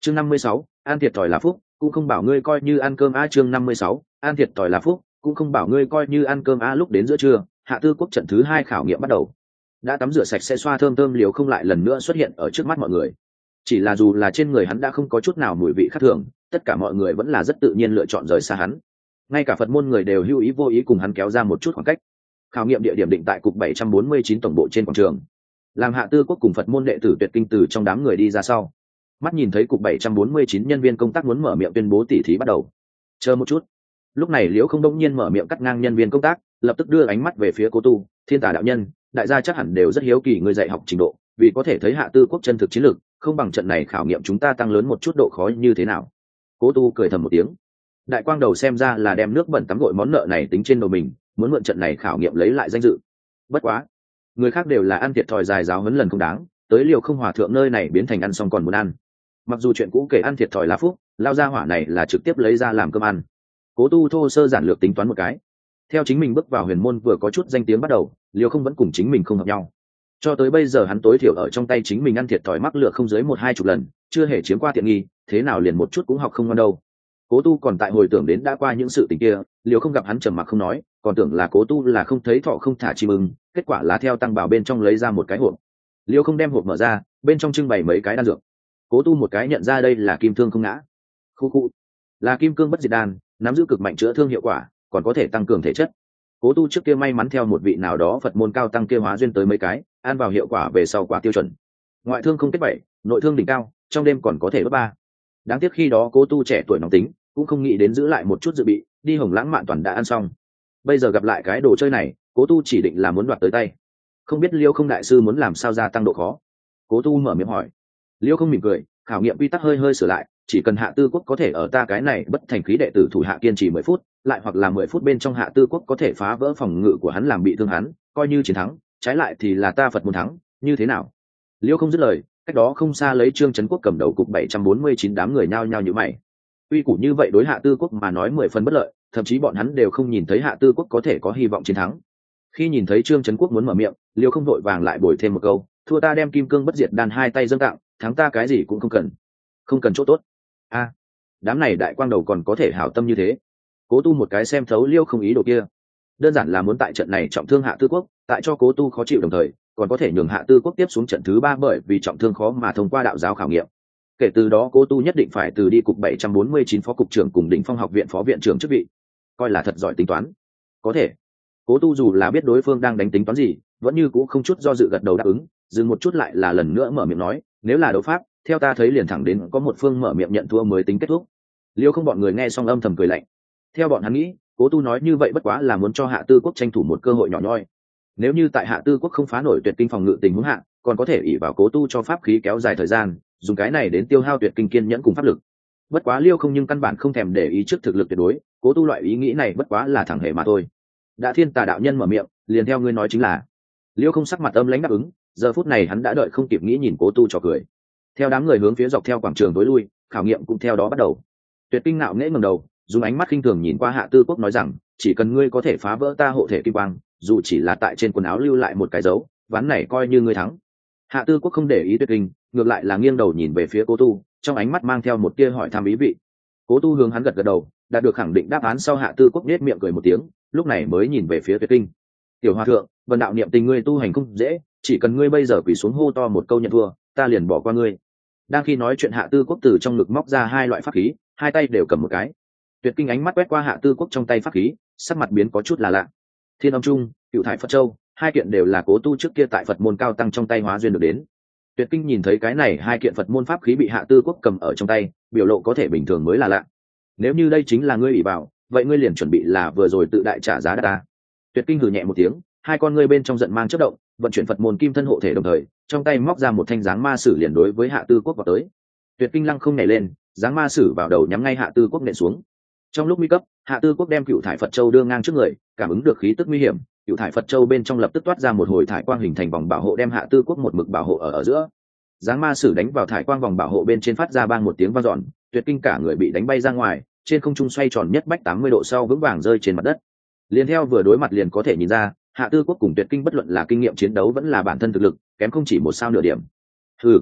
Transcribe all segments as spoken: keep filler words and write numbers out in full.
chương năm mươi sáu, an thiệt thòi là phúc, cũng không bảo ngươi coi như ăn cơm a. chương năm mươi sáu, an thiệt thòi là phúc, cũng không bảo ngươi coi như ăn cơm a. Lúc đến giữa trưa, Hạ Tư Quốc trận thứ hai khảo nghiệm bắt đầu. Đã tắm rửa sạch sẽ xoa thơm thơm Liều Không lại lần nữa xuất hiện ở trước mắt mọi người. Chỉ là dù là trên người hắn đã không có chút nào mùi vị khác thường, tất cả mọi người vẫn là rất tự nhiên lựa chọn rời xa hắn. Ngay cả Phật môn người đều hữu ý vô ý cùng hắn kéo ra một chút khoảng cách. Khảo nghiệm địa điểm định tại cục bảy trăm bốn mươi chín tổng bộ trên quảng trường. Làm Hạ Tư Quốc cùng Phật môn đệ tử tuyệt kinh từ trong đám người đi ra sau, mắt nhìn thấy cục bảy trăm bốn mươi chín nhân viên công tác muốn mở miệng tuyên bố tỉ thí bắt đầu. Chờ một chút. Lúc này Liễu Không đông nhiên mở miệng cắt ngang nhân viên công tác, lập tức đưa ánh mắt về phía Cố Tu. Thiên Tà đạo nhân, đại gia chắc hẳn đều rất hiếu kỳ người dạy học trình độ, vì có thể thấy Hạ Tư Quốc chân thực chiến lược, không bằng trận này khảo nghiệm chúng ta tăng lớn một chút độ khó như thế nào. Cố Tu cười thầm một tiếng. Đại quang đầu xem ra là đem nước bẩn tắm gội món nợ này tính trên đầu mình, muốn mượn trận này khảo nghiệm lấy lại danh dự. Bất quá, người khác đều là ăn thiệt thòi dài giáo huấn lần không đáng, tới Liều Không hòa thượng nơi này biến thành ăn xong còn muốn ăn. Mặc dù chuyện cũ kể ăn thiệt thòi là phúc, lao ra hỏa này là trực tiếp lấy ra làm cơm ăn. Cố Tu thô sơ giản lược tính toán một cái. Theo chính mình bước vào huyền môn vừa có chút danh tiếng bắt đầu, Liều Không vẫn cùng chính mình không hợp nhau. Cho tới bây giờ hắn tối thiểu ở trong tay chính mình ăn thiệt thòi mắc lựa không dưới một hai chục lần, chưa hề chiếm qua tiện nghi, thế nào liền một chút cũng học không ngon đâu. Cố Tu còn tại hồi tưởng đến đã qua những sự tình kia, Liều Không gặp hắn trầm mặc không nói, còn tưởng là Cố Tu là không thấy thọ không thả chim ưng, kết quả là theo tăng bảo bên trong lấy ra một cái hộp. Liều Không đem hộp mở ra, bên trong trưng bày mấy cái đan dược. Cố Tu một cái nhận ra đây là kim thương không ngã. Khu khu, là kim cương bất diệt đan, nắm giữ cực mạnh chữa thương hiệu quả, còn có thể tăng cường thể chất. Cố Tu trước kia may mắn theo một vị nào đó Phật môn cao tăng kia hóa duyên tới mấy cái, ăn vào hiệu quả về sau quả tiêu chuẩn. Ngoại thương không kết bảy, nội thương đỉnh cao, trong đêm còn có thể bất ba. Đáng tiếc khi đó Cố Tu trẻ tuổi nóng tính, cũng không nghĩ đến giữ lại một chút dự bị, đi Hồng Lãng Mạn toàn đã ăn xong. Bây giờ gặp lại cái đồ chơi này, Cố Tu chỉ định là muốn đoạt tới tay. Không biết Liêu Không đại sư muốn làm sao gia tăng độ khó. Cố Tu mở miệng hỏi. Liêu Không mỉm cười, khảo nghiệm quy tắc hơi hơi sửa lại, chỉ cần Hạ Tư Quốc có thể ở ta cái này bất thành khí đệ tử thủ hạ kiên trì mười phút, lại hoặc là mười phút bên trong Hạ Tư Quốc có thể phá vỡ phòng ngự của hắn làm bị thương hắn, coi như chiến thắng, trái lại thì là ta Phật môn thắng, như thế nào? Liêu Không dứt lời, cách đó không xa lấy Trương Trấn Quốc cầm đầu cục bảy trăm bốn mươi chín đám người nhao nhao như mày. Uy củ như vậy đối Hạ Tư Quốc mà nói mười phần bất lợi, thậm chí bọn hắn đều không nhìn thấy Hạ Tư Quốc có thể có hy vọng chiến thắng. Khi nhìn thấy Trương Trấn Quốc muốn mở miệng, Liêu Không vội vàng lại bồi thêm một câu, thua ta đem kim cương bất diệt đan hai tay dâng tặng, thắng ta cái gì cũng không cần. Không cần chỗ tốt. A, à, đám này đại quang đầu còn có thể hảo tâm như thế. Cố Tu một cái xem thấu Liêu Không ý đồ kia, đơn giản là muốn tại trận này trọng thương Hạ Tư Quốc, tại cho Cố Tu khó chịu đồng thời, còn có thể nhường Hạ Tư Quốc tiếp xuống trận thứ ba bởi vì trọng thương khó mà thông qua đạo giáo khảo nghiệm. Kể từ đó Cố Tu nhất định phải từ đi cục bảy trăm bốn mươi chín phó cục trưởng cùng Đỉnh Phong học viện phó viện trưởng chức vị, coi là thật giỏi tính toán. Có thể. Cố Tu dù là biết đối phương đang đánh tính toán gì, vẫn như cũ không chút do dự gật đầu đáp ứng, dừng một chút lại là lần nữa mở miệng nói, nếu là đấu pháp, theo ta thấy liền thẳng đến có một phương mở miệng nhận thua mới tính kết thúc. Liêu Không bọn người nghe xong âm thầm cười lạnh. Theo bọn hắn nghĩ, Cố Tu nói như vậy bất quá là muốn cho Hạ Tư Quốc tranh thủ một cơ hội nhỏ nhoi. Nếu như tại Hạ Tư Quốc không phá nổi tuyệt kinh phòng ngự tình huống hạ, còn có thể ỷ vào Cố Tu cho pháp khí kéo dài thời gian, dùng cái này đến tiêu hao tuyệt kinh kiên nhẫn cùng pháp lực. Bất quá Liêu Không nhưng căn bản không thèm để ý trước thực lực tuyệt đối, Cố Tu loại ý nghĩ này bất quá là thẳng hề mà thôi. Đã Thiên Tà đạo nhân mở miệng, liền theo ngươi nói chính là. Liêu Không sắc mặt âm lãnh đáp ứng, giờ phút này hắn đã đợi không kịp nghĩ nhìn Cố Tu trò cười. Theo đám người hướng phía dọc theo quảng trường tối lui, khảo nghiệm cũng theo đó bắt đầu. Tuyệt kinh ngạo nghễ ngẩng đầu, dùng ánh mắt khinh thường nhìn qua Hạ Tư Quốc nói rằng, chỉ cần ngươi có thể phá vỡ ta hộ thể kim quang, dù chỉ là tại trên quần áo lưu lại một cái dấu, ván này coi như ngươi thắng. Hạ Tư Quốc không để ý Tuyệt kinh, ngược lại là nghiêng đầu nhìn về phía Cố Tu, trong ánh mắt mang theo một tia hỏi thăm ý vị. Cố Tu hướng hắn gật gật đầu, đạt được khẳng định đáp án sau Hạ Tư Quốc nhếch miệng cười một tiếng, lúc này mới nhìn về phía Tuyệt kinh. Tiểu hòa thượng, vần đạo niệm tình ngươi tu hành không dễ, chỉ cần ngươi bây giờ quỳ xuống hô to một câu nhận thua, ta liền bỏ qua ngươi. Đang khi nói chuyện Hạ Tư Quốc từ trong ngực móc ra hai loại pháp khí, hai tay đều cầm một cái. Tuyệt kinh ánh mắt quét qua Hạ Tư Quốc trong tay pháp khí, sắc mặt biến có chút là lạ. Thiên Âm Trung, Cựu Thải Phật Châu, hai kiện đều là Cố Tu trước kia tại Phật môn cao tăng trong tay hóa duyên được đến. Tuyệt kinh nhìn thấy cái này hai kiện Phật môn pháp khí bị Hạ Tư Quốc cầm ở trong tay, biểu lộ có thể bình thường mới là lạ. Nếu như đây chính là ngươi ủy bảo, vậy ngươi liền chuẩn bị là vừa rồi tự đại trả giá đắt ta. Tuyệt kinh hừ nhẹ một tiếng, hai con ngươi bên trong giận mang chớp động, vận chuyển Phật môn kim thân hộ thể đồng thời, trong tay móc ra một thanh giáng ma sử liền đối với Hạ Tư Quốc vào tới. Tuyệt kinh lăng không nhảy lên, giáng ma sử vào đầu nhắm ngay Hạ Tư Quốc nện xuống. Trong lúc nguy cấp, Hạ Tư Quốc đem Cựu Thải Phật Châu đưa ngang trước người, cảm ứng được khí tức nguy hiểm, Cựu Thải Phật Châu bên trong lập tức toát ra một hồi thải quang hình thành vòng bảo hộ đem Hạ Tư Quốc một mực bảo hộ ở ở giữa. Giáng ma sử đánh vào thải quang vòng bảo hộ bên trên phát ra bang một tiếng vang dọn, Tuyệt kinh cả người bị đánh bay ra ngoài, trên không trung xoay tròn nhất bách tám mươi độ sau vững vàng rơi trên mặt đất. Liên theo vừa đối mặt liền có thể nhìn ra, Hạ Tư Quốc cùng Tuyệt kinh bất luận là kinh nghiệm chiến đấu vẫn là bản thân thực lực, kém không chỉ một sao nửa điểm. Hừ.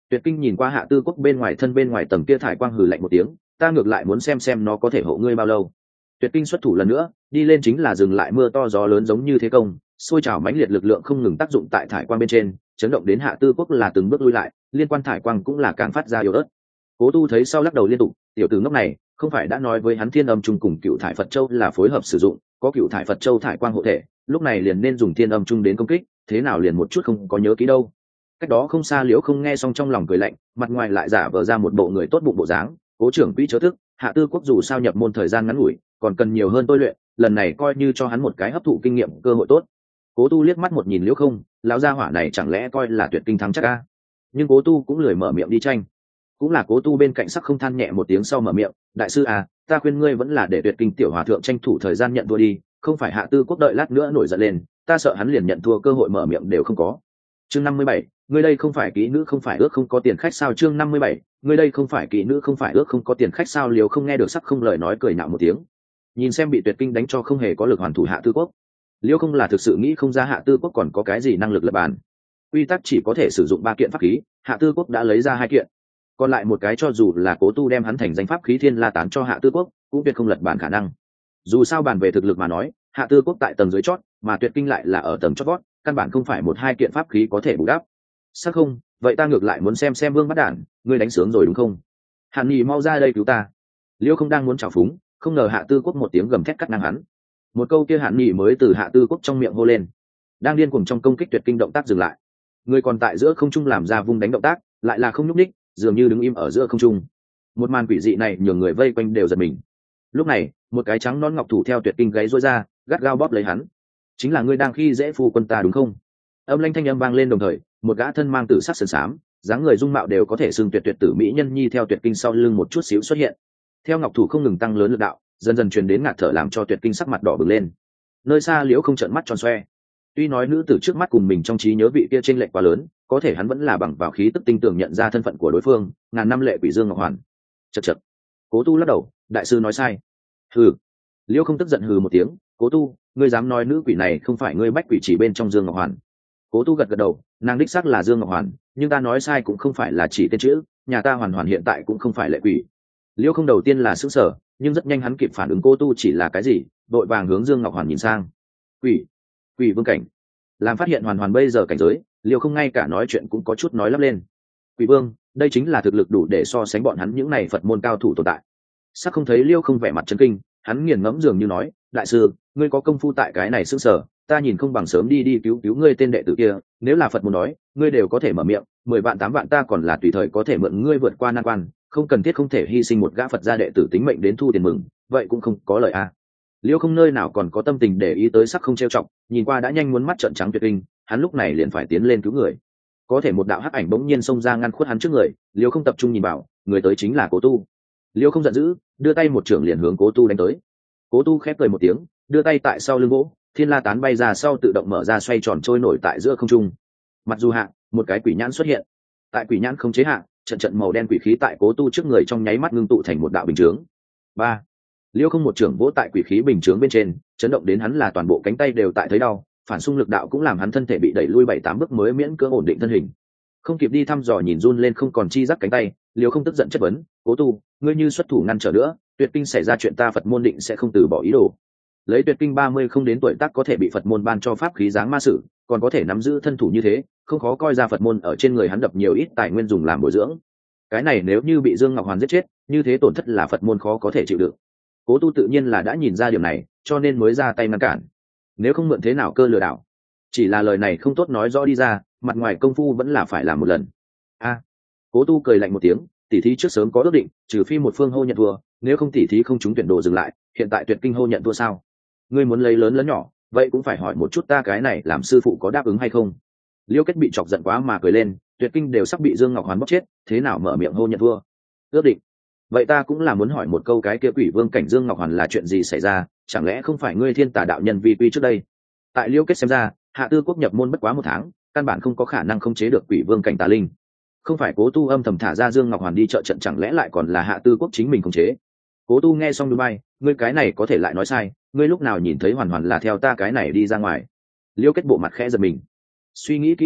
Tuyệt Kinh nhìn qua Hạ Tư Quốc bên ngoài thân bên ngoài tầng kia thải quang hừ lạnh một tiếng, ta ngược lại muốn xem xem nó có thể hộ ngươi bao lâu. Tuyệt Kinh xuất thủ lần nữa, đi lên chính là dừng lại mưa to gió lớn giống như thế công, xôi trào mãnh liệt lực lượng không ngừng tác dụng tại thải quang bên trên, chấn động đến Hạ Tư Quốc là từng bước lui lại, liên quan thải quang cũng là càng phát ra yếu ớt. Cố Tu thấy sau lắc đầu liên tục, tiểu tử ngốc này, không phải đã nói với hắn Thiên Âm Trung cùng Cựu Thải Phật Châu là phối hợp sử dụng, có Cựu Thải Phật Châu thải quang hộ thể, lúc này liền nên dùng Thiên Âm Trung đến công kích, thế nào liền một chút không có nhớ kỹ đâu. Cách đó không xa Liễu Không nghe xong trong lòng cười lạnh, mặt ngoài lại giả vờ ra một bộ người tốt bụng bộ dáng, Cố trưởng quỹ chớ thức, Hạ Tư Quốc dù sao nhập môn thời gian ngắn ngủi, còn cần nhiều hơn tôi luyện, lần này coi như cho hắn một cái hấp thụ kinh nghiệm cơ hội tốt. Cố Tu liếc mắt một nhìn Liễu Không, lão gia hỏa này chẳng lẽ coi là Tuyệt Kinh thắng chắc a? Nhưng Cố Tu cũng lười mở miệng đi tranh. Cũng là Cố Tu bên cạnh sắc không than nhẹ một tiếng sau mở miệng, đại sư à, ta khuyên ngươi vẫn là để Tuyệt Kinh tiểu hòa thượng tranh thủ thời gian nhận thua đi, không phải Hạ Tư Quốc đợi lát nữa nổi giận lên, ta sợ hắn liền nhận thua cơ hội mở miệng đều không có. Chương năm mươi bảy, ngươi đây không phải kỹ nữ không phải ước không có tiền khách sao? Chương năm mươi bảy, ngươi đây không phải kỹ nữ không phải ước không có tiền khách sao? Liều Không nghe được sắc không lời nói cười nhạo một tiếng. Nhìn xem bị Tuyệt Kinh đánh cho không hề có lực hoàn thủ Hạ Tư Quốc, Liêu Không là thực sự nghĩ không ra Hạ Tư Quốc còn có cái gì năng lực lập bàn. Quy tắc chỉ có thể sử dụng ba kiện pháp khí, Hạ Tư Quốc đã lấy ra hai kiện, còn lại một cái cho dù là Cố Tu đem hắn thành danh pháp khí Thiên La Tán cho Hạ Tư Quốc, cũng tuyệt không lật bàn khả năng. Dù sao bàn về thực lực mà nói, Hạ Tư Quốc tại tầng dưới chót, mà Tuyệt Kinh lại là ở tầng chót vót, căn bản không phải một hai kiện pháp khí có thể bù đắp. Sắc không, vậy ta ngược lại muốn xem xem Vương Bắt Đản, ngươi đánh sướng rồi đúng không? Hàn Nghị mau ra đây cứu ta. Liêu Không đang muốn chào phúng, không ngờ Hạ Tư Quốc một tiếng gầm thét cắt ngang hắn. Một câu kia Hàn Nghị mới từ Hạ Tư Quốc trong miệng hô lên. Đang điên cuồng trong công kích Tuyệt Kinh động tác dừng lại. Người còn tại giữa không trung làm ra vung đánh động tác, lại là không nhúc nhích, dường như đứng im ở giữa không trung. Một màn quỷ dị này nhường người vây quanh đều giật mình. Lúc này, một cái trắng nón ngọc thủ theo Tuyệt Kinh gáy rối ra, gắt gao bóp lấy hắn. Chính là ngươi đang khi dễ phu quân ta đúng không? Âm lanh thanh âm vang lên đồng thời, một gã thân mang tử sắc sườn xám, dáng người dung mạo đều có thể xưng tuyệt tuyệt tử mỹ nhân nhi theo Tuyệt Kinh sau lưng một chút xíu xuất hiện. Theo ngọc thủ không ngừng tăng lớn lực đạo, dần dần truyền đến ngạt thở làm cho Tuyệt Kinh sắc mặt đỏ bừng lên. Nơi xa Liễu Không trợn mắt tròn xoe. Tuy nói nữ tử trước mắt cùng mình trong trí nhớ vị kia chênh lệch quá lớn, có thể hắn vẫn là bằng vào khí tức tinh tường nhận ra thân phận của đối phương, ngàn năm lệ quỷ Dương Ngọc Hoàn. Chậc chậc. Cố Tu lắc đầu, đại sư nói sai. Hừ. Liễu Không tức giận hừ một tiếng, Cố Tu, ngươi dám nói nữ quỷ này không phải ngươi bách quỷ chỉ bên trong Dương Ngọc Hoàn? Cố Tu gật gật đầu, nàng đích xác là Dương Ngọc Hoàn, nhưng ta nói sai cũng không phải là chỉ tên chữ, nhà ta Hoàn Hoàn hiện tại cũng không phải lệ quỷ. Liễu Không đầu tiên là sững sờ, nhưng rất nhanh hắn kịp phản ứng Cố Tu chỉ là cái gì, đội vàng hướng Dương Ngọc Hoàn nhìn sang. Quỷ, quỷ vương cảnh. Làm phát hiện Hoàn Hoàn bây giờ cảnh giới, Liễu Không ngay cả nói chuyện cũng có chút nói lắp lên. Quỷ vương, đây chính là thực lực đủ để so sánh bọn hắn những này Phật môn cao thủ tồn tại. Sắc không thấy Liễu Không vẻ mặt chấn kinh, hắn nghiền ngẫm dường như nói, đại sư, ngươi có công phu tại cái này sững sờ, ta nhìn không bằng sớm đi đi cứu cứu ngươi tên đệ tử kia, nếu là Phật muốn nói, ngươi đều có thể mở miệng, mười vạn tám vạn ta còn là tùy thời có thể mượn ngươi vượt qua nan quan, không cần thiết không thể hy sinh một gã Phật gia đệ tử tính mệnh đến thu tiền mừng, vậy cũng không có lợi a. À. Liêu Không nơi nào còn có tâm tình để ý tới sắc không trêu chọc, nhìn qua đã nhanh muốn mắt trợn trắng Tuyệt Kinh, hắn lúc này liền phải tiến lên cứu người. Có thể một đạo hắc ảnh bỗng nhiên xông ra ngăn khuất hắn trước người, Liêu Không tập trung nhìn vào, người tới chính là Cố Tu. Liêu Không giận dữ, đưa tay một trưởng liền hướng Cố Tu đánh tới. Cố Tu khép cười một tiếng, đưa tay tại sau lưng gỗ, Thiên La Tán bay ra sau tự động mở ra xoay tròn trôi nổi tại giữa không trung. Mặc dù hạ, một cái quỷ nhãn xuất hiện. Tại quỷ nhãn không chế hạ, trận trận màu đen quỷ khí tại Cố Tu trước người trong nháy mắt ngưng tụ thành một đạo bình chướng. Ba. Liêu Không một trưởng vỗ tại quỷ khí bình chướng bên trên, chấn động đến hắn là toàn bộ cánh tay đều tại thấy đau, phản xung lực đạo cũng làm hắn thân thể bị đẩy lui bảy tám bước mới miễn cưỡng ổn định thân hình. Không kịp đi thăm dò nhìn run lên không còn chi giác cánh tay, Liêu Không tức giận chất vấn, Cố Tu, ngươi như xuất thủ ngăn trở nữa, Tuyệt Kinh xảy ra chuyện ta Phật môn định sẽ không từ bỏ ý đồ. Lấy Tuyệt Kinh ba mươi không đến tuổi tác có thể bị Phật môn ban cho pháp khí dáng ma sử, còn có thể nắm giữ thân thủ như thế, không khó coi ra Phật môn ở trên người hắn đập nhiều ít tài nguyên dùng làm bồi dưỡng. Cái này nếu như bị Dương Ngọc Hoàn giết chết, như thế tổn thất là Phật môn khó có thể chịu đựng. Cố Tu tự nhiên là đã nhìn ra điểm này, cho nên mới ra tay ngăn cản. Nếu không mượn thế nào cơ lừa đảo. Chỉ là lời này không tốt nói rõ đi ra, mặt ngoài công phu vẫn là phải làm một lần. A. À, Cố Tu cười lạnh một tiếng, tỷ thí trước sớm có ước định, trừ phi một phương hô nhận thua, nếu không tỷ thí không trúng tuyển đồ dừng lại, hiện tại Tuyệt Kinh hô nhận thua sao? Ngươi muốn lấy lớn lớn nhỏ, vậy cũng phải hỏi một chút ta cái này làm sư phụ có đáp ứng hay không. Liêu Kết bị chọc giận quá mà cười lên, Tuyệt Kinh đều sắp bị Dương Ngọc Hoàn bóc chết, thế nào mở miệng hô nhận thua? Ước định. Vậy ta cũng là muốn hỏi một câu, cái kia quỷ vương cảnh Dương Ngọc Hoàn là chuyện gì xảy ra, chẳng lẽ không phải ngươi Thiên Tà đạo nhân vi quy trước đây? Tại Liêu Kết xem ra, Hạ Tư Quốc nhập môn bất quá một tháng, căn bản không có khả năng khống chế được quỷ vương cảnh tà linh. Không phải Cố Tu âm thầm thả ra Dương Ngọc Hoàn đi trợ trận, chẳng lẽ lại còn là Hạ Tư Quốc chính mình khống chế? Cố Tu nghe xong Dubai, ngươi cái này có thể lại nói sai, ngươi lúc nào nhìn thấy Hoàn Hoàn là theo ta cái này đi ra ngoài? Liêu Kết bộ mặt khẽ giật mình, suy nghĩ kỹ một chút,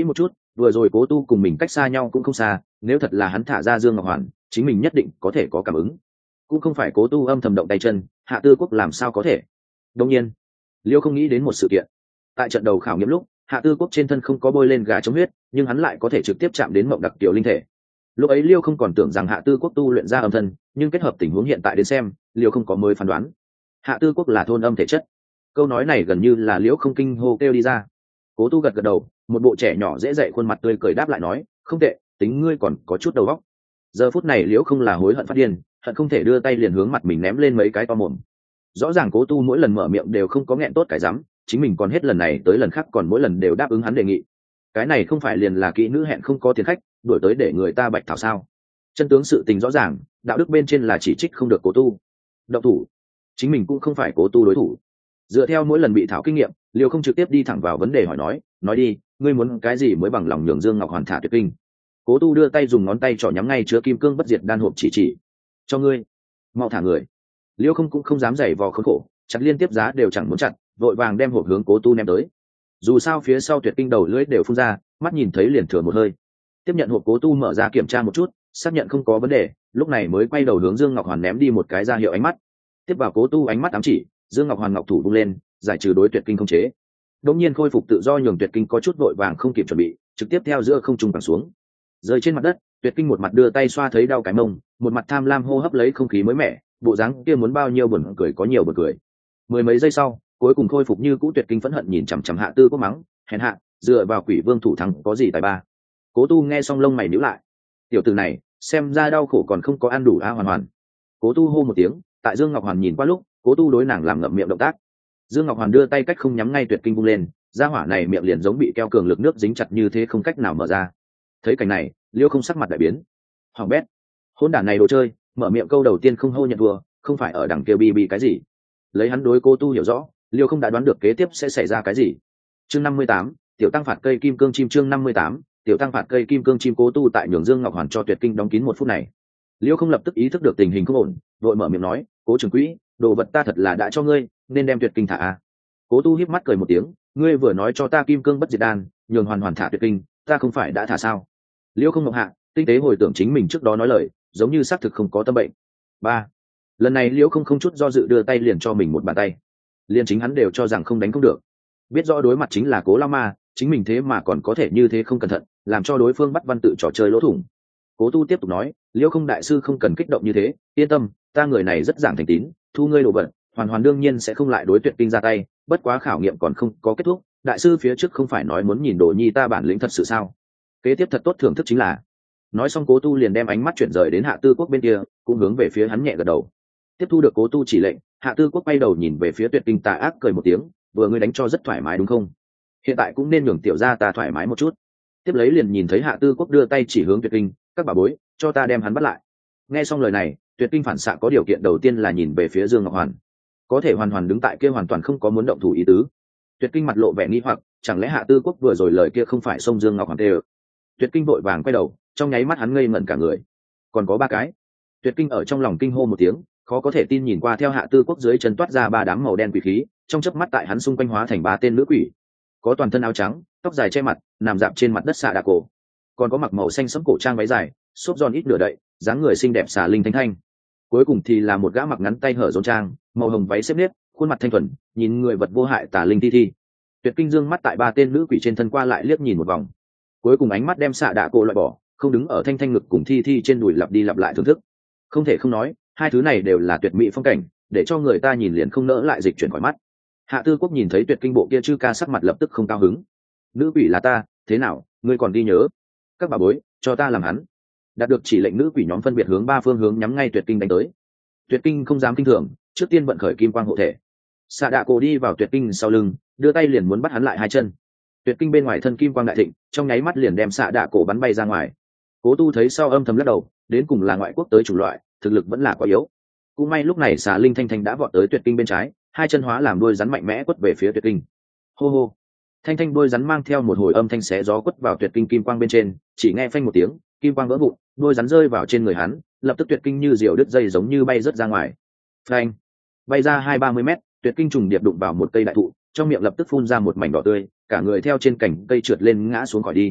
vừa rồi cố tu cùng mình cách xa nhau cũng không xa, nếu thật là hắn thả ra Dương Ngọc Hoàn, chính mình nhất định có thể có cảm ứng. Cũng không phải cố tu âm thầm động tay chân, Hạ Tư Quốc làm sao có thể. Đương nhiên Liêu không nghĩ đến một sự kiện. Tại trận đầu khảo nghiệm lúc, Hạ Tư Quốc trên thân không có bôi lên gà chống huyết, nhưng hắn lại có thể trực tiếp chạm đến mộng đặc tiểu linh thể. Lúc ấy Liêu không còn tưởng rằng Hạ Tư Quốc tu luyện ra âm thân, nhưng kết hợp tình huống hiện tại đến xem, Liêu không có mới phán đoán Hạ Tư Quốc là thôn âm thể chất. Câu nói này gần như là Liễu không kinh hô kêu đi ra. Cố tu gật gật đầu, một bộ trẻ nhỏ dễ dạy khuôn mặt tươi cười đáp lại nói, không tệ, tính ngươi còn có chút đầu óc. Giờ phút này Liễu không là hối hận phát điên, hận không thể đưa tay liền hướng mặt mình ném lên mấy cái to mồm. Rõ ràng cố tu mỗi lần mở miệng đều không có nghẹn tốt cái rắm, chính mình còn hết lần này tới lần khác còn mỗi lần đều đáp ứng hắn đề nghị. Cái này không phải liền là kỹ nữ hẹn không có tiền khách, đuổi tới để người ta bạch thảo sao? Chân tướng sự tình rõ ràng, đạo đức bên trên là chỉ trích không được cố tu. Động thủ, chính mình cũng không phải cố tu đối thủ. Dựa theo mỗi lần bị thảo kinh nghiệm, Liêu không trực tiếp đi thẳng vào vấn đề hỏi nói, nói đi, ngươi muốn cái gì mới bằng lòng nhường Dương Ngọc Hoàn thả tuyệt kinh? Cố tu đưa tay dùng ngón tay trỏ nhắm ngay chứa kim cương bất diệt đan hộp chỉ chỉ, cho ngươi, mau thả người. Liêu không cũng không dám giày vò khốn khổ, chặt liên tiếp giá đều chẳng muốn chặt, vội vàng đem hộp hướng cố tu ném tới. Dù sao phía sau tuyệt kinh đầu lưỡi đều phun ra, mắt nhìn thấy liền thừa một hơi. Tiếp nhận hộp, cố tu mở ra kiểm tra một chút, xác nhận không có vấn đề, lúc này mới quay đầu hướng Dương Ngọc Hoàn ném đi một cái ra hiệu ánh mắt. Tiếp vào cố tu ánh mắt ám chỉ, Dương Ngọc Hoàn ngọc thủ vung lên, giải trừ đối tuyệt kinh không chế. Đột nhiên khôi phục tự do, nhường tuyệt kinh có chút vội vàng không kịp chuẩn bị, trực tiếp theo giữa không trung quẳng xuống, rơi trên mặt đất. Tuyệt kinh một mặt đưa tay xoa thấy đau cái mông, một mặt tham lam hô hấp lấy không khí mới mẻ, bộ dáng kia muốn bao nhiêu buồn cười có nhiều buồn cười. Mười mấy giây sau, cuối cùng khôi phục như cũ. Tuyệt kinh phẫn hận nhìn chằm chằm Hạ Tư Quốc mắng, hèn hạ, dựa vào quỷ vương thủ thắng có gì tài ba. Cố tu nghe xong lông mày nhíu lại, tiểu tử này xem ra đau khổ còn không có ăn đủ a. Hoàn Hoàn. Cố tu hô một tiếng, tại Dương Ngọc Hoàn nhìn qua lúc, cố tu đối nàng làm ngậm miệng động tác. Dương Ngọc Hoàn đưa tay cách không nhắm ngay Tuyệt kinh vung lên, gia hỏa này miệng liền giống bị keo cường lực nước dính chặt như thế, không cách nào mở ra. Thấy cảnh này, Liêu không sắc mặt đại biến. Hoàng bét, hỗn đản này đồ chơi, mở miệng câu đầu tiên không hô nhận thua, không phải ở đằng kia bi bi cái gì. Lấy hắn đối cố tu hiểu rõ, Liêu không đã đoán được kế tiếp sẽ xảy ra cái gì. Chương năm mươi tám, tiểu tăng phạt cây kim cương chim. Chương năm mươi tám, tiểu tăng phạt cây kim cương chim. Cố tu tại nhường Dương Ngọc Hoàn cho Tuyệt kinh đóng kín một phút này. Liêu không lập tức ý thức được tình hình không ổn, vội mở miệng nói, cố trưởng quỹ, đồ vật ta thật là đã cho ngươi, nên đem Tuyệt kinh thả a. Cố tu híp mắt cười một tiếng, ngươi vừa nói cho ta kim cương bất diệt đan, nhường Hoàn Hoàn thả Tuyệt kinh, ta không phải đã thả sao? Liêu không ngọc hạ, tinh tế hồi tưởng chính mình trước đó nói lời, giống như xác thực không có tâm bệnh. Ba, lần này Liêu không không chút do dự đưa tay liền cho mình một bàn tay. Liên chính hắn đều cho rằng không đánh không được, biết rõ đối mặt chính là Cố Lao Ma, chính mình thế mà còn có thể như thế không cẩn thận, làm cho đối phương bắt văn tự trò chơi lỗ thủng. Cố tu tiếp tục nói, Liêu không đại sư không cần kích động như thế, yên tâm, ta người này rất giảng thành tín, thu ngươi đồ vật, Hoàn Hoàn đương nhiên sẽ không lại đối Tuyệt kinh ra tay, bất quá khảo nghiệm còn không có kết thúc, đại sư phía trước không phải nói muốn nhìn đồ nhi ta bản lĩnh thật sự sao? Kế tiếp thật tốt thưởng thức chính là. Nói xong cố tu liền đem ánh mắt chuyển rời đến Hạ Tư Quốc bên kia, cũng hướng về phía hắn nhẹ gật đầu. Tiếp thu được cố tu chỉ lệnh, Hạ Tư Quốc quay đầu nhìn về phía Tuyệt kinh, tà ác cười một tiếng, vừa ngươi đánh cho rất thoải mái đúng không? Hiện tại cũng nên nhường tiểu gia ta thoải mái một chút. Tiếp lấy liền nhìn thấy Hạ Tư Quốc đưa tay chỉ hướng Tuyệt kinh, các bà bối, cho ta đem hắn bắt lại. Nghe xong lời này, Tuyệt kinh phản xạ có điều kiện đầu tiên là nhìn về phía Dương Ngọc Hoàn. Có thể Hoàn Hoàn đứng tại kia hoàn toàn không có muốn động thủ ý tứ. Tuyệt kinh mặt lộ vẻ nghi hoặc, chẳng lẽ Hạ Tư Quốc vừa rồi lời kia không phải xông Dương Ngọc Hoàn tê? Tuyệt kinh vội vàng quay đầu, trong nháy mắt hắn ngây ngẩn cả người. Còn có ba cái. Tuyệt kinh ở trong lòng kinh hô một tiếng, khó có thể tin nhìn qua theo Hạ Tư Quốc dưới chân toát ra ba đám màu đen quỷ khí, trong chớp mắt tại hắn xung quanh hóa thành ba tên nữ quỷ. Có toàn thân áo trắng, tóc dài che mặt, nằm dạp trên mặt đất xạ đà cổ. Còn có mặc màu xanh sẫm cổ trang váy dài, xốp giòn ít nửa đậy, dáng người xinh đẹp xà linh thanh thanh. Cuối cùng thì là một gã mặc ngắn tay hở rốn trang, màu hồng váy xếp nếp, khuôn mặt thanh thuần, nhìn người vật vô hại tà linh thi thi. Tuyệt kinh dương mắt tại ba tên nữ quỷ trên thân qua lại liếc nhìn một vòng, cuối cùng ánh mắt đem xạ đạ cổ loại bỏ, không đứng ở thanh thanh ngực cùng thi thi trên đùi lặp đi lặp lại thưởng thức. Không thể không nói, hai thứ này đều là tuyệt mỹ phong cảnh, để cho người ta nhìn liền không nỡ lại dịch chuyển khỏi mắt. Hạ Tư Quốc nhìn thấy Tuyệt kinh bộ kia chư ca sắc mặt lập tức không cao hứng. Nữ quỷ là ta, thế nào, ngươi còn đi nhớ? Các bà bối, cho ta làm hắn. Đạt được chỉ lệnh, nữ quỷ nhóm phân biệt hướng ba phương hướng nhắm ngay Tuyệt kinh đánh tới. Tuyệt kinh không dám kinh thường, trước tiên vận khởi kim quang hộ thể. Xạ đạ cổ đi vào Tuyệt kinh sau lưng, đưa tay liền muốn bắt hắn lại hai chân. Tuyệt kinh bên ngoài thân kim quang đại thịnh, trong nháy mắt liền đem xạ đạ cổ bắn bay ra ngoài. Cố tu thấy sau âm thầm lắc đầu, đến cùng là ngoại quốc tới chủng loại, thực lực vẫn là quá yếu. Cũng may lúc này xà linh thanh thanh đã vọt tới Tuyệt kinh bên trái, hai chân hóa làm đuôi rắn mạnh mẽ quất về phía Tuyệt kinh. Hô hô, thanh thanh đuôi rắn mang theo một hồi âm thanh xé gió quất vào Tuyệt kinh kim quang bên trên, chỉ nghe phanh một tiếng, kim quang vỡ vụn, đuôi rắn rơi vào trên người hắn, lập tức Tuyệt kinh như diều đứt dây giống như bay rớt ra ngoài. Phanh, bay ra hai ba mươi mét, Tuyệt kinh trùng điệp đụng vào một cây đại thụ, trong miệng lập tức phun ra một mảnh đỏ tươi, cả người theo trên cành cây trượt lên ngã xuống khỏi đi.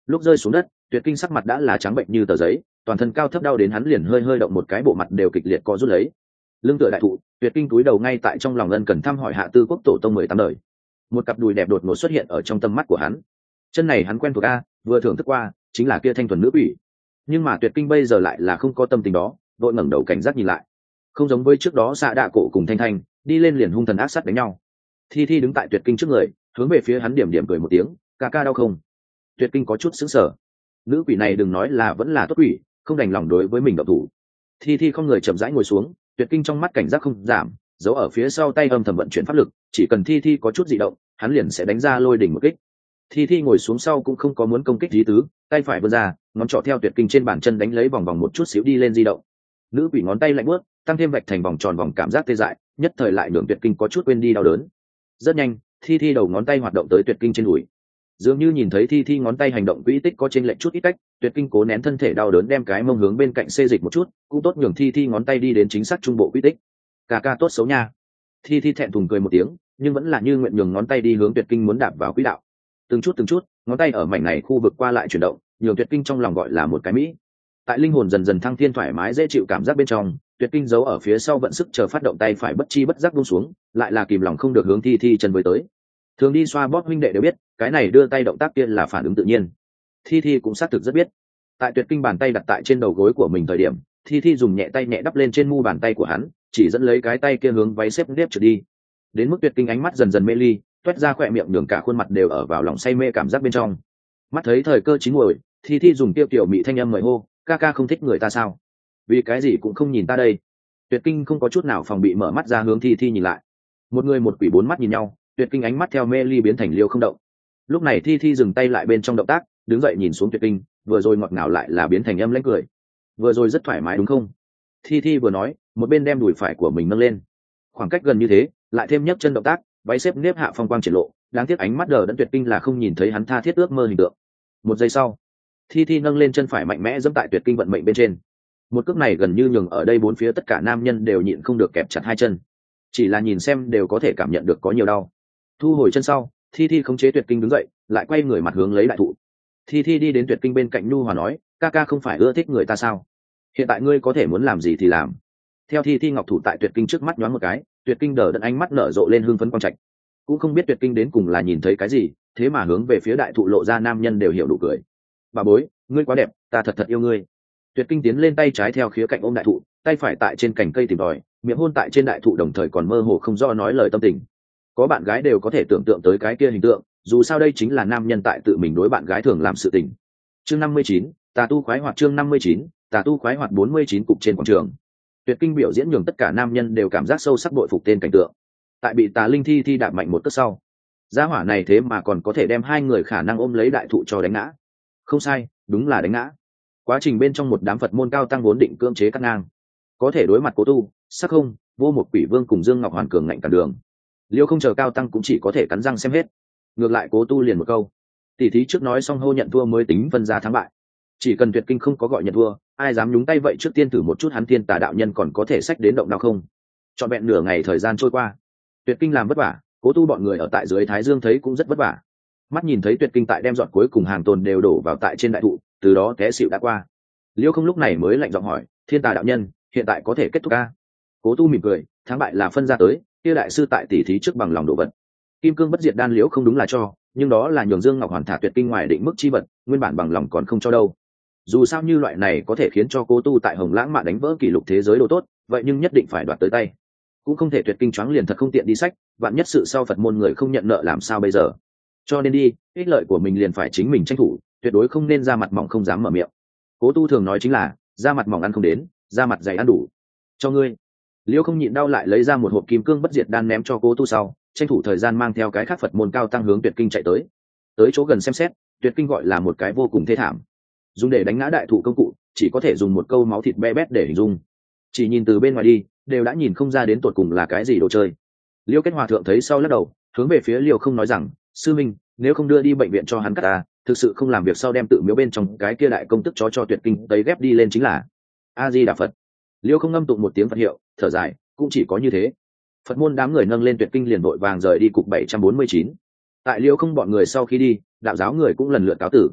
lúc rơi xuống đất Tuyệt Kinh sắc mặt đã là trắng bệnh như tờ giấy, toàn thân cao thấp đau đến hắn liền hơi hơi động một cái bộ mặt đều kịch liệt co rút lấy. Lưng tựa đại thụ, Tuyệt Kinh cúi đầu ngay tại trong lòng ân cần thăm hỏi Hạ Tư Quốc tổ tông mười tám đời. Một cặp đùi đẹp đột ngột xuất hiện ở trong tâm mắt của hắn. Chân này hắn quen thuộc a, vừa thưởng thức qua, chính là kia thanh thuần nữ quỷ. Nhưng mà Tuyệt Kinh bây giờ lại là không có tâm tình đó, vội ngẩng đầu cảnh giác nhìn lại. Không giống với trước đó Xạ Đạ Cổ cùng Thanh Thanh đi lên liền hung thần ác sát đánh nhau. Thi Thi đứng tại Tuyệt Kinh trước người, hướng về phía hắn điểm điểm cười một tiếng, "Ca ca đau không?" Tuyệt Kinh có chút sững sờ. Nữ quỷ này đừng nói là vẫn là tốt quỷ, không đành lòng đối với mình động thủ. Thi Thi không người chậm rãi ngồi xuống, Tuyệt Kinh trong mắt cảnh giác không giảm, giấu ở phía sau tay âm thầm vận chuyển pháp lực, chỉ cần Thi Thi có chút dị động, hắn liền sẽ đánh ra lôi đỉnh một kích. Thi Thi ngồi xuống sau cũng không có muốn công kích lý tứ, tay phải vươn ra, ngón trỏ theo Tuyệt Kinh trên bàn chân đánh lấy vòng vòng một chút xíu đi lên di động. Nữ quỷ ngón tay lạnh buốt, tăng thêm vạch thành vòng tròn vòng cảm giác tê dại, nhất thời lại nhường Tuyệt Kinh có chút quên đi đau đớn. Rất nhanh, Thi Thi đầu ngón tay hoạt động tới Tuyệt Kinh trên đùi. Dường như nhìn thấy Thi Thi ngón tay hành động quỹ tích có trên lệch chút ít cách, Tuyệt Kinh cố nén thân thể đau đớn đem cái mông hướng bên cạnh xê dịch một chút, cũng tốt nhường Thi Thi ngón tay đi đến chính xác trung bộ quỹ tích. Ca ca tốt xấu nha. Thi Thi thẹn thùng cười một tiếng, nhưng vẫn là như nguyện nhường ngón tay đi hướng Tuyệt Kinh muốn đạp vào quỹ đạo. Từng chút từng chút, ngón tay ở mảnh này khu vực qua lại chuyển động, nhường Tuyệt Kinh trong lòng gọi là một cái mỹ. Tại linh hồn dần dần thăng thiên thoải mái dễ chịu cảm giác bên trong, Tuyệt Kinh giấu ở phía sau vận sức chờ phát động tay phải bất chi bất giác buông xuống, lại là kìm lòng không được hướng Thi Thi chân với tới. Thường đi xoa bóp huynh đệ đều biết, cái này đưa tay động tác kia là phản ứng tự nhiên. Thi Thi cũng xác thực rất biết. Tại Tuyệt Kinh bàn tay đặt tại trên đầu gối của mình thời điểm, Thi Thi dùng nhẹ tay nhẹ đắp lên trên mu bàn tay của hắn, chỉ dẫn lấy cái tay kia hướng váy xếp nếp trượt đi. Đến mức Tuyệt Kinh ánh mắt dần dần mê ly, toét ra khỏe miệng nhường cả khuôn mặt đều ở vào lòng say mê cảm giác bên trong. Mắt thấy thời cơ chín muồi, Thi Thi dùng tiêu kiểu mị thanh âm mời hô, "Ca ca không thích người ta sao? Vì cái gì cũng không nhìn ta đây?" Tuyệt Kinh không có chút nào phòng bị mở mắt ra hướng Thi Thi nhìn lại. Một người một quỷ bốn mắt nhìn nhau, Tuyệt Kinh ánh mắt theo mê ly biến thành liêu không động. Lúc này Thi Thi dừng tay lại bên trong động tác, đứng dậy nhìn xuống Tuyệt Kinh, vừa rồi ngọt ngào lại là biến thành âm lãnh cười. "Vừa rồi rất thoải mái đúng không?" Thi Thi vừa nói, một bên đem đùi phải của mình nâng lên. Khoảng cách gần như thế, lại thêm nhấc chân động tác, váy xếp nếp hạ phong quang triển lộ, đáng tiếc ánh mắt đờ đẫn Tuyệt Kinh là không nhìn thấy hắn tha thiết ước mơ hình tượng. Một giây sau, Thi Thi nâng lên chân phải mạnh mẽ giẫm tại Tuyệt Kinh vận mệnh bên trên. Một cước này gần như nhường ở đây bốn phía tất cả nam nhân đều nhịn không được kẹp chặt hai chân. Chỉ là nhìn xem đều có thể cảm nhận được có nhiều đau. Thu hồi chân sau, Thi Thi khống chế Tuyệt Kinh đứng dậy, lại quay người mặt hướng lấy đại thụ. Thi Thi đi đến Tuyệt Kinh bên cạnh nhu hòa nói, "Ca ca không phải ưa thích người ta sao? Hiện tại ngươi có thể muốn làm gì thì làm." Theo Thi Thi ngọc thủ tại Tuyệt Kinh trước mắt nhoáng một cái, Tuyệt Kinh đờ đẫn ánh mắt nở rộ lên hưng phấn quang trạch. Cũng không biết Tuyệt Kinh đến cùng là nhìn thấy cái gì, thế mà hướng về phía đại thụ lộ ra nam nhân đều hiểu đủ cười. "Bà bối, ngươi quá đẹp, ta thật thật yêu ngươi." Tuyệt Kinh tiến lên tay trái theo khía cạnh ôm đại thụ, tay phải tại trên cành cây tìm tòi, miệng hôn tại trên đại thụ đồng thời còn mơ hồ không rõ nói lời tâm tình. Có bạn gái đều có thể tưởng tượng tới cái kia hình tượng, dù sao đây chính là nam nhân tại tự mình đối bạn gái thường làm sự tình. Chương năm mươi chín, Tà tu khoái hoạt chương năm mươi chín, Tà tu khoái hoạt bốn mươi chín cục trên quảng trường. Tuyệt Kinh biểu diễn nhường tất cả nam nhân đều cảm giác sâu sắc bội phục tên cảnh tượng. Tại bị Tà Linh Thi Thi đạp mạnh một cước sau, gia hỏa này thế mà còn có thể đem hai người khả năng ôm lấy đại thụ cho đánh ngã. Không sai, đúng là đánh ngã. Quá trình bên trong một đám Phật môn cao tăng vốn định cưỡng chế cắt ngang, có thể đối mặt Cố Tu, Sắc Không, Vô Một Quỷ Vương cùng Dương Ngọc Hoàn cường ngạnh cản đường. Liêu không chờ cao tăng cũng chỉ có thể cắn răng xem hết. Ngược lại Cố Tu liền một câu, tỉ thí trước nói xong hô nhận thua mới tính phân ra thắng bại. Chỉ cần Tuyệt Kinh không có gọi nhận thua, ai dám nhúng tay vậy trước tiên thử một chút hắn Thiên Tà đạo nhân còn có thể sách đến động nào không. Trọn vẹn nửa ngày thời gian trôi qua, Tuyệt Kinh làm vất vả, Cố Tu bọn người ở tại dưới Thái Dương thấy cũng rất vất vả. Mắt nhìn thấy Tuyệt Kinh tại đem dọn cuối cùng hàng tồn đều đổ vào tại trên đại thụ, từ đó té xịu đã qua. Liêu không lúc này mới lạnh giọng hỏi, Thiên Tà đạo nhân, hiện tại có thể kết thúc ca? Cố Tu mỉm cười, thắng bại là phân ra tới, kia đại sư tại tỉ thí trước bằng lòng độ vật. Kim cương bất diệt đan liễu không đúng là cho, nhưng đó là nhường Dương Ngọc Hoàn thả Tuyệt Kinh ngoài định mức chi vật, nguyên bản bằng lòng còn không cho đâu. Dù sao như loại này có thể khiến cho Cố Tu tại Hồng Lãng Mạn đánh vỡ kỷ lục thế giới đồ tốt, vậy nhưng nhất định phải đoạt tới tay. Cũng không thể Tuyệt Kinh choáng liền thật không tiện đi sách, vạn nhất sự sau Phật môn người không nhận nợ làm sao bây giờ. Cho nên đi, ích lợi của mình liền phải chính mình tranh thủ, tuyệt đối không nên ra mặt mỏng không dám mở miệng. Cố Tu thường nói chính là, ra mặt mỏng ăn không đến, ra mặt dày ăn đủ. Cho ngươi. Liêu không nhịn đau lại lấy ra một hộp kim cương bất diệt đan ném cho Cố Tu sau, tranh thủ thời gian mang theo cái khác Phật môn cao tăng hướng Tuyệt Kinh chạy tới. Tới chỗ gần xem xét, Tuyệt Kinh gọi là một cái vô cùng thê thảm. Dùng để đánh ngã đại thụ công cụ, chỉ có thể dùng một câu máu thịt be bét để hình dung. Chỉ nhìn từ bên ngoài đi, đều đã nhìn không ra đến tột cùng là cái gì đồ chơi. Liêu Kết Hòa thượng thấy sau lắc đầu, hướng về phía Liêu không nói rằng, sư minh, nếu không đưa đi bệnh viện cho hắn cắt ta, thực sự không làm việc sau đem tự miếu bên trong cái kia đại công tức chó cho Tuyệt Kinh tấy ghép đi lên chính là. A Di Đà Phật. Liêu không ngâm tụng một tiếng Phật hiệu, thở dài, cũng chỉ có như thế. Phật môn đám người nâng lên Tuyệt Kinh liền vội vàng rời đi cục bảy trăm bốn mươi chín. Tại Liêu không bọn người sau khi đi, đạo giáo người cũng lần lượt cáo tử.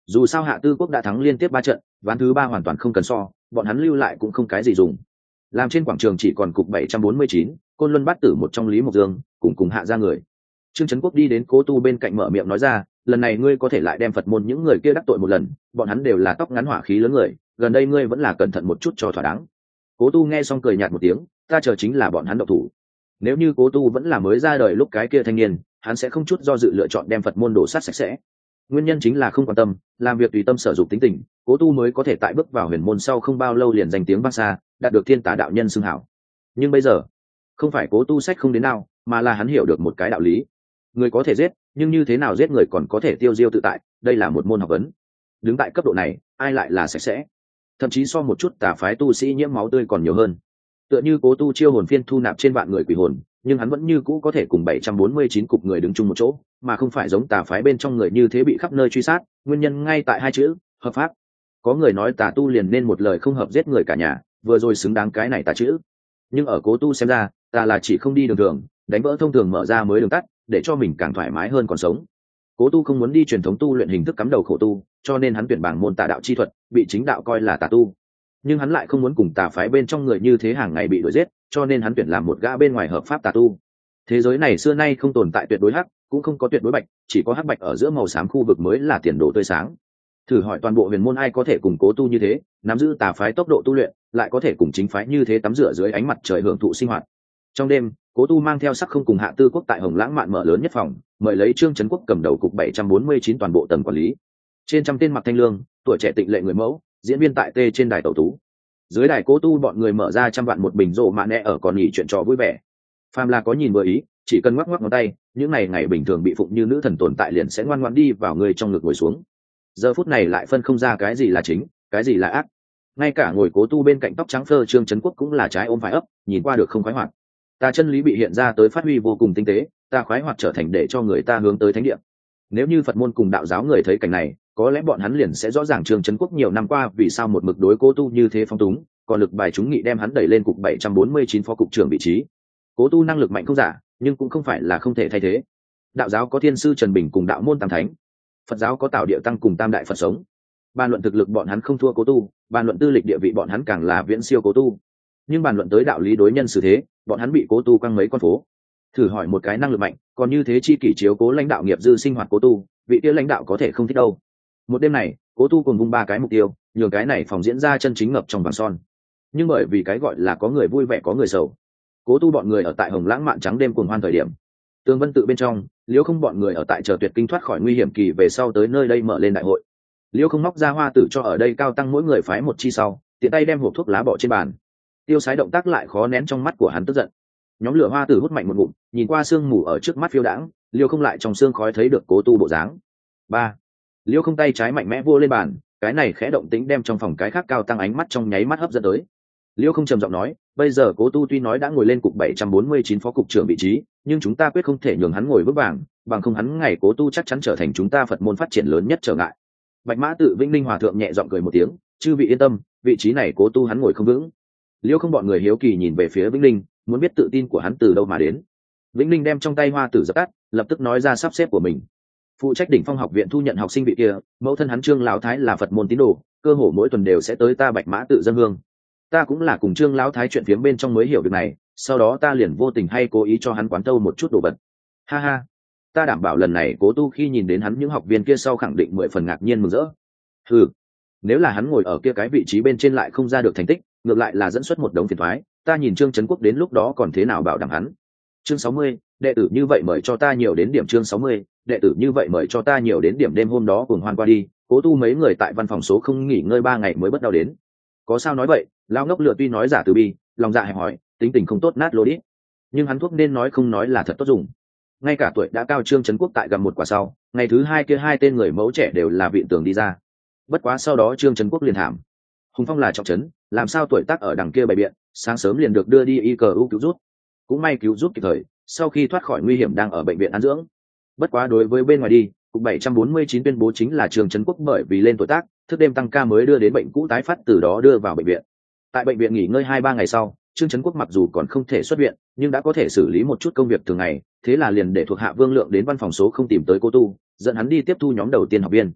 Dù sao Hạ Tư Quốc đã thắng liên tiếp ba trận, ván thứ ba hoàn toàn không cần so, bọn hắn lưu lại cũng không cái gì dùng. Làm trên quảng trường chỉ còn cục bảy trăm bốn mươi chín, Côn Luân Bát Tử một trong Lý Mộc Dương, cùng cùng hạ ra người. Trương Trấn Quốc đi đến Cố Tu bên cạnh mở miệng nói ra, lần này ngươi có thể lại đem Phật môn những người kia đắc tội một lần, bọn hắn đều là tóc ngắn hỏa khí lớn người, gần đây ngươi vẫn là cẩn thận một chút cho thỏa đáng. Cố Tu nghe xong cười nhạt một tiếng, ta chờ chính là bọn hắn động thủ. Nếu như Cố Tu vẫn là mới ra đời lúc cái kia thanh niên, hắn sẽ không chút do dự lựa chọn đem Phật môn đổ sát sạch sẽ. Nguyên nhân chính là không quan tâm, làm việc tùy tâm sở dụng tính tình, Cố Tu mới có thể tại bước vào huyền môn sau không bao lâu liền danh tiếng vang xa, đạt được thiên tả đạo nhân xưng hảo. Nhưng bây giờ, không phải Cố Tu sách không đến nào, mà là hắn hiểu được một cái đạo lý. Người có thể giết, nhưng như thế nào giết người còn có thể tiêu diêu tự tại, đây là một môn học vấn. Đứng tại cấp độ này, ai lại là sạch sẽ? Thậm chí so một chút tà phái tu sĩ nhiễm máu tươi còn nhiều hơn. Tựa như Cố Tu chiêu hồn phiên thu nạp trên vạn người quỷ hồn, nhưng hắn vẫn như cũ có thể cùng bảy trăm bốn mươi chín cục người đứng chung một chỗ, mà không phải giống tà phái bên trong người như thế bị khắp nơi truy sát, nguyên nhân ngay tại hai chữ, hợp pháp. Có người nói tà tu liền nên một lời không hợp giết người cả nhà, vừa rồi xứng đáng cái này tà chữ. Nhưng ở Cố Tu xem ra, tà là chỉ không đi đường thường, đánh vỡ thông thường mở ra mới đường tắt, để cho mình càng thoải mái hơn còn sống. Cố Tu không muốn đi truyền thống tu luyện hình thức cắm đầu khổ tu, cho nên hắn tuyển bảng môn tà đạo chi thuật, bị chính đạo coi là tà tu. Nhưng hắn lại không muốn cùng tà phái bên trong người như thế hàng ngày bị đuổi giết, cho nên hắn tuyển làm một gã bên ngoài hợp pháp tà tu. Thế giới này xưa nay không tồn tại tuyệt đối hắc, cũng không có tuyệt đối bạch, chỉ có hắc bạch ở giữa màu xám khu vực mới là tiền đồ tươi sáng. Thử hỏi toàn bộ huyền môn ai có thể cùng Cố Tu như thế, nắm giữ tà phái tốc độ tu luyện, lại có thể cùng chính phái như thế tắm rửa dưới ánh mặt trời hưởng thụ sinh hoạt. Trong đêm, Cố Tu mang theo Sắc Không cùng Hạ Tư Quốc tại Hồng Lãng Mạn mở lớn nhất phòng, mời lấy Trương Trấn Quốc cầm đầu cục bảy trăm bốn mươi chín toàn bộ tầng quản lý. Trên trăm tên mặc thanh lương, tuổi trẻ tịnh lệ người mẫu, diễn viên tại tê trên đài tẩu tú. Dưới đài Cố Tu bọn người mở ra trăm vạn một bình rộ mạ nẹ ở còn nghỉ chuyện trò vui vẻ. Phàm là có nhìn vừa ý, chỉ cần ngoắc ngoắc ngón tay, những ngày ngày bình thường bị phụng như nữ thần tồn tại liền sẽ ngoan ngoãn đi vào người trong ngực ngồi xuống. Giờ phút này lại phân không ra cái gì là chính, cái gì là ác. Ngay cả ngồi Cố Tu bên cạnh tóc trắng phơ Trương Trấn Quốc cũng là trái ôm phải ấp, nhìn qua được không khoái hoạt. Ta chân lý bị hiện ra tới phát huy vô cùng tinh tế, ta khoái hoạt trở thành để cho người ta hướng tới thánh địa. Nếu như Phật môn cùng đạo giáo người thấy cảnh này, có lẽ bọn hắn liền sẽ rõ ràng Trương Trấn Quốc nhiều năm qua vì sao một mực đối Cố Tu như thế phong túng, còn lực bài chúng nghị đem hắn đẩy lên cục bảy trăm bốn mươi chín phó cục trưởng vị trí. Cố Tu năng lực mạnh không giả, nhưng cũng không phải là không thể thay thế. Đạo giáo có thiên sư Trần Bình cùng đạo môn Tam Thánh, Phật giáo có Tào Địa Tăng cùng Tam Đại Phật sống. Bàn luận thực lực bọn hắn không thua Cố Tu, bàn luận tư lịch địa vị bọn hắn càng là viễn siêu Cố Tu. Nhưng bàn luận tới đạo lý đối nhân xử thế, bọn hắn bị Cố Tu quăng mấy con phố. Thử hỏi một cái năng lực mạnh, còn như thế chi kỷ chiếu cố lãnh đạo nghiệp dư sinh hoạt Cố Tu, vị kia lãnh đạo có thể không thích đâu. Một đêm này, Cố Tu cùng vung ba cái mục tiêu, nhường cái này phòng diễn ra chân chính ngập trong vàng son. Nhưng bởi vì cái gọi là có người vui vẻ có người sầu, Cố Tu bọn người ở tại Hồng Lãng Mạn trắng đêm cuồng hoan thời điểm, Tương Vân tự bên trong, Liễu Không bọn người ở tại chờ tuyệt kinh thoát khỏi nguy hiểm kỳ về sau tới nơi đây mở lên đại hội. Liễu Không móc ra hoa tử cho ở đây cao tăng mỗi người phái một chi sau, tiện tay đem hộp thuốc lá bỏ trên bàn. Tiêu Sái động tác lại khó nén trong mắt của hắn tức giận. Nhóm lửa hoa tử hút mạnh một ngụm, nhìn qua sương mù ở trước mắt phiêu đãng, Liễu Không lại trong sương khói thấy được Cố Tu bộ dáng. Ba. Liễu Không tay trái mạnh mẽ vua lên bàn, cái này khẽ động tĩnh đem trong phòng cái khác cao tăng ánh mắt trong nháy mắt hấp dẫn tới. Liễu Không trầm giọng nói, bây giờ Cố Tu tuy nói đã ngồi lên cục bảy trăm bốn mươi chín phó cục trưởng vị trí, nhưng chúng ta quyết không thể nhường hắn ngồi vững vàng, bằng không hắn ngày Cố Tu chắc chắn trở thành chúng ta Phật môn phát triển lớn nhất trở ngại. Bạch Mã tự Vĩnh Linh hòa thượng nhẹ giọng cười một tiếng, chư vị yên tâm, vị trí này Cố Tu hắn ngồi không vững. Liễu Không bọn người hiếu kỳ nhìn về phía Vĩnh Linh, muốn biết tự tin của hắn từ đâu mà đến. Vĩnh Linh đem trong tay hoa tử dập tắt, lập tức nói ra sắp xếp của mình. Phụ trách Đỉnh Phong học viện thu nhận học sinh vị kia, mẫu thân hắn Trương lão thái là Phật môn tín đồ, cơ hồ mỗi tuần đều sẽ tới ta Bạch Mã tự dâng hương. Ta cũng là cùng Trương lão thái chuyện phiếm bên trong mới hiểu việc này, sau đó ta liền vô tình hay cố ý cho hắn quán tâu một chút đồ vật. Ha ha, ta đảm bảo lần này Cố Tu khi nhìn đến hắn những học viên kia sau khẳng định mười phần ngạc nhiên mừng rỡ. Ừ, nếu là hắn ngồi ở kia cái vị trí bên trên lại không ra được thành tích, ngược lại là dẫn xuất một đống phiền toái, ta nhìn Trương Trấn Quốc đến lúc đó còn thế nào bảo đảm hắn. Chương sáu mươi, đệ tử như vậy mời cho ta nhiều đến điểm. Chương sáu mươi, đệ tử như vậy mời cho ta nhiều đến điểm. Đêm hôm đó cùng hoan qua đi, Cố Tu mấy người tại văn phòng số không nghỉ ngơi ba ngày mới bất đau đến. Có sao nói vậy, lao ngốc lựa tuy nói giả từ bi, lòng dạ hẹp hỏi, tính tình không tốt nát lô đi, nhưng hắn thuốc nên nói không nói là thật tốt dùng. Ngay cả tuổi đã cao Trương Trấn Quốc tại gặp một quả sau, ngày thứ hai kia hai tên người mẫu trẻ đều là viện tường đi ra. Bất quá sau đó Trương Trấn Quốc liền thảm. Hùng Phong là trọng trấn, làm sao tuổi tác ở đằng kia bày biện, sáng sớm liền được đưa đi y cờ u cứu rút. Cũng may cứu rút kịp thời, sau khi thoát khỏi nguy hiểm đang ở bệnh viện an dưỡng. Bất quá đối với bên ngoài đi, cục bảy trăm bốn mươi chín tuyên bố chính là Trương Trấn Quốc bởi vì lên tuổi tác, thức đêm tăng ca mới đưa đến bệnh cũ tái phát, từ đó đưa vào bệnh viện. Tại bệnh viện nghỉ ngơi hai ba ngày sau, Trương Trấn Quốc mặc dù còn không thể xuất viện, nhưng đã có thể xử lý một chút công việc thường ngày, thế là liền để thuộc hạ Vương Lượng đến văn phòng số không tìm tới Cố Tu, dẫn hắn đi tiếp thu nhóm đầu tiên học viên.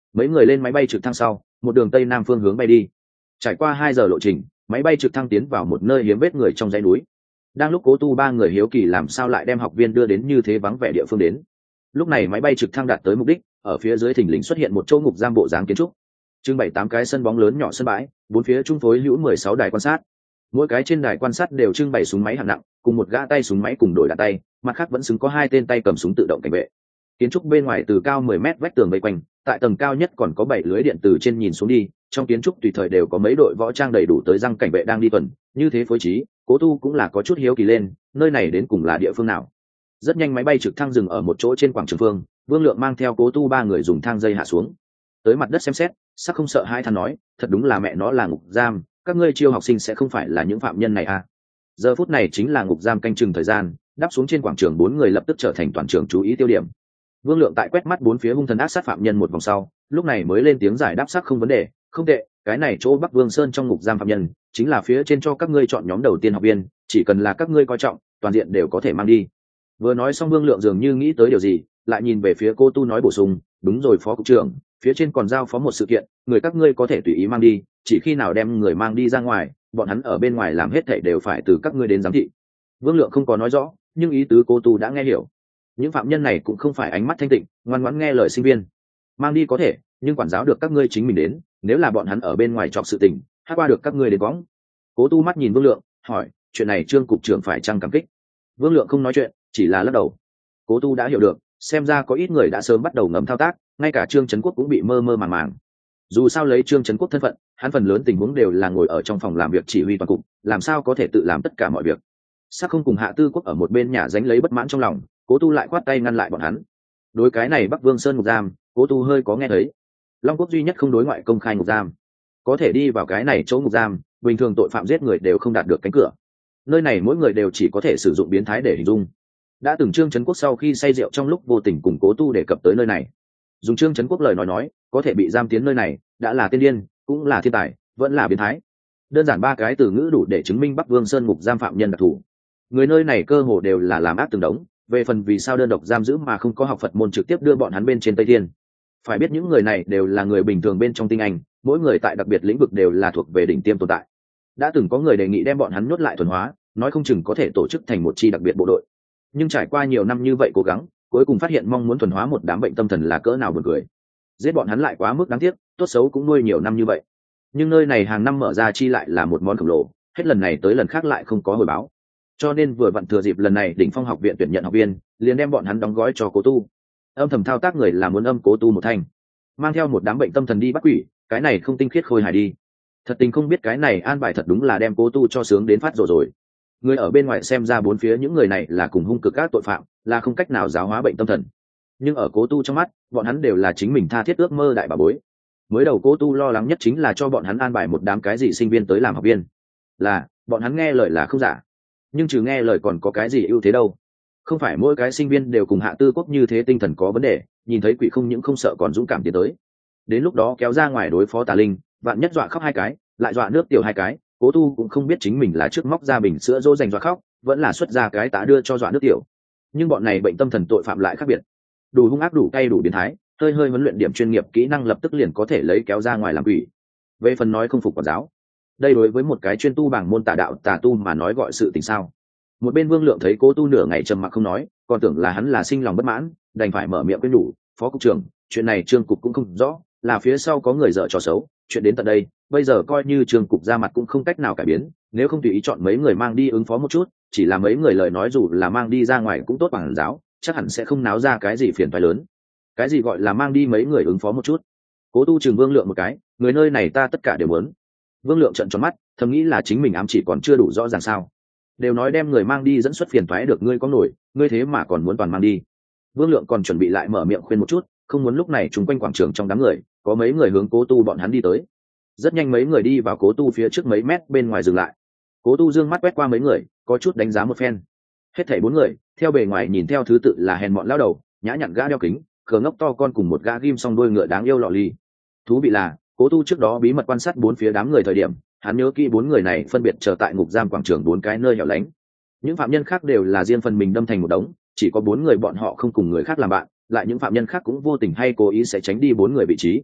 mấy người lên máy bay trực thăng sau một đường tây nam phương hướng bay đi. Trải qua hai giờ lộ trình, máy bay trực thăng tiến vào một nơi hiếm vết người trong dãy núi. Đang lúc Cố Tu ba người hiếu kỳ làm sao lại đem học viên đưa đến như thế vắng vẻ địa phương đến, lúc này máy bay trực thăng đạt tới mục đích, ở phía dưới thình lình xuất hiện một chỗ ngục giam bộ dáng kiến trúc, trưng bày tám cái sân bóng lớn nhỏ sân bãi, bốn phía trung phối hữu mười sáu đài quan sát, mỗi cái trên đài quan sát đều trưng bày súng máy hạng nặng cùng một gã tay súng máy cùng đổi đạn tay, mặt khác vẫn xứng có hai tên tay cầm súng tự động cảnh vệ. Kiến trúc bên ngoài từ cao mười mét vách tường vây quanh, tại tầng cao nhất còn có bảy lưới điện từ trên nhìn xuống đi, trong kiến trúc tùy thời đều có mấy đội võ trang đầy đủ tới răng cảnh vệ đang đi tuần, như thế phối trí, Cố Tu cũng là có chút hiếu kỳ lên, nơi này đến cùng là địa phương nào. Rất nhanh máy bay trực thăng dừng ở một chỗ trên quảng trường phương, Vương Lượng mang theo Cố Tu ba người dùng thang dây hạ xuống, tới mặt đất xem xét, sắc không sợ hai than nói, thật đúng là mẹ nó là ngục giam, các ngươi chiêu học sinh sẽ không phải là những phạm nhân này à? Giờ phút này chính là ngục giam canh chừng thời gian, đáp xuống trên quảng trường bốn người lập tức trở thành toàn trường chú ý tiêu điểm. Vương Lượng tại quét mắt bốn phía hung thần ác sát phạm nhân một vòng sau, lúc này mới lên tiếng giải đáp sắc không vấn đề, không tệ, cái này chỗ Bắc Vương Sơn trong ngục giam phạm nhân, chính là phía trên cho các ngươi chọn nhóm đầu tiên học viên, chỉ cần là các ngươi coi trọng, toàn diện đều có thể mang đi. Vừa nói xong Vương Lượng dường như nghĩ tới điều gì, lại nhìn về phía Cô Tu nói bổ sung, đúng rồi phó cục trưởng, phía trên còn giao phó một sự kiện, người các ngươi có thể tùy ý mang đi, chỉ khi nào đem người mang đi ra ngoài, bọn hắn ở bên ngoài làm hết thảy đều phải từ các ngươi đến giám thị. Vương Lượng không có nói rõ, nhưng ý tứ Cô Tu đã nghe hiểu. Những phạm nhân này cũng không phải ánh mắt thanh tịnh, ngoan ngoãn nghe lời sinh viên. Mang đi có thể, nhưng quản giáo được các ngươi chính mình đến, nếu là bọn hắn ở bên ngoài chọc sự tình, hát qua được các ngươi đến quõng. Cố Tu mắt nhìn Vương Lượng, hỏi, chuyện này Trương cục trưởng phải chăng cảm kích? Vương Lượng không nói chuyện, chỉ là lắc đầu. Cố Tu đã hiểu được, xem ra có ít người đã sớm bắt đầu ngầm thao tác, ngay cả Trương Trấn Quốc cũng bị mơ mơ màng màng. Dù sao lấy Trương Trấn Quốc thân phận, hắn phần lớn tình huống đều là ngồi ở trong phòng làm việc chỉ huy toàn cục, làm sao có thể tự làm tất cả mọi việc. Sắc không cùng Hạ Tư Quốc ở một bên nhà dánh lấy bất mãn trong lòng, Cố Tu lại khoát tay ngăn lại bọn hắn. Đối cái này Bắc Vương Sơn ngục giam, Cố Tu hơi có nghe thấy. Long Quốc duy nhất không đối ngoại công khai ngục giam, có thể đi vào cái này chỗ ngục giam, bình thường tội phạm giết người đều không đạt được cánh cửa. Nơi này mỗi người đều chỉ có thể sử dụng biến thái để hình dung. Đã từng Trương Trấn Quốc sau khi say rượu trong lúc vô tình cùng Cố Tu đề cập tới nơi này, dùng Trương Trấn Quốc lời nói nói, có thể bị giam tiến nơi này, đã là tiên điên, cũng là thiên tài, vẫn là biến thái. Đơn giản ba cái từ ngữ đủ để chứng minh Bắc Vương Sơn ngục giam phạm nhân đặc thù. Người nơi này cơ hồ đều là làm ác từng đống, về phần vì sao đơn độc giam giữ mà không có học Phật môn trực tiếp đưa bọn hắn bên trên Tây Thiên. Phải biết những người này đều là người bình thường bên trong tinh anh, mỗi người tại đặc biệt lĩnh vực đều là thuộc về đỉnh tiêm tồn tại. Đã từng có người đề nghị đem bọn hắn nhốt lại thuần hóa, nói không chừng có thể tổ chức thành một chi đặc biệt bộ đội. Nhưng trải qua nhiều năm như vậy cố gắng, cuối cùng phát hiện mong muốn thuần hóa một đám bệnh tâm thần là cỡ nào buồn cười. Giết bọn hắn lại quá mức đáng tiếc, tốt xấu cũng nuôi nhiều năm như vậy. Nhưng nơi này hàng năm mở ra chi lại là một món khổng lồ, hết lần này tới lần khác lại không có hồi báo. Cho nên vừa vặn thừa dịp lần này đỉnh phong học viện tuyển nhận học viên, liền đem bọn hắn đóng gói cho Cố Tu. Âm thầm thao tác người là muốn âm Cố Tu một thanh, mang theo một đám bệnh tâm thần đi bắt quỷ, cái này không tinh khiết khôi hài đi. Thật tình không biết cái này an bài thật đúng là đem Cố Tu cho sướng đến phát rồi rồi. Người ở bên ngoài xem ra bốn phía những người này là cùng hung cực các tội phạm, là không cách nào giáo hóa bệnh tâm thần. Nhưng ở Cố Tu trong mắt, bọn hắn đều là chính mình tha thiết ước mơ đại bà bối. Mới đầu Cố Tu lo lắng nhất chính là cho bọn hắn an bài một đám cái gì sinh viên tới làm học viên. Là, bọn hắn nghe lời là không giả. Nhưng trừ nghe lời còn có cái gì ưu thế đâu. Không phải mỗi cái sinh viên đều cùng Hạ Tư Quốc như thế tinh thần có vấn đề, nhìn thấy quỷ không những không sợ còn dũng cảm tiến tới. Đến lúc đó kéo ra ngoài đối phó tà linh, vạn nhất dọa khóc hai cái, lại dọa nước tiểu hai cái, Cố Tu cũng không biết chính mình là trước móc ra bình sữa dỗ dành dọa khóc, vẫn là xuất ra cái tá đưa cho dọa nước tiểu. Nhưng bọn này bệnh tâm thần tội phạm lại khác biệt, đủ hung ác, đủ cay, đủ biến thái, hơi hơi huấn luyện điểm chuyên nghiệp kỹ năng lập tức liền có thể lấy kéo ra ngoài làm quỷ. Về phần nói không phục quản giáo, đây đối với một cái chuyên tu bảng môn tà đạo tà tu mà nói gọi sự tình sao. Một bên Vương Lượng thấy Cố Tu nửa ngày trầm mặc không nói, còn tưởng là hắn là sinh lòng bất mãn, đành phải mở miệng khuyên nhủ, phó cục trưởng, chuyện này Trương cục cũng không rõ, là phía sau có người dở trò xấu, chuyện đến tận đây, bây giờ coi như Trương cục ra mặt cũng không cách nào cải biến, nếu không tùy ý chọn mấy người mang đi ứng phó một chút, chỉ là mấy người lời nói dù là mang đi ra ngoài cũng tốt bằng giáo, chắc hẳn sẽ không náo ra cái gì phiền toái lớn. Cái gì gọi là mang đi mấy người ứng phó một chút? Cố Tu chừng Vương Lượng một cái, người nơi này ta tất cả đều muốn. Vương Lượng trợn tròn mắt, thầm nghĩ là chính mình ám chỉ còn chưa đủ rõ ràng sao? Đều nói đem người mang đi dẫn xuất phiền toái được ngươi có nổi, ngươi thế mà còn muốn toàn mang đi. Vương Lượng còn chuẩn bị lại mở miệng khuyên một chút, không muốn lúc này chúng quanh quảng trường trong đám người, có mấy người hướng Cố Tu bọn hắn đi tới. Rất nhanh mấy người đi vào Cố Tu phía trước mấy mét bên ngoài dừng lại. Cố Tu dương mắt quét qua mấy người, có chút đánh giá một phen. Hết thảy bốn người, theo bề ngoài nhìn theo thứ tự là hèn mọn lão đầu, nhã nhặn gã đeo kính, khờ ngốc to con cùng một gã ghim song đuôi ngựa đáng yêu lọ lì. Thú vị là, Cố Tu trước đó bí mật quan sát bốn phía đám người thời điểm, hắn nhớ kỹ bốn người này phân biệt chờ tại ngục giam quảng trường bốn cái nơi hẻo lánh. Những phạm nhân khác đều là riêng phần mình đâm thành một đống, chỉ có bốn người bọn họ không cùng người khác làm bạn, lại những phạm nhân khác cũng vô tình hay cố ý sẽ tránh đi bốn người vị trí.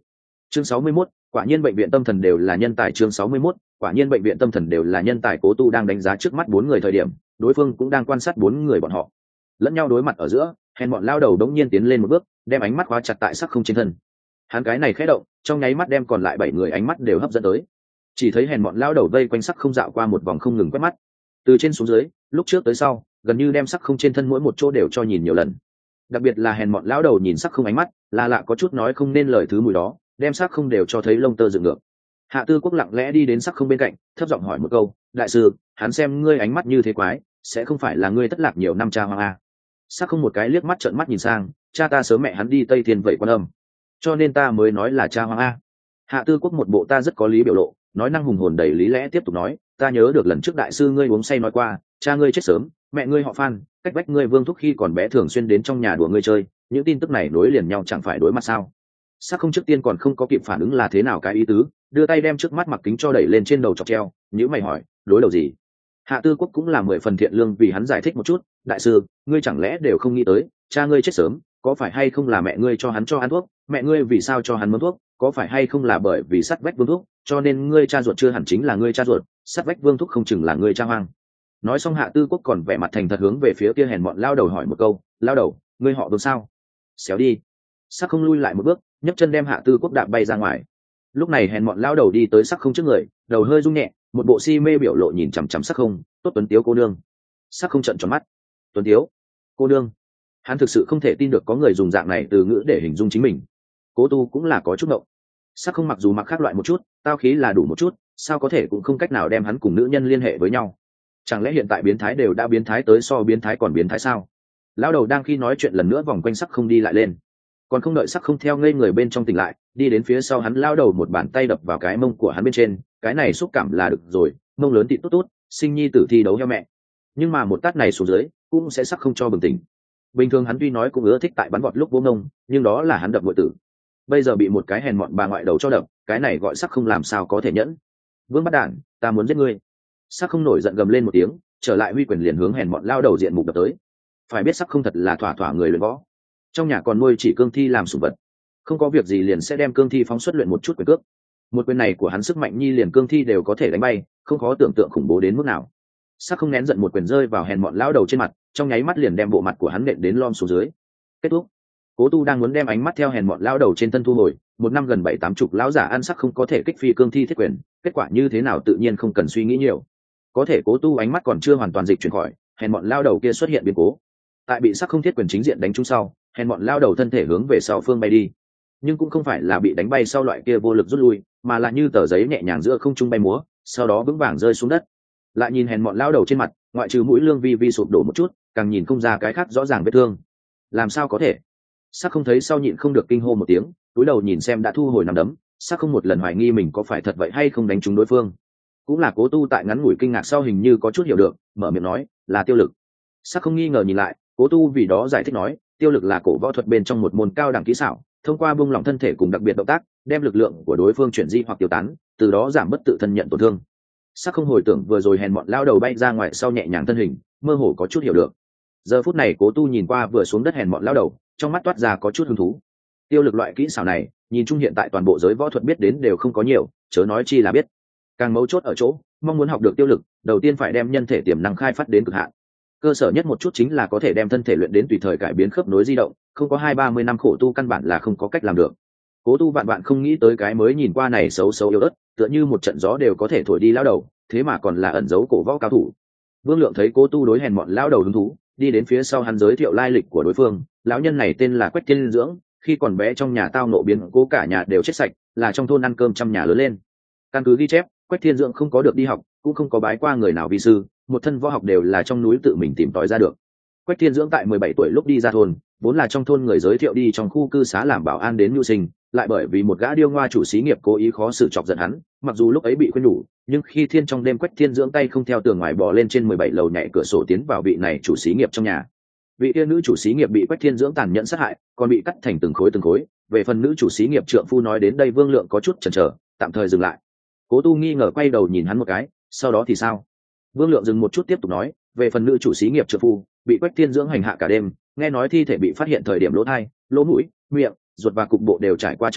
chương sáu mươi mốt, quả nhiên bệnh viện tâm thần đều là nhân tài. Chương sáu mươi mốt, quả nhiên bệnh viện tâm thần đều là nhân tài. Cố Tu đang đánh giá trước mắt bốn người thời điểm, đối phương cũng đang quan sát bốn người bọn họ. Lẫn nhau đối mặt ở giữa, hèn bọn lao đầu đống nhiên tiến lên một bước, đem ánh mắt khóa chặt tại Sắc Không trên thân. Hắn cái này khẽ động, trong nháy mắt đem còn lại bảy người ánh mắt đều hấp dẫn tới. Chỉ thấy hèn bọn lao đầu vây quanh Sắc Không dạo qua một vòng không ngừng quét mắt, từ trên xuống dưới, lúc trước tới sau, gần như đem Sắc Không trên thân mỗi một chỗ đều cho nhìn nhiều lần. Đặc biệt là hèn bọn lão đầu nhìn Sắc Không ánh mắt, là lạ có chút nói không nên lời thứ mùi đó, đem Sắc Không đều cho thấy lông tơ dựng ngược. Hạ Tư Quốc lặng lẽ đi đến Sắc Không bên cạnh, thấp giọng hỏi một câu, đại sư, hắn xem ngươi ánh mắt như thế quái, sẽ không phải là ngươi thất lạc nhiều năm cha hoang à? Sắc Không một cái liếc mắt trợn mắt nhìn sang, cha ta sớm mẹ hắn đi Tây Thiên vậy Quan Âm, cho nên ta mới nói là cha hoang a. Hạ Tư Quốc một bộ ta rất có lý biểu lộ, nói năng hùng hồn đầy lý lẽ tiếp tục nói, ta nhớ được lần trước đại sư ngươi uống say nói qua, cha ngươi chết sớm, mẹ ngươi họ Phan, cách vách ngươi Vương Thúc khi còn bé thường xuyên đến trong nhà đùa ngươi chơi, những tin tức này nối liền nhau chẳng phải đối mặt sao? Sắc Không trước tiên còn không có kịp phản ứng là thế nào cái ý tứ, đưa tay đem trước mắt mặc kính cho đẩy lên trên đầu chọc treo, nhữ mày hỏi, đối đầu gì? Hạ Tư Quốc cũng là mười phần thiện lương vì hắn giải thích một chút, đại sư, ngươi chẳng lẽ đều không nghĩ tới, cha ngươi chết sớm, có phải hay không là mẹ ngươi cho hắn cho ăn thuốc, mẹ ngươi vì sao cho hắn mớm thuốc, có phải hay không là bởi vì sát vách Vương Thúc, cho nên ngươi cha ruột chưa hẳn chính là ngươi cha ruột, sát vách Vương Thúc không chừng là ngươi cha hoang. Nói xong Hạ Tư Quốc còn vẻ mặt thành thật hướng về phía kia hèn bọn lao đầu hỏi một câu, lao đầu, ngươi họ Vương sao? Xéo đi. Sắc Không lui lại một bước, nhấc chân đem Hạ Tư Quốc đạp bay ra ngoài. Lúc này hèn bọn lao đầu đi tới Sắc Không trước người, đầu hơi rung nhẹ, một bộ si mê biểu lộ nhìn chằm chằm Sắc Không, tốt tuấn tiếu cô nương. Sắc Không trợn tròn mắt, tuấn tiếu cô nương, hắn thực sự không thể tin được có người dùng dạng này từ ngữ để hình dung chính mình. Cố Tu cũng là có chút ngộng. Sắc Không mặc dù mặc khác loại một chút, tao khí là đủ một chút, sao có thể cũng không cách nào đem hắn cùng nữ nhân liên hệ với nhau. Chẳng lẽ hiện tại biến thái đều đã biến thái tới so biến thái còn biến thái sao? Lão đầu đang khi nói chuyện lần nữa vòng quanh Sắc Không đi lại lên, còn không đợi Sắc Không theo ngây người bên trong tỉnh lại, đi đến phía sau hắn lao đầu một bàn tay đập vào cái mông của hắn bên trên, cái này xúc cảm là được rồi, mông lớn thịt tốt tốt, sinh nhi tử thi đấu heo mẹ. Nhưng mà một tát này xuống dưới cũng sẽ Sắc Không cho bừng tỉnh. Bình thường hắn tuy nói cũng ưa thích tại bắn vọt lúc vô ngông, nhưng đó là hắn đập ngụy tử, bây giờ bị một cái hèn mọn bà ngoại đầu cho đập, cái này gọi Sắc Không làm sao có thể nhẫn. Vương bắt đản, ta muốn giết ngươi. Sắc Không nổi giận gầm lên một tiếng, trở lại huy quyền liền hướng hèn mọn lao đầu diện mục đập tới. Phải biết Sắc Không thật là thỏa thỏa người luyện võ, trong nhà còn nuôi chỉ cương thi làm sủng vật, không có việc gì liền sẽ đem cương thi phóng xuất luyện một chút quyền cước. Một quyền này của hắn sức mạnh nhi liền cương thi đều có thể đánh bay, không khó tưởng tượng khủng bố đến mức nào. Sắc Không nén giận một quyền rơi vào hèn mọn lão đầu trên mặt, trong nháy mắt liền đem bộ mặt của hắn nện đến lom xuống dưới. Kết thúc. Cố Tu đang muốn đem ánh mắt theo hèn mọn lão đầu trên thân thu hồi, một năm gần bảy tám chục lão giả ăn sắc không có thể kích phi cương thi thiết quyền, kết quả như thế nào tự nhiên không cần suy nghĩ nhiều. Có thể Cố Tu ánh mắt còn chưa hoàn toàn dịch chuyển khỏi, hèn mọn lão đầu kia xuất hiện biến cố. Tại bị sắc không thiết quyền chính diện đánh trúng sau, hèn mọn lão đầu thân thể hướng về sau phương bay đi, nhưng cũng không phải là bị đánh bay sau loại kia vô lực rút lui, mà là như tờ giấy nhẹ nhàng giữa không trung bay múa, sau đó vững vàng rơi xuống đất. Lại nhìn hèn mọn lão đầu trên mặt, ngoại trừ mũi lương vi vi sụp đổ một chút, càng nhìn không ra cái khác rõ ràng vết thương. Làm sao có thể? Sắc không thấy sau nhịn không được kinh hô một tiếng, cúi đầu nhìn xem đã thu hồi nắm đấm, Sắc không một lần hoài nghi mình có phải thật vậy hay không đánh trúng đối phương. Cũng là Cố Tu tại ngắn ngủi kinh ngạc sau hình như có chút hiểu được, mở miệng nói, là tiêu lực. Sắc không nghi ngờ nhìn lại, Cố Tu vì đó giải thích nói, tiêu lực là cổ võ thuật bên trong một môn cao đẳng kỹ xảo, thông qua buông lỏng thân thể cùng đặc biệt động tác, đem lực lượng của đối phương chuyển di hoặc tiêu tán, từ đó giảm bất tự thân nhận tổn thương. Sắc không hồi tưởng vừa rồi hèn mọn lao đầu bay ra ngoài sau nhẹ nhàng thân hình, mơ hồ có chút hiểu được. Giờ phút này Cố Tu nhìn qua vừa xuống đất hèn mọn lao đầu, trong mắt toát ra có chút hứng thú. Tiêu lực loại kỹ xảo này, nhìn chung hiện tại toàn bộ giới võ thuật biết đến đều không có nhiều, chớ nói chi là biết. Càng mấu chốt ở chỗ, mong muốn học được tiêu lực, đầu tiên phải đem nhân thể tiềm năng khai phát đến cực hạn. Cơ sở nhất một chút chính là có thể đem thân thể luyện đến tùy thời cải biến khớp nối di động, không có hai ba mươi năm khổ tu căn bản là không có cách làm được. Cố Tu vạn vạn không nghĩ tới cái mới nhìn qua này xấu xấu yếu ớt, tựa như một trận gió đều có thể thổi đi lao đầu, thế mà còn là ẩn giấu cổ võ cao thủ. Vương Lượng thấy Cố Tu đối hèn mọn lao đầu hứng thú, đi đến phía sau hắn giới thiệu lai lịch của đối phương. Lão nhân này tên là Quách Thiên Dưỡng, khi còn bé trong nhà tao nộ biến cố cả nhà đều chết sạch, là trong thôn ăn cơm trăm nhà lớn lên. Căn cứ ghi chép, Quách Thiên Dưỡng không có được đi học, cũng không có bái qua người nào vi sư, một thân võ học đều là trong núi tự mình tìm tòi ra được. Quách Thiên Dưỡng tại mười bảy tuổi lúc đi ra thôn, vốn là trong thôn người giới thiệu đi trong khu cư xá làm bảo an đến mưu sinh, lại bởi vì một gã điêu ngoa chủ xí nghiệp cố ý khó xử chọc giận hắn, mặc dù lúc ấy bị khuyên nhủ, nhưng khi thiên trong đêm Quách Thiên Dưỡng tay không theo tường ngoài bò lên trên mười bảy lầu nhảy cửa sổ tiến vào vị này chủ xí nghiệp trong nhà. Vị kia nữ chủ xí nghiệp bị Quách Thiên Dưỡng tàn nhẫn sát hại, còn bị cắt thành từng khối từng khối. Về phần nữ chủ xí nghiệp trượng phu nói đến đây Vương Lượng có chút chần chờ, tạm thời dừng lại. Cố Tu nghi ngờ quay đầu nhìn hắn một cái, sau đó thì sao? Vương Lượng dừng một chút tiếp tục nói, về phần nữ chủ xí nghiệp trượng phu bị Quách Thiên Dưỡng hành hạ cả đêm, nghe nói thi thể bị phát hiện thời điểm lỗ tai, lỗ mũi, miệng, ruột và cục bộ đều trải qua trọng thương,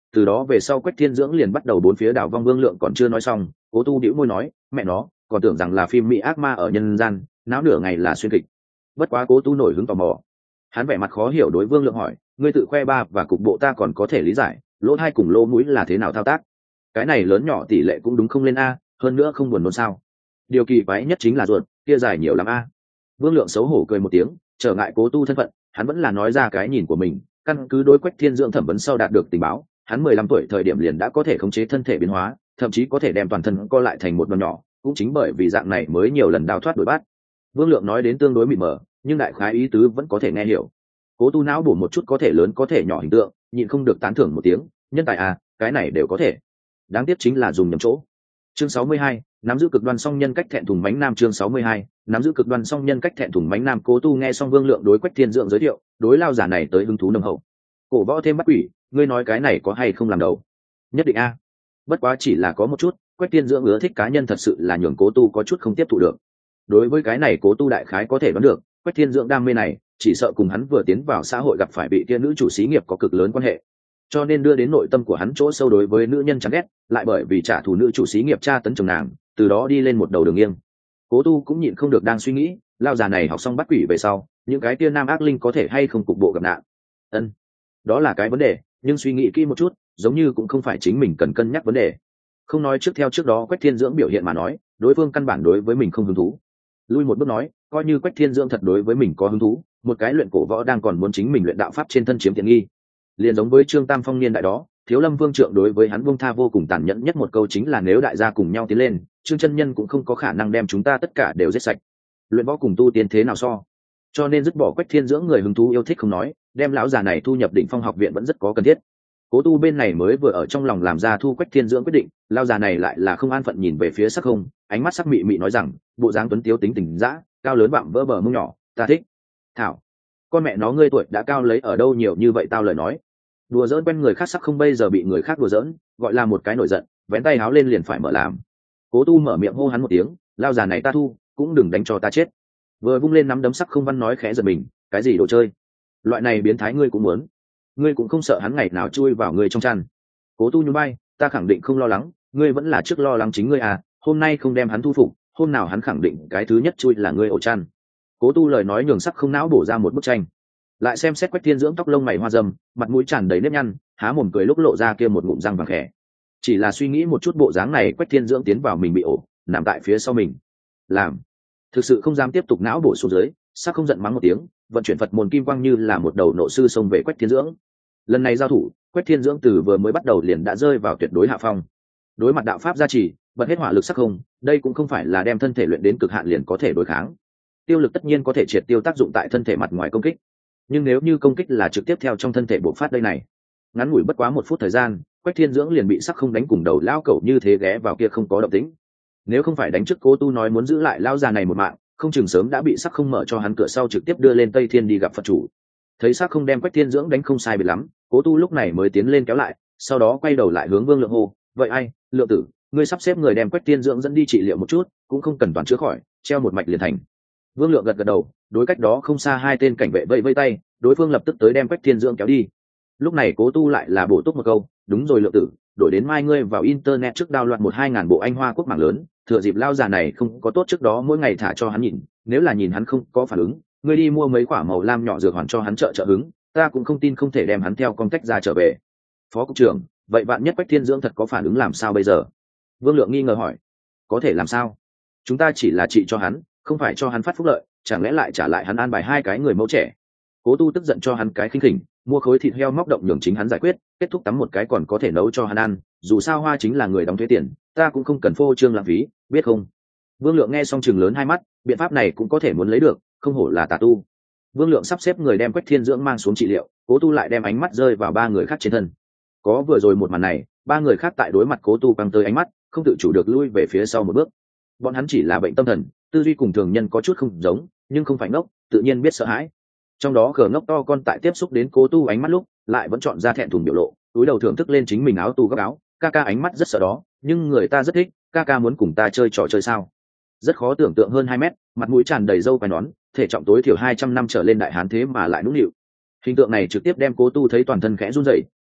từ đó về sau Quách Thiên Dưỡng liền bắt đầu bốn phía đảo vong. Vương Lượng còn chưa nói xong, Cố Tu bĩu môi nói, mẹ nó, còn tưởng rằng là phim mỹ ác ma ở nhân gian, náo nửa ngày là xuyên kịch. Bất quá Cố Tu nổi hứng tò mò, hắn vẻ mặt khó hiểu đối Vương Lượng hỏi, ngươi tự khoe ba và cục bộ ta còn có thể lý giải, lỗ hai cùng lỗ mũi là thế nào thao tác? Cái này lớn nhỏ tỷ lệ cũng đúng không lên a, hơn nữa không buồn nôn sao? Điều kỳ quái nhất chính là ruột kia dài nhiều lắm a. Vương Lượng xấu hổ cười một tiếng, trở ngại Cố Tu thân phận, hắn vẫn là nói ra cái nhìn của mình, căn cứ đối Quách Thiên Dưỡng thẩm vấn sau đạt được tình báo, hắn mười lăm tuổi thời điểm liền đã có thể khống chế thân thể biến hóa, thậm chí có thể đem toàn thân co lại thành một đoàn nhỏ, cũng chính bởi vì dạng này mới nhiều lần đào thoát đuổi bắt. Vương Lượng nói đến tương đối mịt mờ, nhưng đại khái ý tứ vẫn có thể nghe hiểu. Cố Tu não bổ một chút có thể lớn có thể nhỏ hình tượng, nhịn không được tán thưởng một tiếng, nhân tài à, cái này đều có thể. Đáng tiếc chính là dùng nhầm chỗ. Chương sáu mươi hai, nắm giữ cực đoan song nhân cách thẹn thùng mánh nam. Chương sáu mươi hai, nắm giữ cực đoan song nhân cách thẹn thùng mánh nam. Cố Tu nghe xong Vương Lượng đối Quách Thiên Dưỡng giới thiệu, đối lao giả này tới hứng thú nồng hậu. Cổ võ thêm bắt quỷ, ngươi nói cái này có hay không làm đầu? Nhất định a. Bất quá chỉ là có một chút, Quách Thiên Dưỡng ưa thích cá nhân thật sự là nhường Cố Tu có chút không tiếp thụ được. Đối với cái này Cố Tu đại khái có thể đoán được, Quách Thiên Dưỡng đam mê này, chỉ sợ cùng hắn vừa tiến vào xã hội gặp phải bị kia nữ chủ xí nghiệp có cực lớn quan hệ. Cho nên đưa đến nội tâm của hắn chỗ sâu đối với nữ nhân chán ghét, lại bởi vì trả thù nữ chủ xí nghiệp tra tấn chồng nàng, từ đó đi lên một đầu đường nghiêng. Cố Tu cũng nhịn không được đang suy nghĩ, lao già này học xong bắt quỷ về sau, những cái kia nam ác linh có thể hay không cục bộ gặp nạn. Ân, đó là cái vấn đề, nhưng suy nghĩ kỹ một chút, giống như cũng không phải chính mình cần cân nhắc vấn đề. Không nói trước theo trước đó Quách Thiên Dưỡng biểu hiện mà nói, đối phương căn bản đối với mình không hứng thú. Lui một bước nói, coi như Quách Thiên Dưỡng thật đối với mình có hứng thú, một cái luyện cổ võ đang còn muốn chính mình luyện đạo pháp trên thân chiếm tiện nghi. Liền giống với Trương Tam Phong niên đại đó, Thiếu Lâm Vương Trượng đối với hắn buông tha vô cùng tàn nhẫn nhất một câu chính là nếu đại gia cùng nhau tiến lên, Trương chân nhân cũng không có khả năng đem chúng ta tất cả đều giết sạch. Luyện võ cùng tu tiên thế nào so? Cho nên dứt bỏ Quách Thiên Dưỡng người hứng thú yêu thích không nói, đem lão già này thu nhập Định Phong học viện vẫn rất có cần thiết. Cố Tu bên này mới vừa ở trong lòng làm ra thu Quách Thiên Dưỡng quyết định, lão già này lại là không an phận nhìn về phía Sắc Không, ánh mắt sắc mị mị nói rằng, bộ dáng tuấn tiếu tính tình dã, cao lớn vạm vỡ bờ mông nhỏ, ta thích. Thảo, con mẹ nó ngươi tuổi đã cao lấy ở đâu nhiều như vậy tao lời nói. Đùa giỡn quen người khác Sắc Không bây giờ bị người khác đùa giỡn, gọi là một cái nổi giận, vén tay áo lên liền phải mở làm. Cố Tu mở miệng hô hắn một tiếng, lão già này ta thu, cũng đừng đánh cho ta chết. Vừa vung lên nắm đấm Sắc Không văn nói khẽ giật mình, cái gì đồ chơi? Loại này biến thái ngươi cũng muốn? Ngươi cũng không sợ hắn ngày nào chui vào ngươi trong chăn? Cố Tu nhún vai, ta khẳng định không lo lắng, ngươi vẫn là trước lo lắng chính ngươi à, hôm nay không đem hắn thu phục, hôm nào hắn khẳng định cái thứ nhất chui là ngươi ổ chăn. Cố Tu lời nói nhường Sắc Không não bổ ra một bức tranh. Lại xem xét Quách Thiên Dưỡng tóc lông mày hoa râm, mặt mũi tràn đầy nếp nhăn, há mồm cười lúc lộ ra kia một ngụm răng vàng khẽ. Chỉ là suy nghĩ một chút bộ dáng này, Quách Thiên Dưỡng tiến vào mình bị ổ, nằm tại phía sau mình. Làm, thực sự không dám tiếp tục não bổ xuống dưới, Sắc Không giận mắng một tiếng, vận chuyển Phật môn kim quang như là một đầu nộ sư xông về Quách Thiên Dưỡng. Lần này giao thủ, Quách Thiên Dưỡng từ vừa mới bắt đầu liền đã rơi vào tuyệt đối hạ phong. Đối mặt đạo pháp gia trì, bật hết hỏa lực Sắc Không, đây cũng không phải là đem thân thể luyện đến cực hạn liền có thể đối kháng. Tiêu lực tất nhiên có thể triệt tiêu tác dụng tại thân thể mặt ngoài công kích, nhưng nếu như công kích là trực tiếp theo trong thân thể bộc phát đây này, ngắn ngủi bất quá một phút thời gian, Quách Thiên Dưỡng liền bị Sắc Không đánh cùng đầu lao cẩu như thế ghé vào kia không có động tĩnh. Nếu không phải đánh trước Cố Tu nói muốn giữ lại lao già này một mạng, không chừng sớm đã bị Sắc Không mở cho hắn cửa sau trực tiếp đưa lên Tây Thiên đi gặp Phật chủ. Thấy Sắc Không đem Quách Thiên Dưỡng đánh không sai biệt lắm, Cố Tu lúc này mới tiến lên kéo lại, sau đó quay đầu lại hướng Vương Lượng hô, vậy ai, Lượng tử, ngươi sắp xếp người đem Quách Thiên Dưỡng dẫn đi trị liệu một chút, cũng không cần toàn chữa khỏi, treo một mạch liền thành. Vương Lượng gật gật đầu, đối cách đó không xa hai tên cảnh vệ vẫy vẫy tay, đối phương lập tức tới đem Quách Thiên Dưỡng kéo đi. Lúc này Cố Tu lại là bổ túc một câu, đúng rồi Lượng tử, đổi đến mai ngươi vào internet trước đao loạn một hai ngàn bộ Anh Hoa quốc mạng lớn, thừa dịp lao già này không có tốt trước đó mỗi ngày thả cho hắn nhìn, nếu là nhìn hắn không có phản ứng, ngươi đi mua mấy quả màu lam nhỏ dược hoàn cho hắn trợ trợ hứng, ta cũng không tin không thể đem hắn theo con cách ra trở về. Phó cục trưởng, vậy bạn nhất Quách Thiên Dưỡng thật có phản ứng làm sao bây giờ? Vương Lượng nghi ngờ hỏi. Có thể làm sao? Chúng ta chỉ là trị cho hắn, không phải cho hắn phát phúc lợi, chẳng lẽ lại trả lại hắn an bài hai cái người mẫu trẻ? Cố Tu tức giận cho hắn cái khinh khỉnh, mua khối thịt heo móc động nhường chính hắn giải quyết, kết thúc tắm một cái còn có thể nấu cho hắn ăn, dù sao Hoa chính là người đóng thuế tiền, ta cũng không cần phô trương lãng phí, biết không? Vương Lượng nghe xong chừng lớn hai mắt, biện pháp này cũng có thể muốn lấy được, không hổ là tà tu. Vương Lượng sắp xếp người đem Quách Thiên Dưỡng mang xuống trị liệu, Cố Tu lại đem ánh mắt rơi vào ba người khác trên thân. Có vừa rồi một màn này, ba người khác tại đối mặt Cố Tu căng tới ánh mắt, không tự chủ được lui về phía sau một bước. Bọn hắn chỉ là bệnh tâm thần, tư duy cùng thường nhân có chút không giống, nhưng không phải ngốc, tự nhiên biết sợ hãi. Trong đó Khờ ngốc to con tại tiếp xúc đến Cố Tu ánh mắt lúc, lại vẫn chọn ra thẹn thùng biểu lộ, túi đầu thưởng thức lên chính mình áo tu góc áo, ca ca ánh mắt rất sợ đó, nhưng người ta rất thích, ca ca muốn cùng ta chơi trò chơi sao? Rất khó tưởng tượng hơn hai mét, mặt mũi tràn đầy râu quai nón, thể trọng tối thiểu hai trăm năm trở lên đại hán thế mà lại nũng nịu. Hình tượng này trực tiếp đem Cố Tu thấy toàn thân khẽ run rẩy,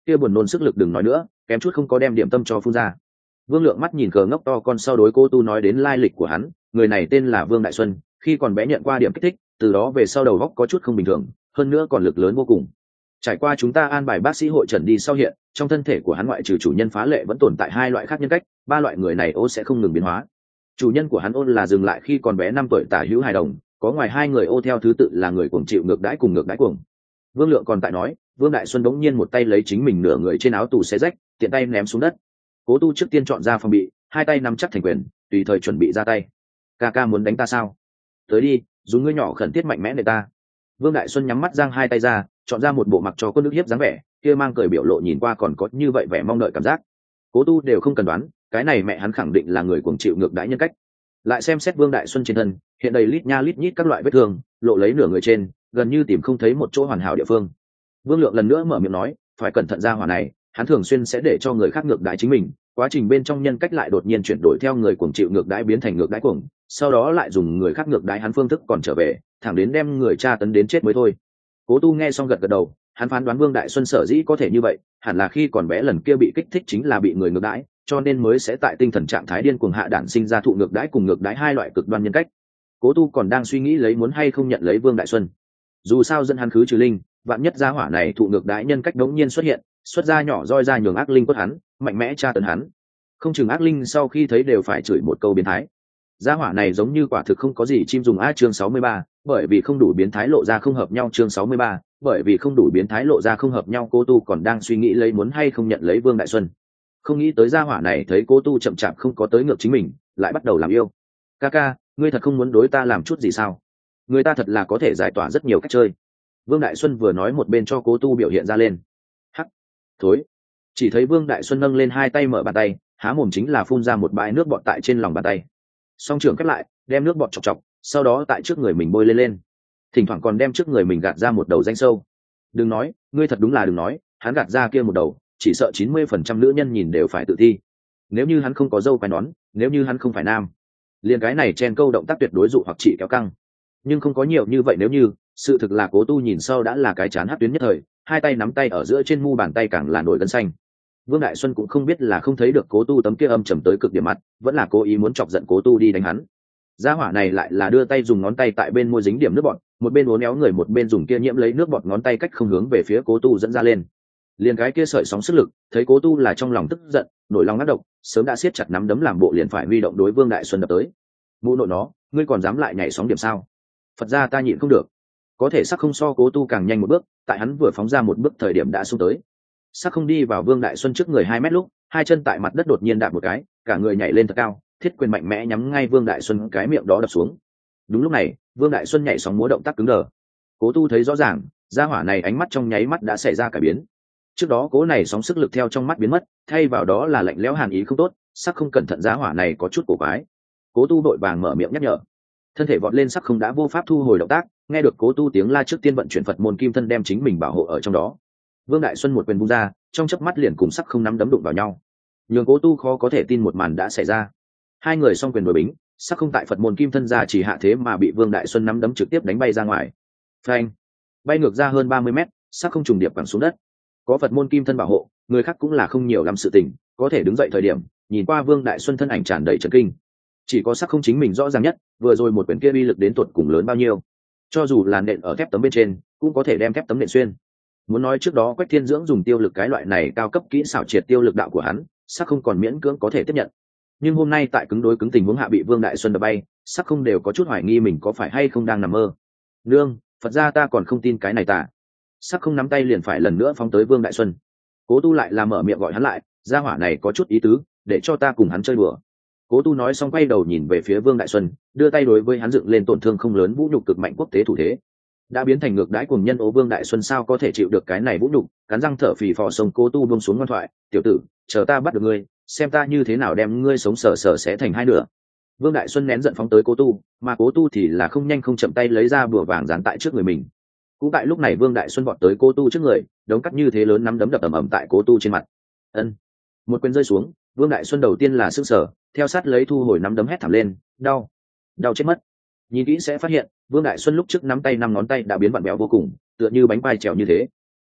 kia buồn nôn sức lực đừng nói nữa, kém chút không có đem điểm tâm cho phun ra. Vương Lượng mắt nhìn cờ ngốc to con sau đối cô tu nói đến lai lịch của hắn, người này tên là Vương Đại Xuân, khi còn bé nhận qua điểm kích thích, từ đó về sau đầu óc có chút không bình thường, hơn nữa còn lực lớn vô cùng. Trải qua chúng ta an bài bác sĩ hội trần đi sau hiện, trong thân thể của hắn ngoại trừ chủ nhân phá lệ vẫn tồn tại hai loại khác nhân cách, ba loại người này ô sẽ không ngừng biến hóa. Chủ nhân của hắn ôn là dừng lại khi còn bé năm tuổi tả hữu hài đồng, có ngoài hai người ô theo thứ tự là người cuồng chịu ngược đãi cùng ngược đãi cuồng. Vương Lượng còn tại nói, Vương Đại Xuân đống nhiên một tay lấy chính mình nửa người trên áo tù xé rách, tiện tay ném xuống đất. Cố Tu trước tiên chọn ra phòng bị, hai tay nắm chắc thành quyền, tùy thời chuẩn bị ra tay. Ca ca muốn đánh ta sao? Tới đi, dùng ngươi nhỏ khẩn thiết mạnh mẽ để ta. Vương Đại Xuân nhắm mắt giang hai tay ra, chọn ra một bộ mặc cho quân nước hiếp dáng vẻ, kia mang cười biểu lộ nhìn qua còn có như vậy vẻ mong đợi cảm giác. Cố Tu đều không cần đoán, cái này mẹ hắn khẳng định là người cuồng chịu ngược đãi nhân cách. Lại xem xét Vương Đại Xuân trên thân, hiện đầy lít nha lít nhít các loại vết thương, lộ lấy nửa người trên, gần như tìm không thấy một chỗ hoàn hảo địa phương. Vương Lượng lần nữa mở miệng nói, phải cẩn thận ra hỏa này, hắn thường xuyên sẽ để cho người khác ngược đãi chính mình, quá trình bên trong nhân cách lại đột nhiên chuyển đổi theo người cuồng chịu ngược đãi biến thành ngược đãi cuồng, sau đó lại dùng người khác ngược đãi hắn phương thức còn trở về, thẳng đến đem người tra tấn đến chết mới thôi. Cố Tu nghe xong gật gật đầu, hắn phán đoán Vương Đại Xuân sở dĩ có thể như vậy, hẳn là khi còn bé lần kia bị kích thích chính là bị người ngược đãi, cho nên mới sẽ tại tinh thần trạng thái điên cuồng hạ đản sinh ra thụ ngược đãi cùng ngược đãi hai loại cực đoan nhân cách. Cố Tu còn đang suy nghĩ lấy muốn hay không nhận lấy Vương Đại Xuân. Dù sao dẫn hắn khứ trừ linh, vạn nhất gia hỏa này thụ ngược đãi nhân cách đống nhiên xuất hiện, xuất ra nhỏ roi ra nhường ác linh quất hắn, mạnh mẽ tra tấn hắn. Không chừng ác linh sau khi thấy đều phải chửi một câu biến thái. Gia hỏa này giống như quả thực không có gì chim dùng a chương sáu mươi ba, bởi vì không đủ biến thái lộ ra không hợp nhau chương sáu mươi ba, bởi vì không đủ biến thái lộ ra không hợp nhau. Cố Tu còn đang suy nghĩ lấy muốn hay không nhận lấy Vương Đại Xuân. Không nghĩ tới gia hỏa này thấy Cố Tu chậm chạp không có tới ngược chính mình, lại bắt đầu làm yêu. Ca ca, ngươi thật không muốn đối ta làm chút gì sao? Người ta thật là có thể giải tỏa rất nhiều cách chơi. Vương Đại Xuân vừa nói một bên cho Cố Tu biểu hiện ra lên. Hắc, thối. Chỉ thấy Vương Đại Xuân nâng lên hai tay mở bàn tay, há mồm chính là phun ra một bãi nước bọt tại trên lòng bàn tay. Song trưởng khép lại, đem nước bọt chọc chọc, sau đó tại trước người mình bôi lên lên, thỉnh thoảng còn đem trước người mình gạt ra một đầu danh sâu. Đừng nói, ngươi thật đúng là đừng nói, hắn gạt ra kia một đầu, chỉ sợ chín mươi phần trăm nữ nhân nhìn đều phải tự thi. Nếu như hắn không có râu quai nón, nếu như hắn không phải nam, liền cái này chen câu động tác tuyệt đối dụ hoặc trị kéo căng. Nhưng không có nhiều như vậy, nếu như sự thực là Cố Tu nhìn sâu đã là cái chán hất tuyến nhất thời, hai tay nắm tay ở giữa trên mu bàn tay càng là nổi gân xanh. Vương Đại Xuân cũng không biết là không thấy được Cố Tu tấm kia âm trầm tới cực điểm mặt, vẫn là cố ý muốn chọc giận Cố Tu đi đánh hắn. Gia hỏa này lại là đưa tay dùng ngón tay tại bên môi dính điểm nước bọt, một bên uốn éo người một bên dùng kia nhiễm lấy nước bọt ngón tay cách không hướng về phía Cố Tu dẫn ra lên. Liền cái kia sợi sóng sức lực, thấy Cố Tu là trong lòng tức giận, nổi lòng ngắt độc, sớm đã siết chặt nắm đấm làm bộ liền phải huy động đối Vương Đại Xuân đập tới. Mụ nội nó, ngươi còn dám lại nhảy sóng điểm sao? Phật ra ta nhịn không được. Có thể sắc không so Cố Tu càng nhanh một bước, tại hắn vừa phóng ra một bước thời điểm đã xuống tới. Sắc không đi vào Vương Đại Xuân trước người hai mét lúc, hai chân tại mặt đất đột nhiên đạp một cái, cả người nhảy lên thật cao, thiết quyền mạnh mẽ nhắm ngay Vương Đại Xuân cái miệng đó đập xuống. Đúng lúc này, Vương Đại Xuân nhảy sóng múa động tác cứng đờ. Cố Tu thấy rõ ràng, gia hỏa này ánh mắt trong nháy mắt đã xảy ra cải biến. Trước đó cố này sóng sức lực theo trong mắt biến mất, thay vào đó là lạnh lẽo hàn ý không tốt, sắc không cẩn thận gia hỏa này có chút cổ quái. Cố Tu đội vàng mở miệng nhắc nhở. Thân thể vọt lên sắc không đã vô pháp thu hồi động tác, nghe được Cố Tu tiếng la trước tiên vận chuyển Phật môn kim thân đem chính mình bảo hộ ở trong đó. Vương Đại Xuân một quyền vung ra, trong chớp mắt liền cùng sắc không nắm đấm đụng vào nhau. Nhường Cố Tu khó có thể tin một màn đã xảy ra. Hai người song quyền đối bính, sắc không tại Phật môn kim thân ra chỉ hạ thế mà bị Vương Đại Xuân nắm đấm trực tiếp đánh bay ra ngoài. Phanh! Bay ngược ra hơn ba mươi mét, sắc không trùng điệp quẳng xuống đất. Có Phật môn kim thân bảo hộ, người khác cũng là không nhiều lắm sự tình, có thể đứng dậy thời điểm, nhìn qua Vương Đại Xuân thân ảnh tràn đầy chấn kinh. Chỉ có sắc không chính mình rõ ràng nhất, vừa rồi một quyền kia uy lực đến tuột cùng lớn bao nhiêu. Cho dù là nện ở thép tấm bên trên, cũng có thể đem thép tấm nện xuyên. Muốn nói trước đó Quách Thiên Dưỡng dùng tiêu lực cái loại này cao cấp kỹ xảo triệt tiêu lực đạo của hắn, sắc không còn miễn cưỡng có thể tiếp nhận. Nhưng hôm nay tại cứng đối cứng tình huống hạ bị Vương Đại Xuân đập bay, sắc không đều có chút hoài nghi mình có phải hay không đang nằm mơ. Nương, Phật ra ta còn không tin cái này tả. Sắc không nắm tay liền phải lần nữa phóng tới Vương Đại Xuân. Cố Tu lại là mở miệng gọi hắn lại, gia hỏa này có chút ý tứ, để cho ta cùng hắn chơi đùa. Cố Tu nói xong quay đầu nhìn về phía Vương Đại Xuân, đưa tay đối với hắn dựng lên tổn thương không lớn vũ nhục cực mạnh quốc tế thủ thế. Đã biến thành ngược đãi cùng nhân ố Vương Đại Xuân sao có thể chịu được cái này vũ nhục, cắn răng thở phì phò sông Cố Tu buông xuống ngoan thoại, tiểu tử, chờ ta bắt được ngươi, xem ta như thế nào đem ngươi sống sờ sờ sẽ thành hai nửa. Vương Đại Xuân nén giận phóng tới Cố Tu, mà Cố Tu thì là không nhanh không chậm tay lấy ra bùa vàng dán tại trước người mình. Cũng tại lúc này Vương Đại Xuân vọt tới Cố Tu trước người, đống cắt như thế lớn nắm đấm đập ầm ầm tại Cố Tu trên mặt. Ân. Một quyền rơi xuống, Vương Đại Xuân đầu tiên là sững sờ, theo sát lấy thu hồi nắm đấm hét thảm lên, đau, đau chết mất. Nhìn kỹ sẽ phát hiện, Vương Đại Xuân lúc trước nắm tay năm ngón tay đã biến vặn béo vô cùng, tựa như bánh pai trèo như thế.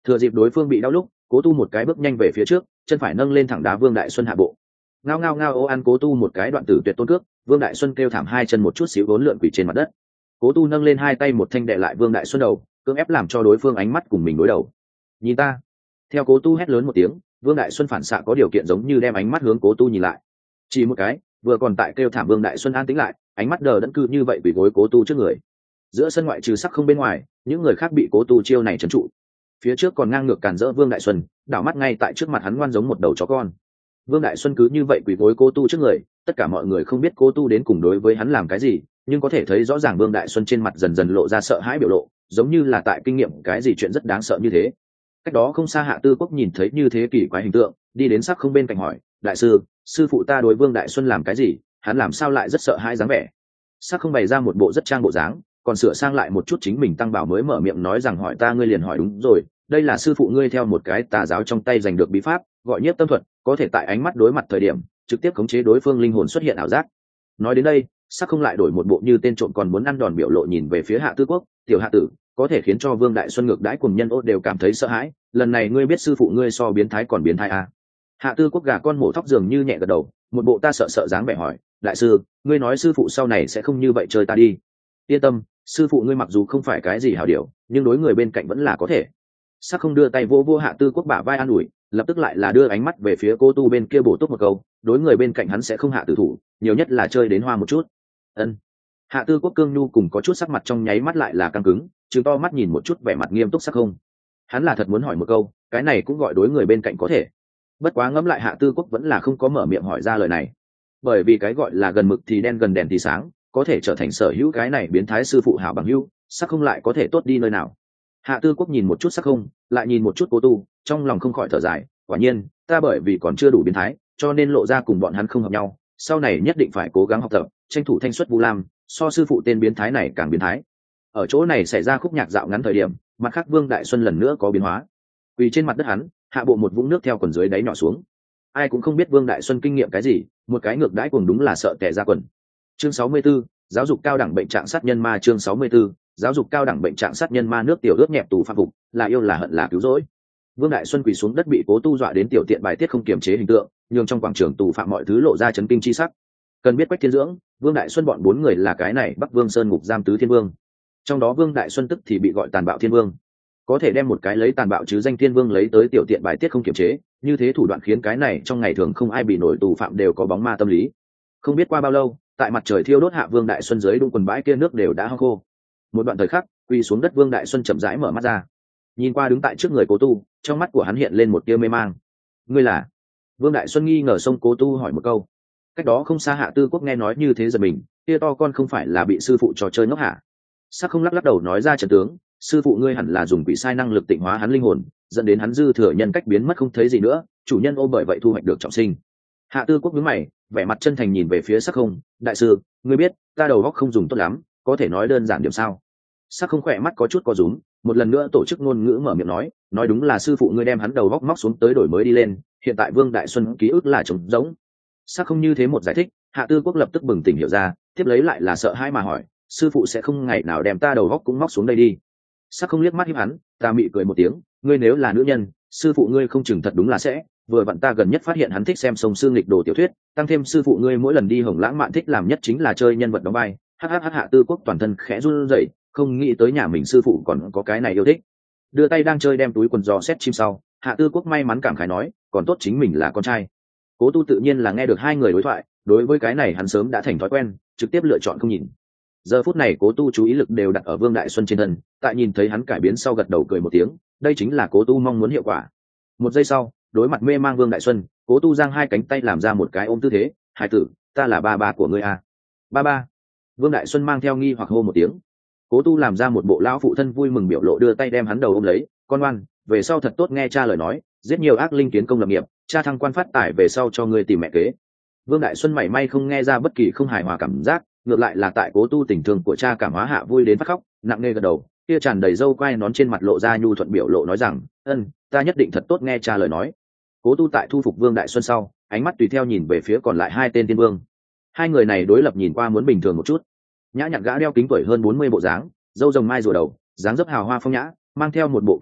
Thừa dịp đối phương bị đau lúc, Cố Tu một cái bước nhanh về phía trước, chân phải nâng lên thẳng đá Vương Đại Xuân hạ bộ. Ngao ngao ngao ô ăn Cố Tu một cái đoạn tử tuyệt tôn cước, Vương Đại Xuân kêu thảm hai chân một chút xíu vốn lượn quỳ trên mặt đất. Cố Tu nâng lên hai tay một thanh đệ lại Vương Đại Xuân đầu, cưỡng ép làm cho đối phương ánh mắt cùng mình đối đầu. Nhìn ta. Theo Cố Tu hét lớn một tiếng, Vương Đại Xuân phản xạ có điều kiện giống như đem ánh mắt hướng Cố Tu nhìn lại. Chỉ một cái, vừa còn tại kêu thảm Vương Đại Xuân an tĩnh lại, ánh mắt đờ đẫn cư như vậy quỳ gối Cố Tu trước người. Giữa sân ngoại trừ sắc không bên ngoài, những người khác bị Cố Tu chiêu này trấn trụ. Phía trước còn ngang ngược cản rỡ Vương Đại Xuân, đảo mắt ngay tại trước mặt hắn ngoan giống một đầu chó con. Vương Đại Xuân cứ như vậy quỳ gối Cố Tu trước người, tất cả mọi người không biết Cố Tu đến cùng đối với hắn làm cái gì, nhưng có thể thấy rõ ràng Vương Đại Xuân trên mặt dần dần lộ ra sợ hãi biểu lộ, giống như là tại kinh nghiệm cái gì chuyện rất đáng sợ như thế. Cách đó không xa Hạ Tư Quốc nhìn thấy như thế kỳ quái hình tượng, đi đến sắc không bên cạnh hỏi, đại sư, sư phụ ta đối Vương Đại Xuân làm cái gì, hắn làm sao lại rất sợ hãi dáng vẻ. Sắc không bày ra một bộ rất trang bộ dáng, còn sửa sang lại một chút chính mình tăng bảo mới mở miệng nói rằng hỏi ta ngươi liền hỏi đúng rồi, đây là sư phụ ngươi theo một cái tà giáo trong tay giành được bí pháp, gọi nhiếp tâm thuật, có thể tại ánh mắt đối mặt thời điểm trực tiếp khống chế đối phương linh hồn xuất hiện ảo giác. Nói đến đây, sắc không lại đổi một bộ như tên trộm còn muốn ăn đòn biểu lộ nhìn về phía Hạ Tư Quốc, tiểu Hạ tử, có thể khiến cho Vương Đại Xuân ngược đãi cùng nhân ô đều cảm thấy sợ hãi, lần này ngươi biết sư phụ ngươi so biến thái còn biến thái à? Hạ Tư Quốc gà con mổ thóc dường như nhẹ gật đầu, một bộ ta sợ sợ dáng vẻ hỏi, đại sư, ngươi nói sư phụ sau này sẽ không như vậy chơi ta đi. Yên tâm, sư phụ ngươi mặc dù không phải cái gì hảo điều, nhưng đối người bên cạnh vẫn là có thể. Sắc không đưa tay vô vô Hạ Tư Quốc bả vai an ủi, lập tức lại là đưa ánh mắt về phía Cố Tu bên kia bổ túc một câu, đối người bên cạnh hắn sẽ không hạ tử thủ, nhiều nhất là chơi đến hoa một chút. Ân. Hạ Tư Quốc cương nhu cùng có chút sắc mặt trong nháy mắt lại là căng cứng, trừng to mắt nhìn một chút vẻ mặt nghiêm túc sắc không. Hắn là thật muốn hỏi một câu, cái này cũng gọi đối người bên cạnh có thể. Bất quá ngẫm lại Hạ Tư Quốc vẫn là không có mở miệng hỏi ra lời này, bởi vì cái gọi là gần mực thì đen gần đèn thì sáng, có thể trở thành sở hữu cái này biến thái sư phụ hảo bằng hữu, sắc không lại có thể tốt đi nơi nào. Hạ Tư Quốc nhìn một chút sắc không, lại nhìn một chút Cố Tu, trong lòng không khỏi thở dài, quả nhiên, ta bởi vì còn chưa đủ biến thái, cho nên lộ ra cùng bọn hắn không hợp nhau, sau này nhất định phải cố gắng học tập, tranh thủ thanh xuất Vu Lam, so sư phụ tên biến thái này càng biến thái. Ở chỗ này xảy ra khúc nhạc dạo ngắn thời điểm, mặt khác Vương Đại Xuân lần nữa có biến hóa. Quỳ trên mặt đất hắn, hạ bộ một vũng nước theo quần dưới đáy nhỏ xuống. Ai cũng không biết Vương Đại Xuân kinh nghiệm cái gì, một cái ngược đãi cuồng đúng là sợ tè ra quần. Chương sáu mươi 64, giáo dục cao đẳng bệnh trạng sát nhân ma chương sáu mươi 64, giáo dục cao đẳng bệnh trạng sát nhân ma nước tiểu ướt nhẹp tù phạm phục, là yêu là hận là cứu rỗi. Vương Đại Xuân quỳ xuống đất bị Cố Tu dọa đến tiểu tiện bài tiết không kiềm chế hình tượng, nhưng trong quảng trường tù phạm mọi thứ lộ ra chấn kinh chi sắc. Cần biết Quách Thiên Dưỡng, Vương Đại Xuân bọn bốn người là cái này Bắc Vương Sơn ngục giam tứ thiên vương. Trong đó Vương Đại Xuân tức thì bị gọi tàn bạo thiên vương. Có thể đem một cái lấy tàn bạo chứ danh thiên vương lấy tới tiểu tiện bài tiết không kiềm chế, như thế thủ đoạn khiến cái này trong ngày thường không ai bị nổi tù phạm đều có bóng ma tâm lý. Không biết qua bao lâu, tại mặt trời thiêu đốt hạ Vương Đại Xuân dưới đung quần bãi kia nước đều đã hong khô. Một đoạn thời khắc, quỳ xuống đất Vương Đại Xuân chậm rãi mở mắt ra, nhìn qua đứng tại trước người Cố Tu, trong mắt của hắn hiện lên một tia mê mang. Ngươi là? Vương Đại Xuân nghi ngờ xông Cố Tu hỏi một câu. Cách đó không xa Hạ Tư Quốc nghe nói như thế giật mình, tia to con không phải là bị sư phụ trò chơi ngốc hả? Sắc không lắc lắc đầu nói ra trận tướng, sư phụ ngươi hẳn là dùng quỷ sai năng lực tịnh hóa hắn linh hồn, dẫn đến hắn dư thừa nhân cách biến mất không thấy gì nữa, chủ nhân ô bởi vậy thu hoạch được trọng sinh. Hạ Tư Quốc nhướng mày, vẻ mặt chân thành nhìn về phía Sắc không, đại sư, ngươi biết, ta đầu óc không dùng tốt lắm, có thể nói đơn giản điểm sao? Sắc không khỏe mắt có chút co rúm, một lần nữa tổ chức ngôn ngữ mở miệng nói, nói đúng là sư phụ ngươi đem hắn đầu óc móc xuống tới đổi mới đi lên, hiện tại Vương Đại Xuân ký ức là trống rỗng. Sắc không như thế một giải thích, Hạ Tư Quốc lập tức bừng tỉnh hiểu ra, tiếp lấy lại là sợ hãi mà hỏi, sư phụ sẽ không ngày nào đem ta đầu óc cũng móc xuống đây đi. Sắc không liếc mắt hiếp hắn, ta mị cười một tiếng, ngươi nếu là nữ nhân, sư phụ ngươi không chừng thật đúng là sẽ, vừa vặn ta gần nhất phát hiện hắn thích xem sông sư nghịch đồ tiểu thuyết, tăng thêm sư phụ ngươi mỗi lần đi Hồng Lãng Mạn thích làm nhất chính là chơi nhân vật đóng vai. Hắc hắc hắc Hạ Tư Quốc toàn thân khẽ run rẩy, không nghĩ tới nhà mình sư phụ còn có cái này yêu thích. Đưa tay đang chơi đem túi quần giò xét chim sau, Hạ Tư Quốc may mắn cảm khái nói, còn tốt chính mình là con trai. Cố Tu tự nhiên là nghe được hai người đối thoại, đối với cái này hắn sớm đã thành thói quen, trực tiếp lựa chọn không nhìn. Giờ phút này Cố Tu chú ý lực đều đặt ở Vương Đại Xuân trên thân, tại nhìn thấy hắn cải biến sau gật đầu cười một tiếng, đây chính là Cố Tu mong muốn hiệu quả. Một giây sau, đối mặt mê mang Vương Đại Xuân, Cố Tu giang hai cánh tay làm ra một cái ôm tư thế, hải tử, ta là ba ba của ngươi à? Ba ba. Vương Đại Xuân mang theo nghi hoặc hô một tiếng. Cố Tu làm ra một bộ lão phụ thân vui mừng biểu lộ đưa tay đem hắn đầu ôm lấy, con ngoan, về sau thật tốt nghe cha lời nói, giết nhiều ác linh kiến công lập nghiệp, cha thăng quan phát tài về sau cho ngươi tìm mẹ kế. Vương Đại Xuân mảy may không nghe ra bất kỳ không hài hòa cảm giác, ngược lại là tại Cố Tu tình thương của cha cảm hóa hạ vui đến phát khóc, nặng nề gật đầu, kia tràn đầy râu quai nón trên mặt lộ ra nhu thuận biểu lộ nói rằng, ân, ta nhất định thật tốt nghe cha lời nói. Cố Tu tại thu phục Vương Đại Xuân sau, ánh mắt tùy theo nhìn về phía còn lại hai tên tiên vương. Hai người này đối lập nhìn qua muốn bình thường một chút, nhã nhặn gã đeo kính tuổi hơn bốn mươi bộ dáng, râu rồng mai rùa đầu, dáng dấp hào hoa phong nhã, mang theo một bộ kính đen,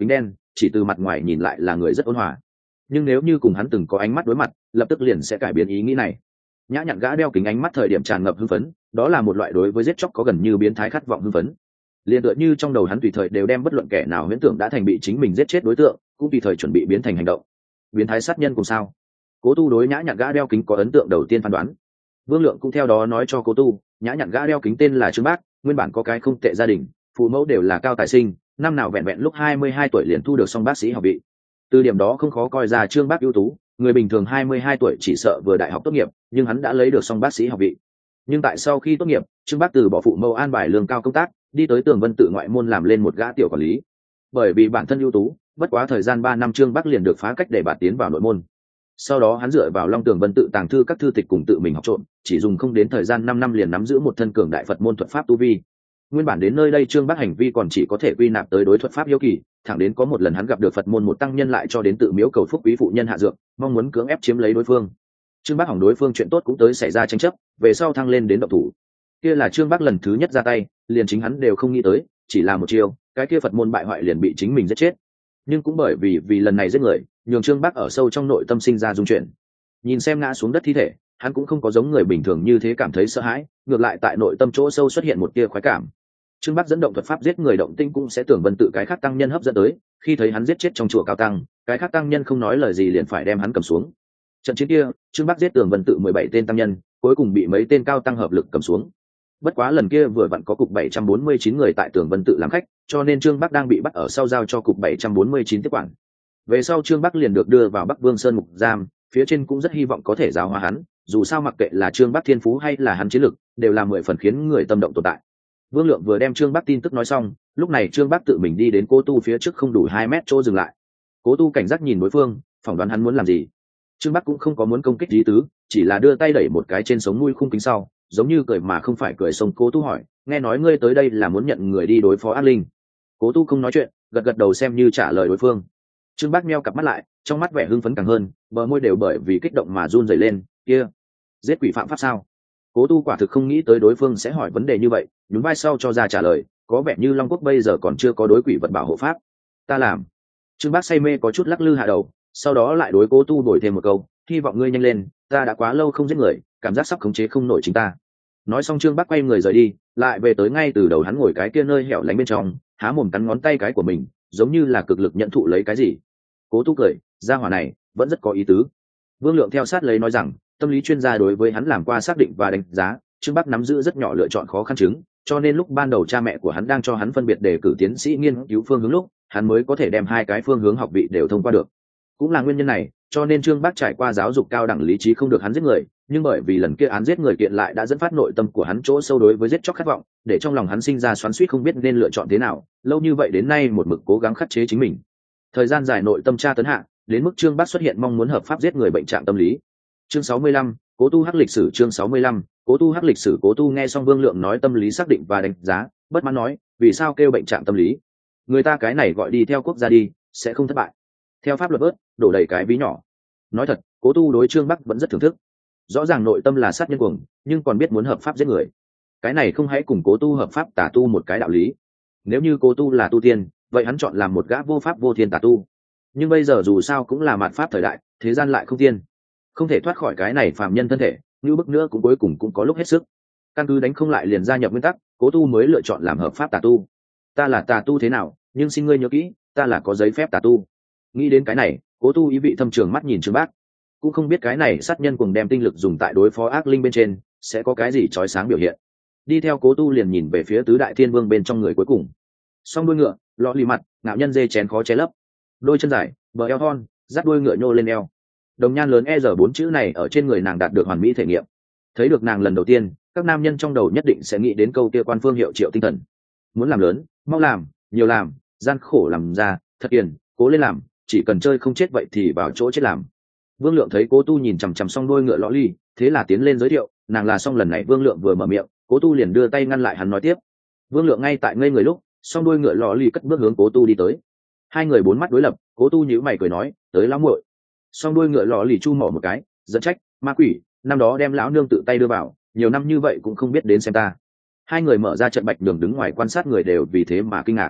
chỉ từ mặt ngoài nhìn lại là người rất ôn hòa, nhưng nếu như cùng hắn từng có ánh mắt đối mặt, lập tức liền sẽ cải biến ý nghĩ này. Nhã Nhặn gã đeo kính ánh mắt thời điểm tràn ngập hưng phấn, đó là một loại đối với giết chóc có gần như biến thái khát vọng hưng phấn. Liền tựa như trong đầu hắn tùy thời đều đem bất luận kẻ nào huyễn tưởng đã thành bị chính mình giết chết đối tượng, cũng tùy thời chuẩn bị biến thành hành động. Biến thái sát nhân cùng sao? Cố Tu đối Nhã Nhặn gã đeo kính có ấn tượng đầu tiên phán đoán. Vương Lượng cũng theo đó nói cho Cố Tu, Nhã Nhặn gã đeo kính tên là Trương Bác, nguyên bản có cái không tệ gia đình, phụ mẫu đều là cao tài sinh, năm nào vẹn vẹn lúc hai mươi hai tuổi liền thu được xong bác sĩ học vị. Từ điểm đó không khó coi ra Trương Bác ưu tú, người bình thường hai mươi hai tuổi chỉ sợ vừa đại học tốt nghiệp, nhưng hắn đã lấy được xong bác sĩ học vị. Nhưng tại sau khi tốt nghiệp, Trương Bác từ bỏ phụ mẫu an bài lương cao công tác, đi tới Tường Vân Tự ngoại môn làm lên một gã tiểu quản lý. Bởi vì bản thân ưu tú, bất quá thời gian ba năm Trương Bác liền được phá cách để bạt tiến vào nội môn. Sau đó hắn dựa vào Long Tường Vân Tự tàng thư các thư tịch cùng tự mình học trộn, chỉ dùng không đến thời gian năm năm liền nắm giữ một thân cường đại Phật môn thuật pháp tu vi. Nguyên bản đến nơi đây Trương Bác hành vi còn chỉ có thể quy nạp tới đối thuật pháp hiếu kỳ, thẳng đến có một lần hắn gặp được Phật môn một tăng nhân lại cho đến tự miếu cầu phúc quý phụ nhân hạ dược, mong muốn cưỡng ép chiếm lấy đối phương. Trương Bác hỏng đối phương chuyện tốt cũng tới xảy ra tranh chấp, về sau thăng lên đến động thủ. Kia là Trương Bác lần thứ nhất ra tay, liền chính hắn đều không nghĩ tới, chỉ là một chiêu, cái kia Phật môn bại hoại liền bị chính mình giết chết. Nhưng cũng bởi vì vì lần này giết người, nhường Trương Bác ở sâu trong nội tâm sinh ra rung chuyển. Nhìn xem ngã xuống đất thi thể, hắn cũng không có giống người bình thường như thế cảm thấy sợ hãi, ngược lại tại nội tâm chỗ sâu xuất hiện một tia khoái cảm. Trương Bác dẫn động thuật pháp giết người động tinh cũng sẽ tưởng Vân Tự cái khác tăng nhân hấp dẫn tới, khi thấy hắn giết chết trong chùa cao tăng, cái khác tăng nhân không nói lời gì liền phải đem hắn cầm xuống. Trận chiến kia, Trương Bác giết tưởng Vân Tự mười bảy tên tăng nhân, cuối cùng bị mấy tên cao tăng hợp lực cầm xuống. Bất quá lần kia vừa vặn có cục bảy trăm bốn mươi chín người tại Tưởng Vân Tự làm khách, cho nên Trương Bác đang bị bắt ở sau giao cho cục bảy trăm bốn mươi chín tiếp quản. Về sau Trương Bác liền được đưa vào Bắc Vương Sơn ngục giam, phía trên cũng rất hy vọng có thể giáo hóa hắn, dù sao mặc kệ là Trương Bác thiên phú hay là hắn chiến lực, đều là mười phần khiến người tâm động tồn tại. Vương Lượng vừa đem Trương Bác tin tức nói xong, lúc này Trương Bác tự mình đi đến Cố Tu phía trước không đủ hai mét chỗ dừng lại. Cố Tu cảnh giác nhìn đối phương, phỏng đoán hắn muốn làm gì. Trương Bác cũng không có muốn công kích ý tứ, chỉ là đưa tay đẩy một cái trên sống mũi khung kính sau, giống như cười mà không phải cười. Xong Cố Tu hỏi, nghe nói ngươi tới đây là muốn nhận người đi đối phó ác linh. Cố Tu không nói chuyện, gật gật đầu xem như trả lời đối phương. Trương Bác meo cặp mắt lại, trong mắt vẻ hưng phấn càng hơn, bờ môi đều bởi vì kích động mà run rẩy lên. Kia, giết quỷ phạm pháp sao? Cố Tu quả thực không nghĩ tới đối phương sẽ hỏi vấn đề như vậy, nhún vai sau cho ra trả lời, có vẻ như Long Quốc bây giờ còn chưa có đối quỷ vật bảo hộ pháp. Ta làm. Trương Bác say mê có chút lắc lư hạ đầu, sau đó lại đối Cố Tu đổi thêm một câu, hy vọng ngươi nhanh lên, ta đã quá lâu không giết người, cảm giác sắp khống chế không nổi chính ta. Nói xong Trương Bác quay người rời đi, lại về tới ngay từ đầu hắn ngồi cái kia nơi hẻo lánh bên trong, há mồm cắn ngón tay cái của mình, giống như là cực lực nhận thụ lấy cái gì. Cố Tu cười, gia hỏa này vẫn rất có ý tứ. Vương Lượng theo sát lấy nói rằng, tâm lý chuyên gia đối với hắn làm qua xác định và đánh giá, Trương Bác nắm giữ rất nhỏ lựa chọn khó khăn chứng, cho nên lúc ban đầu cha mẹ của hắn đang cho hắn phân biệt đề cử tiến sĩ nghiên cứu phương hướng lúc, hắn mới có thể đem hai cái phương hướng học vị đều thông qua được. Cũng là nguyên nhân này, cho nên Trương Bác trải qua giáo dục cao đẳng lý trí không được hắn giết người, nhưng bởi vì lần kia án giết người kiện lại đã dẫn phát nội tâm của hắn chỗ sâu đối với giết chóc khát vọng, để trong lòng hắn sinh ra xoắn xuýt không biết nên lựa chọn thế nào, lâu như vậy đến nay một mực cố gắng khắc chế chính mình. Thời gian dài nội tâm tra tấn hạ, đến mức Trương Bác xuất hiện mong muốn hợp pháp giết người bệnh trạng tâm lý. Chương sáu mươi lăm, Cố Tu hắc lịch sử. Chương sáu mươi lăm, Cố Tu hắc lịch sử. Cố Tu nghe xong Vương Lượng nói tâm lý xác định và đánh giá, bất mãn nói, vì sao kêu bệnh trạng tâm lý? Người ta cái này gọi đi theo quốc gia đi, sẽ không thất bại. Theo pháp luật bớt, đổ đầy cái ví nhỏ. Nói thật, Cố Tu đối Trương Bác vẫn rất thưởng thức. Rõ ràng nội tâm là sát nhân cuồng, nhưng còn biết muốn hợp pháp giết người. Cái này không hãy cùng Cố Tu hợp pháp tà tu một cái đạo lý. Nếu như Cố Tu là tu tiên, vậy hắn chọn làm một gã vô pháp vô thiên tà tu. Nhưng bây giờ dù sao cũng là mạt pháp thời đại, thế gian lại không tiên, không thể thoát khỏi cái này phàm nhân thân thể, như bức nữa cũng cuối cùng cũng có lúc hết sức. Căn cứ đánh không lại liền gia nhập nguyên tắc, Cố Tu mới lựa chọn làm hợp pháp tà tu. Ta là tà tu thế nào, nhưng xin ngươi nhớ kỹ, ta là có giấy phép tà tu. Nghĩ đến cái này, Cố Tu ý vị thâm trường mắt nhìn Trương Bác, cũng không biết cái này sát nhân cùng đem tinh lực dùng tại đối phó ác linh bên trên sẽ có cái gì chói sáng biểu hiện. Đi theo Cố Tu liền nhìn về phía tứ đại thiên vương bên trong người cuối cùng. Song đuôi ngựa, lọ lì mặt, ngạo nhân dê chén khó che lấp, đôi chân dài, bờ eo thon, dắt đuôi ngựa nhô lên eo. Đồng nhan lớn e giờ bốn chữ này ở trên người nàng đạt được hoàn mỹ thể nghiệm. Thấy được nàng lần đầu tiên, các nam nhân trong đầu nhất định sẽ nghĩ đến câu kia quan phương hiệu triệu tinh thần. Muốn làm lớn, mau làm, nhiều làm, gian khổ làm ra, thật kiền, cố lên làm, chỉ cần chơi không chết vậy thì vào chỗ chết làm. Vương Lượng thấy Cố Tu nhìn chằm chằm xong đôi ngựa lõ ly, thế là tiến lên giới thiệu, nàng là xong. Lần này Vương Lượng vừa mở miệng, Cố Tu liền đưa tay ngăn lại hắn nói tiếp. Vương Lượng ngay tại ngây người lúc, xong đôi ngựa lõ ly cất bước hướng Cố Tu đi tới. Hai người bốn mắt đối lập, Cố Tu nhíu mày cười nói, tới lão muội. Xong đôi ngựa lõ ly chu mỏ một cái, dẫn trách, ma quỷ, năm đó đem lão nương tự tay đưa vào, nhiều năm như vậy cũng không biết đến xem ta. Hai người mở ra trận bạch đường đứng ngoài quan sát người đều vì thế mà kinh ngạc.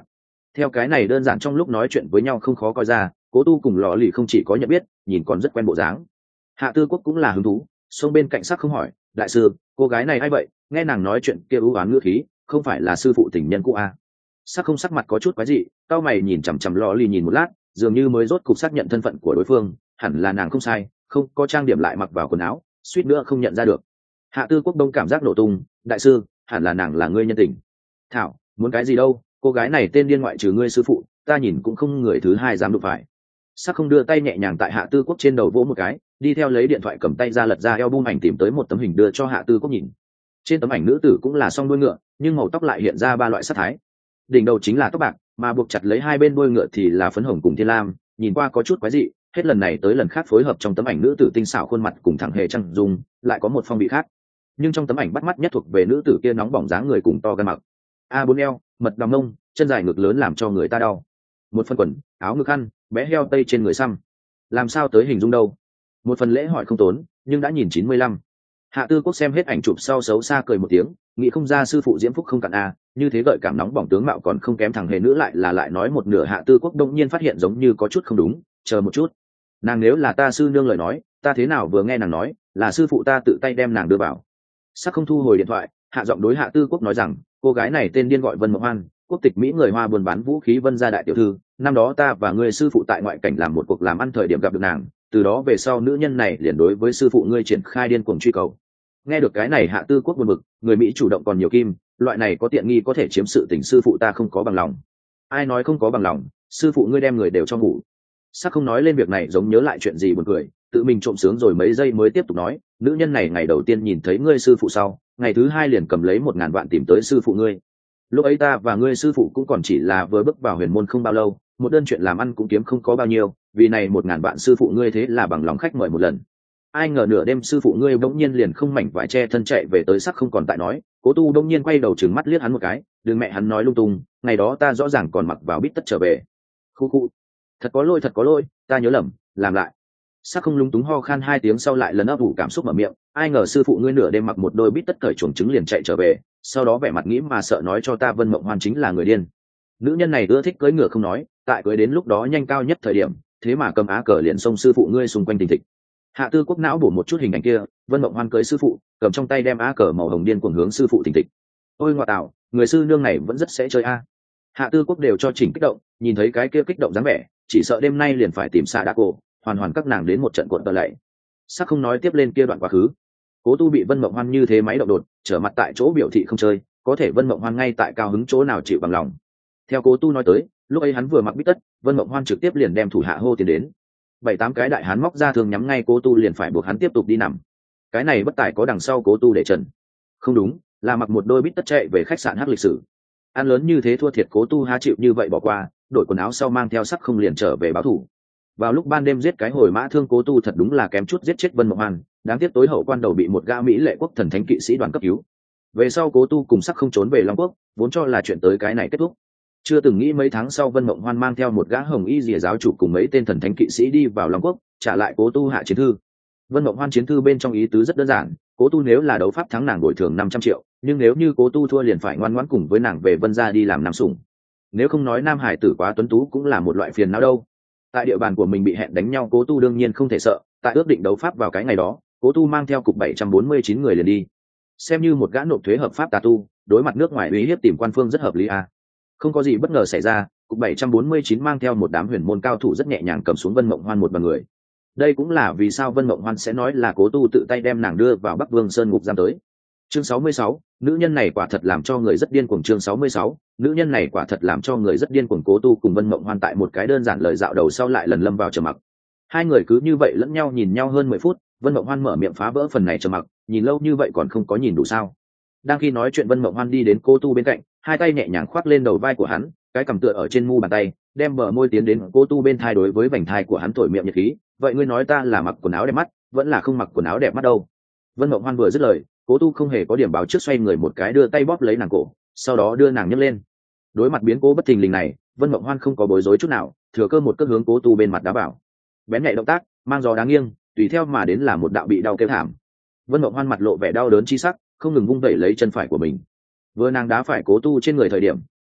Theo cái này đơn giản trong lúc nói chuyện với nhau không khó coi ra, cố tu cùng lò lì không chỉ có nhận biết, nhìn còn rất quen bộ dáng. Hạ Tư Quốc cũng là hứng thú, xông bên cạnh sắc không hỏi, đại sư, cô gái này ai vậy? Nghe nàng nói chuyện kia ưu oán ngữ khí, không phải là sư phụ tình nhân cũ à? Sắc không sắc mặt có chút quái dị, cao mày nhìn chằm chằm lò lì nhìn một lát, dường như mới rốt cục xác nhận thân phận của đối phương, hẳn là nàng không sai, không có trang điểm lại mặc vào quần áo, suýt nữa không nhận ra được. Hạ Tư Quốc đông cảm giác nổ tung, đại sư, hẳn là nàng là ngươi nhân tình. Thảo, muốn cái gì đâu, cô gái này tên điên ngoại trừ ngươi sư phụ, ta nhìn cũng không người thứ hai dám đụng phải. Sắc không đưa tay nhẹ nhàng tại Hạ Tư Quốc trên đầu vỗ một cái, đi theo lấy điện thoại cầm tay ra lật ra album ảnh tìm tới một tấm hình đưa cho Hạ Tư Quốc nhìn. Trên tấm ảnh nữ tử cũng là song đuôi ngựa, nhưng màu tóc lại hiện ra ba loại sắc thái. Đỉnh đầu chính là tóc bạc, mà buộc chặt lấy hai bên đuôi ngựa thì là phấn hồng cùng thiên lam, nhìn qua có chút quái dị, hết lần này tới lần khác phối hợp trong tấm ảnh nữ tử tinh xảo khuôn mặt cùng thẳng hề trăng dung, lại có một phong vị khác. Nhưng trong tấm ảnh bắt mắt nhất thuộc về nữ tử kia nóng bỏng dáng người cùng to gan mặc. A bốn eo, mật đào mông, chân dài ngực lớn làm cho người ta đau. Một phần quần, áo ngực khăn, bé heo tây trên người xăm. Làm sao tới hình dung đâu? Một phần lễ hỏi không tốn, nhưng đã nhìn chín mươi lăm. Hạ Tư Quốc xem hết ảnh chụp sau xấu xa cười một tiếng, nghĩ không ra sư phụ diễm phúc không cạn a, như thế gợi cảm nóng bỏng tướng mạo còn không kém thằng hề nữ lại là lại nói một nửa. Hạ Tư Quốc đông nhiên phát hiện giống như có chút không đúng, chờ một chút, nàng nếu là ta sư nương lời nói, ta thế nào vừa nghe nàng nói là sư phụ ta tự tay đem nàng đưa vào. Sắc không thu hồi điện thoại, hạ giọng đối Hạ Tư Quốc nói rằng, cô gái này tên điên gọi Vân Mộng Hoan, quốc tịch Mỹ, người Hoa, buôn bán vũ khí, Vân gia đại tiểu thư. Năm đó ta và người sư phụ tại ngoại cảnh làm một cuộc làm ăn thời điểm gặp được nàng, từ đó về sau nữ nhân này liền đối với sư phụ ngươi triển khai điên cuồng truy cầu. Nghe được cái này Hạ Tư Quốc buồn bực, người Mỹ chủ động còn nhiều kim, loại này có tiện nghi có thể chiếm sự tình sư phụ ta không có bằng lòng. Ai nói không có bằng lòng, sư phụ ngươi đem người đều cho ngủ. Sắc không nói lên việc này giống nhớ lại chuyện gì buồn cười, tự mình trộm sướng rồi mấy giây mới tiếp tục nói, nữ nhân này ngày đầu tiên nhìn thấy ngươi sư phụ sau, ngày thứ hai liền cầm lấy một ngàn vạn tìm tới sư phụ ngươi. Lúc ấy ta và ngươi sư phụ cũng còn chỉ là vừa bước vào huyền môn không bao lâu, một đơn chuyện làm ăn cũng kiếm không có bao nhiêu, vì này một ngàn vạn sư phụ ngươi thế là bằng lòng khách mời một lần. Ai ngờ nửa đêm sư phụ ngươi bỗng nhiên liền không mảnh vải che thân chạy về tới. Sắc không còn tại nói, Cố Tu bỗng nhiên quay đầu trừng mắt liếc hắn một cái, đừng mẹ hắn nói lung tung, ngày đó ta rõ ràng còn mặc vào bít tất trở về. Khu khu, thật có lỗi thật có lỗi, ta nhớ lầm, làm lại. Sắc không lúng túng ho khan hai tiếng sau lại lần ấp ủ cảm xúc mở miệng, ai ngờ sư phụ ngươi nửa đêm mặc một đôi bít tất cởi chuồng trứng liền chạy trở về, sau đó vẻ mặt nghĩ mà sợ nói cho ta Vân Mộng Hoan chính là người điên. Nữ nhân này ưa thích cưỡi ngựa không nói, tại cưỡi đến lúc đó nhanh cao nhất thời điểm, thế mà cầm á cờ liền xông sư phụ ngươi xung quanh tình thịch. Hạ Tư Quốc não bổ một chút hình ảnh kia, Vân Mộng Hoan cưỡi sư phụ, cầm trong tay đem á cờ màu hồng điên cuồng hướng sư phụ tình thịch. Ôi ngoại tạo, người sư nương này vẫn rất sẽ chơi a. Hạ Tư Quốc đều cho chỉnh kích động, nhìn thấy cái kia kích động dáng vẻ, chỉ sợ đêm nay liền phải tìm xạ đa cổ, hoàn hoàn các nàng đến một trận cuộn tờ lạy. Sắc không nói tiếp lên kia đoạn quá khứ. Cố Tu bị Vân Mộng Hoan như thế máy động đột, trở mặt tại chỗ biểu thị không chơi, có thể Vân Mộng Hoan ngay tại cao hứng chỗ nào chịu bằng lòng. Theo Cố Tu nói tới, lúc ấy hắn vừa mặc bít tất, Vân Mộng Hoan trực tiếp liền đem thủ hạ hô tiền đến. Bảy tám cái đại hán móc ra thường nhắm ngay Cố Tu liền phải buộc hắn tiếp tục đi nằm. Cái này bất tài có đằng sau Cố Tu để trần. Không đúng, là mặc một đôi bít tất chạy về khách sạn hát lịch sử. Ăn lớn như thế thua thiệt Cố Tu há chịu như vậy bỏ qua, đổi quần áo sau mang theo sắc không liền trở về báo thủ. Vào lúc ban đêm giết cái hồi mã thương Cố Tu thật đúng là kém chút giết chết Vân Mộng Hoan, đáng tiếc tối hậu quan đầu bị một gã Mỹ lệ quốc thần thánh kỵ sĩ đoàn cấp cứu. Về sau Cố Tu cùng sắc không trốn về Long Quốc, vốn cho là chuyện tới cái này kết thúc. Chưa từng nghĩ mấy tháng sau Vân Mộng Hoan mang theo một gã hồng y rìa giáo chủ cùng mấy tên thần thánh kỵ sĩ đi vào Long Quốc, trả lại Cố Tu hạ chiến thư. Vân Mộng Hoan chiến thư bên trong ý tứ rất đơn giản, Cố Tu nếu là đấu pháp thắng nàng bồi thường năm trăm triệu, nhưng nếu như Cố Tu thua liền phải ngoan ngoãn cùng với nàng về Vân gia đi làm nam sủng. Nếu không nói nam hải tử quá tuấn tú cũng là một loại phiền não đâu. Tại địa bàn của mình bị hẹn đánh nhau, Cố Tu đương nhiên không thể sợ, tại ước định đấu pháp vào cái ngày đó, Cố Tu mang theo cục bảy trăm bốn mươi chín người liền đi. Xem như một gã nộp thuế hợp pháp tà tu, đối mặt nước ngoài uy hiếp tìm quan phương rất hợp lý a. À. Không có gì bất ngờ xảy ra, cục bảy trăm bốn mươi chín mang theo một đám huyền môn cao thủ rất nhẹ nhàng cầm xuống Vân Mộng Hoan một bằng người. Đây cũng là vì sao Vân Mộng Hoan sẽ nói là Cố Tu tự tay đem nàng đưa vào Bắc Vương Sơn ngục giam tới. Chương sáu mươi sáu, nữ nhân này quả thật làm cho người rất điên cuồng. Chương sáu mươi sáu, nữ nhân này quả thật làm cho người rất điên cuồng. Cố Tu cùng Vân Mộng Hoan tại một cái đơn giản lời dạo đầu sau lại lần lâm vào trầm mặc. Hai người cứ như vậy lẫn nhau nhìn nhau hơn mười phút, Vân Mộng Hoan mở miệng phá vỡ phần này trầm mặc, nhìn lâu như vậy còn không có nhìn đủ sao? Đang khi nói chuyện Vân Mộng Hoan đi đến Cố Tu bên cạnh, hai tay nhẹ nhàng khoác lên đầu vai của hắn, cái cằm tựa ở trên mu bàn tay, đem bờ môi tiến đến Cố Tu bên thai đối với vành thai của hắn thổi miệng nhiệt khí, vậy ngươi nói ta là mặc quần áo đẹp mắt, vẫn là không mặc quần áo đẹp mắt đâu? Vân Mộng Hoan vừa dứt lời, Cố Tu không hề có điểm báo trước xoay người một cái đưa tay bóp lấy nàng cổ, sau đó đưa nàng nhấc lên. Đối mặt biến cố bất thình lình này, Vân Mộng Hoan không có bối rối chút nào, thừa cơ một cước hướng Cố Tu bên mặt đá vào. Bén nhạy động tác, mang gió đáng nghiêng, tùy theo mà đến là một đạo bị đau kêu thảm. Vân Mộng Hoan mặt lộ vẻ đau đớn chi sắc, không ngừng vung vẩy lấy chân phải của mình. Vừa nàng đá phải Cố Tu trên người thời điểm,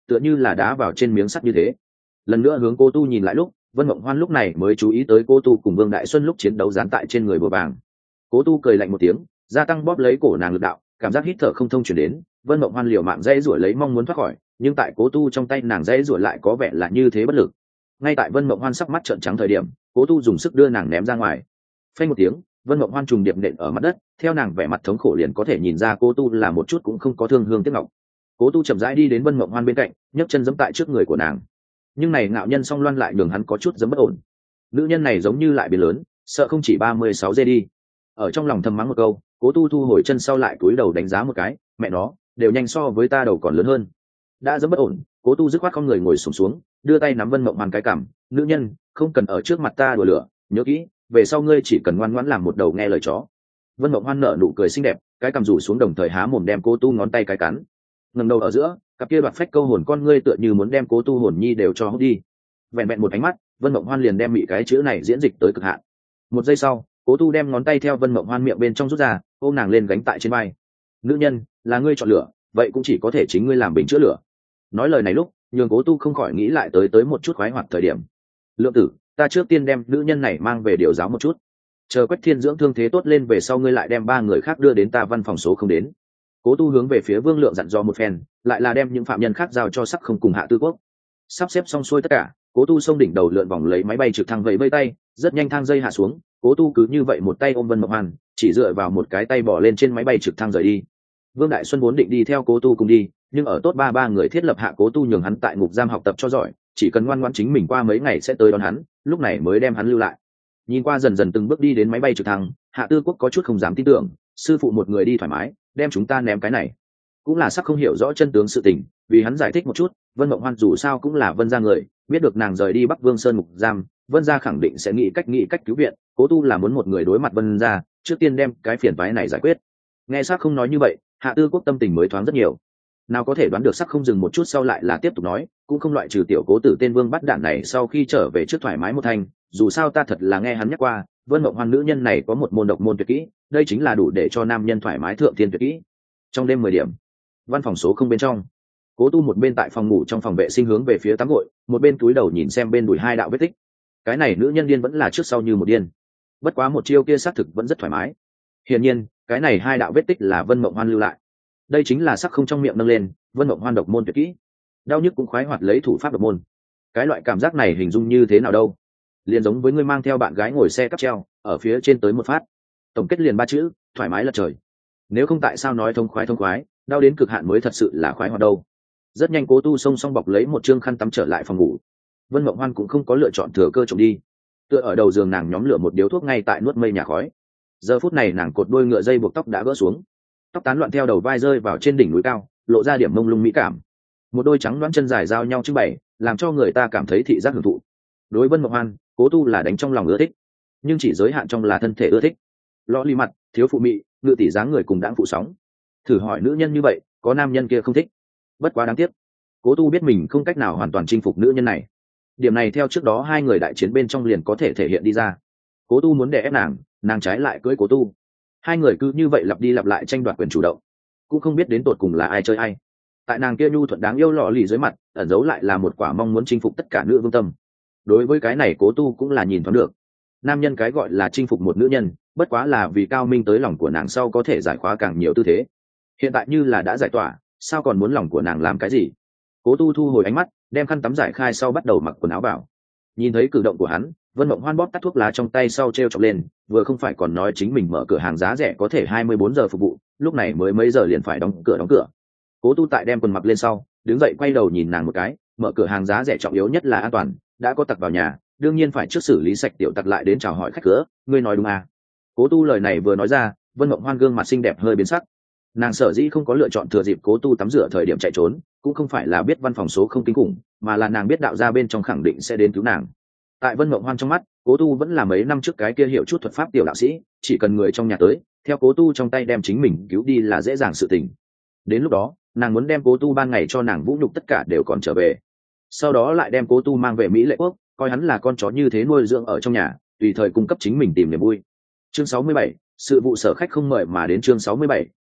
tựa như là đá vào trên miếng sắt như thế. Lần nữa hướng Cố Tu nhìn lại lúc, Vân Mộng Hoan lúc này mới chú ý tới Cố Tu cùng Vương Đại Xuân lúc chiến đấu dán tại trên người bùa vàng. Cố Tu cười lạnh một tiếng, gia tăng bóp lấy cổ nàng lực đạo, cảm giác hít thở không thông chuyển đến. Vân Mộng Hoan liều mạng dãy rủa lấy mong muốn thoát khỏi, nhưng tại Cố Tu trong tay nàng dãy rủa lại có vẻ là như thế bất lực. Ngay tại Vân Mộng Hoan sắc mắt trợn trắng thời điểm, Cố Tu dùng sức đưa nàng ném ra ngoài. Phanh một tiếng, Vân Mộng Hoan trùng điệp nện ở mặt đất, theo nàng vẻ mặt thống khổ liền có thể nhìn ra Cố Tu là một chút cũng không có thương hương tiếc ngọc. Cố Tu chậm rãi đi đến Vân Mộng Hoan bên cạnh, nhấc chân giẫm tại trước người của nàng. Nhưng này ngạo nhân song loan lại nhường hắn có chút giẫm bất ổn. Nữ nhân này giống như lại biến lớn, sợ không chỉ ba mươi sáu giây đi. Ở trong lòng thầm mắng một câu, Cố Tu thu hồi chân sau lại cúi đầu đánh giá một cái, mẹ nó, đều nhanh so với ta đầu còn lớn hơn. Đã giẫm bất ổn, Cố Tu dứt khoát không người ngồi xổm xuống, xuống, đưa tay nắm Vân Mộng Hoan cái cằm, nữ nhân, không cần ở trước mặt ta đùa lửa, nhớ kỹ, về sau ngươi chỉ cần ngoan ngoãn làm một đầu nghe lời chó. Vân Mộng Hoan nở nụ cười xinh đẹp, cái cằm rủ xuống đồng thời há mồm đem Cố Tu ngón tay cái cắn. Ngẩng đầu ở giữa, cặp kia đoạt phách câu hồn con ngươi tựa như muốn đem Cố Tu hồn nhi đều cho hút đi. Vẹn vẹn một ánh mắt, Vân Mộng Hoan liền đem mị cái chữ này diễn dịch tới cực hạn. Một giây sau, Cố Tu đem ngón tay theo Vân Mộng Hoan miệng bên trong rút ra, ôm nàng lên gánh tại trên vai. Nữ nhân, là ngươi chọn lửa, vậy cũng chỉ có thể chính ngươi làm bình chữa lửa. Nói lời này lúc, nhường Cố Tu không khỏi nghĩ lại tới tới một chút khoái hoạt thời điểm. Lượng tử, ta trước tiên đem nữ nhân này mang về điều giáo một chút, chờ Quách Thiên dưỡng thương thế tốt lên về sau ngươi lại đem ba người khác đưa đến ta văn phòng số không đến. Cố Tu hướng về phía Vương Lượng dặn dò một phen, lại là đem những phạm nhân khác giao cho Sắc Không cùng Hạ Tư Quốc. Sắp xếp xong xuôi tất cả, Cố Tu xông đỉnh đầu lượn vòng lấy máy bay trực thăng vẫy vây tay, rất nhanh thang dây hạ xuống, Cố Tu cứ như vậy một tay ôm Vân Mộng Hoan, chỉ dựa vào một cái tay bỏ lên trên máy bay trực thăng rời đi. Vương Đại Xuân vốn định đi theo Cố Tu cùng đi, nhưng ở tốt ba ba người thiết lập hạ Cố Tu nhường hắn tại ngục giam học tập cho giỏi, chỉ cần ngoan ngoãn chính mình qua mấy ngày sẽ tới đón hắn, lúc này mới đem hắn lưu lại. Nhìn qua dần dần từng bước đi đến máy bay trực thăng, Hạ Tư Quốc có chút không dám tin tưởng, sư phụ một người đi thoải mái, đem chúng ta ném cái này. Cũng là Sắc không hiểu rõ chân tướng sự tình, vì hắn giải thích một chút, Vân Mộng Hoan dù sao cũng là Vân gia người, biết được nàng rời đi Bắc Vương Sơn ngục giam, Vân gia khẳng định sẽ nghĩ cách nghĩ cách cứu viện, Cố Tu là muốn một người đối mặt Vân gia, trước tiên đem cái phiền toái này giải quyết. Nghe Sắc không nói như vậy, Hạ Tư Quốc tâm tình mới thoáng rất nhiều. Nào có thể đoán được Sắc không dừng một chút sau lại là tiếp tục nói, cũng không loại trừ tiểu Cố tử tên Vương bắt đạn này sau khi trở về trước thoải mái một thanh, dù sao ta thật là nghe hắn nhắc qua, Vân Mộng Hoan nữ nhân này có một môn độc môn tuyệt kỹ, đây chính là đủ để cho nam nhân thoải mái thượng thiên tuyệt kỹ. Trong đêm mười điểm, văn phòng số không bên trong, Cố Tu một bên tại phòng ngủ trong phòng vệ sinh hướng về phía tắm gội, một bên túi đầu nhìn xem bên đùi hai đạo vết tích. Cái này nữ nhân điên vẫn là trước sau như một điên, bất quá một chiêu kia xác thực vẫn rất thoải mái. Hiển nhiên, cái này hai đạo vết tích là Vân Mộng Hoan lưu lại. Đây chính là Sắc không trong miệng nâng lên, Vân Mộng Hoan độc môn tuyệt kỹ. Đau nhức cũng khoái hoạt lấy thủ pháp độc môn. Cái loại cảm giác này hình dung như thế nào đâu? Liền giống với ngươi mang theo bạn gái ngồi xe cáp treo, ở phía trên tới một phát. Tổng kết liền ba chữ, thoải mái lật trời. Nếu không tại sao nói thông khoái thông khoái, đau đến cực hạn mới thật sự là khoái hoạt đâu. Rất nhanh Cố Tu xông xong bọc lấy một trương khăn tắm trở lại phòng ngủ. Vân Mộng Hoan cũng không có lựa chọn thừa cơ trộm đi, tựa ở đầu giường nàng nhóm lửa một điếu thuốc ngay tại nuốt mây nhà khói. Giờ phút này nàng cột đuôi ngựa dây buộc tóc đã gỡ xuống, tóc tán loạn theo đầu vai rơi vào trên đỉnh núi cao, lộ ra điểm mông lung mỹ cảm. Một đôi trắng đoán chân dài giao nhau trưng bày, làm cho người ta cảm thấy thị giác hưởng thụ. Đối Vân Mộng Hoan, Cố Tu là đánh trong lòng ưa thích, nhưng chỉ giới hạn trong là thân thể ưa thích. Lõ ly mặt, thiếu phụ mị, ngự tỷ dáng người cùng đãng phụ sóng. Thử hỏi nữ nhân như vậy, có nam nhân kia không thích? Bất quá đáng tiếc, Cố Tu biết mình không cách nào hoàn toàn chinh phục nữ nhân này. Điểm này theo trước đó hai người đại chiến bên trong liền có thể thể hiện đi ra. Cố Tu muốn đè ép nàng, nàng trái lại cưỡi Cố Tu. Hai người cứ như vậy lặp đi lặp lại tranh đoạt quyền chủ động, cũng không biết đến tột cùng là ai chơi ai. Tại nàng kia nhu thuận đáng yêu lọ lì dưới mặt, ẩn giấu lại là một quả mong muốn chinh phục tất cả nữ vương tâm. Đối với cái này Cố Tu cũng là nhìn thoáng được. Nam nhân cái gọi là chinh phục một nữ nhân, bất quá là vì cao minh tới lòng của nàng sau có thể giải khóa càng nhiều tư thế. Hiện tại như là đã giải tỏa, sao còn muốn lòng của nàng làm cái gì? Cố Tu thu hồi ánh mắt, đem khăn tắm giải khai sau bắt đầu mặc quần áo vào. Nhìn thấy cử động của hắn, Vân Mộng Hoan bóp tắt thuốc lá trong tay sau treo chọc lên, vừa không phải còn nói chính mình mở cửa hàng giá rẻ có thể hai mươi bốn giờ phục vụ, lúc này mới mấy giờ liền phải đóng cửa đóng cửa. Cố Tu tại đem quần mặc lên sau, đứng dậy quay đầu nhìn nàng một cái, mở cửa hàng giá rẻ trọng yếu nhất là an toàn, đã có tặc vào nhà, đương nhiên phải trước xử lý sạch tiểu tặc lại đến chào hỏi khách cửa, ngươi nói đúng à? Cố Tu lời này vừa nói ra, Vân Mộng Hoan gương mặt xinh đẹp hơi biến sắc. Nàng sở dĩ không có lựa chọn thừa dịp Cố Tu tắm rửa thời điểm chạy trốn, cũng không phải là biết văn phòng số không kinh khủng, mà là nàng biết đạo gia bên trong khẳng định sẽ đến cứu nàng. Tại Vân Mộng Hoan trong mắt, Cố Tu vẫn là mấy năm trước cái kia hiểu chút thuật pháp tiểu đạo sĩ, chỉ cần người trong nhà tới, theo Cố Tu trong tay đem chính mình cứu đi là dễ dàng sự tình. Đến lúc đó, nàng muốn đem Cố Tu ban ngày cho nàng vũ nhục tất cả đều còn trở về, sau đó lại đem Cố Tu mang về Mỹ Lệ Quốc, coi hắn là con chó như thế nuôi dưỡng ở trong nhà, tùy thời cung cấp chính mình tìm niềm vui. Chương sáu mươi bảy, sự vụ sở khách không mời mà đến. Chương sáu mươi bảy,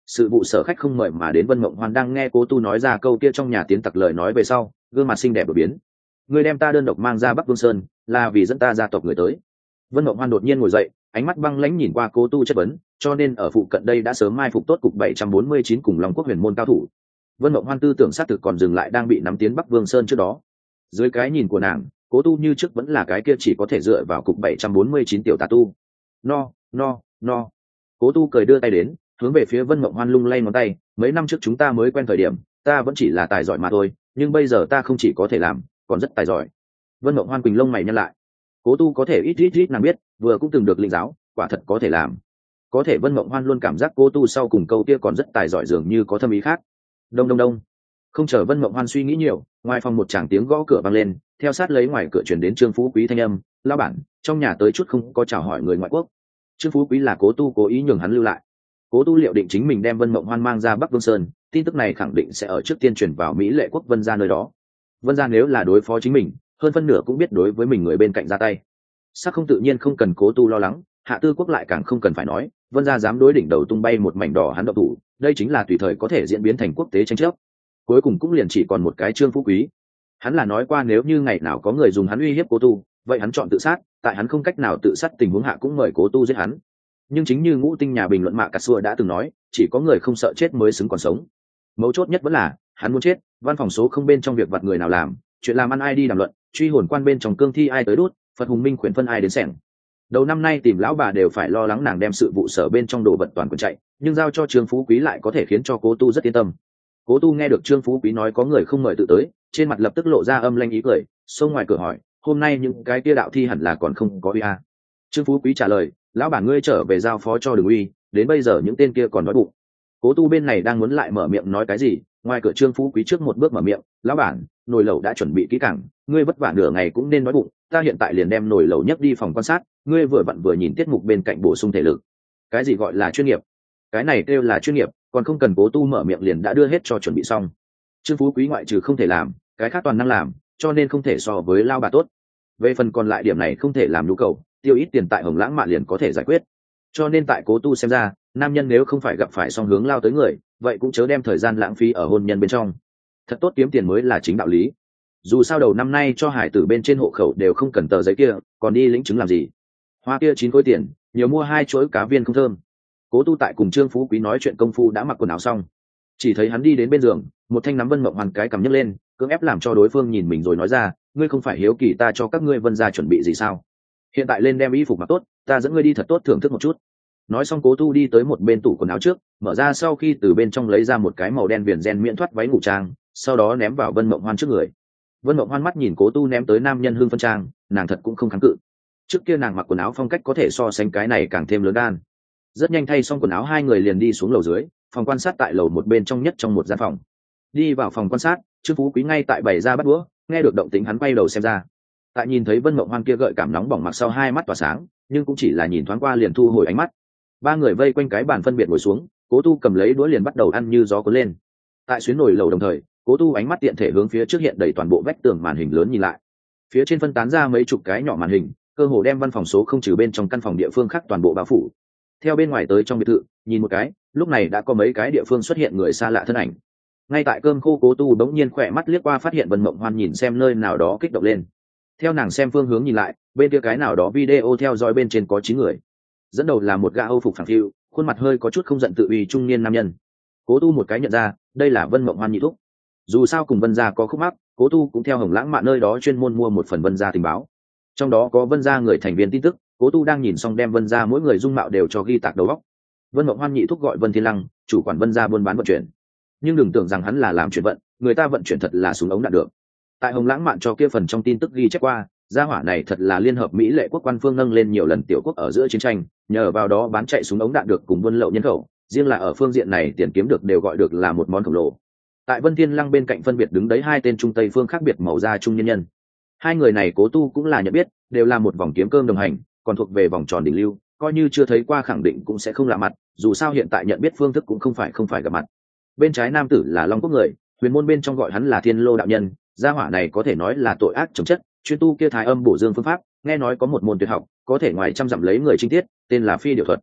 sự vụ sở khách không mời mà đến Vân Mộng Hoan đang nghe Cố Tu nói ra câu kia trong nhà tiếng tặc lời nói về sau, gương mặt xinh đẹp đổi biến. Ngươi đem ta đơn độc mang ra Bắc Vương Sơn, là vì dẫn ta gia tộc người tới. Vân Mộng Hoan đột nhiên ngồi dậy, ánh mắt băng lãnh nhìn qua Cố Tu chất vấn, cho nên ở phụ cận đây đã sớm mai phục tốt cục bảy trăm bốn mươi chín cùng Long Quốc huyền môn cao thủ. Vân Mộng Hoan tư tưởng xác thực còn dừng lại đang bị nắm tiến Bắc Vương Sơn trước đó. Dưới cái nhìn của nàng, Cố Tu như trước vẫn là cái kia chỉ có thể dựa vào cục bảy trăm bốn mươi chín tiểu tà tu. No, no, no. Cố Tu cười đưa tay đến, hướng về phía Vân Mộng Hoan lung lay ngón tay, mấy năm trước chúng ta mới quen thời điểm, ta vẫn chỉ là tài giỏi mà thôi, nhưng bây giờ ta không chỉ có thể làm, còn rất tài giỏi. Vân Mộng Hoan quỳnh lông mày nhăn lại. Cố Tu có thể ít ít ít nàng biết, vừa cũng từng được linh giáo, quả thật có thể làm. Có thể Vân Mộng Hoan luôn cảm giác Cố Tu sau cùng câu kia còn rất tài giỏi, dường như có thâm ý khác. Đông đông đông. Không chờ Vân Mộng Hoan suy nghĩ nhiều, ngoài phòng một tràng tiếng gõ cửa vang lên, theo sát lấy ngoài cửa truyền đến Trương Phú Quý thanh âm, "Lão bản, trong nhà tới chút không có chào hỏi người ngoại quốc." Trương Phú Quý là Cố Tu cố ý nhường hắn lưu lại. Cố Tu liệu định chính mình đem Vân Mộng Hoan mang ra Bắc Vương Sơn, tin tức này khẳng định sẽ ở trước tiên truyền vào Mỹ Lệ quốc Vân gia nơi đó. Vân gia nếu là đối phó chính mình, hơn phân nửa cũng biết đối với mình người bên cạnh ra tay. Sắc không tự nhiên không cần Cố Tu lo lắng, Hạ Tư quốc lại càng không cần phải nói, Vân gia dám đối đỉnh đầu tung bay một mảnh đỏ hắn động thủ, đây chính là tùy thời có thể diễn biến thành quốc tế tranh chấp. Cuối cùng cũng liền chỉ còn một cái Trương Phú Quý. Hắn là nói qua nếu như ngày nào có người dùng hắn uy hiếp Cố Tu, vậy hắn chọn tự sát, tại hắn không cách nào tự sát tình huống hạ cũng mời Cố Tu giết hắn. Nhưng chính như Ngũ Tinh nhà bình luận Mạ Cà Sua đã từng nói, chỉ có người không sợ chết mới xứng còn sống. Mấu chốt nhất vẫn là hắn muốn chết, văn phòng số không bên trong việc vặt người nào làm, chuyện làm ăn ai đi đàm luận, truy hồn quan bên trong cương thi ai tới đốt, Phật Hùng Minh khuyển phân ai đến sẻng. Đầu năm nay tìm lão bà đều phải lo lắng nàng đem sự vụ sở bên trong đồ vật toàn quyền chạy, nhưng giao cho Trương Phú Quý lại có thể khiến cho Cố Tu rất yên tâm. Cố Tu nghe được Trương Phú Quý nói có người không mời tự tới, trên mặt lập tức lộ ra âm lanh ý cười, xông ngoài cửa hỏi, hôm nay những cái kia đạo thi hẳn là còn không có uy à. Trương Phú Quý trả lời, lão bản ngươi trở về giao phó cho Đường Uy, đến bây giờ những tên kia còn nói bụng. Cố Tu bên này đang muốn lại mở miệng nói cái gì, ngoài cửa Trương Phú Quý trước một bước mở miệng, lão bản, nồi lẩu đã chuẩn bị kỹ càng, ngươi vất vả nửa ngày cũng nên nói bụng, ta hiện tại liền đem nồi lẩu nhấc đi phòng quan sát, ngươi vừa vặn vừa nhìn tiết mục bên cạnh bổ sung thể lực. Cái gì gọi là chuyên nghiệp? Cái này kêu là chuyên nghiệp, còn không cần Cố Tu mở miệng liền đã đưa hết cho chuẩn bị xong. Trương Phú Quý ngoại trừ không thể làm, cái khác toàn năng làm, cho nên không thể so với lao bà tốt. Về phần còn lại điểm này không thể làm nhu cầu, tiêu ít tiền tại Hồng Lãng Mạn liền có thể giải quyết. Cho nên tại Cố Tu xem ra, nam nhân nếu không phải gặp phải song hướng lao tới người, vậy cũng chớ đem thời gian lãng phí ở hôn nhân bên trong. Thật tốt kiếm tiền mới là chính đạo lý. Dù sao đầu năm nay cho hải tử bên trên hộ khẩu đều không cần tờ giấy kia, còn đi lĩnh chứng làm gì? Hoa kia chín khối tiền, nhiều mua hai chuỗi cá viên không thơm. Cố Tu tại cùng Trương Phú Quý nói chuyện công phu đã mặc quần áo xong, chỉ thấy hắn đi đến bên giường, một thanh nắm Vân Mộng Hoàn cái cầm nhấc lên, cưỡng ép làm cho đối phương nhìn mình rồi nói ra, ngươi không phải hiếu kỳ ta cho các ngươi Vân gia chuẩn bị gì sao? Hiện tại lên đem y phục mặc tốt, ta dẫn ngươi đi thật tốt thưởng thức một chút. Nói xong Cố Tu đi tới một bên tủ quần áo trước, mở ra sau khi từ bên trong lấy ra một cái màu đen viền ren miễn thoát váy ngủ trang, sau đó ném vào Vân Mộng Hoan trước người. Vân Mộng Hoan mắt nhìn Cố Tu ném tới nam nhân hương phân trang, nàng thật cũng không kháng cự. Trước kia nàng mặc quần áo phong cách có thể so sánh cái này càng thêm lớn gan. Rất nhanh thay xong quần áo hai người liền đi xuống lầu dưới, phòng quan sát tại lầu một bên trong nhất trong một gian phòng. Đi vào phòng quan sát, Trương Phú Quý ngay tại bày ra bắt đũa, nghe được động tĩnh hắn quay đầu xem ra. Tại nhìn thấy Vân Mộng Hoan kia gợi cảm nóng bỏng mặc sau hai mắt tỏa sáng, nhưng cũng chỉ là nhìn thoáng qua liền thu hồi ánh mắt. Ba người vây quanh cái bàn phân biệt ngồi xuống, Cố Tu cầm lấy đũa liền bắt đầu ăn như gió cuốn lên. Tại xuyến nồi lầu đồng thời, Cố Tu ánh mắt tiện thể hướng phía trước hiện đầy toàn bộ vách tường màn hình lớn nhìn lại. Phía trên phân tán ra mấy chục cái nhỏ màn hình, cơ hồ đem văn phòng số không trừ bên trong căn phòng địa phương khác toàn bộ bao phủ. Theo bên ngoài tới trong biệt thự, nhìn một cái, lúc này đã có mấy cái địa phương xuất hiện người xa lạ thân ảnh. Ngay tại cơm khô, Cố Tu bỗng nhiên khỏe mắt liếc qua phát hiện Vân Mộng Hoan nhìn xem nơi nào đó kích động lên. Theo nàng xem phương hướng nhìn lại, bên kia cái nào đó video theo dõi bên trên có chín người. Dẫn đầu là một gã Âu phục phẳng phiu, khuôn mặt hơi có chút không giận tự uy trung niên nam nhân. Cố Tu một cái nhận ra, đây là Vân Mộng Hoan nhị thúc. Dù sao cùng Vân gia có khúc mắc, Cố Tu cũng theo Hồng Lãng Mạn nơi đó chuyên môn mua một phần Vân gia tình báo. Trong đó có Vân gia người thành viên tin tức, Cố Tu đang nhìn xong đem Vân gia mỗi người dung mạo đều cho ghi tạc đầu óc. Vân Mộng Hoan nhị thúc gọi Vân Thiên Lăng, chủ quản Vân gia buôn bán vận chuyển. Nhưng đừng tưởng rằng hắn là làm chuyển vận, người ta vận chuyển thật là súng ống đạn được. Tại Hồng Lãng Mạn cho kia phần trong tin tức ghi chép qua, gia hỏa này thật là liên hợp Mỹ Lệ quốc quan phương nâng lên nhiều lần tiểu quốc ở giữa chiến tranh, nhờ vào đó bán chạy súng ống đạn được cùng buôn lậu nhân khẩu, riêng là ở phương diện này tiền kiếm được đều gọi được là một món khổng lồ. Tại Vân Thiên Lăng bên cạnh phân biệt đứng đấy hai tên trung tây phương khác biệt màu da trung nhân nhân. Hai người này Cố Tu cũng là nhận biết, đều là một vòng kiếm cơm đồng hành, còn thuộc về vòng tròn đỉnh lưu, coi như chưa thấy qua khẳng định cũng sẽ không lạ mặt, dù sao hiện tại nhận biết phương thức cũng không phải không phải gặp mặt. Bên trái nam tử là Long Quốc người, huyền môn bên trong gọi hắn là Thiên Lô đạo nhân, gia hỏa này có thể nói là tội ác chồng chất, chuyên tu kia thái âm bổ dương phương pháp, nghe nói có một môn tuyệt học, có thể ngoài trăm dặm lấy người trinh tiết, tên là phi điều thuật.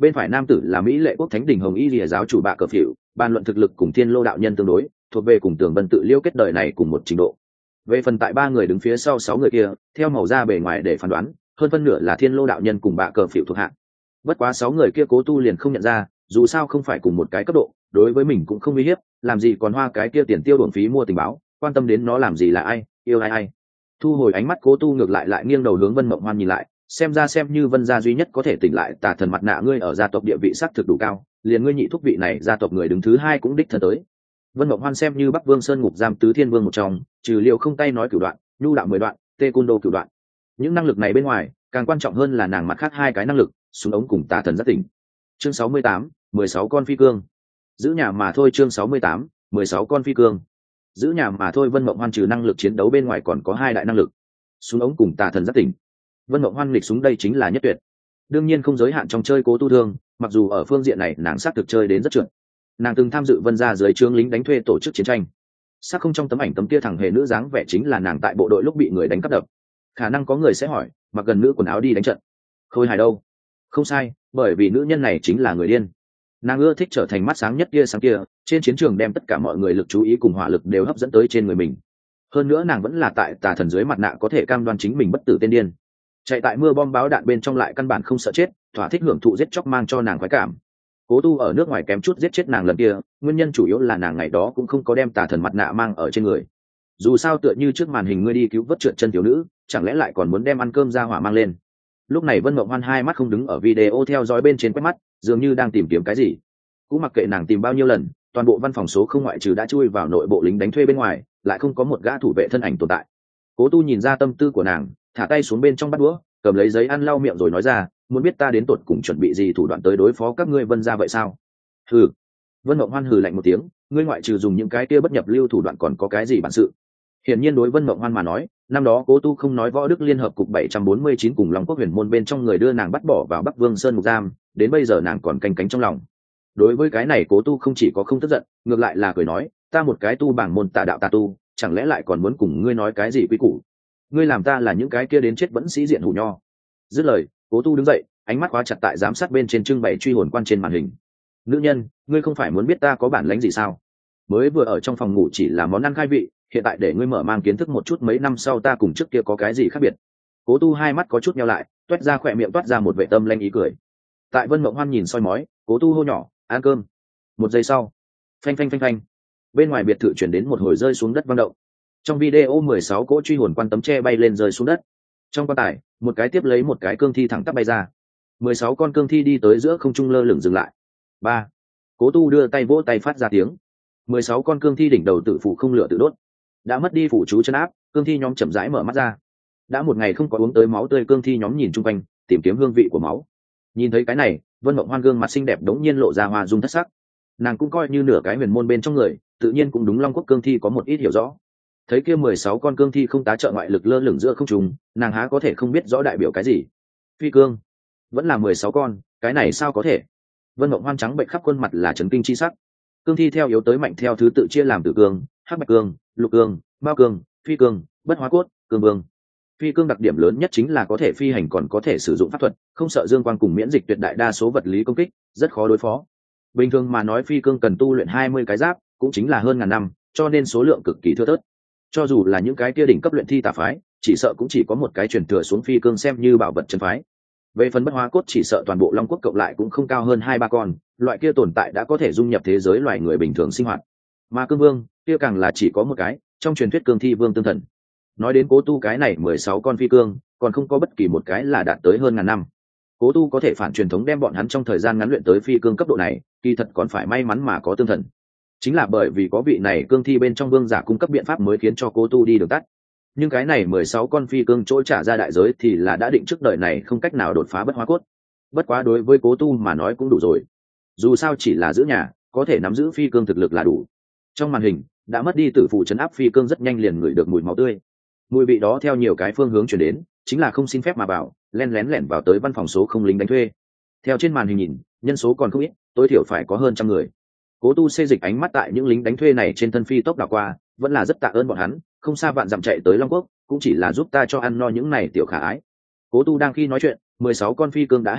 bên phải nam tử là mỹ lệ quốc thánh đình hồng y lìa giáo chủ bạ cờ phịu, bàn luận thực lực cùng thiên lô đạo nhân tương đối, thuộc về cùng tường vân tự liêu kết đời này cùng một trình độ. Về phần tại ba người đứng phía sau sáu người kia, theo màu da bề ngoài để phán đoán, hơn phân nửa là thiên lô đạo nhân cùng bạ cờ phịu thuộc hạ. Bất quá sáu người kia Cố Tu liền không nhận ra, dù sao không phải cùng một cái cấp độ, đối với mình cũng không uy hiếp, làm gì còn hoa cái kia tiền tiêu bổng phí mua tình báo, quan tâm đến nó làm gì là ai, yêu ai ai. Thu hồi ánh mắt Cố Tu ngược lại lại nghiêng đầu hướng Vân Mộng Hoan nhìn lại, xem ra xem như Vân gia duy nhất có thể tỉnh lại tà thần mặt nạ ngươi ở gia tộc địa vị sắc thực đủ cao, liền ngươi nhị thúc vị này gia tộc người đứng thứ hai cũng đích thân tới. Vân Mộng Hoan xem như Bắc Vương Sơn ngục giam tứ thiên vương một trong, trừ liệu không tay nói cửu đoạn, nhu đạo mười đoạn, tê côn đô cửu đoạn. Những năng lực này bên ngoài, càng quan trọng hơn là nàng mặt khác hai cái năng lực, súng ống cùng tà thần giác tỉnh. Chương sáu mươi tám, mười sáu con phi cương. Giữ nhà mà thôi chương sáu mươi tám, mười sáu con phi cương. Giữ nhà mà thôi Vân Mộng Hoan trừ năng lực chiến đấu bên ngoài còn có hai đại năng lực, súng ống cùng tà thần giác tỉnh. Vân Mộng Hoan lịch súng đây chính là nhất tuyệt. Đương nhiên không giới hạn trong chơi Cố Tu thương, mặc dù ở phương diện này nàng xác thực chơi đến rất trượt. Nàng từng tham dự Vân gia dưới trướng lính đánh thuê tổ chức chiến tranh. Xác không trong tấm ảnh tấm kia thằng hề nữ dáng vẻ chính là nàng tại bộ đội lúc bị người đánh cắp đập. Khả năng có người sẽ hỏi, mặc gần nữ quần áo đi đánh trận. Khôi hài đâu? Không sai, bởi vì nữ nhân này chính là người điên. Nàng ưa thích trở thành mắt sáng nhất kia sáng kia, trên chiến trường đem tất cả mọi người lực chú ý cùng hỏa lực đều hấp dẫn tới trên người mình. Hơn nữa nàng vẫn là tại tà thần dưới mặt nạ có thể cam đoan chính mình bất tử tên điên. Chạy tại mưa bom báo đạn bên trong lại căn bản không sợ chết, thỏa thích hưởng thụ giết chóc mang cho nàng khoái cảm. Cố Tu ở nước ngoài kém chút giết chết nàng lần kia, nguyên nhân chủ yếu là nàng ngày đó cũng không có đem tà thần mặt nạ mang ở trên người. Dù sao tựa như trước màn hình ngươi đi cứu vớt trượt chân thiếu nữ, chẳng lẽ lại còn muốn đem ăn cơm ra hỏa mang lên. Lúc này Vân Mộng Hoan hai mắt không đứng ở video theo dõi bên trên quét mắt, dường như đang tìm kiếm cái gì. Cũng mặc kệ nàng tìm bao nhiêu lần, toàn bộ văn phòng số không ngoại trừ đã chui vào nội bộ lính đánh thuê bên ngoài, lại không có một gã thủ vệ thân ảnh tồn tại. Cố Tu nhìn ra tâm tư của nàng, thả tay xuống bên trong bắt đũa, cầm lấy giấy ăn lau miệng rồi nói ra, muốn biết ta đến tột cùng chuẩn bị gì thủ đoạn tới đối phó các ngươi Vân gia vậy sao? Hừ. Vân Mộng Hoan hừ lạnh một tiếng, ngươi ngoại trừ dùng những cái kia bất nhập lưu thủ đoạn còn có cái gì bản sự? Hiển nhiên đối Vân Mộng Hoan mà nói, năm đó Cố Tu không nói võ đức liên hợp cục bảy trăm bốn mươi chín cùng Long Quốc Huyền môn bên trong người đưa nàng bắt bỏ vào Bắc Vương Sơn ngục giam, đến bây giờ nàng còn canh cánh trong lòng. Đối với cái này Cố Tu không chỉ có không tức giận, ngược lại là cười nói, ta một cái tu bảng môn tà đạo tà tu, chẳng lẽ lại còn muốn cùng ngươi nói cái gì quý củ? Ngươi làm ta là những cái kia đến chết vẫn sĩ diện hủ nho. Dứt lời, Cố Tu đứng dậy, ánh mắt khóa chặt tại giám sát bên trên trưng bày truy hồn quan trên màn hình. Nữ nhân, ngươi không phải muốn biết ta có bản lĩnh gì sao? Mới vừa ở trong phòng ngủ chỉ là món ăn khai vị, hiện tại để ngươi mở mang kiến thức một chút mấy năm sau ta cùng trước kia có cái gì khác biệt. Cố Tu hai mắt có chút nheo lại, toét ra khỏe miệng toát ra một vệ tâm lanh ý cười. Tại Vân Mộng Hoan nhìn soi mói, Cố Tu hô nhỏ, ăn cơm. Một giây sau, phanh phanh phanh phanh, bên ngoài biệt thự chuyển đến một hồi rơi xuống đất vang động. Trong video mười sáu cỗ truy hồn quan tấm tre bay lên rơi xuống đất. Trong quan tài, một cái tiếp lấy một cái cương thi thẳng tắp bay ra. mười sáu con cương thi đi tới giữa không trung lơ lửng dừng lại. Ba. Cố Tu đưa tay vỗ tay phát ra tiếng. mười sáu con cương thi đỉnh đầu tự phụ không lửa tự đốt. Đã mất đi phủ chú chân áp, cương thi nhóm chậm rãi mở mắt ra. Đã một ngày không có uống tới máu tươi, cương thi nhóm nhìn chung quanh, tìm kiếm hương vị của máu. Nhìn thấy cái này, Vân Mộng Hoan gương mặt xinh đẹp đống nhiên lộ ra hoa dung thất sắc. Nàng cũng coi như nửa cái huyền môn bên trong người, tự nhiên cũng đúng Long Quốc cương thi có một ít hiểu rõ. Thấy kia mười sáu con cương thi không tá trợ ngoại lực lơ lửng giữa không trung, nàng há có thể không biết rõ đại biểu cái gì. Phi cương, vẫn là mười sáu con, cái này sao có thể? Vân Mộng Hoan trắng bệnh khắp khuôn mặt là chấn kinh chi sắc. Cương thi theo yếu tới mạnh theo thứ tự chia làm tử cương, hắc bạch cương, lục cương, bao cương, phi cương, bất hóa cốt, cương vương. Phi cương đặc điểm lớn nhất chính là có thể phi hành còn có thể sử dụng pháp thuật, không sợ dương quang cùng miễn dịch tuyệt đại đa số vật lý công kích, rất khó đối phó. Bình thường mà nói phi cương cần tu luyện hai mươi cái giáp, cũng chính là hơn ngàn năm, cho nên số lượng cực kỳ thưa thớt. Cho dù là những cái kia đỉnh cấp luyện thi tà phái, chỉ sợ cũng chỉ có một cái truyền thừa xuống phi cương xem như bảo vật chân phái. Về phần bất hóa cốt chỉ sợ toàn bộ Long Quốc cộng lại cũng không cao hơn hai ba con, loại kia tồn tại đã có thể dung nhập thế giới loài người bình thường sinh hoạt. Mà cương vương, kia càng là chỉ có một cái, trong truyền thuyết cương thi vương tương thần. Nói đến Cố Tu cái này mười sáu con phi cương, còn không có bất kỳ một cái là đạt tới hơn ngàn năm. Cố Tu có thể phản truyền thống đem bọn hắn trong thời gian ngắn luyện tới phi cương cấp độ này, kỳ thật còn phải may mắn mà có tương thần. Chính là bởi vì có vị này cương thi bên trong vương giả cung cấp biện pháp mới khiến cho Cố Tu đi đường tắt. Nhưng cái này mười sáu con phi cương chỗ trả ra đại giới thì là đã định trước đời này không cách nào đột phá bất hóa cốt. Bất quá đối với Cố Tu mà nói cũng đủ rồi. Dù sao chỉ là giữ nhà, có thể nắm giữ phi cương thực lực là đủ. Trong màn hình, đã mất đi tử phụ trấn áp phi cương rất nhanh liền ngửi được mùi máu tươi. Mùi vị đó theo nhiều cái phương hướng chuyển đến, chính là không xin phép mà vào, len lén lẻn vào tới văn phòng số không lính đánh thuê. Theo trên màn hình nhìn, nhân số còn không ít, tối thiểu phải có hơn trăm người. Cố Tu xê dịch ánh mắt tại những lính đánh thuê này trên thân phi tốc đảo qua, vẫn là rất tạ ơn bọn hắn, không xa vạn dặm chạy tới Long Quốc, cũng chỉ là giúp ta cho ăn no những này tiểu khả ái. Cố Tu đang khi nói chuyện, mười sáu con phi cương đã hành động,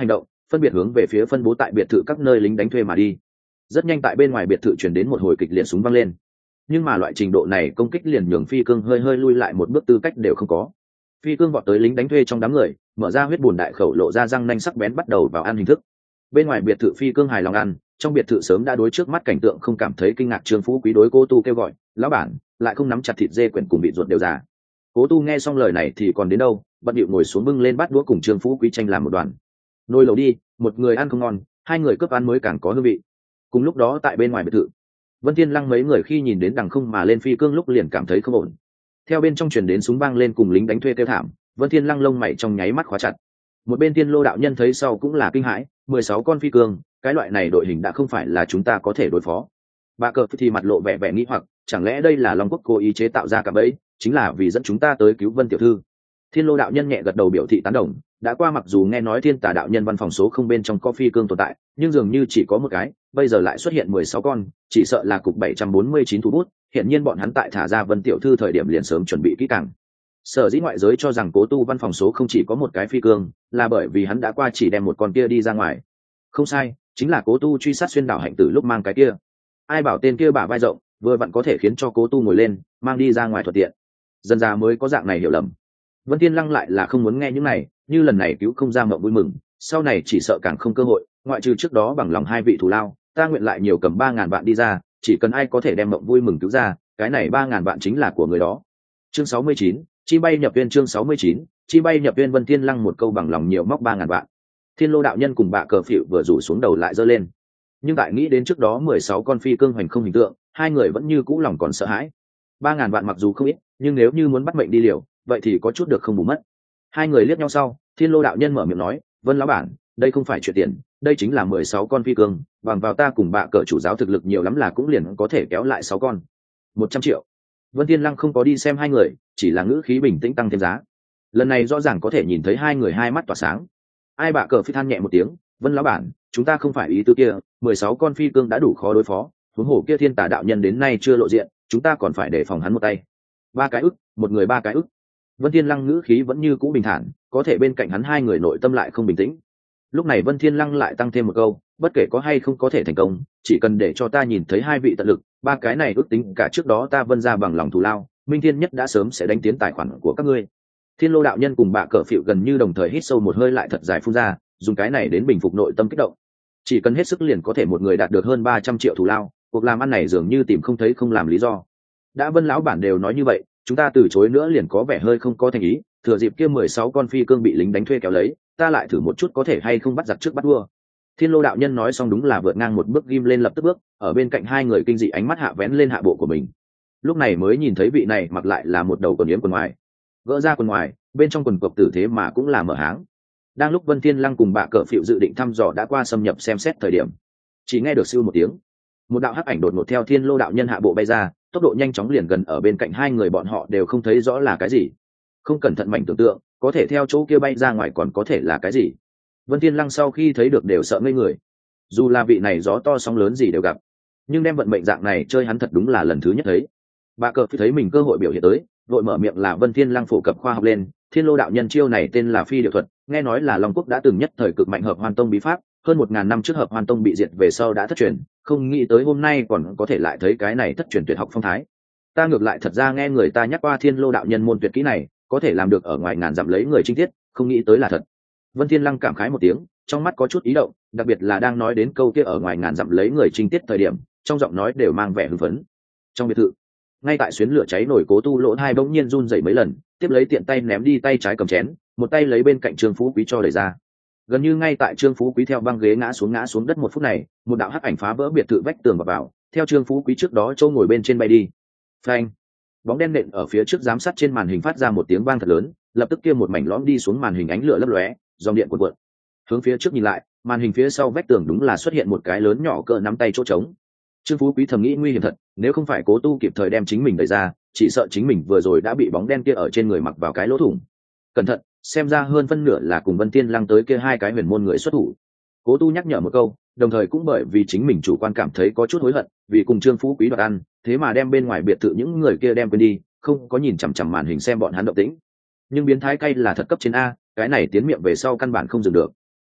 phân biệt hướng về phía phân bố tại biệt thự các nơi lính đánh thuê mà đi. Rất nhanh tại bên ngoài biệt thự truyền đến một hồi kịch liệt súng vang lên, nhưng mà loại trình độ này công kích liền nhường phi cương hơi hơi lui lại một bước tư cách đều không có. Phi cương vọt tới lính đánh thuê trong đám người, mở ra huyết bùn đại khẩu, lộ ra răng nanh sắc bén, bắt đầu vào ăn hình thức. Bên ngoài biệt thự phi cương hài lòng ăn, trong biệt thự sớm đã đối trước mắt cảnh tượng không cảm thấy kinh ngạc. Trương Phú Quý đối Cố Tu kêu gọi, lão bản, lại không nắm chặt thịt dê quyển cùng bị ruột đều già. Cố Tu nghe xong lời này thì còn đến đâu, bận điệu ngồi xuống bưng lên bát đũa cùng Trương Phú Quý tranh làm một đoàn. Nồi lẩu đi, một người ăn không ngon, hai người cướp ăn mới càng có hương vị. Cùng lúc đó tại bên ngoài biệt thự, Vân Thiên Lăng mấy người khi nhìn đến đằng không mà lên phi cương lúc liền cảm thấy không ổn. Theo bên trong truyền đến súng vang lên cùng lính đánh thuê kêu thảm, Vân Thiên Lăng lông mày trong nháy mắt khóa chặt. Một bên Tiên Lô đạo nhân thấy sau cũng là kinh hãi, mười sáu con phi cương, cái loại này đội hình đã không phải là chúng ta có thể đối phó. Bà cờ thì mặt lộ vẻ vẻ nghi hoặc, chẳng lẽ đây là Long Quốc cố ý chế tạo ra cả bẫy, chính là vì dẫn chúng ta tới cứu Vân tiểu thư. Thiên Lô đạo nhân nhẹ gật đầu biểu thị tán đồng, đã qua mặc dù nghe nói Thiên Tà đạo nhân văn phòng số không bên trong có phi cương tồn tại, nhưng dường như chỉ có một cái, bây giờ lại xuất hiện mười sáu con, chỉ sợ là cục bảy trăm bốn mươi chín thủ bút, hiện nhiên bọn hắn tại thả ra Vân tiểu thư thời điểm liền sớm chuẩn bị kỹ càng. Sở dĩ ngoại giới cho rằng Cố Tu văn phòng số không chỉ có một cái phi cương, là bởi vì hắn đã qua chỉ đem một con kia đi ra ngoài. Không sai, chính là Cố Tu truy sát xuyên đảo hạnh tử lúc mang cái kia. Ai bảo tên kia bả vai rộng, vừa vặn có thể khiến cho Cố Tu ngồi lên, mang đi ra ngoài thuận tiện. Dân ra mới có dạng này hiểu lầm. Vân Thiên Lăng lại là không muốn nghe những này, như lần này cứu không ra mộng vui mừng, sau này chỉ sợ càng không cơ hội, ngoại trừ trước đó bằng lòng hai vị thù lao, ta nguyện lại nhiều cầm ba ngàn vạn đi ra, chỉ cần ai có thể đem mộng vui mừng cứu ra, cái này ba ngàn vạn chính là của người đó. Chương sáu mươi chín, chi bay nhập viên. Chương sáu mươi chín, chi bay nhập viên. Vân Thiên Lăng một câu bằng lòng nhiều móc ba ngàn vạn. Thiên Lô đạo nhân cùng bạ cờ phịu vừa rủ xuống đầu lại giơ lên, nhưng tại nghĩ đến trước đó mười sáu con phi cương hoành không hình tượng, hai người vẫn như cũ lòng còn sợ hãi. Ba ngàn vạn mặc dù không ít, nhưng nếu như muốn bắt mệnh đi liều, vậy thì có chút được không bù mất. Hai người liếc nhau sau, Thiên Lô đạo nhân mở miệng nói, Vân lão bản, đây không phải chuyện tiền, đây chính là mười sáu con phi cương, bằng vào ta cùng bạ cờ chủ giáo thực lực nhiều lắm là cũng liền có thể kéo lại sáu con. Một trăm triệu. Vân Thiên Lăng không có đi xem hai người, chỉ là ngữ khí bình tĩnh tăng thêm giá. Lần này rõ ràng có thể nhìn thấy hai người hai mắt tỏa sáng. Ai bạ cờ phi than nhẹ một tiếng, Vân lão bản, chúng ta không phải ý tứ kia, mười sáu con phi cương đã đủ khó đối phó, huống hồ kia Thiên Tà đạo nhân đến nay chưa lộ diện, chúng ta còn phải đề phòng hắn một tay. Ba cái ức, một người ba cái ức. Vân Thiên Lăng ngữ khí vẫn như cũ bình thản, có thể bên cạnh hắn hai người nội tâm lại không bình tĩnh. Lúc này Vân Thiên Lăng lại tăng thêm một câu, bất kể có hay không có thể thành công, chỉ cần để cho ta nhìn thấy hai vị tận lực, ba cái này ước tính cả trước đó ta Vân ra bằng lòng thù lao, Minh Thiên nhất đã sớm sẽ đánh tiến tài khoản của các ngươi. Thiên Lô đạo nhân cùng bạ cờ phịu gần như đồng thời hít sâu một hơi lại thật dài phun ra, dùng cái này đến bình phục nội tâm kích động. Chỉ cần hết sức liền có thể một người đạt được hơn ba trăm triệu thù lao, cuộc làm ăn này dường như tìm không thấy không làm lý do. Đã Vân lão bản đều nói như vậy, chúng ta từ chối nữa liền có vẻ hơi không có thành ý. Thừa dịp kia mười sáu con phi cương bị lính đánh thuê kéo lấy, ta lại thử một chút có thể hay không bắt giặc trước bắt vua. Thiên Lô đạo nhân nói xong đúng là vượt ngang một bước ghim lên lập tức bước, ở bên cạnh hai người kinh dị ánh mắt hạ vén lên hạ bộ của mình. Lúc này mới nhìn thấy vị này mặc lại là một đầu quần yếm quần ngoài, gỡ ra quần ngoài, bên trong quần cộc tử thế mà cũng là mở háng. Đang lúc Vân Thiên Lăng cùng bạ cờ phịu dự định thăm dò đã qua xâm nhập xem xét thời điểm, chỉ nghe được siêu một tiếng, một đạo hắc ảnh đột ngột theo Thiên Lô đạo nhân hạ bộ bay ra, tốc độ nhanh chóng liền gần ở bên cạnh hai người bọn họ đều không thấy rõ là cái gì. Không cẩn thận mảnh tưởng tượng, có thể theo chỗ kia bay ra ngoài còn có thể là cái gì. Vân Thiên Lăng sau khi thấy được đều sợ ngây người. Dù là vị này gió to sóng lớn gì đều gặp, nhưng đem vận mệnh dạng này chơi hắn thật đúng là lần thứ nhất thấy. Bà cờ thấy mình cơ hội biểu hiện tới, vội mở miệng là Vân Thiên Lăng phổ cập khoa học lên. Thiên Lô đạo nhân chiêu này tên là phi điệu thuật, nghe nói là Long Quốc đã từng nhất thời cực mạnh hợp Hoan Tông bí pháp, hơn một ngàn năm trước hợp Hoan Tông bị diệt về sau đã thất truyền, không nghĩ tới hôm nay còn có thể lại thấy cái này thất truyền tuyệt học phong thái. Ta ngược lại thật ra nghe người ta nhắc qua Thiên Lô đạo nhân môn tuyệt kỹ này, có thể làm được ở ngoài ngàn dặm lấy người trinh tiết, không nghĩ tới là thật. Vân Thiên Lăng cảm khái một tiếng, trong mắt có chút ý động, đặc biệt là đang nói đến câu kia ở ngoài ngàn dặm lấy người trinh tiết thời điểm, trong giọng nói đều mang vẻ hưng phấn. Trong biệt thự, ngay tại xuyến lửa cháy nổi Cố Tu lỗ hai bỗng nhiên run rẩy mấy lần, tiếp lấy tiện tay ném đi tay trái cầm chén, một tay lấy bên cạnh Trương Phú Quý cho đẩy ra. Gần như ngay tại Trương Phú Quý theo băng ghế ngã xuống ngã xuống đất một phút này, một đạo hắc ảnh phá vỡ biệt thự vách tường vào vào, theo Trương Phú Quý trước đó châu ngồi bên trên bay đi. Phanh! Bóng đen nện ở phía trước giám sát trên màn hình phát ra một tiếng vang thật lớn, lập tức kia một mảnh lõm đi xuống màn hình ánh lửa lấp lóe, dòng điện cuộn cuộn. Hướng phía trước nhìn lại, màn hình phía sau vách tường đúng là xuất hiện một cái lớn nhỏ cỡ nắm tay chỗ trống. Trương Phú Quý thầm nghĩ nguy hiểm thật, nếu không phải Cố Tu kịp thời đem chính mình đẩy ra, chỉ sợ chính mình vừa rồi đã bị bóng đen kia ở trên người mặc vào cái lỗ thủng. Cẩn thận, xem ra hơn phân nửa là cùng Vân Thiên Lăng tới kia hai cái huyền môn người xuất thủ. Cố Tu nhắc nhở một câu, đồng thời cũng bởi vì chính mình chủ quan cảm thấy có chút hối hận, vì cùng Trương Phú Quý đoạt ăn, thế mà đem bên ngoài biệt thự những người kia đem quên đi, không có nhìn chằm chằm màn hình xem bọn hắn động tĩnh. Nhưng biến thái cay là thật cấp trên a, cái này tiến miệng về sau căn bản không dừng được.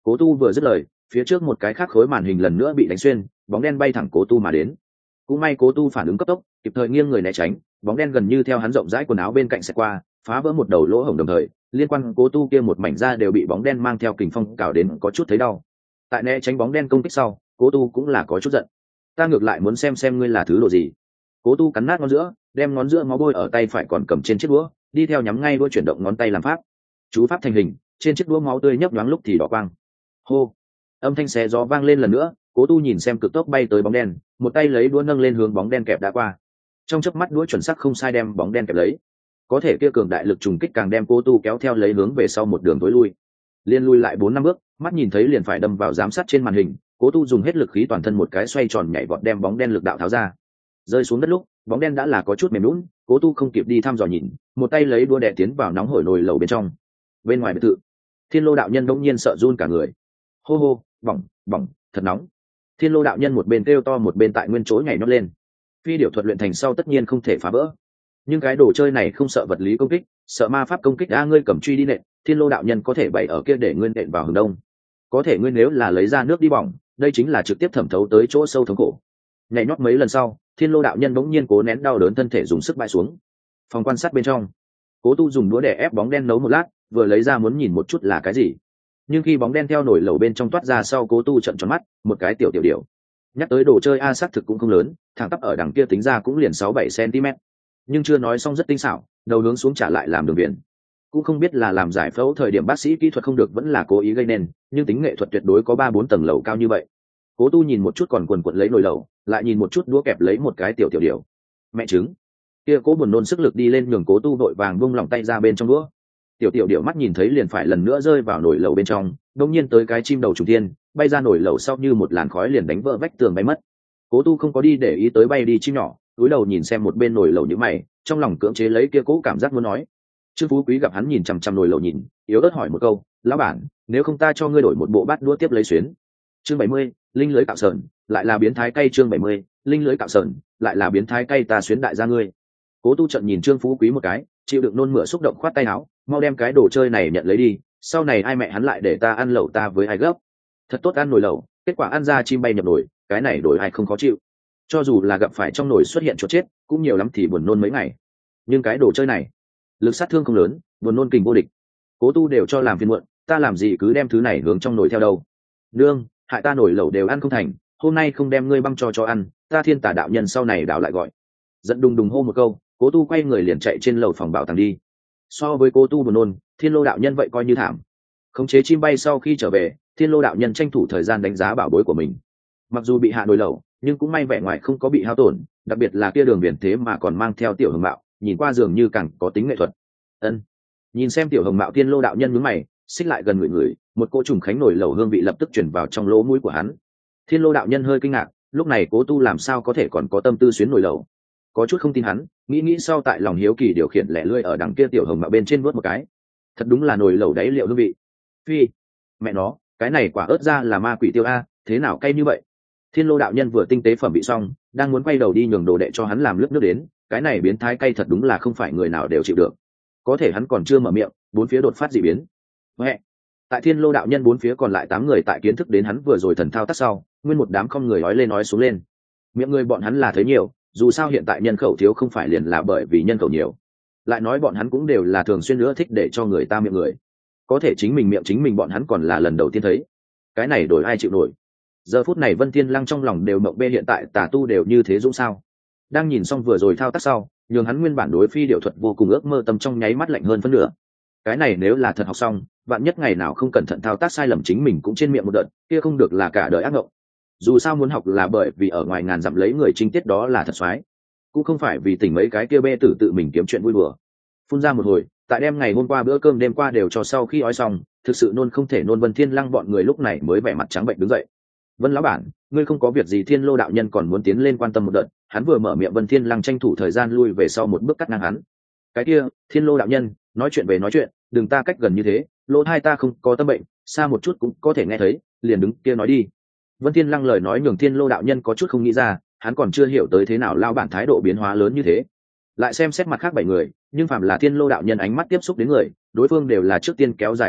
Cố tu vừa dứt lời, phía trước một cái khác khối màn hình lần nữa bị đánh xuyên, bóng đen bay thẳng cố tu mà đến. Cũng may cố tu phản ứng cấp tốc, kịp thời nghiêng người né tránh, bóng đen gần như theo hắn rộng rãi quần áo bên cạnh xẹt qua, phá vỡ một đầu lỗ hổng, đồng thời liên quan cố tu kia một mảnh da đều bị bóng đen mang theo kình phong cào đến có chút thấy đau. Tại né tránh bóng đen công kích sau, cố tu cũng là có chút giận. Ta ngược lại muốn xem xem ngươi là thứ đồ gì. Cố tu cắn nát ngón giữa, đem ngón giữa máu bôi ở tay phải còn cầm trên chiếc đũa, đi theo nhắm ngay đũa chuyển động ngón tay làm pháp. Chú pháp thành hình, trên chiếc đũa máu tươi nhấp nhoáng lúc thì đỏ quang. Hô, âm thanh xé gió vang lên lần nữa. Cố tu nhìn xem cực tốc bay tới bóng đen, một tay lấy đũa nâng lên hướng bóng đen kẹp đã qua. Trong chớp mắt đũa chuẩn xác không sai đem bóng đen kẹp lấy. Có thể kia cường đại lực trùng kích càng đem cố tu kéo theo lấy hướng về sau một đường tối lui. Liên lui lại bốn năm bước, mắt nhìn thấy liền phải đâm vào giám sát trên màn hình, cố tu dùng hết lực khí toàn thân một cái xoay tròn nhảy vọt đem bóng đen lực đạo tháo ra. Rơi xuống đất lúc, bóng đen đã là có chút mềm lún, cố tu không kịp đi thăm dò nhìn, một tay lấy đũa đè tiến vào nóng hổi nồi lẩu bên trong. Bên ngoài biệt thự, Thiên Lô đạo nhân đột nhiên sợ run cả người. Hô hô, bỏng, bỏng, thật nóng. Thiên Lô đạo nhân một bên kêu to một bên tại nguyên chỗ nhảy nhót lên. Phi điểu thuật luyện thành sau tất nhiên không thể phá vỡ, nhưng cái đồ chơi này không sợ vật lý công kích, sợ ma pháp công kích. A ngươi cầm truy đi nện, Thiên Lô đạo nhân có thể bày ở kia để ngươi nện vào hướng đông. Có thể ngươi nếu là lấy ra nước đi bỏng, đây chính là trực tiếp thẩm thấu tới chỗ sâu thống cổ. Nhảy nhót mấy lần sau, Thiên Lô đạo nhân bỗng nhiên cố nén đau đớn thân thể dùng sức bại xuống. Phòng quan sát bên trong, Cố Tu dùng đũa để ép bóng đen nấu một lát, vừa lấy ra muốn nhìn một chút là cái gì. Nhưng khi bóng đen theo nổi lẩu bên trong toát ra sau, Cố Tu trợn tròn mắt, một cái tiểu tiểu điểu. Nhắc tới đồ chơi a xác thực cũng không lớn, thẳng tắp ở đằng kia tính ra cũng liền sáu bảy cm. Nhưng chưa nói xong rất tinh xảo, đầu hướng xuống trả lại làm đường viền. Cũng không biết là làm giải phẫu thời điểm bác sĩ kỹ thuật không được vẫn là cố ý gây nên, nhưng tính nghệ thuật tuyệt đối có ba bốn tầng lầu cao như vậy. Cố Tu nhìn một chút còn quần quật lấy nồi lẩu, lại nhìn một chút đũa kẹp lấy một cái tiểu tiểu điểu. Mẹ trứng. Kia Cố buồn nôn sức lực đi lên nhường Cố Tu vội vàng buông lòng tay ra bên trong đũa. Tiểu tiểu điểu mắt nhìn thấy liền phải lần nữa rơi vào nồi lẩu bên trong, đột nhiên tới cái chim đầu trùng thiên, bay ra nồi lẩu sau như một làn khói liền đánh vỡ vách tường bay mất. Cố Tu không có đi để ý tới bay đi chim nhỏ, cúi đầu nhìn xem một bên nồi lẩu như mày, trong lòng cưỡng chế lấy kia cố cảm giác muốn nói. Trương Phú Quý gặp hắn nhìn chằm chằm nồi lẩu nhìn, yếu ớt hỏi một câu, lão bản, nếu không ta cho ngươi đổi một bộ bát đũa tiếp lấy xuyến. Chương bảy mươi, linh lưới cạo sờn, lại là biến thái cay. Chương bảy mươi, linh lưới cạo sờn, lại là biến thái cay, ta xuyến đại gia ngươi. Cố Tu trận nhìn Trương Phú Quý một cái, chịu đựng nôn mửa xúc động khoát tay áo, mau đem cái đồ chơi này nhận lấy đi, sau này ai mẹ hắn lại để ta ăn lẩu ta với ai gấp. Thật tốt ăn nồi lẩu, kết quả ăn ra chim bay nhập nồi, cái này đổi ai không khó chịu. Cho dù là gặp phải trong nồi xuất hiện chuột chết, cũng nhiều lắm thì buồn nôn mấy ngày. Nhưng cái đồ chơi này, lực sát thương không lớn, buồn nôn kình vô địch. Cố Tu đều cho làm phiền muộn, ta làm gì cứ đem thứ này hướng trong nồi theo đâu. Nương, hại ta nồi lẩu đều ăn không thành, hôm nay không đem ngươi băng cho cho ăn, ta Thiên Tả đạo nhân sau này đảo lại gọi. Giận đùng đùng hô một câu, Cố Tu quay người liền chạy trên lầu phòng bảo tàng đi. So với Cố Tu buồn nôn, Thiên Lô đạo nhân vậy coi như thảm. Khống chế chim bay sau khi trở về, Thiên Lô đạo nhân tranh thủ thời gian đánh giá bảo bối của mình. Mặc dù bị hạ nồi lẩu, nhưng cũng may vẻ ngoài không có bị hao tổn, đặc biệt là kia đường viền thế mà còn mang theo tiểu hồng mạo, nhìn qua dường như càng có tính nghệ thuật. Ân, nhìn xem tiểu hồng mạo, Thiên Lô đạo nhân nhướng mày, xích lại gần người người, một cô trùng khánh nồi lẩu hương vị lập tức chuyển vào trong lỗ mũi của hắn. Thiên Lô đạo nhân hơi kinh ngạc, lúc này Cố Tu làm sao có thể còn có tâm tư xuyến nồi lẩu? Có chút không tin hắn, nghĩ nghĩ sau tại lòng hiếu kỳ điều khiển lẻ lươi ở đằng kia tiểu hồng mạo bên trên vuốt một cái. Thật đúng là nồi lẩu đáy liệu hương vị. Phi, mẹ nó, cái này quả ớt ra là ma quỷ tiêu a, thế nào cay như vậy? Thiên Lô đạo nhân vừa tinh tế phẩm bị xong, đang muốn quay đầu đi nhường đồ đệ cho hắn làm lớp nước đến, cái này biến thái cay thật đúng là không phải người nào đều chịu được. Có thể hắn còn chưa mở miệng, bốn phía đột phát dị biến. Mẹ, tại Thiên Lô đạo nhân bốn phía còn lại tám người tại kiến thức đến hắn vừa rồi thần thao tác sau, nguyên một đám không người nói lên nói xuống lên. Miệng người bọn hắn là thấy nhiều, dù sao hiện tại nhân khẩu thiếu không phải liền là bởi vì nhân khẩu nhiều. Lại nói bọn hắn cũng đều là thường xuyên nữa thích để cho người ta miệng người. Có thể chính mình miệng chính mình bọn hắn còn là lần đầu tiên thấy. Cái này đổi ai chịu nổi? Giờ phút này Vân Thiên Lăng trong lòng đều mộng bê, hiện tại tà tu đều như thế dũng sao? Đang nhìn xong vừa rồi thao tác sau, nhường hắn nguyên bản đối phi điệu thuật vô cùng ước mơ tâm trong nháy mắt lạnh hơn phân nửa. Cái này nếu là thật học xong, vạn nhất ngày nào không cẩn thận thao tác sai lầm chính mình cũng trên miệng một đợt, kia không được là cả đời ác mộng. Dù sao muốn học là bởi vì ở ngoài ngàn dặm lấy người trinh tiết đó là thật xoái, cũng không phải vì tỉnh mấy cái kia bê tử tự mình kiếm chuyện vui đùa. Phun ra một hồi, tại đêm ngày hôm qua bữa cơm đêm qua đều cho sau khi ói xong, thực sự nôn không thể nôn, Vân Thiên Lăng bọn người lúc này mới vẻ mặt trắng bệnh đứng dậy. Vân lão bản, ngươi không có việc gì? Thiên Lô đạo nhân còn muốn tiến lên quan tâm một đợt, hắn vừa mở miệng Vân Thiên Lăng tranh thủ thời gian lui về sau một bước cắt ngang hắn. Cái kia, Thiên Lô đạo nhân, nói chuyện về nói chuyện, đừng ta cách gần như thế, lỗ hai ta không có tâm bệnh, xa một chút cũng có thể nghe thấy, liền đứng kia nói đi. Vân Thiên Lăng lời nói nhường Thiên Lô đạo nhân có chút không nghĩ ra, hắn còn chưa hiểu tới thế nào lao bản thái độ biến hóa lớn như thế. Lại xem xét mặt khác bảy người, nhưng phạm là Thiên Lô đạo nhân ánh mắt tiếp xúc đến người, đối phương đều là trước tiên kéo dài khoảng cách,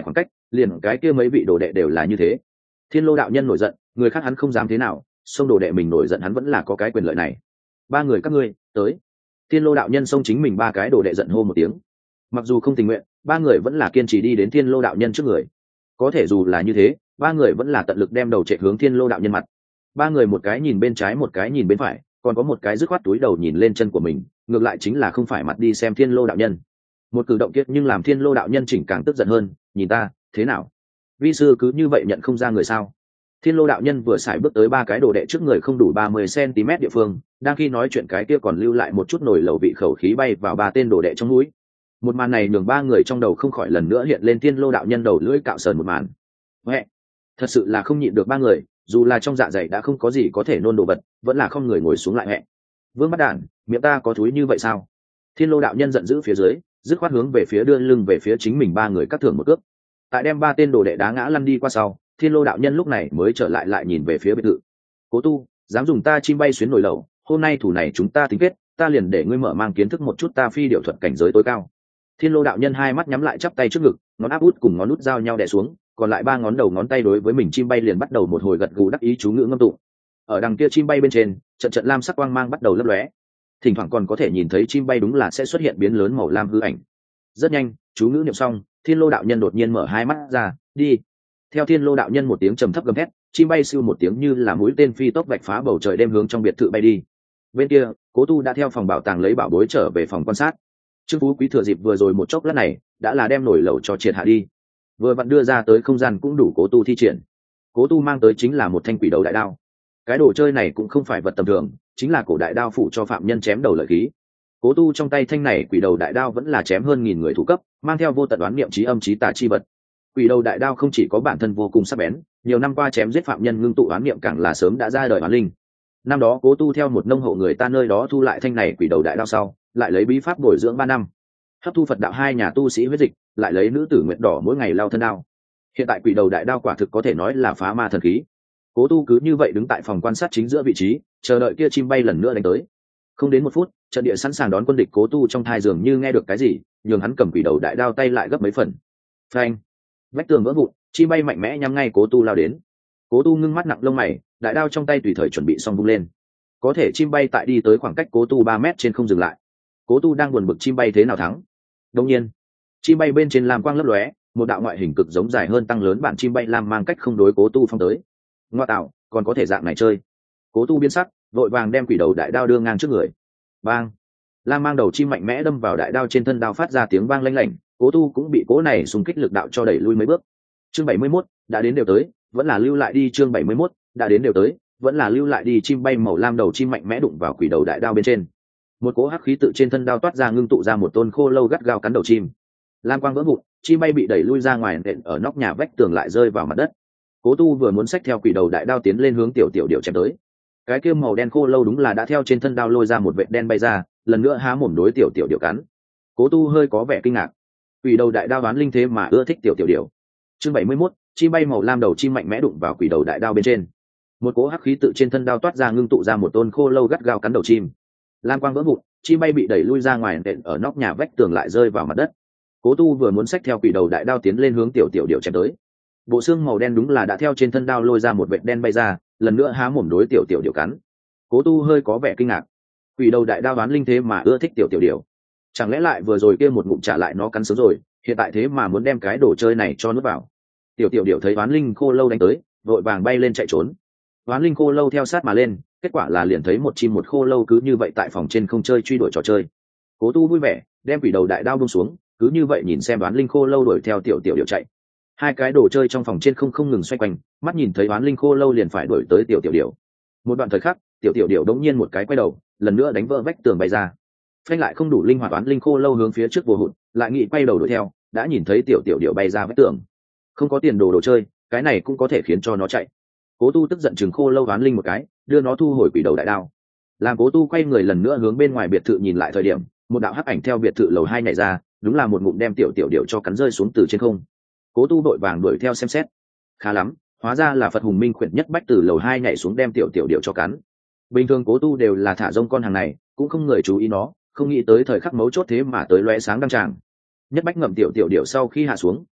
liền cái kia mấy vị đồ đệ đều là như thế. Thiên Lô đạo nhân nổi giận, người khác hắn không dám thế nào, xông đồ đệ mình nổi giận hắn vẫn là có cái quyền lợi này. Ba người các ngươi tới. Thiên Lô đạo nhân xông chính mình ba cái đồ đệ giận hô một tiếng. Mặc dù không tình nguyện, ba người vẫn là kiên trì đi đến Thiên Lô đạo nhân trước người. Có thể dù là như thế, ba người vẫn là tận lực đem đầu chạy hướng Thiên Lô đạo nhân mặt. Ba người một cái nhìn bên trái một cái nhìn bên phải, còn có một cái dứt khoát túi đầu nhìn lên chân của mình, ngược lại chính là không phải mặt đi xem Thiên Lô đạo nhân. Một cử động kiệt nhưng làm Thiên Lô đạo nhân chỉnh càng tức giận hơn, nhìn ta thế nào, vi sư cứ như vậy nhận không ra người sao? Thiên Lô đạo nhân vừa xài bước tới ba cái đồ đệ trước người không đủ ba mươi xăng-ti-mét địa phương, đang khi nói chuyện cái kia còn lưu lại một chút nổi lẩu vị khẩu khí bay vào ba tên đồ đệ trong mũi. Một màn này nhường ba người trong đầu không khỏi lần nữa hiện lên Thiên Lô đạo nhân đầu lưỡi cạo sờn một màn. Huệ, thật sự là không nhịn được ba người, dù là trong dạ dày đã không có gì có thể nôn đồ vật, vẫn là không người ngồi xuống lại hẹ. Vương Bắt Đản, miệng ta có thúi như vậy sao? Thiên Lô đạo nhân giận dữ phía dưới, dứt khoát hướng về phía đưa lưng về phía chính mình ba người cắt thưởng một cước. Tại đem ba tên đồ đệ đá ngã lăn đi qua sau, Thiên Lô đạo nhân lúc này mới trở lại lại nhìn về phía biệt thự. Cố Tu, dám dùng ta chim bay xuyến nổi lẩu, hôm nay thủ này chúng ta tính kết, ta liền để ngươi mở mang kiến thức một chút ta phi điệu thuật cảnh giới tối cao. Thiên Lô đạo nhân hai mắt nhắm lại chắp tay trước ngực, ngón áp út cùng ngón út giao nhau đè xuống, còn lại ba ngón đầu ngón tay đối với mình chim bay liền bắt đầu một hồi gật gù đắc ý chú ngữ ngâm tụng. Ở đằng kia chim bay bên trên, trận trận lam sắc quang mang bắt đầu lấp lóe, thỉnh thoảng còn có thể nhìn thấy chim bay đúng là sẽ xuất hiện biến lớn màu lam hư ảnh. Rất nhanh, chú ngữ niệm xong, Thiên Lô đạo nhân đột nhiên mở hai mắt ra, đi. Theo Thiên Lô đạo nhân một tiếng trầm thấp gầm thét, chim bay siêu một tiếng như là mũi tên phi tốc vạch phá bầu trời đem hướng trong biệt thự bay đi. Bên kia, Cố Tu đã theo phòng bảo tàng lấy bảo bối trở về phòng quan sát. Trương Phú Quý thừa dịp vừa rồi một chốc lát này, đã là đem nổi lẩu cho triệt hạ đi. Vừa vặn đưa ra tới không gian cũng đủ Cố Tu thi triển. Cố Tu mang tới chính là một thanh quỷ đầu đại đao. Cái đồ chơi này cũng không phải vật tầm thường, chính là cổ đại đao phụ cho phạm nhân chém đầu lợi khí. Cố Tu trong tay thanh này quỷ đầu đại đao vẫn là chém hơn nghìn người thủ cấp, mang theo vô tận đoán niệm trí âm trí tà chi vật. Quỷ đầu đại đao không chỉ có bản thân vô cùng sắc bén, nhiều năm qua chém giết phạm nhân ngưng tụ đoán niệm càng là sớm đã ra đời oán linh. Năm đó Cố Tu theo một nông hộ người ta nơi đó thu lại thanh này quỷ đầu đại đao sau, lại lấy bí pháp bồi dưỡng ba năm, hấp thu Phật đạo hai nhà tu sĩ huyết dịch, lại lấy nữ tử nguyện đỏ mỗi ngày lao thân đao. Hiện tại quỷ đầu đại đao quả thực có thể nói là phá ma thần khí. Cố Tu cứ như vậy đứng tại phòng quan sát chính giữa vị trí, chờ đợi kia chim bay lần nữa đánh tới. Không đến một phút, trận địa sẵn sàng đón quân địch. Cố Tu trong thai giường như nghe được cái gì, nhường hắn cầm quỷ đầu đại đao tay lại gấp mấy phần. Phanh! Vách tường vỡ vụn, chim bay mạnh mẽ nhắm ngay Cố Tu lao đến. Cố Tu ngưng mắt nặng lông mày, đại đao trong tay tùy thời chuẩn bị xong vung lên. Có thể chim bay tại đi tới khoảng cách Cố Tu ba mét trên không dừng lại. Cố Tu đang buồn bực chim bay thế nào thắng. Đương nhiên, chim bay bên trên lam quang lấp lóe, một đạo ngoại hình cực giống dài hơn tăng lớn bản chim bay lam mang cách không đối Cố Tu phong tới. Ngoa tạo, còn có thể dạng này chơi. Cố Tu biến sắc, vội vàng đem quỷ đầu đại đao đưa ngang trước người. Bang! Lam mang đầu chim mạnh mẽ đâm vào đại đao trên thân đao phát ra tiếng vang lanh lảnh. Cố Tu cũng bị cố này xung kích lực đạo cho đẩy lui mấy bước. Chương bảy mươi mốt đã đến đều tới, vẫn là lưu lại đi. Chương bảy mươi mốt đã đến đều tới, vẫn là lưu lại đi. Chim bay màu lam đầu chim mạnh mẽ đụng vào quỷ đầu đại đao bên trên. Một cỗ hắc khí tự trên thân đao toát ra, ngưng tụ ra một tôn khô lâu gắt gao cắn đầu chim. Lam quang vỡ vụn, chim bay bị đẩy lui ra ngoài, nện ở nóc nhà vách tường lại rơi vào mặt đất. Cố Tu vừa muốn xách theo quỷ đầu đại đao tiến lên hướng tiểu tiểu điệu chém tới, cái kia màu đen khô lâu đúng là đã theo trên thân đao lôi ra một vệt đen bay ra, lần nữa há mồm đối tiểu tiểu điệu cắn. Cố Tu hơi có vẻ kinh ngạc, quỷ đầu đại đao đoán linh thế mà ưa thích tiểu tiểu điệu. Chương bảy mươi mốt chim bay màu lam đầu chim mạnh mẽ đụng vào quỷ đầu đại đao bên trên, một cỗ hắc khí tự trên thân đao toát ra, ngưng tụ ra một tôn khô lâu gắt gao cắn đầu chim. Lam quang vỡ vụn, chim bay bị đẩy lui ra ngoài, nện ở nóc nhà vách tường lại rơi vào mặt đất. Cố Tu vừa muốn xách theo quỷ đầu đại đao tiến lên hướng tiểu tiểu điệu chém tới, bộ xương màu đen đúng là đã theo trên thân đao lôi ra một vệt đen bay ra, lần nữa há mồm đối tiểu tiểu điệu cắn. Cố Tu hơi có vẻ kinh ngạc, quỷ đầu đại đao đoán linh thế mà ưa thích tiểu tiểu điệu, chẳng lẽ lại vừa rồi kia một ngụm trả lại nó cắn sớm rồi, hiện tại thế mà muốn đem cái đồ chơi này cho nuốt vào. Tiểu tiểu điệu thấy đoán linh khô lâu đánh tới, vội vàng bay lên chạy trốn. Đoán linh khô lâu theo sát mà lên, kết quả là liền thấy một chim một khô lâu cứ như vậy tại phòng trên không chơi truy đuổi trò chơi. Cố Tu vui vẻ, đem quỷ đầu đại đao buông xuống, cứ như vậy nhìn xem đoán linh khô lâu đuổi theo tiểu tiểu điệu chạy. Hai cái đồ chơi trong phòng trên không không ngừng xoay quanh, mắt nhìn thấy đoán linh khô lâu liền phải đuổi tới tiểu tiểu điệu. Một đoạn thời khắc, tiểu tiểu điệu đống nhiên một cái quay đầu, lần nữa đánh vỡ vách tường bay ra. Phanh lại không đủ linh hoạt, đoán linh khô lâu hướng phía trước vô hụt, lại nghĩ quay đầu đuổi theo, đã nhìn thấy tiểu tiểu điệu bay ra vách tường. Không có tiền đồ đồ chơi, cái này cũng có thể khiến cho nó chạy. Cố Tu tức giận chừng khô lâu đoán linh một cái, đưa nó thu hồi quỷ đầu đại đao. Làm Cố Tu quay người lần nữa hướng bên ngoài biệt thự nhìn lại thời điểm, một đạo hắc ảnh theo biệt thự lầu hai nhảy ra, đúng là một ngụm đem tiểu tiểu điệu cho cắn rơi xuống từ trên không. Cố Tu đội vàng đuổi theo xem xét, khá lắm, hóa ra là Phật Hùng Minh khuyển nhất bách từ lầu hai nhảy xuống đem tiểu tiểu điệu cho cắn. Bình thường Cố Tu đều là thả rông con hàng này, cũng không người chú ý nó, không nghĩ tới thời khắc mấu chốt thế mà tới lóe sáng đăng tràng. Nhất bách ngậm tiểu tiểu điệu sau khi hạ xuống,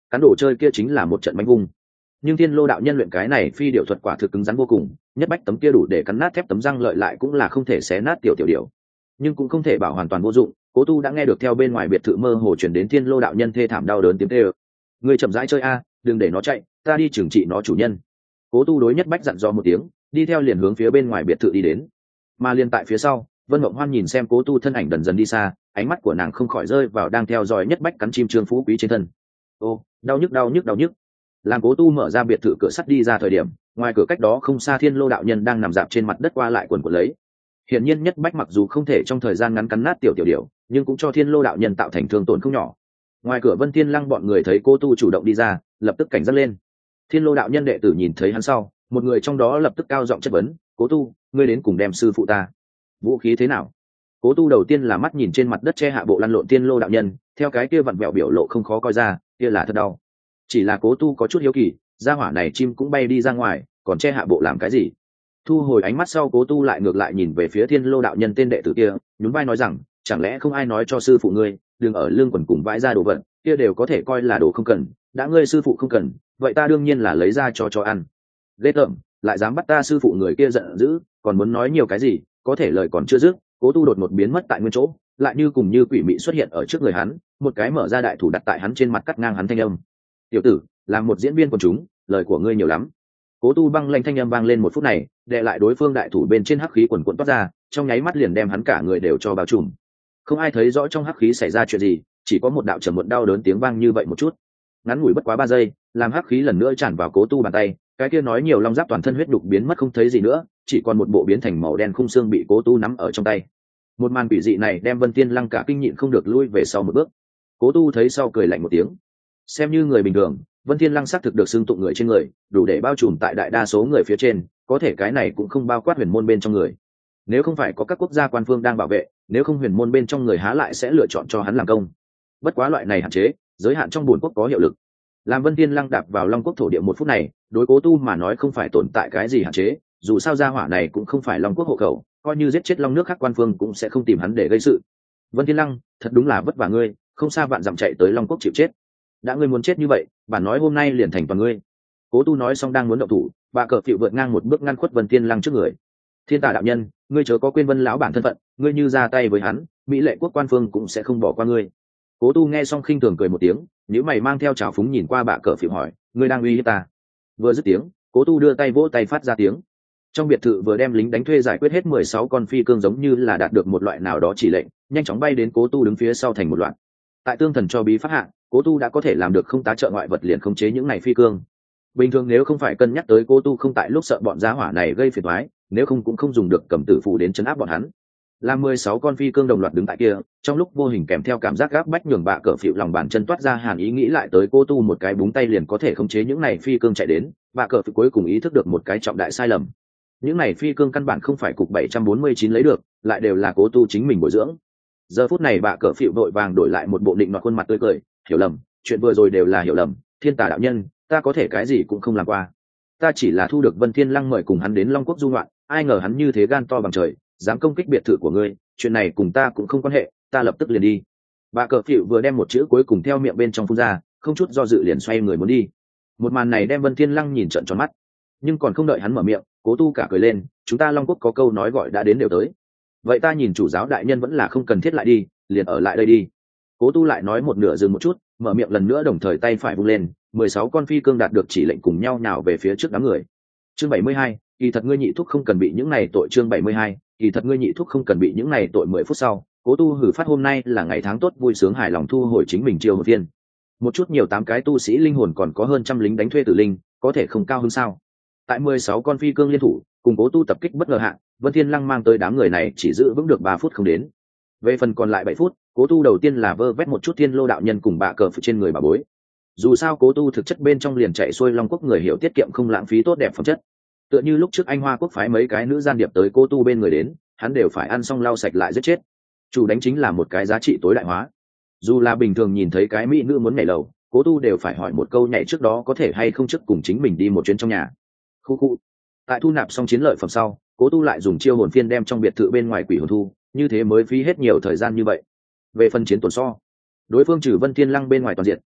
cán đồ chơi kia chính là một trận bánh vung. Nhưng thiên lô đạo nhân luyện cái này phi điệu thuật quả thực cứng rắn vô cùng, nhất bách tấm kia đủ để cắn nát thép tấm răng lợi lại cũng là không thể xé nát tiểu tiểu điệu, nhưng cũng không thể bảo hoàn toàn vô dụng. Cố Tu đã nghe được theo bên ngoài biệt thự mơ hồ chuyển đến thiên lô đạo nhân thê thảm đau đớn tiếng kêu. Người chậm rãi chơi a, đừng để nó chạy, ta đi trừng trị nó chủ nhân. Cố Tu đối nhất bách dặn dò một tiếng, đi theo liền hướng phía bên ngoài biệt thự đi đến. Mà liền tại phía sau, Vân Mộng Hoan nhìn xem Cố Tu thân ảnh dần dần đi xa, ánh mắt của nàng không khỏi rơi vào đang theo dõi nhất bách cắn chim trương phú quý trên thân. Ô, đau nhức đau nhức đau nhức. Làm Cố Tu mở ra biệt thự cửa sắt đi ra thời điểm, ngoài cửa cách đó không xa thiên lô đạo nhân đang nằm dạp trên mặt đất qua lại quần quần lấy. Hiển nhiên nhất bách mặc dù không thể trong thời gian ngắn cắn nát tiểu tiểu điểu, nhưng cũng cho thiên lô đạo nhân tạo thành thương tổn không nhỏ. Ngoài cửa Vân Thiên Lăng bọn người thấy Cố Tu chủ động đi ra, lập tức cảnh giác lên. Thiên lô đạo nhân đệ tử nhìn thấy hắn sau, một người trong đó lập tức cao giọng chất vấn: Cố Tu, ngươi đến cùng đem sư phụ ta vũ khí thế nào? Cố Tu đầu tiên là mắt nhìn trên mặt đất che hạ bộ lăn lộn thiên lô đạo nhân, theo cái kia vặn vẹo biểu lộ không khó coi ra, kia là thật đau. Chỉ là Cố Tu có chút hiếu kỳ, gia hỏa này chim cũng bay đi ra ngoài, còn che hạ bộ làm cái gì? Thu hồi ánh mắt sau, Cố Tu lại ngược lại nhìn về phía thiên lô đạo nhân tên đệ tử kia, nhún vai nói rằng: chẳng lẽ không ai nói cho sư phụ ngươi đừng ở lương quần cùng vãi ra đồ vật, kia đều có thể coi là đồ không cần, đã ngươi sư phụ không cần, vậy ta đương nhiên là lấy ra cho cho ăn. Ghê tởm, lại dám bắt ta sư phụ, người kia giận dữ, còn muốn nói nhiều cái gì, có thể lời còn chưa dứt, Cố Tu đột ngột biến mất tại nguyên chỗ, lại như cùng như quỷ mị xuất hiện ở trước người hắn, một cái mở ra đại thủ đặt tại hắn trên mặt, cắt ngang hắn thanh âm: tiểu tử, làm một diễn viên quần chúng, lời của ngươi nhiều lắm. Cố Tu băng lanh thanh âm vang lên một phút này, đè lại đối phương đại thủ bên trên hắc khí quần quần toát ra, trong nháy mắt liền đem hắn cả người đều cho bao trùm. Không ai thấy rõ trong hắc khí xảy ra chuyện gì, chỉ có một đạo trầm muộn đau đớn tiếng vang như vậy một chút. Ngắn ngủi bất quá ba giây, làm hắc khí lần nữa tràn vào Cố Tu bàn tay, cái kia nói nhiều long giáp toàn thân huyết đục biến mất không thấy gì nữa, chỉ còn một bộ biến thành màu đen khung xương bị Cố Tu nắm ở trong tay. Một màn quỷ dị này đem Vân Tiên Lăng cả kinh nhịn không được lui về sau một bước. Cố Tu thấy sau cười lạnh một tiếng. Xem như người bình thường, Vân Thiên Lăng xác thực được xưng tụng người trên người, đủ để bao trùm tại đại đa số người phía trên, có thể cái này cũng không bao quát huyền môn bên trong người. Nếu không phải có các quốc gia quan phương đang bảo vệ, nếu không huyền môn bên trong người há lại sẽ lựa chọn cho hắn làm công. Bất quá loại này hạn chế, giới hạn trong bổn quốc có hiệu lực. Làm Vân Thiên Lăng đạp vào Long Quốc thổ địa một phút này, đối Cố Tu mà nói không phải tồn tại cái gì hạn chế, dù sao gia hỏa này cũng không phải Long Quốc hộ khẩu, coi như giết chết long nước khác quan phương cũng sẽ không tìm hắn để gây sự. Vân Thiên Lăng, thật đúng là vất vả ngươi, không xa vạn dặm chạy tới Long Quốc chịu chết. Đã ngươi muốn chết như vậy, bản nói hôm nay liền thành toàn ngươi. Cố Tu nói xong đang muốn động thủ, bà cờ phịu vượt ngang một bước ngăn khuất Vân Thiên Lăng trước người. Thiên Tà đạo nhân, ngươi chớ có quên Vân lão bản thân phận, ngươi như ra tay với hắn, mỹ lệ quốc quan phương cũng sẽ không bỏ qua ngươi. Cố Tu nghe xong khinh thường cười một tiếng, nếu mày mang theo trào phúng nhìn qua bà cờ phịu hỏi: ngươi đang uy hiếp ta? Vừa dứt tiếng, Cố Tu đưa tay vỗ tay phát ra tiếng. Trong biệt thự vừa đem lính đánh thuê giải quyết hết mười sáu con phi cương, giống như là đạt được một loại nào đó chỉ lệnh, nhanh chóng bay đến Cố Tu đứng phía sau thành một loạt. Tại tương thần cho bí phát hạ, Cố Tu đã có thể làm được không tá trợ ngoại vật liền khống chế những này phi cương. Bình thường nếu không phải cân nhắc tới Cố Tu không tại lúc sợ bọn giá hỏa này gây phiền toái, nếu không cũng không dùng được cầm tử phù đến chấn áp bọn hắn. Làm mười sáu con phi cương đồng loạt đứng tại kia, trong lúc vô hình kèm theo cảm giác gáp bách nhường bạ cờ phịu lòng bàn chân toát ra hàn ý, nghĩ lại tới Cố Tu một cái búng tay liền có thể khống chế những này phi cương chạy đến, bạ cờ phịu cuối cùng ý thức được một cái trọng đại sai lầm. Những này phi cương căn bản không phải cục bảy trăm bốn mươi chín lấy được, lại đều là Cố Tu chính mình bồi dưỡng. Giờ phút này bạ cờ phịu vội vàng đổi lại một bộ định nọt khuôn mặt tươi cười: hiểu lầm, chuyện vừa rồi đều là hiểu lầm, Thiên Tà đạo nhân, ta có thể cái gì cũng không làm qua. Ta chỉ là thu được Vân Thiên Lăng mời cùng hắn đến Long Quốc du ngoạn, ai ngờ hắn như thế gan to bằng trời, dám công kích biệt thự của ngươi, chuyện này cùng ta cũng không quan hệ, ta lập tức liền đi. Bà cờ phịu vừa đem một chữ cuối cùng theo miệng bên trong phun ra, không chút do dự liền xoay người muốn đi. Một màn này đem Vân Thiên Lăng nhìn trợn tròn mắt, nhưng còn không đợi hắn mở miệng, Cố Tu cả cười lên: chúng ta Long Quốc có câu nói gọi đã đến đều tới, vậy ta nhìn chủ giáo đại nhân vẫn là không cần thiết lại đi, liền ở lại đây đi. Cố Tu lại nói một nửa dừng một chút, mở miệng lần nữa, đồng thời tay phải vung lên, mười sáu con phi cương đạt được chỉ lệnh cùng nhau nhào về phía trước đám người. Chương bảy mươi hai, kỳ thật ngươi nhị thúc không cần bị những này tội. Chương bảy mươi hai, kỳ thật ngươi nhị thúc không cần bị những này tội. Mười phút sau, Cố Tu hử phát hôm nay là ngày tháng tốt, vui sướng hài lòng thu hồi chính mình chiêu một viên. Một chút nhiều tám cái tu sĩ linh hồn, còn có hơn trăm lính đánh thuê tử linh, có thể không cao hơn sao? Tại mười sáu con phi cương liên thủ, cùng Cố Tu tập kích bất ngờ hạ, Vân Thiên Lăng mang tới đám người này chỉ giữ vững được ba phút không đến. Về phần còn lại bảy phút, Cố Tu đầu tiên là vơ vét một chút thiên lô đạo nhân cùng bạ cờ phụ trên người bà bối. Dù sao Cố Tu thực chất bên trong liền chạy xuôi Long Quốc người hiểu tiết kiệm không lãng phí tốt đẹp phẩm chất. Tựa như lúc trước Anh Hoa Quốc phái mấy cái nữ gian điệp tới Cố Tu bên người đến, hắn đều phải ăn xong lau sạch lại giết chết. Chủ đánh chính là một cái giá trị tối đại hóa. Dù là bình thường nhìn thấy cái mỹ nữ muốn nhảy lầu, Cố Tu đều phải hỏi một câu nhảy trước đó có thể hay không trước cùng chính mình đi một chuyến trong nhà. Khu khu. Tại thu nạp xong chiến lợi phẩm sau, Cố Tu lại dùng chiêu hồn phiên đem trong biệt thự bên ngoài quỷ hồn thu, như thế mới phí hết nhiều thời gian như vậy. Về phần chiến tổn so, đối phương trừ Vân Thiên Lăng bên ngoài toàn diện,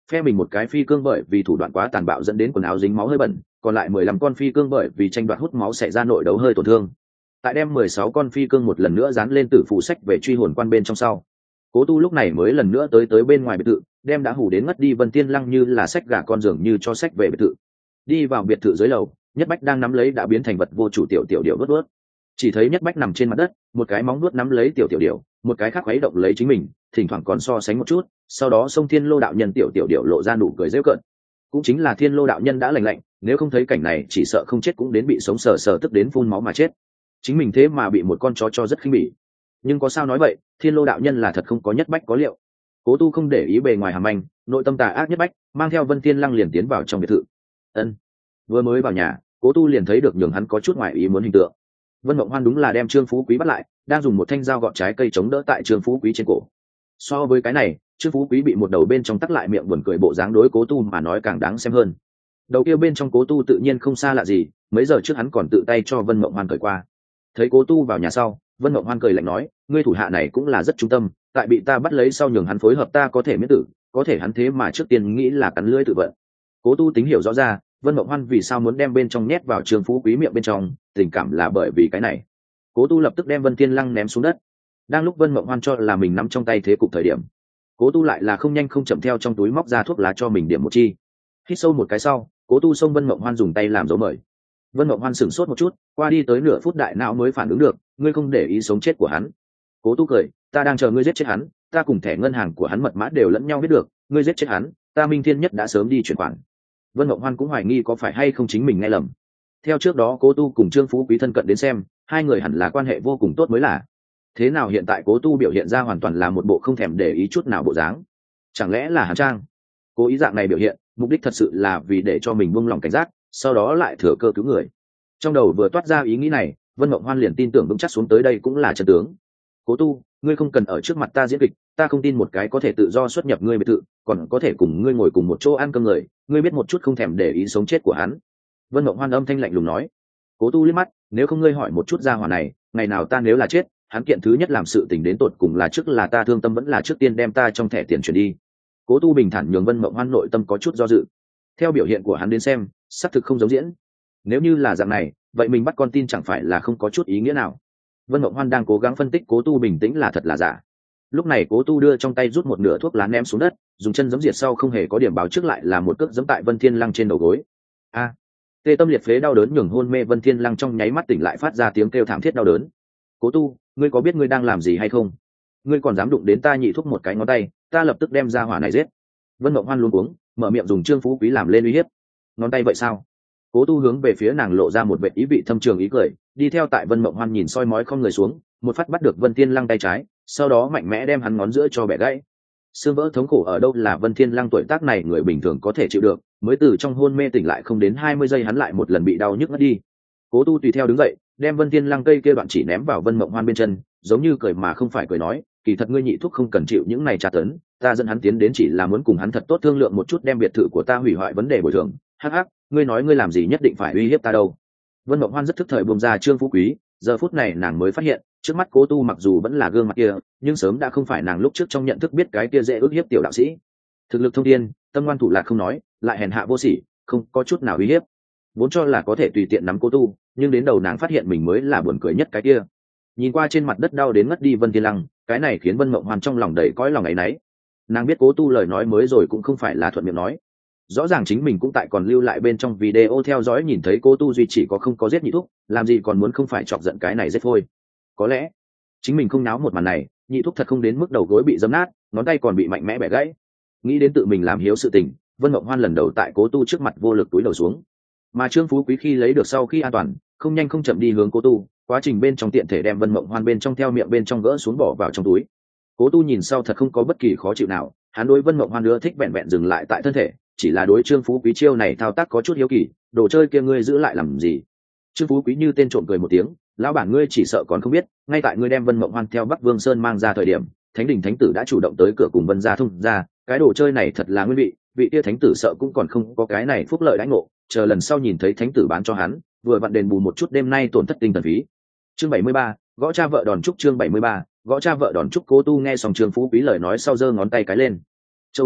phe mình một cái phi cương bởi vì thủ đoạn quá tàn bạo dẫn đến quần áo dính máu hơi bẩn, còn lại mười lăm con phi cương bởi vì tranh đoạt hút máu xảy ra nội đấu hơi tổn thương. Tại đem mười sáu con phi cương một lần nữa dán lên tử phụ sách về truy hồn quan bên trong sau, Cố Tu lúc này mới lần nữa tới tới bên ngoài biệt thự, đem đã hủ đến ngất đi Vân Thiên Lăng như là sách gà con giường như cho sách về biệt thự. Đi vào biệt thự dưới lầu, Nhất Bách đang nắm lấy đã biến thành vật vô chủ tiểu tiểu điểu vớt vớt. Chỉ thấy Nhất Bách nằm trên mặt đất, một cái móng vuốt nắm lấy tiểu tiểu điểu, một cái khác khuấy động lấy chính mình, thỉnh thoảng còn so sánh một chút, sau đó xông Thiên Lô đạo nhân tiểu tiểu điểu lộ ra nụ cười giễu cợt. Cũng chính là Thiên Lô đạo nhân đã lành lạnh, nếu không thấy cảnh này chỉ sợ không chết cũng đến bị sống sờ sờ tức đến phun máu mà chết. Chính mình thế mà bị một con chó cho rất khinh bỉ. Nhưng có sao nói vậy, Thiên Lô đạo nhân là thật không có Nhất Bách có liệu. Cố Tu không để ý bề ngoài hàm anh, nội tâm tà ác Nhất Bách mang theo Vân Thiên Lăng liền tiến vào trong biệt thự. Ân, vừa mới vào nhà, Cố Tu liền thấy được nhường hắn có chút ngoài ý muốn hình tượng. Vân Mộng Hoan đúng là đem Trương Phú Quý bắt lại, đang dùng một thanh dao gọt trái cây chống đỡ tại Trương Phú Quý trên cổ. So với cái này, Trương Phú Quý bị một đầu bên trong tắc lại miệng buồn cười bộ dáng đối Cố Tu mà nói càng đáng xem hơn. Đầu kia bên trong Cố Tu tự nhiên không xa lạ gì, mấy giờ trước hắn còn tự tay cho Vân Mộng Hoan cởi qua. Thấy Cố Tu vào nhà sau, Vân Mộng Hoan cười lạnh nói, ngươi thủ hạ này cũng là rất trung tâm, tại bị ta bắt lấy sau nhường hắn phối hợp ta có thể miễn tử, có thể hắn thế mà trước tiên nghĩ là cắn lưỡi tự vận. Cố Tu tính hiểu rõ ra, Vân Mộng Hoan vì sao muốn đem bên trong nhét vào Trương Phú Quý miệng bên trong, tình cảm là bởi vì cái này. Cố Tu lập tức đem Vân Thiên Lăng ném xuống đất. Đang lúc Vân Mộng Hoan cho là mình nắm trong tay thế cục thời điểm, Cố Tu lại là không nhanh không chậm theo trong túi móc ra thuốc lá cho mình điểm một chi. Hít sâu một cái sau, Cố Tu xông Vân Mộng Hoan dùng tay làm dấu mời. Vân Mộng Hoan sửng sốt một chút, qua đi tới nửa phút đại não mới phản ứng được, ngươi không để ý sống chết của hắn. Cố Tu cười, ta đang chờ ngươi giết chết hắn, ta cùng thẻ ngân hàng của hắn mật mã đều lẫn nhau biết được, ngươi giết chết hắn, ta Minh Thiên Nhất đã sớm đi chuyển khoản. Vân Mộng Hoan cũng hoài nghi có phải hay không chính mình nghe lầm. Theo trước đó Cố Tu cùng Trương Phú Quý thân cận đến xem, hai người hẳn là quan hệ vô cùng tốt mới là. Thế nào hiện tại Cố Tu biểu hiện ra hoàn toàn là một bộ không thèm để ý chút nào bộ dáng? Chẳng lẽ là hàn trang? Cố ý dạng này biểu hiện, mục đích thật sự là vì để cho mình buông lòng cảnh giác, sau đó lại thừa cơ cứu người. Trong đầu vừa toát ra ý nghĩ này, Vân Mộng Hoan liền tin tưởng vững chắc xuống tới đây cũng là chân tướng. Cố Tu, ngươi không cần ở trước mặt ta diễn kịch, ta không tin một cái có thể tự do xuất nhập ngươi biệt thự, còn có thể cùng ngươi ngồi cùng một chỗ ăn cơm người, ngươi biết một chút không thèm để ý sống chết của hắn. Vân Mộng Hoan âm thanh lạnh lùng nói. Cố Tu liếc mắt, nếu không ngươi hỏi một chút ra hỏa này, ngày nào ta nếu là chết, hắn kiện thứ nhất làm sự tình đến tột cùng là trước là ta thương tâm vẫn là trước tiên đem ta trong thẻ tiền chuyển đi. Cố Tu bình thản nhường Vân Mộng Hoan nội tâm có chút do dự. Theo biểu hiện của hắn đến xem, xác thực không giống diễn. Nếu như là dạng này, vậy mình bắt con tin chẳng phải là không có chút ý nghĩa nào. Vân Mộng Hoan đang cố gắng phân tích Cố Tu bình tĩnh là thật là giả. Lúc này Cố Tu đưa trong tay rút một nửa thuốc lá ném xuống đất, dùng chân giẫm diệt sau không hề có điểm báo trước lại là một cước giẫm tại Vân Thiên Lăng trên đầu gối. A! Tê tâm liệt phế đau đớn nhường hôn mê Vân Thiên Lăng trong nháy mắt tỉnh lại phát ra tiếng kêu thảm thiết đau đớn. Cố Tu, ngươi có biết ngươi đang làm gì hay không? Ngươi còn dám đụng đến ta nhị thúc một cái ngón tay, ta lập tức đem ra hỏa này giết. Vân Mộng Hoan luống cuống, mở miệng dùng Trương Phú Quý làm lên uy hiếp. Ngón tay vậy sao? Cố Tu hướng về phía nàng lộ ra một vẻ ý vị thâm trường ý cười, đi theo tại Vân Mộng Hoan nhìn soi mói không người xuống, một phát bắt được Vân Thiên Lăng tay trái, sau đó mạnh mẽ đem hắn ngón giữa cho bẻ gãy. Xương vỡ thống khổ ở đâu là Vân Thiên Lăng tuổi tác này người bình thường có thể chịu được, mới từ trong hôn mê tỉnh lại không đến hai mươi giây hắn lại một lần bị đau nhức ngất đi. Cố Tu tùy theo đứng dậy, đem Vân Thiên Lăng cây kia đoạn chỉ ném vào Vân Mộng Hoan bên chân, giống như cười mà không phải cười nói, kỳ thật ngươi nhị thúc không cần chịu những này tra tấn, ta dẫn hắn tiến đến chỉ là muốn cùng hắn thật tốt thương lượng một chút đem biệt thự của ta hủy hoại vấn đề bồi thường. Hắc hắc, ngươi nói ngươi làm gì nhất định phải uy hiếp ta đâu. Vân Mộng Hoan rất thức thời buông ra Trương Phú Quý, giờ phút này nàng mới phát hiện, trước mắt Cố Tu mặc dù vẫn là gương mặt kia, nhưng sớm đã không phải nàng lúc trước trong nhận thức biết cái kia dễ ước hiếp tiểu đạo sĩ. Thực lực thông thiên, tâm ngoan thủ lạc không nói, lại hèn hạ vô sỉ, không có chút nào uy hiếp. Vốn cho là có thể tùy tiện nắm Cố Tu, nhưng đến đầu nàng phát hiện mình mới là buồn cười nhất cái kia. Nhìn qua trên mặt đất đau đến ngất đi Vân Thiên Lăng, cái này khiến Vân Mộng Hoan trong lòng đầy cõi lòng ấy nấy. Nàng biết Cố Tu lời nói mới rồi cũng không phải là thuận miệng nói. Rõ ràng chính mình cũng tại còn lưu lại bên trong video theo dõi nhìn thấy Cố Tu duy chỉ có không có giết nhị thúc, làm gì còn muốn không phải chọc giận cái này giết thôi. Có lẽ chính mình không náo một màn này, nhị thúc thật không đến mức đầu gối bị giấm nát, ngón tay còn bị mạnh mẽ bẻ gãy. Nghĩ đến tự mình làm hiếu sự tình, Vân Mộng Hoan lần đầu tại Cố Tu trước mặt vô lực túi đầu xuống. Mà Trương Phú Quý khi lấy được sau khi an toàn, không nhanh không chậm đi hướng Cố Tu, quá trình bên trong tiện thể đem Vân Mộng Hoan bên trong theo miệng bên trong gỡ xuống bỏ vào trong túi. Cố Tu nhìn sau thật không có bất kỳ khó chịu nào, hắn đối Vân Mộng Hoan ưa thích vẹn vẹn dừng lại tại thân thể, chỉ là đối Trương Phú Quý chiêu này thao tác có chút hiếu kỳ, đồ chơi kia ngươi giữ lại làm gì? Trương Phú Quý như tên trộm cười một tiếng, lão bản ngươi chỉ sợ còn không biết, ngay tại ngươi đem Vân Mộng Hoan theo Bắc Vương Sơn mang ra thời điểm, Thánh Đình Thánh Tử đã chủ động tới cửa cùng Vân gia thông ra, cái đồ chơi này thật là nguyên vị, vị kia Thánh Tử sợ cũng còn không có cái này phúc lợi đãi ngộ, chờ lần sau nhìn thấy Thánh Tử bán cho hắn, vừa vặn đền bù một chút đêm nay tổn thất tinh thần phí. Chương bảy mươi ba, gõ cha vợ đòn trúc chương bảy mươi ba, gõ cha vợ đòn trúc. Cố Tu nghe xong Trương Phú Quý lời nói sau giơ ngón tay cái lên. Châu B,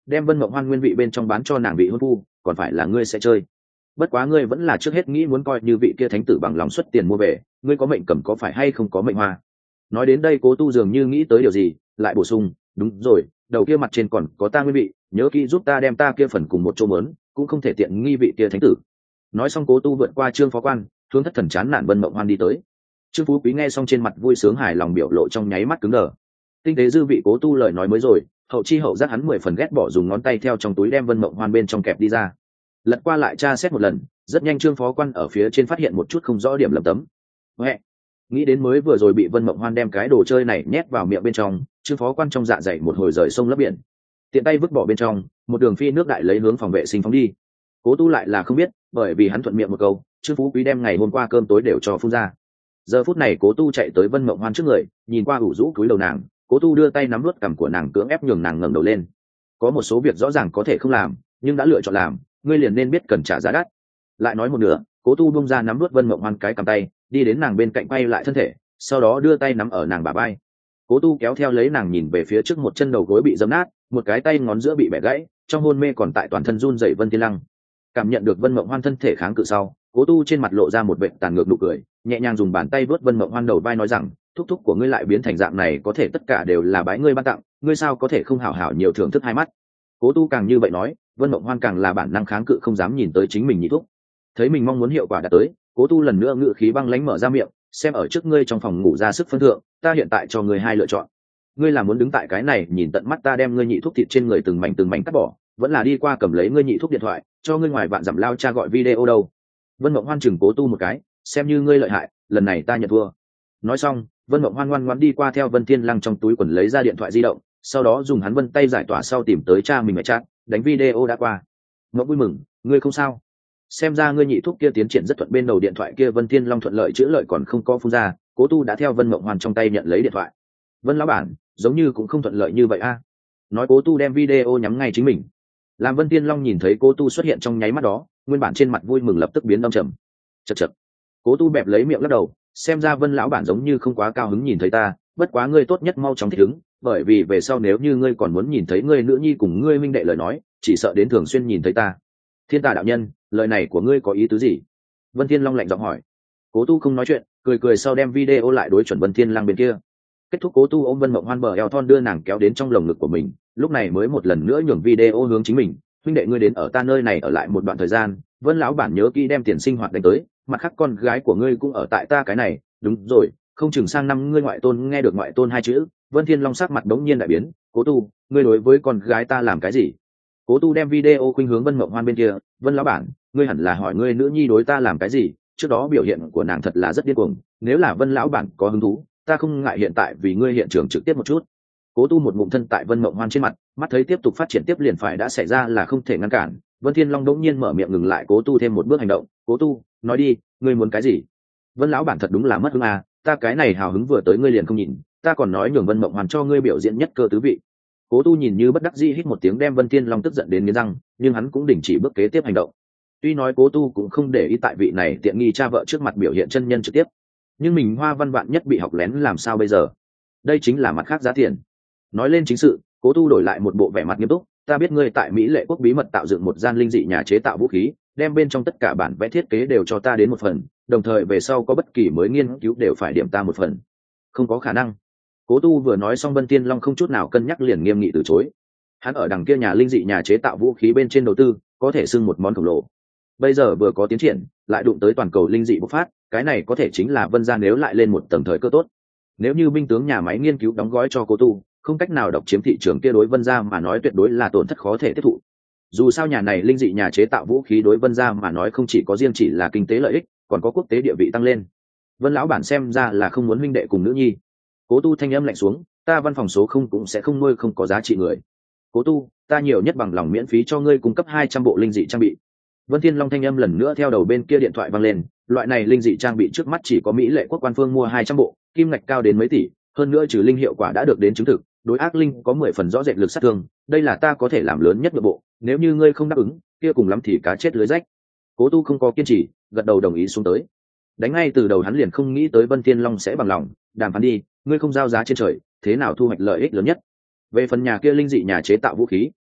đem Vân Mộng Hoan nguyên vị bên trong bán cho nàng vị hôn phu, còn phải là ngươi sẽ chơi. Bất quá ngươi vẫn là trước hết nghĩ muốn coi như vị kia thánh tử bằng lòng xuất tiền mua về, ngươi có mệnh cầm có phải hay không có mệnh hoa. Nói đến đây Cố Tu dường như nghĩ tới điều gì, lại bổ sung, đúng rồi, đầu kia mặt trên còn có ta nguyên vị, nhớ kỹ giúp ta đem ta kia phần cùng một chỗ mớn, cũng không thể tiện nghi vị kia thánh tử. Nói xong Cố Tu vượt qua Trương phó quan, hướng thất thần chán nản Vân Mộng Hoan đi tới. Trương Phú Quý nghe xong trên mặt vui sướng hài lòng biểu lộ trong nháy mắt cứng đờ. Tinh tế dư vị Cố Tu lời nói mới rồi, hậu chi hậu giác hắn mười phần ghét bỏ dùng ngón tay theo trong túi đem Vân Mộng Hoan bên trong kẹp đi ra. Lật qua lại tra xét một lần, rất nhanh Trương phó quan ở phía trên phát hiện một chút không rõ điểm lầm tấm. Huệ, nghĩ đến mới vừa rồi bị Vân Mộng Hoan đem cái đồ chơi này nhét vào miệng bên trong, Trương phó quan trong dạ dày một hồi rời sông lấp biển, tiện tay vứt bỏ bên trong, một đường phi nước đại lấy hướng phòng vệ sinh phóng đi. Cố Tu lại là không biết, bởi vì hắn thuận miệng một câu, Trương Phú Quý đem ngày hôm qua cơm tối đều cho phun ra. Giờ phút này Cố Tu chạy tới Vân Mộng Hoan trước người, nhìn qua ủ rũ cúi đầu nàng, Cố Tu đưa tay nắm nuốt cằm của nàng cưỡng ép nhường nàng ngẩng đầu lên. Có một số việc rõ ràng có thể không làm, nhưng đã lựa chọn làm, ngươi liền nên biết cần trả giá đắt. Lại nói một nửa, Cố Tu buông ra nắm nuốt Vân Mộng Hoan cái cầm tay, đi đến nàng bên cạnh quay lại thân thể, sau đó đưa tay nắm ở nàng bả vai. Cố Tu kéo theo lấy nàng nhìn về phía trước, một chân đầu gối bị giẫm nát, một cái tay ngón giữa bị bẻ gãy, trong hôn mê còn tại toàn thân run rẩy Vân Thiên Lăng. Cảm nhận được Vân Mộng Hoan thân thể kháng cự sau, Cố Tu trên mặt lộ ra một vệt tàn ngược nụ cười, nhẹ nhàng dùng bàn tay vớt Vân Mộng Hoan đầu vai nói rằng, thúc thúc của ngươi lại biến thành dạng này có thể tất cả đều là bái ngươi ban tặng, ngươi sao có thể không hảo hảo nhiều thưởng thức hai mắt. Cố Tu càng như vậy nói, Vân Mộng Hoan càng là bản năng kháng cự không dám nhìn tới chính mình nhị thúc. Thấy mình mong muốn hiệu quả đạt tới, Cố Tu lần nữa ngự khí băng lãnh mở ra miệng, xem ở trước ngươi trong phòng ngủ ra sức phân thượng, ta hiện tại cho ngươi hai lựa chọn. Ngươi là muốn đứng tại cái này nhìn tận mắt ta đem ngươi nhị thúc thịt trên người từng mảnh từng mảnh cắt bỏ, vẫn là đi qua cầm lấy ngươi nhị thúc điện thoại, cho ngươi ngoài bạn giảm lao cha gọi video đâu. Vân Mộng Hoan chừng Cố Tu một cái, xem như ngươi lợi hại, lần này ta nhận thua. Nói xong, Vân Mộng Hoan ngoan ngoãn đi qua theo Vân Thiên Lăng trong túi quần lấy ra điện thoại di động, sau đó dùng hắn vân tay giải tỏa sau tìm tới cha mình mẹ chat, đánh video đã qua. Ngọc vui mừng, ngươi không sao? Xem ra ngươi nhị thúc kia tiến triển rất thuận, bên đầu điện thoại kia Vân Thiên Long thuận lợi chữa lợi còn không có phun ra, Cố Tu đã theo Vân Mộng Hoan trong tay nhận lấy điện thoại. Vân lão bản, giống như cũng không thuận lợi như vậy a. Nói Cố Tu đem video nhắm ngay chính mình. Làm Vân Thiên Long nhìn thấy Cố Tu xuất hiện trong nháy mắt đó, nguyên bản trên mặt vui mừng lập tức biến âm trầm. Chậc chậc. Cố Tu bẹp lấy miệng lắc đầu, xem ra Vân lão bản giống như không quá cao hứng nhìn thấy ta, bất quá ngươi tốt nhất mau chóng thích ứng, bởi vì về sau nếu như ngươi còn muốn nhìn thấy ngươi nữ nhi cùng ngươi minh đệ lời nói, chỉ sợ đến thường xuyên nhìn thấy ta. Thiên Tà đạo nhân, lời này của ngươi có ý tứ gì? Vân Thiên Long lạnh giọng hỏi. Cố Tu không nói chuyện, cười cười sau đem video lại đối chuẩn Vân Thiên Lăng bên kia. Kết thúc, Cố Tu ôm Vân Mộng Hoan bờ eo thon đưa nàng kéo đến trong lồng ngực của mình, lúc này mới một lần nữa nhường video hướng chính mình. Huynh đệ ngươi đến ở ta nơi này ở lại một đoạn thời gian, Vân lão bản nhớ kỹ đem tiền sinh hoạt đánh tới, mặt khác con gái của ngươi cũng ở tại ta cái này, đúng rồi, không chừng sang năm ngươi ngoại tôn nghe được ngoại tôn hai chữ. Vân Thiên Long sắc mặt đống nhiên đại biến, Cố Tu, ngươi đối với con gái ta làm cái gì? Cố Tu đem video khuynh hướng Vân Mộng Hoan bên kia, Vân lão bản, ngươi hẳn là hỏi ngươi nữ nhi đối ta làm cái gì, trước đó biểu hiện của nàng thật là rất điên cuồng, nếu là Vân lão bản có hứng thú, ta không ngại hiện tại vì ngươi hiện trường trực tiếp một chút. Cố Tu một ngụm thân tại Vân Mộng Hoan trên mặt, mắt thấy tiếp tục phát triển tiếp liền phải đã xảy ra là không thể ngăn cản. Vân Thiên Long đống nhiên mở miệng ngừng lại Cố Tu thêm một bước hành động, Cố Tu, nói đi, ngươi muốn cái gì? Vân lão bản thật đúng là mất hứng à, ta cái này hào hứng vừa tới ngươi liền không nhìn, ta còn nói nhường Vân Mộng Hoan cho ngươi biểu diễn nhất cơ tứ vị. Cố Tu nhìn như bất đắc dĩ hít một tiếng đem Vân Thiên Long tức giận đến nghiến răng, nhưng hắn cũng đình chỉ bước kế tiếp hành động. Tuy nói Cố Tu cũng không để ý tại vị này tiện nghi cha vợ trước mặt biểu hiện chân nhân trực tiếp, nhưng mình Hoa Văn Vạn nhất bị học lén làm sao bây giờ? Đây chính là mặt khác giá tiền. Nói lên chính sự, Cố Tu đổi lại một bộ vẻ mặt nghiêm túc, ta biết ngươi tại Mỹ Lệ Quốc bí mật tạo dựng một gian linh dị nhà chế tạo vũ khí, đem bên trong tất cả bản vẽ thiết kế đều cho ta đến một phần, đồng thời về sau có bất kỳ mới nghiên cứu đều phải điểm ta một phần. Không có khả năng. Cố Tu vừa nói xong Vân Thiên Long không chút nào cân nhắc liền nghiêm nghị từ chối. Hắn ở đằng kia nhà linh dị nhà chế tạo vũ khí bên trên đầu tư, có thể xưng một món khổng lồ. Bây giờ vừa có tiến triển, lại đụng tới toàn cầu linh dị bộc phát, cái này có thể chính là Vân gia nếu lại lên một tầng thời cơ tốt. Nếu như binh tướng nhà máy nghiên cứu đóng gói cho Cố Tu, không cách nào độc chiếm thị trường kia đối Vân gia mà nói tuyệt đối là tổn thất khó thể tiếp thụ. Dù sao nhà này linh dị nhà chế tạo vũ khí đối Vân gia mà nói không chỉ có riêng chỉ là kinh tế lợi ích, còn có quốc tế địa vị tăng lên. Vân lão bản xem ra là không muốn huynh đệ cùng nữ nhi. Cố Tu thanh âm lạnh xuống, ta văn phòng số không cũng sẽ không nuôi không có giá trị người. Cố Tu, ta nhiều nhất bằng lòng miễn phí cho ngươi cung cấp hai trăm bộ linh dị trang bị. Vân Thiên Long thanh âm lần nữa theo đầu bên kia điện thoại vang lên, loại này linh dị trang bị trước mắt chỉ có Mỹ Lệ Quốc quan phương mua hai trăm bộ, kim ngạch cao đến mấy tỷ, hơn nữa trừ linh hiệu quả đã được đến chứng thực, đối ác linh có mười phần rõ rệt lực sát thương, đây là ta có thể làm lớn nhất nội bộ, nếu như ngươi không đáp ứng, kia cùng lắm thì cá chết lưới rách. Cố Tu không có kiên trì, gật đầu đồng ý xuống tới. Đánh ngay từ đầu hắn liền không nghĩ tới Vân Thiên Long sẽ bằng lòng, đàm phán đi, ngươi không giao giá trên trời, thế nào thu hoạch lợi ích lớn nhất. Về phần nhà kia linh dị nhà chế tạo vũ khí,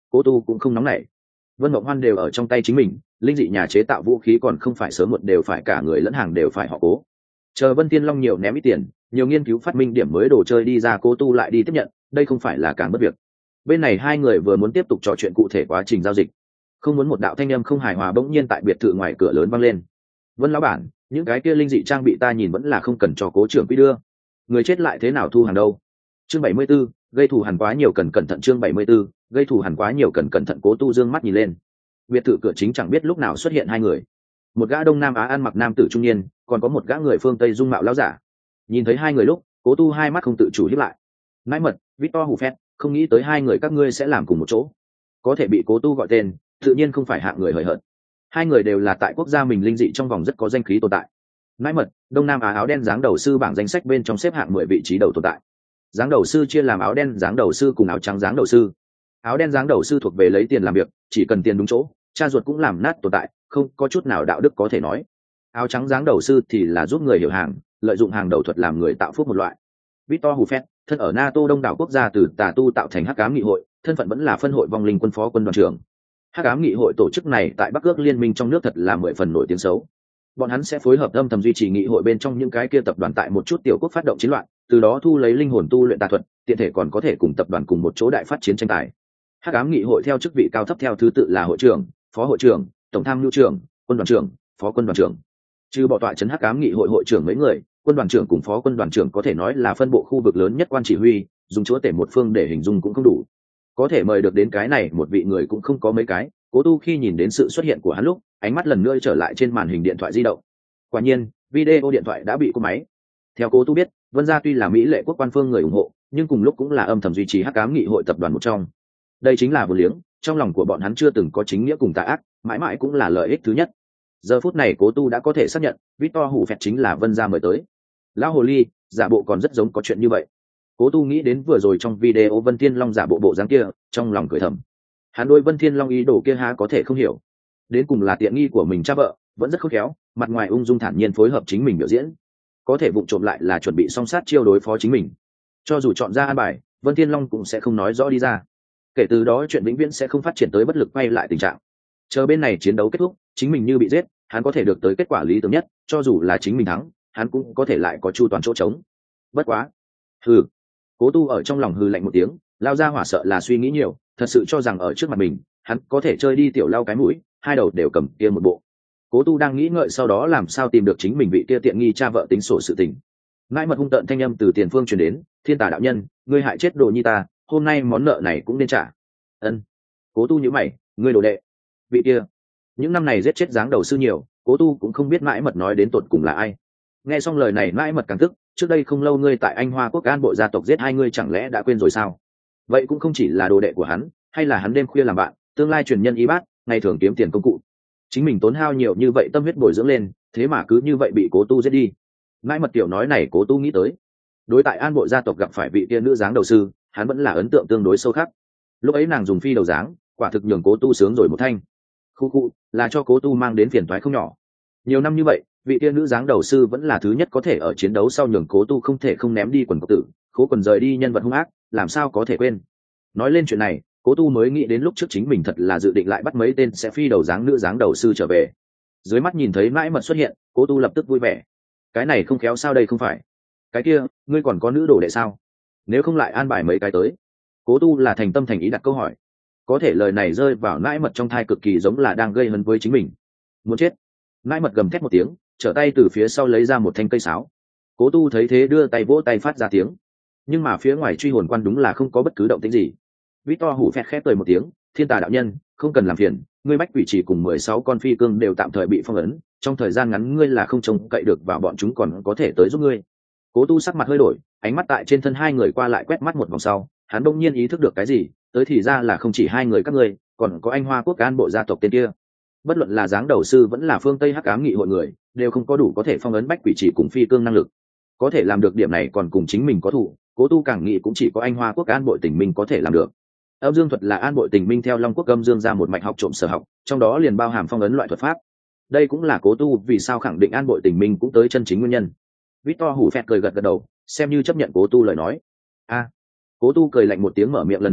cố tu cũng không nóng nảy. Vân Mộng Hoan đều ở trong tay chính mình, linh dị nhà chế tạo vũ khí còn không phải sớm một đều phải cả người lẫn hàng đều phải họ Cố. Chờ Vân Thiên Long nhiều ném ít tiền, nhiều nghiên cứu phát minh điểm mới đồ chơi đi ra, Cố tu lại đi tiếp nhận, đây không phải là càng bất việc. Bên này hai người vừa muốn tiếp tục trò chuyện cụ thể quá trình giao dịch, không muốn một đạo thanh âm không hài hòa bỗng nhiên tại biệt thự ngoài cửa lớn vang lên. Vân lão bản, những cái kia linh dị trang bị ta nhìn vẫn là không cần cho Cố trưởng quỹ đưa, người chết lại thế nào thu hàng đâu. Chương bảy mươi 74, gây thù hằn quá nhiều cần cẩn thận. Chương bảy mươi 74, gây thù hằn quá nhiều cần cẩn thận. Cố tu dương mắt nhìn lên, biệt thự cửa chính chẳng biết lúc nào xuất hiện hai người, một gã đông nam á ăn mặc nam tử trung niên, còn có một gã người phương tây dung mạo lão giả. Nhìn thấy hai người lúc, Cố tu hai mắt không tự chủ híp lại. Nãi mật, Victor Hufet, không nghĩ tới hai người các ngươi sẽ làm cùng một chỗ. Có thể bị Cố tu gọi tên, tự nhiên không phải hạng người hời hợt. Hai người đều là tại quốc gia mình linh dị trong vòng rất có danh khí tồn tại. Nãi mật, đông nam á áo đen dáng đầu sư bảng danh sách bên trong xếp hạng mười vị trí đầu tồn tại. Dáng đầu sư chia làm áo đen dáng đầu sư cùng áo trắng dáng đầu sư. Áo đen dáng đầu sư thuộc về lấy tiền làm việc, chỉ cần tiền đúng chỗ, cha ruột cũng làm nát tồn tại, không có chút nào đạo đức có thể nói. Áo trắng dáng đầu sư thì là giúp người hiểu hàng, lợi dụng hàng đầu thuật làm người tạo phúc một loại. Victor Hufet, thân ở NATO đông đảo quốc gia từ tà tu tạo thành hắc ám nghị hội, thân phận vẫn là phân hội vong linh quân phó quân đoàn trưởng. Hắc ám nghị hội tổ chức này tại Bắc Ước liên minh trong nước thật là mười phần nổi tiếng xấu. Bọn hắn sẽ phối hợp âm thầm duy trì nghị hội bên trong những cái kia tập đoàn tại một chút tiểu quốc phát động chiến loạn, từ đó thu lấy linh hồn tu luyện tà thuật, tiện thể còn có thể cùng tập đoàn cùng một chỗ đại phát chiến tranh tài. Hắc ám nghị hội theo chức vị cao thấp theo thứ tự là hội trưởng, phó hội trưởng, tổng tham mưu trưởng, quân đoàn trưởng, phó quân đoàn trưởng. Trừ bỏ tọa trấn Hắc ám nghị hội hội trưởng mấy người, quân đoàn trưởng cùng phó quân đoàn trưởng có thể nói là phân bộ khu vực lớn nhất quan chỉ huy, dùng chúa tể một phương để hình dung cũng không đủ. Có thể mời được đến cái này một vị người cũng không có mấy cái. Cố tu khi nhìn đến sự xuất hiện của hắn lúc, ánh mắt lần nữa trở lại trên màn hình điện thoại di động. Quả nhiên, video điện thoại đã bị cúp máy. Theo Cố tu biết, Vân gia tuy là mỹ lệ quốc quan phương người ủng hộ, nhưng cùng lúc cũng là âm thầm duy trì hắc ám nghị hội tập đoàn một trong. Đây chính là vô liếng, trong lòng của bọn hắn chưa từng có chính nghĩa cùng tà ác, mãi mãi cũng là lợi ích thứ nhất. Giờ phút này Cố tu đã có thể xác nhận, Victor Hufet chính là Vân gia mời tới. Lão hồ ly, giả bộ còn rất giống có chuyện như vậy. Cố tu nghĩ đến vừa rồi trong video Vân Thiên Long giả bộ bộ dáng kia, trong lòng cười thầm. Hắn đôi Vân Thiên Long ý đồ kia há có thể không hiểu. Đến cùng là tiện nghi của mình cha vợ, vẫn rất khôn khéo, mặt ngoài ung dung thản nhiên phối hợp chính mình biểu diễn, có thể vụng trộm lại là chuẩn bị song sát chiêu đối phó chính mình. Cho dù chọn ra an bài, Vân Thiên Long cũng sẽ không nói rõ đi ra. Kể từ đó chuyện vĩnh viễn sẽ không phát triển tới bất lực quay lại tình trạng. Chờ bên này chiến đấu kết thúc, chính mình như bị giết, hắn có thể được tới kết quả lý tưởng nhất, cho dù là chính mình thắng, hắn cũng có thể lại có chu toàn chỗ trống. Bất quá, hừ. Cố tu ở trong lòng hừ lạnh một tiếng, lao ra hỏa sợ là suy nghĩ nhiều, thật sự cho rằng ở trước mặt mình, hắn có thể chơi đi tiểu lao cái mũi, hai đầu đều cầm kia một bộ. Cố tu đang nghĩ ngợi sau đó làm sao tìm được chính mình vị kia tiện nghi cha vợ tính sổ sự tình. Ngãi mật hung tợn thanh âm từ tiền phương truyền đến, thiên tà đạo nhân, ngươi hại chết đồ nhi ta, hôm nay món nợ này cũng nên trả. Ân. Cố tu nhíu mày, ngươi đồ đệ, vị kia, những năm này giết chết dáng đầu sư nhiều, Cố tu cũng không biết Ngãi mật nói đến tột cùng là ai. Nghe xong lời này Ngãi mật càng tức, trước đây không lâu ngươi tại Anh Hoa Quốc An bộ gia tộc giết hai ngươi chẳng lẽ đã quên rồi sao? Vậy cũng không chỉ là đồ đệ của hắn, hay là hắn đêm khuya làm bạn, tương lai truyền nhân y bát, ngày thường kiếm tiền công cụ. Chính mình tốn hao nhiều như vậy tâm huyết bồi dưỡng lên, thế mà cứ như vậy bị Cố tu giết đi. Ngãi mật tiểu nói này Cố tu nghĩ tới, đối tại An bộ gia tộc gặp phải vị tiên nữ dáng đầu sư, hắn vẫn là ấn tượng tương đối sâu khắc. Lúc ấy nàng dùng phi đầu dáng, quả thực nhường Cố tu sướng rồi một thanh. Khu khu, là cho Cố tu mang đến phiền toái không nhỏ. Nhiều năm như vậy, vị tiên nữ dáng đầu sư vẫn là thứ nhất có thể ở chiến đấu sau nhường Cố tu không thể không ném đi quần cộc tử, Cố quần rời đi nhân vật hung ác, làm sao có thể quên. Nói lên chuyện này, Cố tu mới nghĩ đến lúc trước chính mình thật là dự định lại bắt mấy tên sẽ phi đầu dáng nữ dáng đầu sư trở về. Dưới mắt nhìn thấy Mãi Mật xuất hiện, Cố tu lập tức vui vẻ. Cái này không khéo sao đây không phải? Cái kia, ngươi còn có nữ đồ đệ sao? Nếu không lại an bài mấy cái tới. Cố tu là thành tâm thành ý đặt câu hỏi. Có thể lời này rơi vào Mãi Mật trong thai cực kỳ giống là đang gây hấn với chính mình. Muốn chết. Mãi Mật gầm thét một tiếng, trở tay từ phía sau lấy ra một thanh cây sáo. Cố tu thấy thế đưa tay vỗ tay phát ra tiếng. Nhưng mà phía ngoài truy hồn quan đúng là không có bất cứ động tĩnh gì. Victor hủ phẹt khép cười một tiếng, thiên tà đạo nhân, không cần làm phiền, ngươi bách quỷ chỉ cùng mười sáu con phi cương đều tạm thời bị phong ấn, trong thời gian ngắn ngươi là không trông cậy được vào bọn chúng còn có thể tới giúp ngươi. Cố tu sắc mặt hơi đổi, ánh mắt tại trên thân hai người qua lại quét mắt một vòng sau, hắn bỗng nhiên ý thức được cái gì, tới thì ra là không chỉ hai người các ngươi, còn có Anh Hoa Quốc An bộ gia tộc tên kia. Bất luận là dáng đầu sư vẫn là phương Tây Hắc Ám nghị hội người, đều không có đủ có thể phong ấn bách quỷ chỉ cùng phi cương năng lực. Có thể làm được điểm này còn cùng chính mình có thủ, Cố tu càng nghĩ cũng chỉ có Anh Hoa Quốc An bộ tình minh có thể làm được. Âm dương thuật là An bộ tình minh theo Long Quốc âm dương ra một mạch học trộm sở học, trong đó liền bao hàm phong ấn loại thuật pháp. Đây cũng là Cố tu vì sao khẳng định An bộ tình minh cũng tới chân chính nguyên nhân. Victor hủ phẹt cười gật gật đầu, xem như chấp nhận Cố tu lời nói. A. Cố tu cười lạnh một tiếng mở miệng lần nữa,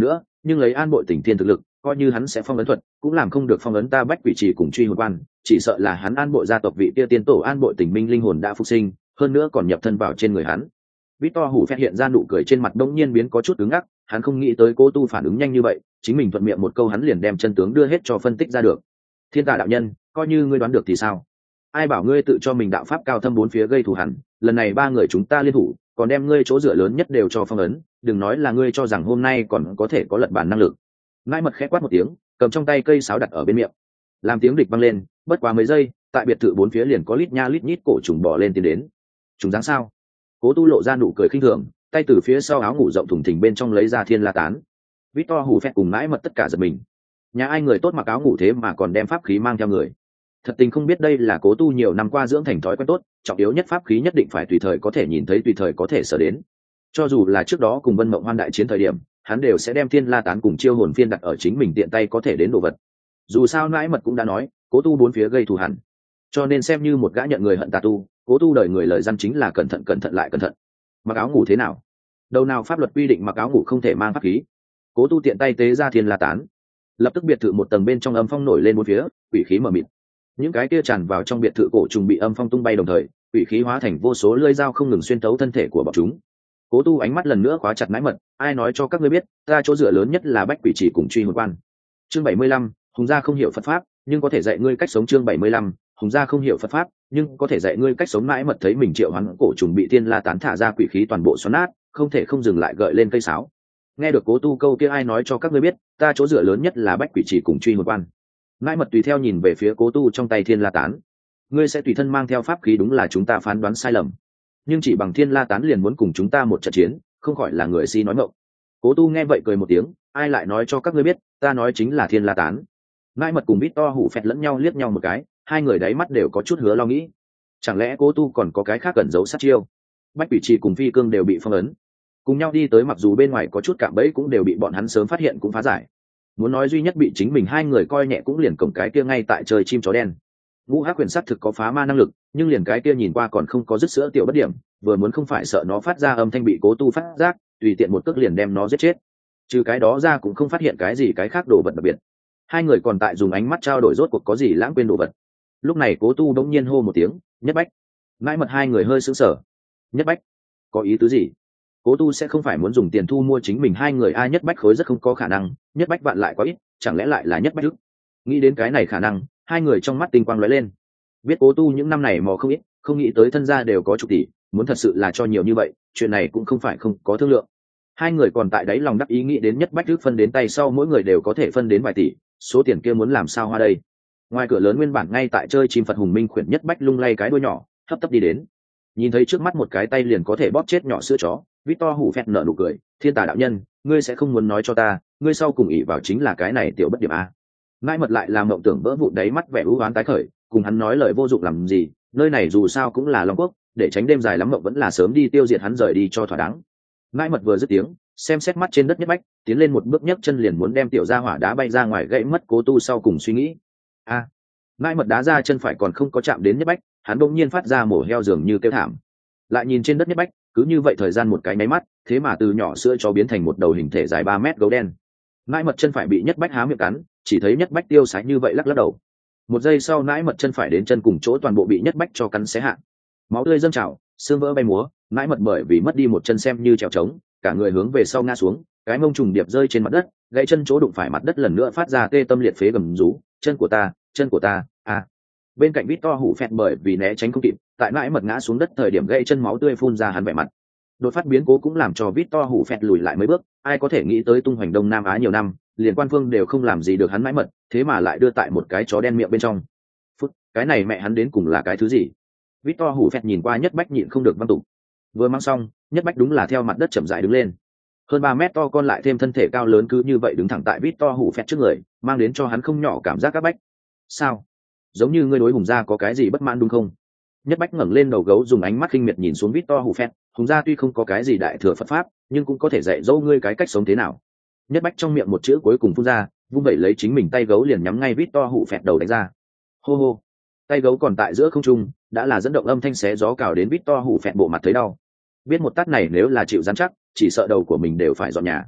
nhưng lấy An Bội Tình Thiên thực lực, coi như hắn sẽ phong ấn thuật, cũng làm không được phong ấn ta Bách Quỷ Trì cùng Truy Hồn Quan, chỉ sợ là hắn An Bội gia tộc vị kia tiên tổ An Bội Tình Minh linh hồn đã phục sinh, hơn nữa còn nhập thân vào trên người hắn. Victor Hủ Phét hiện ra nụ cười trên mặt bỗng nhiên biến có chút cứng ngắc, hắn không nghĩ tới Cố Tu phản ứng nhanh như vậy, chính mình thuận miệng một câu hắn liền đem chân tướng đưa hết cho phân tích ra được. Thiên Tà đạo nhân, coi như ngươi đoán được thì sao? Ai bảo ngươi tự cho mình đạo pháp cao thâm bốn phía gây thù hằn, lần này ba người chúng ta liên thủ, còn đem ngươi chỗ dựa lớn nhất đều cho phong ấn, đừng nói là ngươi cho rằng hôm nay còn có thể có lật bản năng lực. Nãi Mật khẽ quát một tiếng, cầm trong tay cây sáo đặt ở bên miệng, làm tiếng địch vang lên, bất quá mấy giây, tại biệt thự bốn phía liền có lít nha lít nhít cổ trùng bò lên tiến đến. Chúng dáng sao? Cố Tu lộ ra nụ cười khinh thường, tay từ phía sau áo ngủ rộng thùng thình bên trong lấy ra thiên la tán. Victor Hủ Phét cùng Nãi Mật tất cả giật mình. Nhà ai người tốt mặc áo ngủ thế mà còn đem pháp khí mang theo người? Thật tình không biết đây là Cố Tu nhiều năm qua dưỡng thành thói quen tốt, trọng yếu nhất pháp khí nhất định phải tùy thời có thể nhìn thấy, tùy thời có thể sở đến. Cho dù là trước đó cùng Vân Mộng Hoan đại chiến thời điểm, hắn đều sẽ đem thiên la tán cùng chiêu hồn phiên đặt ở chính mình tiện tay có thể đến đồ vật. Dù sao Nãi Mật cũng đã nói, Cố Tu bốn phía gây thù hằn, cho nên xem như một gã nhận người hận tà tu, Cố Tu đời người lời dân chính là cẩn thận cẩn thận lại cẩn thận. Mặc áo ngủ thế nào? Đâu nào pháp luật quy định mặc áo ngủ không thể mang pháp khí? Cố Tu tiện tay tế ra thiên la tán, lập tức biệt thự một tầng bên trong âm phong nổi lên bốn phía, quỷ khí mờ mịt. Những cái kia tràn vào trong biệt thự cổ trùng bị âm phong tung bay đồng thời, quỷ khí hóa thành vô số lưỡi dao không ngừng xuyên tấu thân thể của bọn chúng. Cố Tu ánh mắt lần nữa khóa chặt Nãi Mật, ai nói cho các ngươi biết, ta chỗ dựa lớn nhất là Bách Quỷ Trì cùng Truy Hồn Quan. Chương bảy mươi lăm, Hùng gia không hiểu Phật pháp, nhưng có thể dạy ngươi cách sống. Chương bảy mươi lăm, Hùng gia không hiểu Phật pháp, nhưng có thể dạy ngươi cách sống. Nãi Mật thấy mình triệu hoán cổ trùng bị thiên la tán thả ra quỷ khí toàn bộ xoắn nát, không thể không dừng lại gợi lên cây sáo. Nghe được Cố Tu câu kia ai nói cho các ngươi biết, ta chỗ dựa lớn nhất là Bách Quỷ Trì cùng Truy Hồn Quan. Nãi Mật tùy theo nhìn về phía Cố Tu trong tay thiên la tán. Ngươi sẽ tùy thân mang theo pháp khí đúng là chúng ta phán đoán sai lầm, nhưng chỉ bằng thiên la tán liền muốn cùng chúng ta một trận chiến, không khỏi là người si nói ngọng. Cố Tu nghe vậy cười một tiếng, ai lại nói cho các ngươi biết, ta nói chính là thiên la tán. Nãi Mật cùng Victor Hủ Phét lẫn nhau liếc nhau một cái, hai người đáy mắt đều có chút hứa lo nghĩ, chẳng lẽ Cố Tu còn có cái khác cẩn giấu sát chiêu? Bách Quỷ Trì cùng Phi Cương đều bị phong ấn, cùng nhau đi tới, mặc dù bên ngoài có chút cạm bẫy cũng đều bị bọn hắn sớm phát hiện cũng phá giải. Muốn nói duy nhất bị chính mình hai người coi nhẹ cũng liền cổng cái kia ngay tại trời chim chó đen. Ngũ Hắc Quyền sát thực có phá ma năng lực, nhưng liền cái kia nhìn qua còn không có dứt sữa tiểu bất điểm, vừa muốn không phải sợ nó phát ra âm thanh bị Cố Tu phát giác, tùy tiện một cước liền đem nó giết chết. Trừ cái đó ra cũng không phát hiện cái gì cái khác đồ vật đặc biệt. Hai người còn tại dùng ánh mắt trao đổi rốt cuộc có gì lãng quên đồ vật. Lúc này Cố Tu đống nhiên hô một tiếng, Nhất Bách. Nãi Mật hai người hơi sững sờ. Nhất Bách? Có ý tứ gì? Cố Tu sẽ không phải muốn dùng tiền thu mua chính mình hai người? Ai? Nhất Bách khối rất không có khả năng, Nhất Bách vạn lại quá ít, chẳng lẽ lại là Nhất Bách Đức? Nghĩ đến cái này khả năng, hai người trong mắt tinh quang lóe lên. Biết Cố Tu những năm này mò không ít, không nghĩ tới thân gia đều có chục tỷ, muốn thật sự là cho nhiều như vậy, chuyện này cũng không phải không có thương lượng. Hai người còn tại đáy lòng đắc ý nghĩ đến Nhất Bách Đức phân đến tay sau mỗi người đều có thể phân đến vài tỷ, số tiền kia muốn làm sao hoa đây? Ngoài cửa lớn nguyên bản ngay tại chơi chim Phật Hùng Minh khuyển Nhất Bách lung lay cái đuôi nhỏ, hấp tấp đi đến. Nhìn thấy trước mắt một cái tay liền có thể bóp chết nhỏ sữa chó, Victor Hủ Phét nở nụ cười, Thiên Tà đạo nhân, ngươi sẽ không muốn nói cho ta, ngươi sau cùng ỷ vào chính là cái này tiểu bất điểm a? Nãi Mật lại làm mộng tưởng vỡ vụn, đáy mắt vẻ u oán tái khởi, cùng hắn nói lời vô dụng làm gì, nơi này dù sao cũng là Long Quốc, để tránh đêm dài lắm mộng vẫn là sớm đi tiêu diệt hắn rời đi cho thỏa đáng. Nãi Mật vừa dứt tiếng, xem xét mắt trên đất Nhất Bách, tiến lên một bước nhấc chân liền muốn đem tiểu gia hỏa đá bay ra ngoài, gãy mất Cố Tu sau cùng suy nghĩ. A! À, Nãi Mật đá ra chân phải còn không có chạm đến Nhất Bách, hắn bỗng nhiên phát ra mổ heo dường như kêu thảm. Lại nhìn trên đất Nhất Bách, cứ như vậy thời gian một cái nháy mắt, thế mà từ nhỏ sữa chó biến thành một đầu hình thể dài ba mét gấu đen. Nãi Mật chân phải bị Nhất Bách há miệng cắn, chỉ thấy Nhất Bách tiêu sái như vậy lắc lắc đầu. Một giây sau Nãi Mật chân phải đến chân cùng chỗ toàn bộ bị Nhất Bách cho cắn xé hạ, máu tươi dâng trào, xương vỡ bay múa. Nãi Mật bởi vì mất đi một chân xem như trèo trống, cả người hướng về sau ngã xuống, cái mông trùng điệp rơi trên mặt đất, gãy chân chỗ đụng phải mặt đất lần nữa phát ra tê tâm liệt phế gầm rú, chân của ta, chân của ta, à. Bên cạnh Victor Hủ Phét bởi vì né tránh không kịp, tại Nãi Mật ngã xuống đất thời điểm gãy chân máu tươi phun ra hắn vẻ mặt. Đột phát biến cố cũng làm cho Victor Hủ Phét lùi lại mấy bước, ai có thể nghĩ tới tung hoành Đông Nam Á nhiều năm, liền quan phương đều không làm gì được hắn Nãi Mật, thế mà lại đưa tại một cái chó đen miệng bên trong. Phút, cái này mẹ hắn đến cùng là cái thứ gì? Victor Hủ Phét nhìn qua Nhất Bách nhịn không được văng tục. Vừa mang xong, Nhất Bách đúng là theo mặt đất chậm rãi đứng lên. Hơn ba mét to con lại thêm thân thể cao lớn cứ như vậy đứng thẳng tại Victor Hủ Phét trước người, mang đến cho hắn không nhỏ cảm giác các bách. Sao? Giống như ngươi đối Hùng gia có cái gì bất mãn đúng không? Nhất Bách ngẩng lên đầu gấu dùng ánh mắt khinh miệt nhìn xuống Victor Hủ Phét, Hùng gia tuy không có cái gì đại thừa Phật pháp, nhưng cũng có thể dạy dỗ ngươi cái cách sống thế nào. Nhất Bách trong miệng một chữ cuối cùng phun ra, vung vẩy lấy chính mình tay gấu liền nhắm ngay Victor Hủ Phét đầu đánh ra. Hô hô. Tay gấu còn tại giữa không trung, đã là dẫn động âm thanh xé gió cào đến Victor Hủ Phét bộ mặt thấy đau. Biết một tát này nếu là chịu rắn chắc, chỉ sợ đầu của mình đều phải dọn nhà.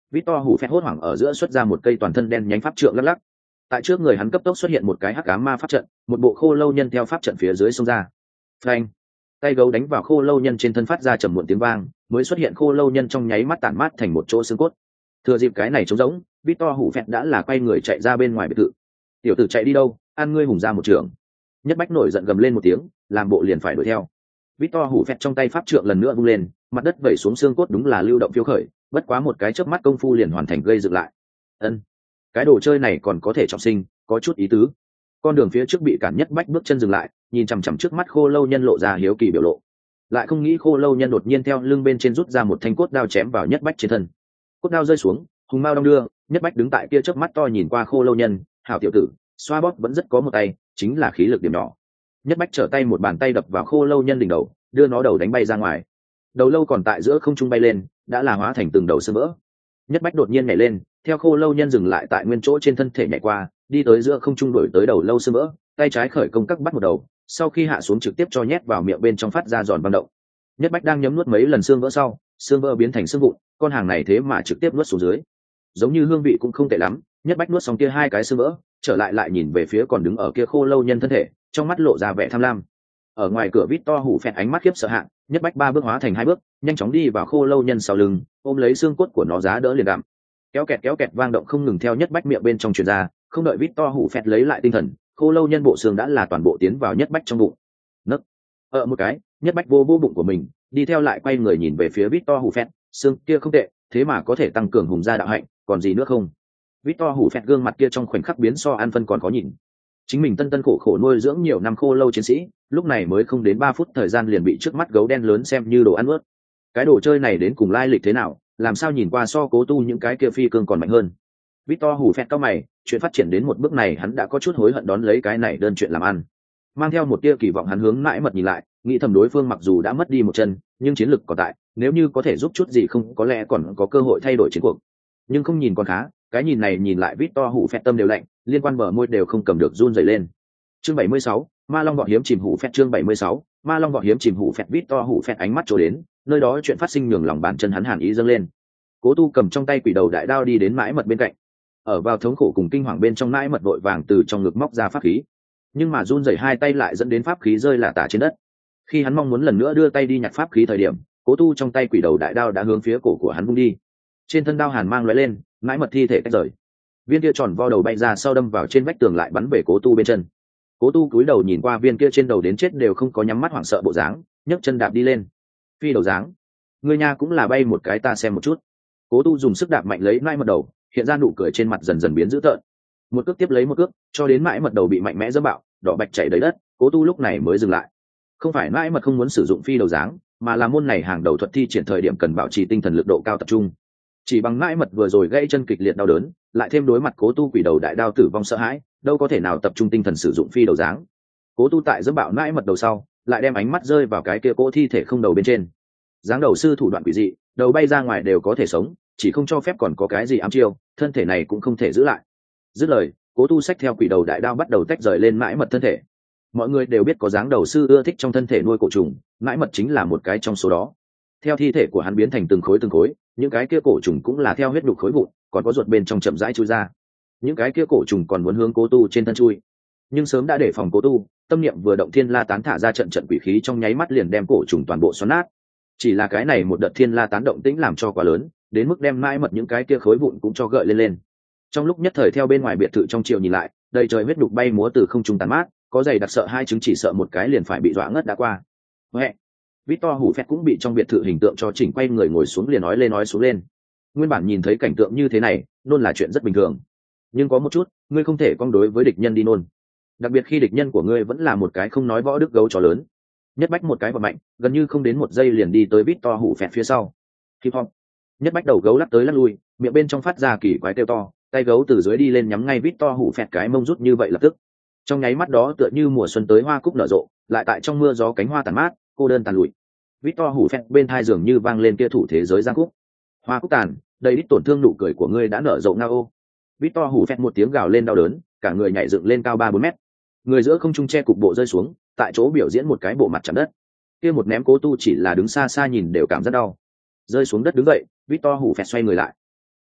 Victor hủ phét hốt hoảng ở giữa xuất ra một cây toàn thân đen nhánh pháp trượng lắc lắc. Tại trước người hắn cấp tốc xuất hiện một cái hắc ám ma pháp trận, một bộ khô lâu nhân theo pháp trận phía dưới xông ra. Phanh! Tay gấu đánh vào khô lâu nhân trên thân phát ra trầm muộn tiếng vang, mới xuất hiện khô lâu nhân trong nháy mắt tản mát thành một chỗ xương cốt. Thừa dịp cái này trống rỗng, Victor hủ phét đã là quay người chạy ra bên ngoài biệt thự. Tiểu tử chạy đi đâu, ăn ngươi hùng ra một trường. Nhất Bách nổi giận gầm lên một tiếng, làm bộ liền phải đuổi theo. Victor hủ phét trong tay pháp trượng lần nữa vung lên, mặt đất vẩy xuống xương cốt đúng là lưu động phiêu khởi, bất quá một cái chớp mắt công phu liền hoàn thành gây dựng lại. Ân, cái đồ chơi này còn có thể trọng sinh, có chút ý tứ. Con đường phía trước bị cản Nhất Bách bước chân dừng lại, nhìn chằm chằm trước mắt khô lâu nhân lộ ra hiếu kỳ biểu lộ. Lại không nghĩ khô lâu nhân đột nhiên theo lưng bên trên rút ra một thanh cốt đao chém vào Nhất Bách trên thân. Cốt đao rơi xuống, hùng mao đong đưa, Nhất Bách đứng tại kia chớp mắt to nhìn qua khô lâu nhân, hảo tiểu tử, xoa bóp vẫn rất có một tay, chính là khí lực điểm nhỏ. Nhất Bách trở tay một bàn tay đập vào khô lâu nhân đỉnh đầu, đưa nó đầu đánh bay ra ngoài. Đầu lâu còn tại giữa không trung bay lên, đã là hóa thành từng đầu xương vỡ. Nhất Bách đột nhiên nhảy lên, theo khô lâu nhân dừng lại tại nguyên chỗ trên thân thể nhảy qua, đi tới giữa không trung đổi tới đầu lâu xương vỡ, tay trái khởi công cắt bắt một đầu, sau khi hạ xuống trực tiếp cho nhét vào miệng bên trong phát ra giòn vang động. Nhất Bách đang nhấm nuốt mấy lần xương vỡ sau, xương vỡ biến thành xương vụn, con hàng này thế mà trực tiếp nuốt xuống dưới. Giống như hương vị cũng không tệ lắm, Nhất Bách nuốt xong kia hai cái xương vỡ, trở lại lại nhìn về phía còn đứng ở kia khô lâu nhân thân thể, trong mắt lộ ra vẻ tham lam. Ở ngoài cửa Victor hủ phẹt ánh mắt khiếp sợ hạng, Nhất Bách ba bước hóa thành hai bước, nhanh chóng đi vào khô lâu nhân sau lưng, ôm lấy xương cốt của nó giá đỡ liền đạm. Kéo kẹt kéo kẹt vang động không ngừng theo Nhất Bách miệng bên trong truyền ra, không đợi Victor hủ phẹt lấy lại tinh thần, khô lâu nhân bộ xương đã là toàn bộ tiến vào Nhất Bách trong bụng. Nấc. Ở một cái, Nhất Bách vô vô bụng của mình, đi theo lại quay người nhìn về phía Victor hủ phẹt, xương kia không tệ, thế mà có thể tăng cường hùng gia đạo hạnh, còn gì nữa không? Victor hủ phẹt gương mặt kia trong khoảnh khắc biến so ăn phân còn có nhìn. Chính mình tân tân khổ khổ nuôi dưỡng nhiều năm khô lâu chiến sĩ, lúc này mới không đến ba phút thời gian liền bị trước mắt gấu đen lớn xem như đồ ăn ướt. Cái đồ chơi này đến cùng lai lịch thế nào, làm sao nhìn qua so Cố Tu những cái kia phi cương còn mạnh hơn? Victor hủ phẹt cao mày, chuyện phát triển đến một bước này hắn đã có chút hối hận đón lấy cái này đơn chuyện làm ăn. Mang theo một tia kỳ vọng hắn hướng mãi mật nhìn lại, nghĩ thầm đối phương mặc dù đã mất đi một chân, nhưng chiến lực còn tại, nếu như có thể giúp chút gì không có lẽ còn có cơ hội thay đổi chiến cuộc. Nhưng không nhìn còn khá, cái nhìn này nhìn lại Victor hủ phẹt tâm đều lạnh, liên quan bờ môi đều không cầm được run rẩy lên. Chương bảy mươi sáu, Ma Long Vọt Hiếm chìm hủ phẹt chương bảy mươi sáu, Ma Long Vọt Hiếm chìm hủ phẹt Victor hủ phẹt ánh mắt trố đến, nơi đó chuyện phát sinh nhường lòng bàn chân hắn hàn ý dâng lên. Cố Tu cầm trong tay quỷ đầu đại đao đi đến mãi mật bên cạnh. Ở vào thống khổ cùng kinh hoàng bên trong mãi mật vội vàng từ trong ngực móc ra pháp khí. Nhưng mà run rẩy hai tay lại dẫn đến pháp khí rơi lả tả trên đất. Khi hắn mong muốn lần nữa đưa tay đi nhặt pháp khí thời điểm, Cố Tu trong tay quỷ đầu đại đao đã hướng phía cổ của hắn vung đi. Trên thân đao hàn mang lóe lên, mãi mật thi thể cách rời. Viên kia tròn vo đầu bay ra sau đâm vào trên vách tường lại bắn về Cố Tu bên chân. Cố Tu cúi đầu nhìn qua viên kia trên đầu đến chết đều không có nhắm mắt hoảng sợ bộ dáng, nhấc chân đạp đi lên. Phi đầu dáng, người nhà cũng là bay một cái ta xem một chút. Cố Tu dùng sức đạp mạnh lấy mãi mật đầu, hiện ra nụ cười trên mặt dần dần biến dữ tợn. Một cước tiếp lấy một cước, cho đến mãi mật đầu bị mạnh mẽ giẫm bạo, đỏ bạch chảy đầy đất, Cố Tu lúc này mới dừng lại. Không phải mãi mật không muốn sử dụng phi đầu dáng, mà là môn này hàng đầu thuật thi triển thời điểm cần bảo trì tinh thần lực độ cao tập trung. Chỉ bằng mãi mật vừa rồi gãy chân kịch liệt đau đớn, lại thêm đối mặt Cố Tu quỷ đầu đại đao tử vong sợ hãi, đâu có thể nào tập trung tinh thần sử dụng phi đầu dáng. Cố Tu tại giẫm bạo mãi mật đầu sau, lại đem ánh mắt rơi vào cái kia cỗ thi thể không đầu bên trên. Dáng đầu sư thủ đoạn quỷ dị, đầu bay ra ngoài đều có thể sống, chỉ không cho phép còn có cái gì ám chiêu, thân thể này cũng không thể giữ lại. Dứt lời, Cố Tu xách theo quỷ đầu đại đao bắt đầu tách rời lên mãi mật thân thể. Mọi người đều biết có dáng đầu sư ưa thích trong thân thể nuôi cổ trùng, mãi mật chính là một cái trong số đó. Theo thi thể của hắn biến thành từng khối từng khối, những cái kia cổ trùng cũng là theo huyết đục khối vụn, còn có ruột bên trong chậm rãi chui ra. Những cái kia cổ trùng còn muốn hướng Cố Tu trên thân chui, nhưng sớm đã để phòng Cố Tu, tâm niệm vừa động thiên la tán thả ra trận trận quỷ khí trong nháy mắt liền đem cổ trùng toàn bộ xoắn nát. Chỉ là cái này một đợt thiên la tán động tĩnh làm cho quá lớn, đến mức đem mãi mật những cái kia khối vụn cũng cho gợi lên lên. Trong lúc nhất thời theo bên ngoài biệt thự trong chiều nhìn lại, đầy trời huyết đục bay múa từ không trung tàn mát, có giày đặc sợ hai chứng chỉ sợ một cái liền phải bị dọa ngất đã qua. Huệ, Victor hủ phẹt cũng bị trong biệt thự hình tượng cho chỉnh quay người ngồi xuống liền nói lên nói xuống lên. Nguyên bản nhìn thấy cảnh tượng như thế này, nôn là chuyện rất bình thường. Nhưng có một chút, ngươi không thể con đối với địch nhân đi nôn. Đặc biệt khi địch nhân của ngươi vẫn là một cái không nói võ đức gấu chó lớn. Nhất Bách một cái vào mạnh, gần như không đến một giây liền đi tới Victor hủ phẹt phía sau. Hip hop. Nhất Bách đầu gấu lắc tới lắc lui, miệng bên trong phát ra kỳ quái kêu to, tay gấu từ dưới đi lên nhắm ngay Victor hủ phẹt cái mông rút như vậy lập tức. Trong nháy mắt đó tựa như mùa xuân tới hoa cúc nở rộ, lại tại trong mưa gió cánh hoa tàn mát, cô đơn tàn lụi. Victor hủ phẹt bên thai dường như vang lên kia thủ thế giới giang khúc. Hoa cúc tàn, đầy ít tổn thương nụ cười của ngươi đã nở rộ ngao. Victor hủ phẹt một tiếng gào lên đau đớn, cả người nhảy dựng lên cao ba bốn mét. Người giữa không trung che cục bộ rơi xuống, tại chỗ biểu diễn một cái bộ mặt chạm đất. Kia một ném Cố Tu chỉ là đứng xa xa nhìn đều cảm rất đau. Rơi xuống đất đứng dậy, Victor hủ phẹt xoay người lại.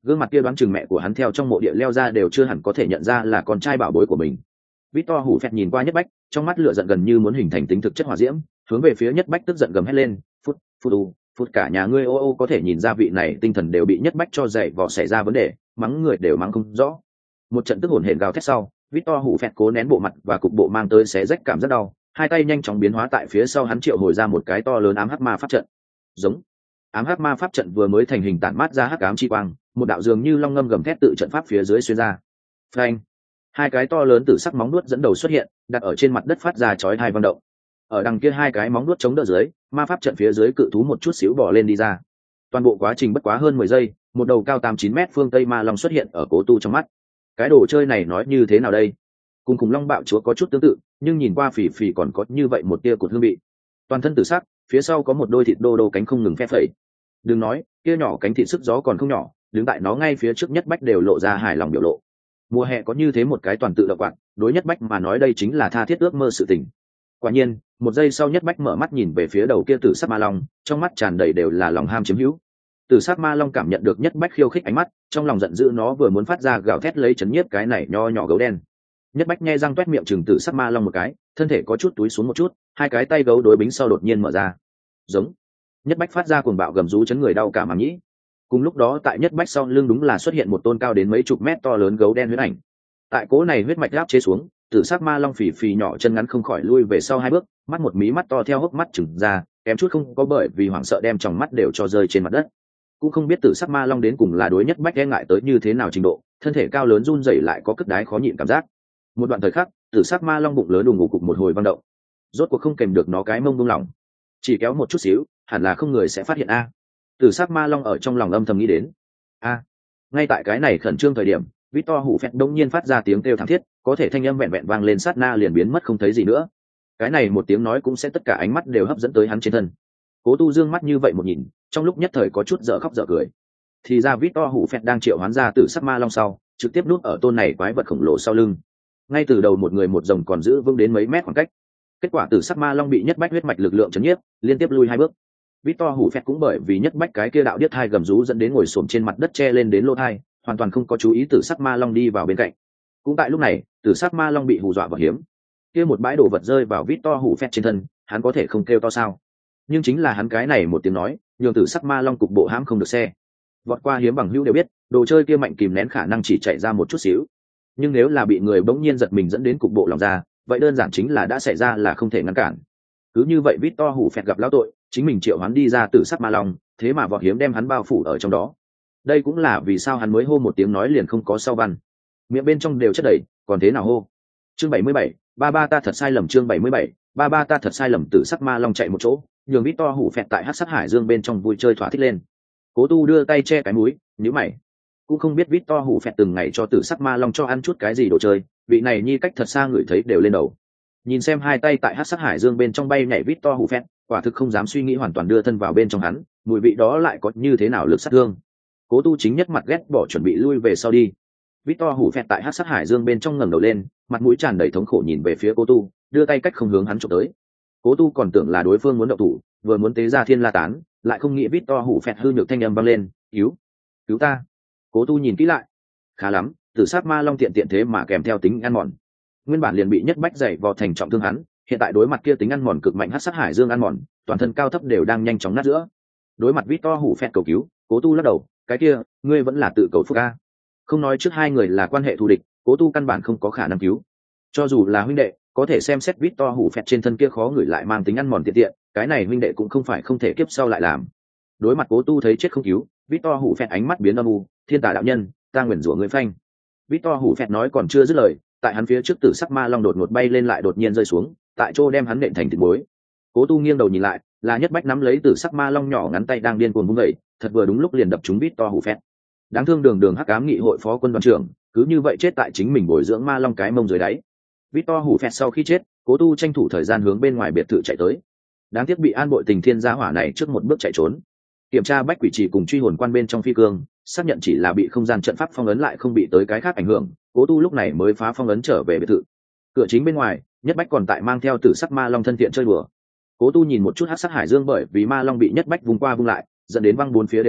gương mặt kia đoán chừng mẹ của hắn theo trong mộ địa leo ra đều chưa hẳn có thể nhận ra là con trai bảo bối của mình. Victor hủ phẹt nhìn qua Nhất Bách, trong mắt lửa giận gần như muốn hình thành tính thực chất hỏa diễm, hướng về phía Nhất Bách tức giận gầm hét lên, phút phút u phút cả nhà ngươi ô ô có thể nhìn ra vị này tinh thần đều bị Nhất Bách cho dậy vò xảy ra vấn đề, mắng người đều mắng không rõ. Một trận tức hổn hển gào thét sau, Victor hủ phẹt cố nén bộ mặt và cục bộ mang tới xé rách cảm rất đau, hai tay nhanh chóng biến hóa tại phía sau hắn triệu hồi ra một cái to lớn ám hắc ma pháp trận. Giống ám hắc ma pháp trận vừa mới thành hình tản mát ra hắc ám chi quang, một đạo dường như long ngâm gầm thét tự trận pháp phía dưới xuyên ra. Phanh! Hai cái to lớn tử sắc móng nuốt dẫn đầu xuất hiện, đặt ở trên mặt đất phát ra chói tai vang động. Ở đằng kia hai cái móng nuốt chống đỡ dưới, ma pháp trận phía dưới cự thú một chút xíu bò lên đi ra. Toàn bộ quá trình bất quá hơn mười giây, một đầu cao tám chín mét phương Tây ma long xuất hiện ở Cố Tu trong mắt. Cái đồ chơi này nói như thế nào đây? Cùng khủng long bạo chúa có chút tương tự, nhưng nhìn qua phì phì còn có như vậy một tia cột hương vị. Toàn thân tử sắc, phía sau có một đôi thịt đô đô cánh không ngừng phe phẩy. Đừng nói, kia nhỏ cánh thịt sức gió còn không nhỏ, đứng tại nó ngay phía trước Nhất Bách đều lộ ra hài lòng biểu lộ. Mùa hè có như thế một cái toàn tự động quạt, đối Nhất Bách mà nói đây chính là tha thiết ước mơ sự tình. Quả nhiên, một giây sau Nhất Bách mở mắt nhìn về phía đầu kia tử sắc ma long, trong mắt tràn đầy đều là lòng ham chiếm hữu. Tử sắc ma long cảm nhận được Nhất Bách khiêu khích ánh mắt, trong lòng giận dữ nó vừa muốn phát ra gào thét lấy chấn nhiếp cái này nho nhỏ gấu đen. Nhất Bách nghe răng toét miệng chừng tử sắc ma long một cái, thân thể có chút túi xuống một chút, hai cái tay gấu đối bính sau đột nhiên mở ra. Giống. Nhất Bách phát ra cuồng bạo gầm rú chấn người đau cả màng nhĩ. Cùng lúc đó tại Nhất Bách sau lưng đúng là xuất hiện một tôn cao đến mấy chục mét to lớn gấu đen huyết ảnh. Tại cố này huyết mạch áp chế xuống, tử sắc ma long phì phì nhỏ chân ngắn không khỏi lui về sau hai bước, mắt một mí mắt to theo hốc mắt chừng ra, kém chút không có bởi vì hoảng sợ đem tròng mắt đều cho rơi trên mặt đất. Cũng không biết tử sắc ma long đến cùng là đối Nhất Bách e ngại tới như thế nào trình độ, thân thể cao lớn run rẩy lại có cất đái khó nhịn cảm giác. Một đoạn thời khắc, tử sắc ma long bụng lớn đùng ngủ cục một hồi vang động, rốt cuộc không kèm được nó cái mông buông lỏng, chỉ kéo một chút xíu, hẳn là không người sẽ phát hiện a. Tử sắc ma long ở trong lòng âm thầm nghĩ đến. A. Ngay tại cái này khẩn trương thời điểm, Victor hủ phẹt đông nhiên phát ra tiếng kêu thảm thiết, có thể thanh âm vẹn vẹn vang lên sát na liền biến mất không thấy gì nữa. Cái này một tiếng nói cũng sẽ tất cả ánh mắt đều hấp dẫn tới hắn trên thân. Cố Tu dương mắt như vậy một nhìn, trong lúc nhất thời có chút dở khóc dở cười. Thì ra Victor hủ phẹt đang triệu hoán ra tử sắc ma long sau, trực tiếp núp ở tôn này quái vật khổng lồ sau lưng. Ngay từ đầu một người một rồng còn giữ vững đến mấy mét khoảng cách. Kết quả tử sắc ma long bị Nhất Bách huyết mạch lực lượng chấn nhiếp, liên tiếp lui hai bước. Victor hủ phẹt cũng bởi vì Nhất Bách cái kia đạo điếc thai gầm rú dẫn đến ngồi xổm trên mặt đất che lên đến lỗ thai, hoàn toàn không có chú ý tử sắc ma long đi vào bên cạnh. Cũng tại lúc này, tử sắc ma long bị hù dọa vào hiếm. Kia một bãi đồ vật rơi vào Victor hủ phẹt trên thân, hắn có thể không kêu to sao? Nhưng chính là hắn cái này một tiếng nói, nhường tử sắc ma long cục bộ hãm không được xe. Vọt qua hiếm bằng hữu đều biết, đồ chơi kia mạnh kìm nén khả năng chỉ chạy ra một chút xíu. Nhưng nếu là bị người bỗng nhiên giật mình dẫn đến cục bộ lòng ra, vậy đơn giản chính là đã xảy ra là không thể ngăn cản. Cứ như vậy Victor hủ phẹt gặp lão tội, chính mình triệu hắn đi ra tử sắc ma long, thế mà vọt hiếm đem hắn bao phủ ở trong đó. Đây cũng là vì sao hắn mới hô một tiếng nói liền không có sau văn, miệng bên trong đều chất đầy, còn thế nào hô. Chương bảy mươi bảy, ba ba ta thật sai lầm. Chương bảy mươi bảy, ba ba ta thật sai lầm. Tử sắc ma long chạy một chỗ, nhường Victor hủ phẹt tại hắc sắc hải dương bên trong vui chơi thỏa thích lên. Cố Tu đưa tay che cái mũi, nhíu mày, cũng không biết Victor hủ phẹt từng ngày cho tử sắc ma long cho ăn chút cái gì đồ chơi, vị này nhi cách thật xa người thấy đều lên đầu. Nhìn xem hai tay tại hắc sắc hải dương bên trong bay nhảy Victor hủ phẹt, quả thực không dám suy nghĩ hoàn toàn đưa thân vào bên trong hắn, mùi vị đó lại có như thế nào lực sát thương. Cố Tu chính nhất mặt ghét bỏ chuẩn bị lui về sau đi. Victor hủ phẹt tại hắc sắc hải dương bên trong ngẩng đầu lên, mặt mũi tràn đầy thống khổ nhìn về phía Cố Tu, đưa tay cách không hướng hắn chụp tới. Cố Tu còn tưởng là đối phương muốn động thủ, vừa muốn tế ra thiên la tán, lại không nghĩ Victor hủ phẹt hư nhược thanh âm vang lên, "Cứu, cứu ta!" Cố Tu nhìn kỹ lại, khá lắm, tử sắc ma long tiện tiện thế mà kèm theo tính ăn mòn. Nguyên bản liền bị Nhất Bách dày vò thành trọng thương hắn, hiện tại đối mặt kia tính ăn mòn cực mạnh hắc sắc hải dương ăn mòn, toàn thân cao thấp đều đang nhanh chóng nát giữa. Đối mặt Victor hủ phẹt cầu cứu, Cố Tu lắc đầu, "Cái kia, ngươi vẫn là tự cầu phúc a." Không nói trước hai người là quan hệ thù địch, Cố Tu căn bản không có khả năng cứu. Cho dù là huynh đệ, có thể xem xét Victor hủ phẹt trên thân kia khó người lại mang tính ăn mòn tiện tiện, cái này huynh đệ cũng không phải không thể kiếp sau lại làm. Đối mặt Cố Tu thấy chết không cứu, Victor hủ phẹt ánh mắt biến âm u, "Thiên tà đạo nhân, ta nguyền rủa ngươi phanh." Victor hủ phẹt nói còn chưa dứt lời, tại hắn phía trước tử sắc ma long đột ngột bay lên lại đột nhiên rơi xuống, tại chỗ đem hắn nện thành thịt muối. Cố Tu nghiêng đầu nhìn lại, là Nhất Bách nắm lấy tử sắc ma long nhỏ ngắn tay đang điên cuồng vung dậy, thật vừa đúng lúc liền đập trúng Victor hủ phẹt. Đáng thương đường đường hắc ám nghị hội phó quân đoàn trưởng, cứ như vậy chết tại chính mình bồi dưỡng ma long cái mông dưới đáy. Victor hủ phẹt sau khi chết, Cố Tu tranh thủ thời gian hướng bên ngoài biệt thự chạy tới. Đáng tiếc bị an bội tình thiên gia hỏa này trước một bước chạy trốn. Kiểm tra bách quỷ trì cùng truy hồn quan bên trong phi cương, xác nhận chỉ là bị không gian trận pháp phong ấn lại không bị tới cái khác ảnh hưởng, Cố Tu lúc này mới phá phong ấn trở về biệt thự. Cửa chính bên ngoài, Nhất Bách còn tại mang theo tử sắc ma long thân thiện chơi đùa. Cố Tu nhìn một chút hắc sắc hải dương bởi vì ma long bị Nhất Bách vung qua vung lại, dẫn đến văng bốn phía đều là,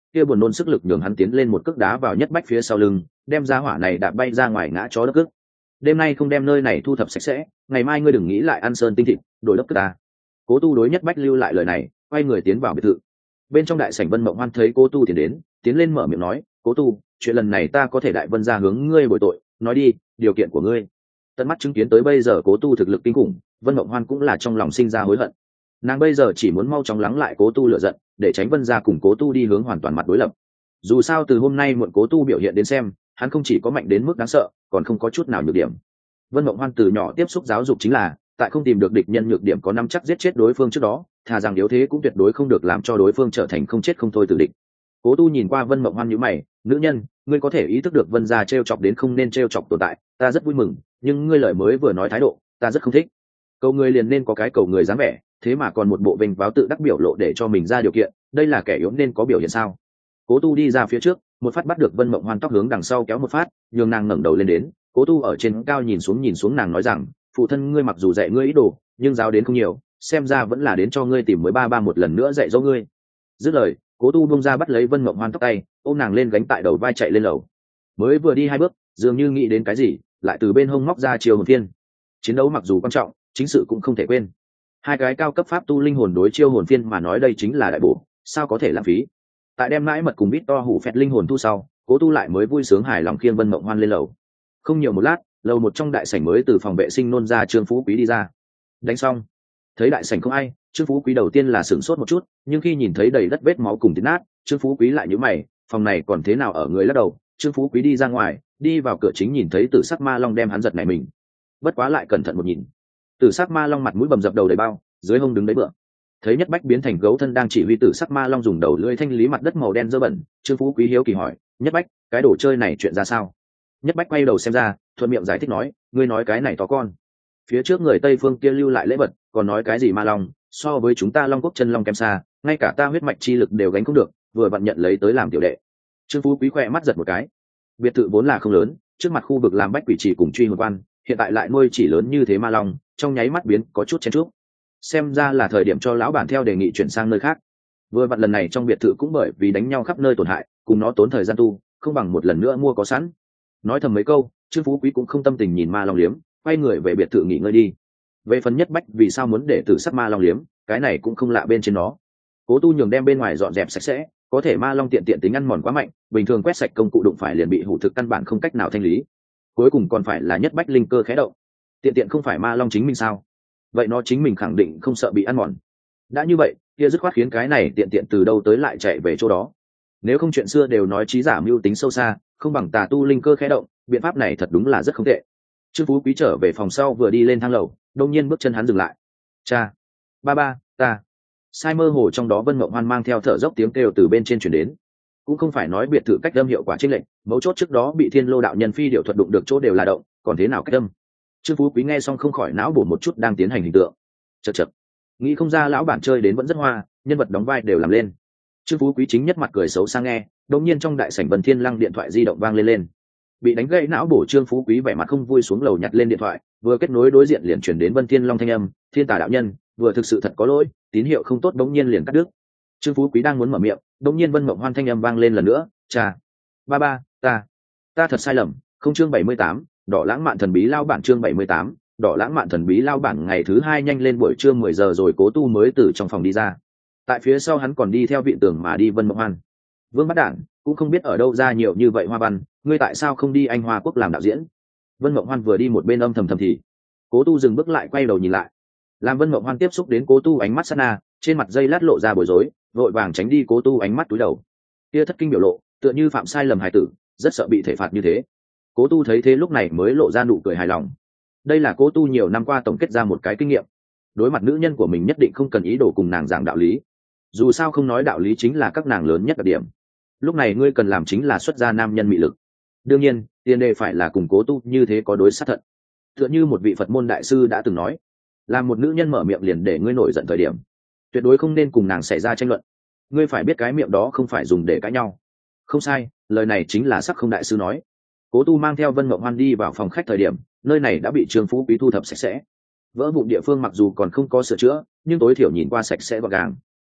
kia buồn nôn sức lực nhường hắn tiến lên một cước đá vào Nhất Bách phía sau lưng, đem ra hỏa này đạp bay ra ngoài ngã chó đất cước. Đêm nay không đem nơi này thu thập sạch sẽ, ngày mai ngươi đừng nghĩ lại ăn sơn tinh thịt đổi đất cước ta. Cố Tu đối Nhất Bách lưu lại lời này, quay người tiến vào biệt thự. Bên trong đại sảnh Vân Mộng Hoan thấy Cố Tu tiến đến, tiến lên mở miệng nói, Cố Tu, chuyện lần này ta có thể đại vân ra hướng ngươi bồi tội, nói đi, điều kiện của ngươi. Tận mắt chứng kiến tới bây giờ Cố Tu thực lực kinh khủng, Vân Mộng Hoan cũng là trong lòng sinh ra hối hận. Nàng bây giờ chỉ muốn mau chóng lắng lại Cố Tu lửa giận, để tránh Vân gia cùng Cố Tu đi hướng hoàn toàn mặt đối lập. Dù sao từ hôm nay muộn Cố Tu biểu hiện đến xem, hắn không chỉ có mạnh đến mức đáng sợ, còn không có chút nào nhược điểm. Vân Mộng Hoan từ nhỏ tiếp xúc giáo dục chính là, tại không tìm được địch nhân nhược điểm có năm chắc giết chết đối phương trước đó, thà rằng yếu thế cũng tuyệt đối không được làm cho đối phương trở thành không chết không thôi tử địch. Cố Tu nhìn qua Vân Mộng Hoan nhíu mày, nữ nhân, ngươi có thể ý thức được Vân gia trêu chọc đến không nên trêu chọc tồn tại, ta rất vui mừng, nhưng ngươi lời mới vừa nói thái độ, ta rất không thích. Cầu người liền nên có cái cầu người dáng vẻ, thế mà còn một bộ vênh váo tự đắc biểu lộ để cho mình ra điều kiện, đây là kẻ yếu nên có biểu hiện sao? Cố Tu đi ra phía trước, một phát bắt được Vân Mộng Hoan tóc hướng đằng sau kéo một phát, nhường nàng ngẩng đầu lên đến. Cố Tu ở trên cao nhìn xuống nhìn xuống nàng nói rằng, phụ thân ngươi mặc dù dạy ngươi ý đồ, nhưng giáo đến không nhiều, xem ra vẫn là đến cho ngươi tìm mới ba ba một lần nữa dạy dỗ ngươi. Dứt lời, Cố Tu buông ra bắt lấy Vân Mộng Hoan tóc tay, ôm nàng lên gánh tại đầu vai chạy lên lầu. Mới vừa đi hai bước, dường như nghĩ đến cái gì, lại từ bên hông móc ra chiêu hồn phiên. Chiến đấu mặc dù quan trọng, chính sự cũng không thể quên. Hai cái cao cấp pháp tu linh hồn đối chiêu hồn phiên mà nói đây chính là đại bổ, sao có thể lãng phí. Tại đem mãi mật cùng bít to hủ phẹt linh hồn thu sau, Cố Tu lại mới vui sướng hài lòng khiêng Vân Mộng Hoan lên lầu. Không nhiều một lát, lầu một trong đại sảnh mới từ phòng vệ sinh nôn ra Trương Phú Quý đi ra. Đánh xong, thấy đại sảnh không ai, Trương Phú Quý đầu tiên là sửng sốt một chút, nhưng khi nhìn thấy đầy đất vết máu cùng thịt nát, Trương Phú Quý lại nhíu mày, phòng này còn thế nào ở người lắc đầu. Trương Phú Quý đi ra ngoài, đi vào cửa chính nhìn thấy Tử Sắc Ma Long đem hắn giật nảy mình. Bất quá lại cẩn thận một nhìn, Tử Sắc Ma Long mặt mũi bầm dập đầu đầy bao, dưới hông đứng đấy bựa. Thấy Nhất Bách biến thành gấu thân đang chỉ huy Tử Sắc Ma Long dùng đầu lưỡi thanh lý mặt đất màu đen dơ bẩn, Trương Phú Quý hiếu kỳ hỏi, Nhất Bách, cái đồ chơi này chuyện ra sao? Nhất Bách quay đầu xem ra, thuận miệng giải thích nói, ngươi nói cái này to con. Phía trước người Tây phương kia lưu lại lễ vật, còn nói cái gì Ma Long, so với chúng ta Long Quốc chân long kém xa, ngay cả ta huyết mạch chi lực đều gánh không được, vừa vặn nhận lấy tới làm tiểu đệ. Trương Phú Quý khỏe mắt giật một cái. Biệt thự vốn là không lớn, trước mặt khu vực làm bách quỷ trì cùng truy hồn quan, hiện tại lại nuôi chỉ lớn như thế Ma Long, trong nháy mắt biến có chút chen chúc. Xem ra là thời điểm cho lão bản theo đề nghị chuyển sang nơi khác. Vừa vặn lần này trong biệt thự cũng bởi vì đánh nhau khắp nơi tổn hại, cùng nó tốn thời gian tu, không bằng một lần nữa mua có sẵn. Nói thầm mấy câu, Trương Phú Quý cũng không tâm tình nhìn Ma Long liếm, quay người về biệt thự nghỉ ngơi đi. Về phần Nhất Bách vì sao muốn để Tử Sắc Ma Long liếm, cái này cũng không lạ bên trên nó. Cố Tu nhường đem bên ngoài dọn dẹp sạch sẽ, có thể Ma Long tiện tiện tính ăn mòn quá mạnh, bình thường quét sạch công cụ đụng phải liền bị hủ thực căn bản không cách nào thanh lý. Cuối cùng còn phải là Nhất Bách linh cơ khẽ động. Tiện tiện không phải Ma Long chính mình sao? Vậy nó chính mình khẳng định không sợ bị ăn mòn. Đã như vậy, kia dứt khoát khiến cái này tiện tiện từ đâu tới lại chạy về chỗ đó. Nếu không chuyện xưa đều nói trí giả mưu tính sâu xa, không bằng tà tu linh cơ khẽ động, biện pháp này thật đúng là rất không tệ. Trương Phú Quý trở về phòng sau vừa đi lên thang lầu, đột nhiên bước chân hắn dừng lại. Cha, ba ba, ta. Sai mơ hồ trong đó Vân Mộng Hoan mang theo thở dốc tiếng kêu từ bên trên truyền đến. Cũng không phải nói biệt thự cách âm hiệu quả chênh lệch, mấu chốt trước đó bị Thiên Lô đạo nhân phi điệu thuật đụng được chỗ đều là động, còn thế nào cách âm. Trương Phú Quý nghe xong không khỏi não bổ một chút đang tiến hành hình tượng. Chậc chậc, nghĩ không ra lão bản chơi đến vẫn rất hoa, nhân vật đóng vai đều làm lên. Trương Phú Quý chính nhất mặt cười xấu xa nghe, đột nhiên trong đại sảnh Vân Thiên Lăng điện thoại di động vang lên lên. Bị đánh gãy não bổ Trương Phú Quý vẻ mặt không vui xuống lầu nhặt lên điện thoại, vừa kết nối đối diện liền chuyển đến Vân Thiên Long thanh âm, Thiên Tà đạo nhân, vừa thực sự thật có lỗi, tín hiệu không tốt đống nhiên liền cắt đứt. Trương Phú Quý đang muốn mở miệng, đống nhiên Vân Mộng Hoan thanh âm vang lên lần nữa, cha, ba ba, ta, ta thật sai lầm, không chương bảy mươi tám, đỏ lãng mạn thần bí lao bản chương bảy mươi tám, đỏ lãng mạn thần bí lao bản ngày thứ hai nhanh lên buổi trưa mười giờ rồi Cố Tu mới từ trong phòng đi ra. Tại phía sau hắn còn đi theo vị tường mà đi Vân Mộng Hoan. Vương Bát Đản cũng không biết ở đâu ra nhiều như vậy hoa văn, ngươi tại sao không đi Anh Hoa Quốc làm đạo diễn? Vân Mộng Hoan vừa đi một bên âm thầm thầm thì. Cố Tu dừng bước lại quay đầu nhìn lại. Làm Vân Mộng Hoan tiếp xúc đến Cố Tu ánh mắt sát na, trên mặt dây lát lộ ra bối rối, vội vàng tránh đi Cố Tu ánh mắt túi đầu. Kia thất kinh biểu lộ, tựa như phạm sai lầm hài tử, rất sợ bị thể phạt như thế. Cố Tu thấy thế lúc này mới lộ ra nụ cười hài lòng. Đây là Cố Tu nhiều năm qua tổng kết ra một cái kinh nghiệm. Đối mặt nữ nhân của mình nhất định không cần ý đồ cùng nàng giảng đạo lý. Dù sao không nói đạo lý chính là các nàng lớn nhất đặc điểm. Lúc này ngươi cần làm chính là xuất ra nam nhân mị lực. Đương nhiên, tiền đề phải là cùng Cố Tu như thế có đối sát thận. Tựa như một vị Phật môn đại sư đã từng nói, làm một nữ nhân mở miệng liền để ngươi nổi giận thời điểm, tuyệt đối không nên cùng nàng xảy ra tranh luận. Ngươi phải biết cái miệng đó không phải dùng để cãi nhau. Không sai, lời này chính là Sắc Không đại sư nói. Cố Tu mang theo Vân Mộng Hoan đi vào phòng khách thời điểm, nơi này đã bị Trương Phú Quý thu thập sạch sẽ. Vỡ vụn địa phương mặc dù còn không có sửa chữa, nhưng tối thiểu nhìn qua sạch sẽ gọn gàng.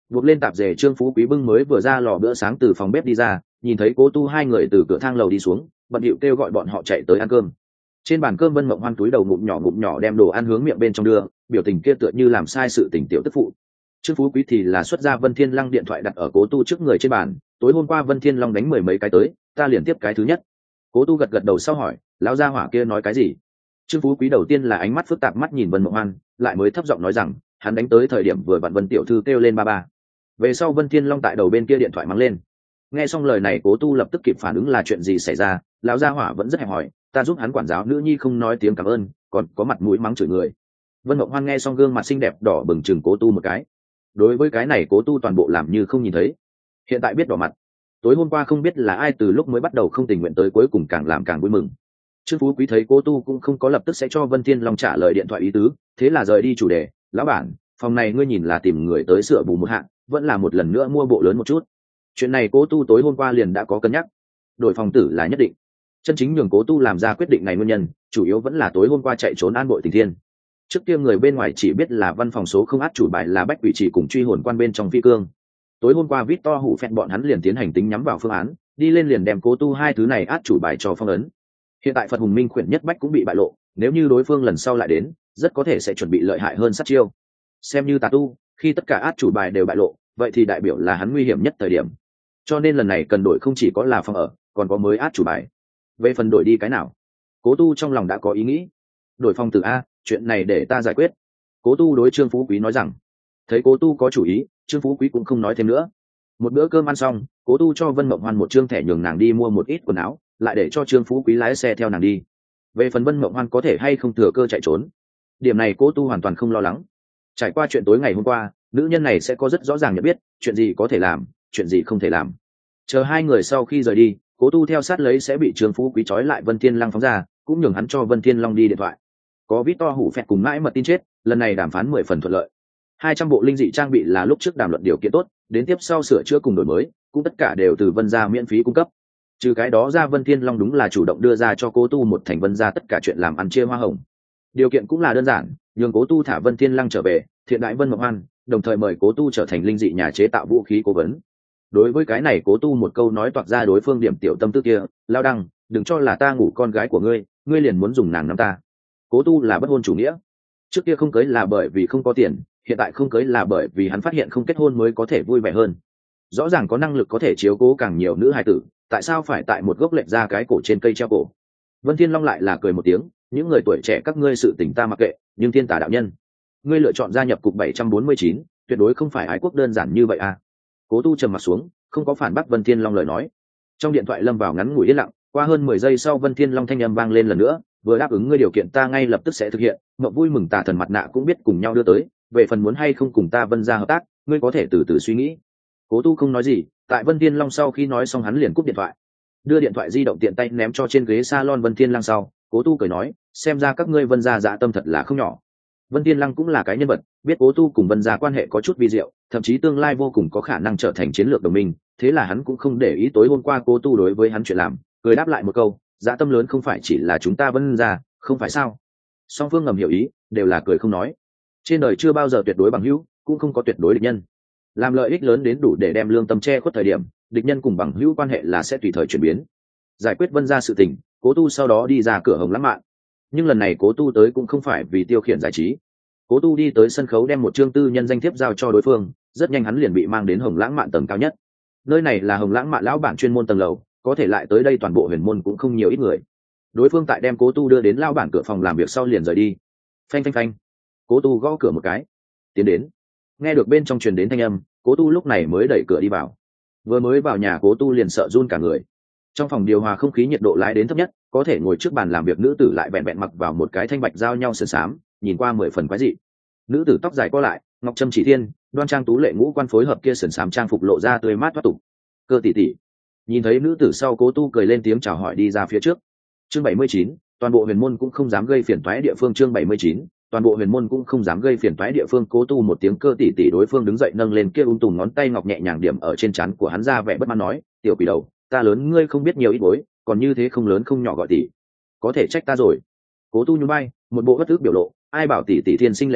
buộc lên tạp dề Trương Phú Quý bưng mới vừa ra lò bữa sáng từ phòng bếp đi ra, nhìn thấy Cố Tu hai người từ cửa thang lầu đi xuống, bận điệu kêu gọi bọn họ chạy tới ăn cơm. Trên bàn cơm Vân Mộng Hoan túi đầu ngụm nhỏ ngụm nhỏ đem đồ ăn hướng miệng bên trong đưa, biểu tình kia tựa như làm sai sự tình tiểu tức phụ. Trương Phú Quý thì là xuất ra Vân Thiên Lăng điện thoại đặt ở Cố Tu trước người trên bàn, tối hôm qua Vân Thiên Long đánh mười mấy cái tới, ta liền tiếp cái thứ nhất. Cố Tu gật gật đầu sau hỏi, lão gia hỏa kia nói cái gì? Trương Phú Quý đầu tiên là ánh mắt phức tạp mắt nhìn Vân Mộng Hoan, lại mới thấp giọng nói rằng, hắn đánh tới thời điểm vừa vặn Vân tiểu thư kêu lên ba ba. Về sau Vân Thiên Long tại đầu bên kia điện thoại mắng lên. Nghe xong lời này Cố Tu lập tức kịp phản ứng là chuyện gì xảy ra, lão gia hỏa vẫn rất hẹp hỏi, ta giúp hắn quản giáo nữ nhi không nói tiếng cảm ơn, còn có mặt mũi mắng chửi người. Vân Mộng Hoan nghe xong gương mặt xinh đẹp đỏ bừng chừng Cố Tu một cái. Đối với cái này Cố Tu toàn bộ làm như không nhìn thấy. Hiện tại biết đỏ mặt. Tối hôm qua không biết là ai từ lúc mới bắt đầu không tình nguyện tới cuối cùng càng làm càng vui mừng. Trương Phú Quý thấy Cố Tu cũng không có lập tức sẽ cho Vân Thiên Long trả lời điện thoại ý tứ, thế là rời đi chủ đề, lão bản, phòng này ngươi nhìn là tìm người tới sửa bù một hạng, vẫn là một lần nữa mua bộ lớn một chút. Chuyện này Cố Tu tối hôm qua liền đã có cân nhắc, đổi phòng tử là nhất định. Chân chính nhường Cố Tu làm ra quyết định này nguyên nhân, chủ yếu vẫn là tối hôm qua chạy trốn An Bội Tình Thiên. Trước kia người bên ngoài chỉ biết là văn phòng số không át chủ bài là Bách Quỷ Chỉ cùng truy hồn quan bên trong phi cương. Tối hôm qua Victor hủ phẹn bọn hắn liền tiến hành tính nhắm vào phương án, đi lên liền đem Cố Tu hai thứ này át chủ bài cho phong ấn. Hiện tại Phật Hùng Minh khuyển nhất bách cũng bị bại lộ, nếu như đối phương lần sau lại đến, rất có thể sẽ chuẩn bị lợi hại hơn sát chiêu. Xem như tà tu, khi tất cả át chủ bài đều bại lộ, vậy thì đại biểu là hắn nguy hiểm nhất thời điểm. Cho nên lần này cần đổi không chỉ có là phòng ở, còn có mới át chủ bài. Về phần đổi đi cái nào, Cố Tu trong lòng đã có ý nghĩ. Đổi phòng tử a, chuyện này để ta giải quyết. Cố Tu đối Trương Phú Quý nói rằng. Thấy Cố Tu có chủ ý, Trương Phú Quý cũng không nói thêm nữa. Một bữa cơm ăn xong, Cố Tu cho Vân Mộng Hoan một trương thẻ nhường nàng đi mua một ít quần áo, lại để cho Trương Phú Quý lái xe theo nàng đi. Về phần Vân Mộng Hoan có thể hay không thừa cơ chạy trốn, điểm này Cố Tu hoàn toàn không lo lắng. Trải qua chuyện tối ngày hôm qua, nữ nhân này sẽ có rất rõ ràng nhận biết chuyện gì có thể làm, chuyện gì không thể làm. Chờ hai người sau khi rời đi, Cố Tu theo sát lấy sẽ bị Trương Phú Quý trói lại Vân Thiên Lăng phóng ra, cũng nhường hắn cho Vân Thiên Long đi điện thoại. Có Victor hủ phẹt cùng mãi mật tin chết, lần này đàm phán mười phần thuận lợi. Hai trăm bộ linh dị trang bị là lúc trước đàm luận điều kiện tốt, đến tiếp sau sửa chữa cùng đổi mới, cũng tất cả đều từ Vân gia miễn phí cung cấp. Trừ cái đó ra Vân Thiên Long đúng là chủ động đưa ra cho Cố Tu một thành Vân gia tất cả chuyện làm ăn chia hoa hồng. Điều kiện cũng là đơn giản, nhường Cố Tu thả Vân Thiên Lăng trở về, thiện đại Vân Mộng Hoan, đồng thời mời Cố Tu trở thành linh dị nhà chế tạo vũ khí cố vấn. Đối với cái này Cố Tu một câu nói toạc ra đối phương điểm tiểu tâm tư kia, lao đăng, đừng cho là ta ngủ con gái của ngươi, ngươi liền muốn dùng nàng nắm ta. Cố Tu là bất hôn chủ nghĩa. Trước kia không cưới là bởi vì không có tiền, hiện tại không cưới là bởi vì hắn phát hiện không kết hôn mới có thể vui vẻ hơn. Rõ ràng có năng lực có thể chiếu cố càng nhiều nữ hài tử, tại sao phải tại một gốc lệch ra cái cổ trên cây treo cổ? Vân Thiên Long lại là cười một tiếng, những người tuổi trẻ các ngươi sự tình ta mặc kệ, nhưng thiên tả đạo nhân, ngươi lựa chọn gia nhập cục bảy trăm bốn mươi chín, tuyệt đối không phải ái quốc đơn giản như vậy à? Cố Tu trầm mặt xuống, không có phản bác Vân Thiên Long lời nói. Trong điện thoại lâm vào ngắn ngủi yên lặng, qua hơn mười giây sau Vân Thiên Long thanh âm vang lên lần nữa, vừa đáp ứng ngươi điều kiện ta ngay lập tức sẽ thực hiện, mộng vui mừng tà thần mặt nạ cũng biết cùng nhau đưa tới, về phần muốn hay không cùng ta Vân gia hợp tác, ngươi có thể từ từ suy nghĩ. Cố Tu không nói gì, tại Vân Thiên Long sau khi nói xong hắn liền cúp điện thoại, đưa điện thoại di động tiện tay ném cho trên ghế salon Vân Thiên Lăng sau, Cố Tu cười nói, xem ra các ngươi Vân gia dạ tâm thật là không nhỏ. Vân Thiên Lăng cũng là cái nhân vật, biết Cố Tu cùng Vân gia quan hệ có chút vi diệu, thậm chí tương lai vô cùng có khả năng trở thành chiến lược đồng minh, thế là hắn cũng không để ý tối hôm qua Cố Tu đối với hắn chuyện làm, cười đáp lại một câu, dạ tâm lớn không phải chỉ là chúng ta Vân gia, không phải sao? Song phương ngầm hiểu ý, đều là cười không nói. Trên đời chưa bao giờ tuyệt đối bằng hữu, cũng không có tuyệt đối địch nhân. Làm lợi ích lớn đến đủ để đem lương tâm che khuất thời điểm, địch nhân cùng bằng hữu quan hệ là sẽ tùy thời chuyển biến. Giải quyết Vân gia sự tình, Cố Tu sau đó đi ra cửa Hồng Lãng Mạn. Nhưng lần này Cố Tu tới cũng không phải vì tiêu khiển giải trí. Cố Tu đi tới sân khấu đem một chương tư nhân danh thiếp giao cho đối phương, rất nhanh hắn liền bị mang đến Hồng Lãng Mạn tầng cao nhất. Nơi này là Hồng Lãng Mạn lão bản chuyên môn tầng lầu, có thể lại tới đây toàn bộ huyền môn cũng không nhiều ít người. Đối phương tại đem Cố Tu đưa đến lão bản cửa phòng làm việc sau liền rời đi. Phanh phanh phanh. Cố Tu gõ cửa một cái. Tiến đến. Nghe được bên trong truyền đến thanh âm, Cố Tu lúc này mới đẩy cửa đi vào. Vừa mới vào nhà Cố Tu liền sợ run cả người. Trong phòng điều hòa không khí nhiệt độ lái đến thấp nhất, có thể ngồi trước bàn làm việc nữ tử lại vẹn vẹn mặc vào một cái thanh bạch giao nhau sườn xám, nhìn qua mười phần quái dị. Nữ tử tóc dài co lại, ngọc trâm chỉ thiên, đoan trang tú lệ ngũ quan phối hợp kia sườn xám trang phục lộ ra tươi mát thoát tục. Cơ tỷ tỷ. Nhìn thấy nữ tử sau Cố Tu cười lên tiếng chào hỏi đi ra phía trước. Chương bảy mươi chín, toàn bộ huyền môn cũng không dám gây phiền toái địa phương. Chương bảy mươi chín, toàn bộ huyền môn cũng không dám gây phiền toái địa phương. Cố Tu một tiếng cơ tỷ tỷ đối phương đứng dậy nâng lên kia ung tùm ngón tay ngọc nhẹ nhàng điểm ở trên trán của hắn ra vẻ bất mãn nói, tiểu quỷ đầu, ta lớn ngươi không biết nhiều ít bối, còn như thế không lớn không nhỏ gọi tỷ, có thể trách ta rồi. Cố Tu nhún vai, một bộ bất ức biểu lộ, ai bảo tỷ tỷ thiên sinh lệ chất,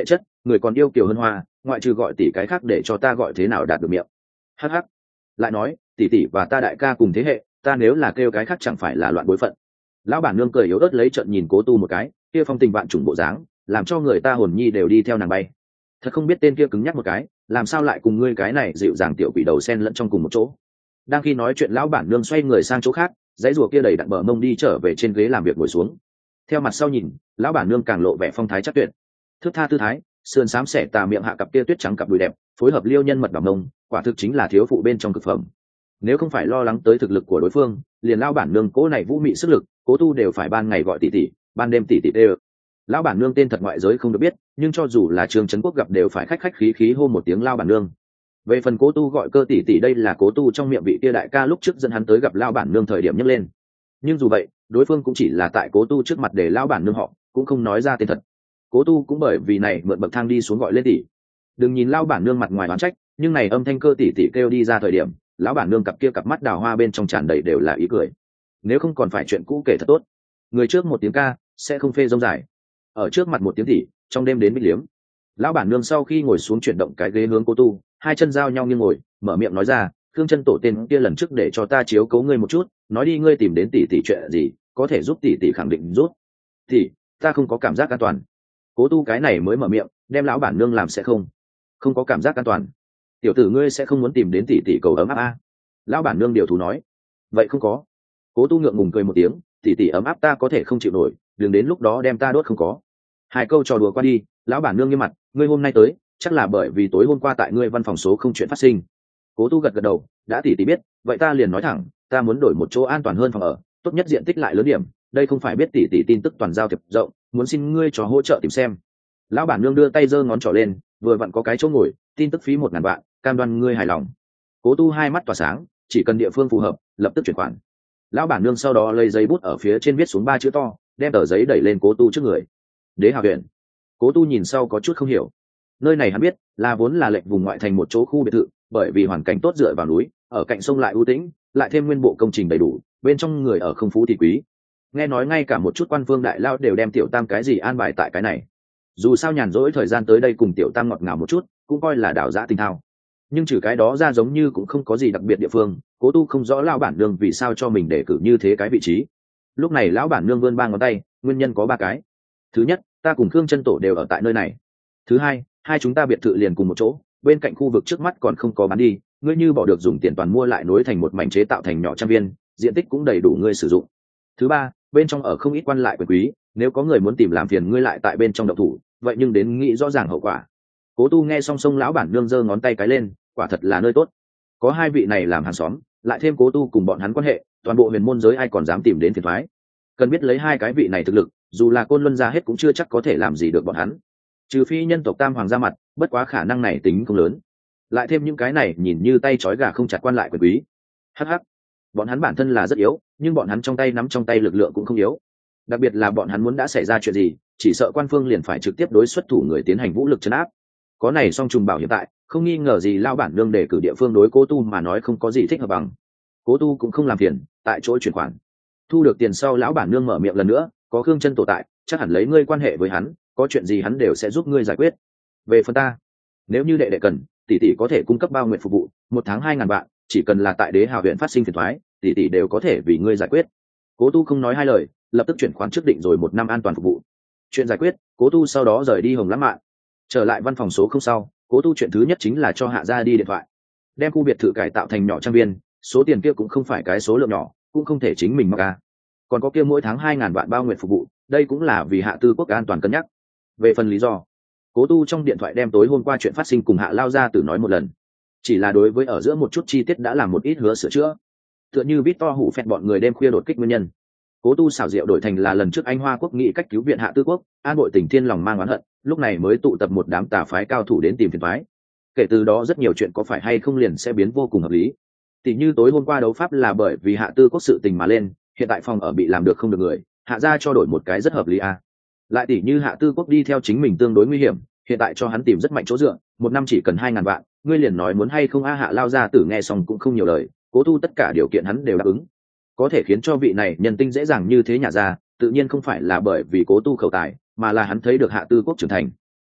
người còn yêu kiều hơn hoa, ngoại trừ gọi tỷ cái khác để cho ta gọi thế nào đạt được miệng. Hắc hắc. Lại nói tỷ tỷ và ta đại ca cùng thế hệ, ta nếu là kêu cái khác chẳng phải là loạn bối phận. Lão bản nương cười yếu ớt lấy trận nhìn Cố Tu một cái, kia phong tình vạn trùng bộ dáng, làm cho người ta hồn nhi đều đi theo nàng bay. Thật không biết tên kia cứng nhắc một cái, làm sao lại cùng ngươi cái này dịu dàng tiểu quỷ đầu sen lẫn trong cùng một chỗ. Đang khi nói chuyện lão bản nương xoay người sang chỗ khác, dãy rùa kia đầy đặn bờ mông đi trở về trên ghế làm việc ngồi xuống. Theo mặt sau nhìn, lão bản nương càng lộ vẻ phong thái chắc tuyệt. Thước tha tư thái, sườn xám xẻ tà miệng hạ cặp kia tuyết trắng cặp đùi đẹp, phối hợp liêu nhân mật bảo mông, quả thực chính là thiếu phụ bên trong cực phẩm. Nếu không phải lo lắng tới thực lực của đối phương, liền lão bản nương cố này vũ mị sức lực, Cố Tu đều phải ban ngày gọi tỷ tỷ, ban đêm tỷ tỷ tê. Lão bản nương tên thật ngoại giới không được biết, nhưng cho dù là Trương Trấn Quốc gặp đều phải khách khách khí khí hô một tiếng lão bản nương. Về phần Cố Tu gọi cơ tỷ tỷ, đây là Cố Tu trong miệng vị kia đại ca lúc trước dẫn hắn tới gặp lão bản nương thời điểm nhắc lên. Nhưng dù vậy, đối phương cũng chỉ là tại Cố Tu trước mặt để lão bản nương họ, cũng không nói ra tên thật. Cố Tu cũng bởi vì này mượn bậc thang đi xuống gọi lên tỷ. Đừng nhìn lão bản nương mặt ngoài oán trách, nhưng này âm thanh cơ tỷ tỷ kêu đi ra thời điểm, lão bản nương cặp kia cặp mắt đào hoa bên trong tràn đầy đều là ý cười. Nếu không còn phải chuyện cũ kể thật tốt. Người trước một tiếng ca, sẽ không phê rông dài. Ở trước mặt một tiếng tỷ, trong đêm đến bích liếm. Lão bản nương sau khi ngồi xuống chuyển động cái ghế hướng Cố Tu, hai chân giao nhau nghiêng ngồi, mở miệng nói ra, Khương chân tổ tên kia lần trước để cho ta chiếu cố ngươi một chút, nói đi ngươi tìm đến tỷ tỷ chuyện gì, có thể giúp tỷ tỷ khẳng định giúp. Tỷ, ta không có cảm giác an toàn. Cố Tu cái này mới mở miệng, đem lão bản nương làm sẽ không, không có cảm giác an toàn. Tiểu tử ngươi sẽ không muốn tìm đến tỷ tỷ cầu ấm áp a? Lão bản nương điều thú nói. Vậy không có. Cố Tu ngượng ngùng cười một tiếng, tỷ tỷ ấm áp ta có thể không chịu nổi, đừng đến lúc đó đem ta đốt không có. Hai câu trò đùa qua đi, lão bản nương nghiêm mặt, ngươi hôm nay tới, chắc là bởi vì tối hôm qua tại ngươi văn phòng số không chuyện phát sinh. Cố Tu gật gật đầu, đã tỷ tỷ biết, vậy ta liền nói thẳng, ta muốn đổi một chỗ an toàn hơn phòng ở, tốt nhất diện tích lại lớn điểm, đây không phải biết tỷ tỷ tin tức toàn giao thiệp rộng, muốn xin ngươi cho hỗ trợ tìm xem. Lão bản nương đưa tay giơ ngón trỏ lên, vừa vặn có cái chỗ ngồi, tin tức phí một ngàn vạn, cam đoan ngươi hài lòng. Cố Tu hai mắt tỏa sáng, chỉ cần địa phương phù hợp, lập tức chuyển khoản. Lão bản nương sau đó lấy giấy bút ở phía trên viết xuống ba chữ to, đem tờ giấy đẩy lên Cố Tu trước người. Đế Hà huyện. Cố Tu nhìn sau có chút không hiểu. Nơi này hắn biết là vốn là lệnh vùng ngoại thành một chỗ khu biệt thự, bởi vì hoàn cảnh tốt dựa vào núi, ở cạnh sông lại ưu tĩnh, lại thêm nguyên bộ công trình đầy đủ, bên trong người ở không phú thì quý. Nghe nói ngay cả một chút quan vương đại lao đều đem tiểu tam cái gì an bài tại cái này. Dù sao nhàn rỗi thời gian tới đây cùng tiểu tam ngọt ngào một chút, cũng coi là đảo giã tinh thao. Nhưng trừ cái đó ra giống như cũng không có gì đặc biệt địa phương. Cố Tu không rõ lão bản nương vì sao cho mình đề cử như thế cái vị trí. Lúc này lão bản nương vươn ba ngón tay, nguyên nhân có ba cái. Thứ nhất, ta cùng Khương chân tổ đều ở tại nơi này. Thứ hai, hai chúng ta biệt thự liền cùng một chỗ, bên cạnh khu vực trước mắt còn không có bán đi, ngươi như bỏ được dùng tiền toàn mua lại nối thành một mảnh chế tạo thành nhỏ trăm viên, diện tích cũng đầy đủ ngươi sử dụng. Thứ ba, bên trong ở không ít quan lại quyền quý, nếu có người muốn tìm làm phiền ngươi lại tại bên trong động thủ, vậy nhưng đến nghĩ rõ ràng hậu quả. Cố Tu nghe xong sông lão bản nương giơ ngón tay cái lên, quả thật là nơi tốt. Có hai vị này làm hàng xóm, lại thêm Cố Tu cùng bọn hắn quan hệ, toàn bộ huyền môn giới ai còn dám tìm đến phiền toái. Cần biết lấy hai cái vị này thực lực, dù là Côn Luân ra hết cũng chưa chắc có thể làm gì được bọn hắn. Trừ phi nhân tộc Tam Hoàng ra mặt, bất quá khả năng này tính không lớn. Lại thêm những cái này nhìn như tay trói gà không chặt quan lại quyền quý. Hắc hắc. Bọn hắn bản thân là rất yếu, nhưng bọn hắn trong tay nắm trong tay lực lượng cũng không yếu. Đặc biệt là bọn hắn muốn đã xảy ra chuyện gì, chỉ sợ quan phương liền phải trực tiếp đối xuất thủ người tiến hành vũ lực trấn áp. Có này song trùng bảo hiện tại, không nghi ngờ gì lao bản nương đề cử địa phương đối Cố Tu mà nói không có gì thích hợp bằng. Cố Tu cũng không làm phiền, tại chỗ chuyển khoản. Thu được tiền sau lão bản nương mở miệng lần nữa, có Khương chân tổ tại, chắc hẳn lấy ngươi quan hệ với hắn, có chuyện gì hắn đều sẽ giúp ngươi giải quyết. Về phần ta, nếu như đệ đệ cần, tỷ tỷ có thể cung cấp bao nguyện phục vụ, một tháng hai ngàn vạn, chỉ cần là tại Đế Hào huyện phát sinh phiền toái, tỷ tỷ đều có thể vì ngươi giải quyết. Cố Tu không nói hai lời, lập tức chuyển khoản trước định rồi một năm an toàn phục vụ. Chuyện giải quyết, Cố Tu sau đó rời đi Hồng Lãng Mạn. Trở lại văn phòng số không sau, Cố Tu chuyện thứ nhất chính là cho Hạ Gia đi điện thoại, đem khu biệt thự cải tạo thành nhỏ trang viên, số tiền kia cũng không phải cái số lượng nhỏ, cũng không thể chính mình mặc ra. Còn có kia mỗi tháng hai ngàn vạn bao nguyện phục vụ, đây cũng là vì Hạ Tư Quốc an toàn cân nhắc. Về phần lý do, Cố Tu trong điện thoại đem tối hôm qua chuyện phát sinh cùng Hạ Lao Gia Tử nói một lần, chỉ là đối với ở giữa một chút chi tiết đã làm một ít hứa sửa chữa, tựa như Victor hủ phẹt bọn người đêm khuya đột kích nguyên nhân. Cố Tu xảo diệu đổi thành là lần trước Anh Hoa quốc nghị cách cứu viện Hạ Tư Quốc, an bội tình thiên lòng mang oán hận, lúc này mới tụ tập một đám tà phái cao thủ đến tìm phiền toái. Kể từ đó rất nhiều chuyện có phải hay không liền sẽ biến vô cùng hợp lý. Tỷ như tối hôm qua đấu pháp là bởi vì Hạ Tư Quốc sự tình mà lên, hiện tại phòng ở bị làm được không được người, Hạ gia cho đổi một cái rất hợp lý a. À. Lại tỷ như Hạ Tư Quốc đi theo chính mình tương đối nguy hiểm, hiện tại cho hắn tìm rất mạnh chỗ dựa, một năm chỉ cần hai ngàn vạn, ngươi liền nói muốn hay không a. Hạ Lao Gia Tử nghe xong cũng không nhiều lời, Cố Tu tất cả điều kiện hắn đều đáp ứng. Có thể khiến cho vị này nhân tinh dễ dàng như thế nhả ra, tự nhiên không phải là bởi vì Cố Tu khẩu tài, mà là hắn thấy được Hạ Tư Quốc trưởng thành.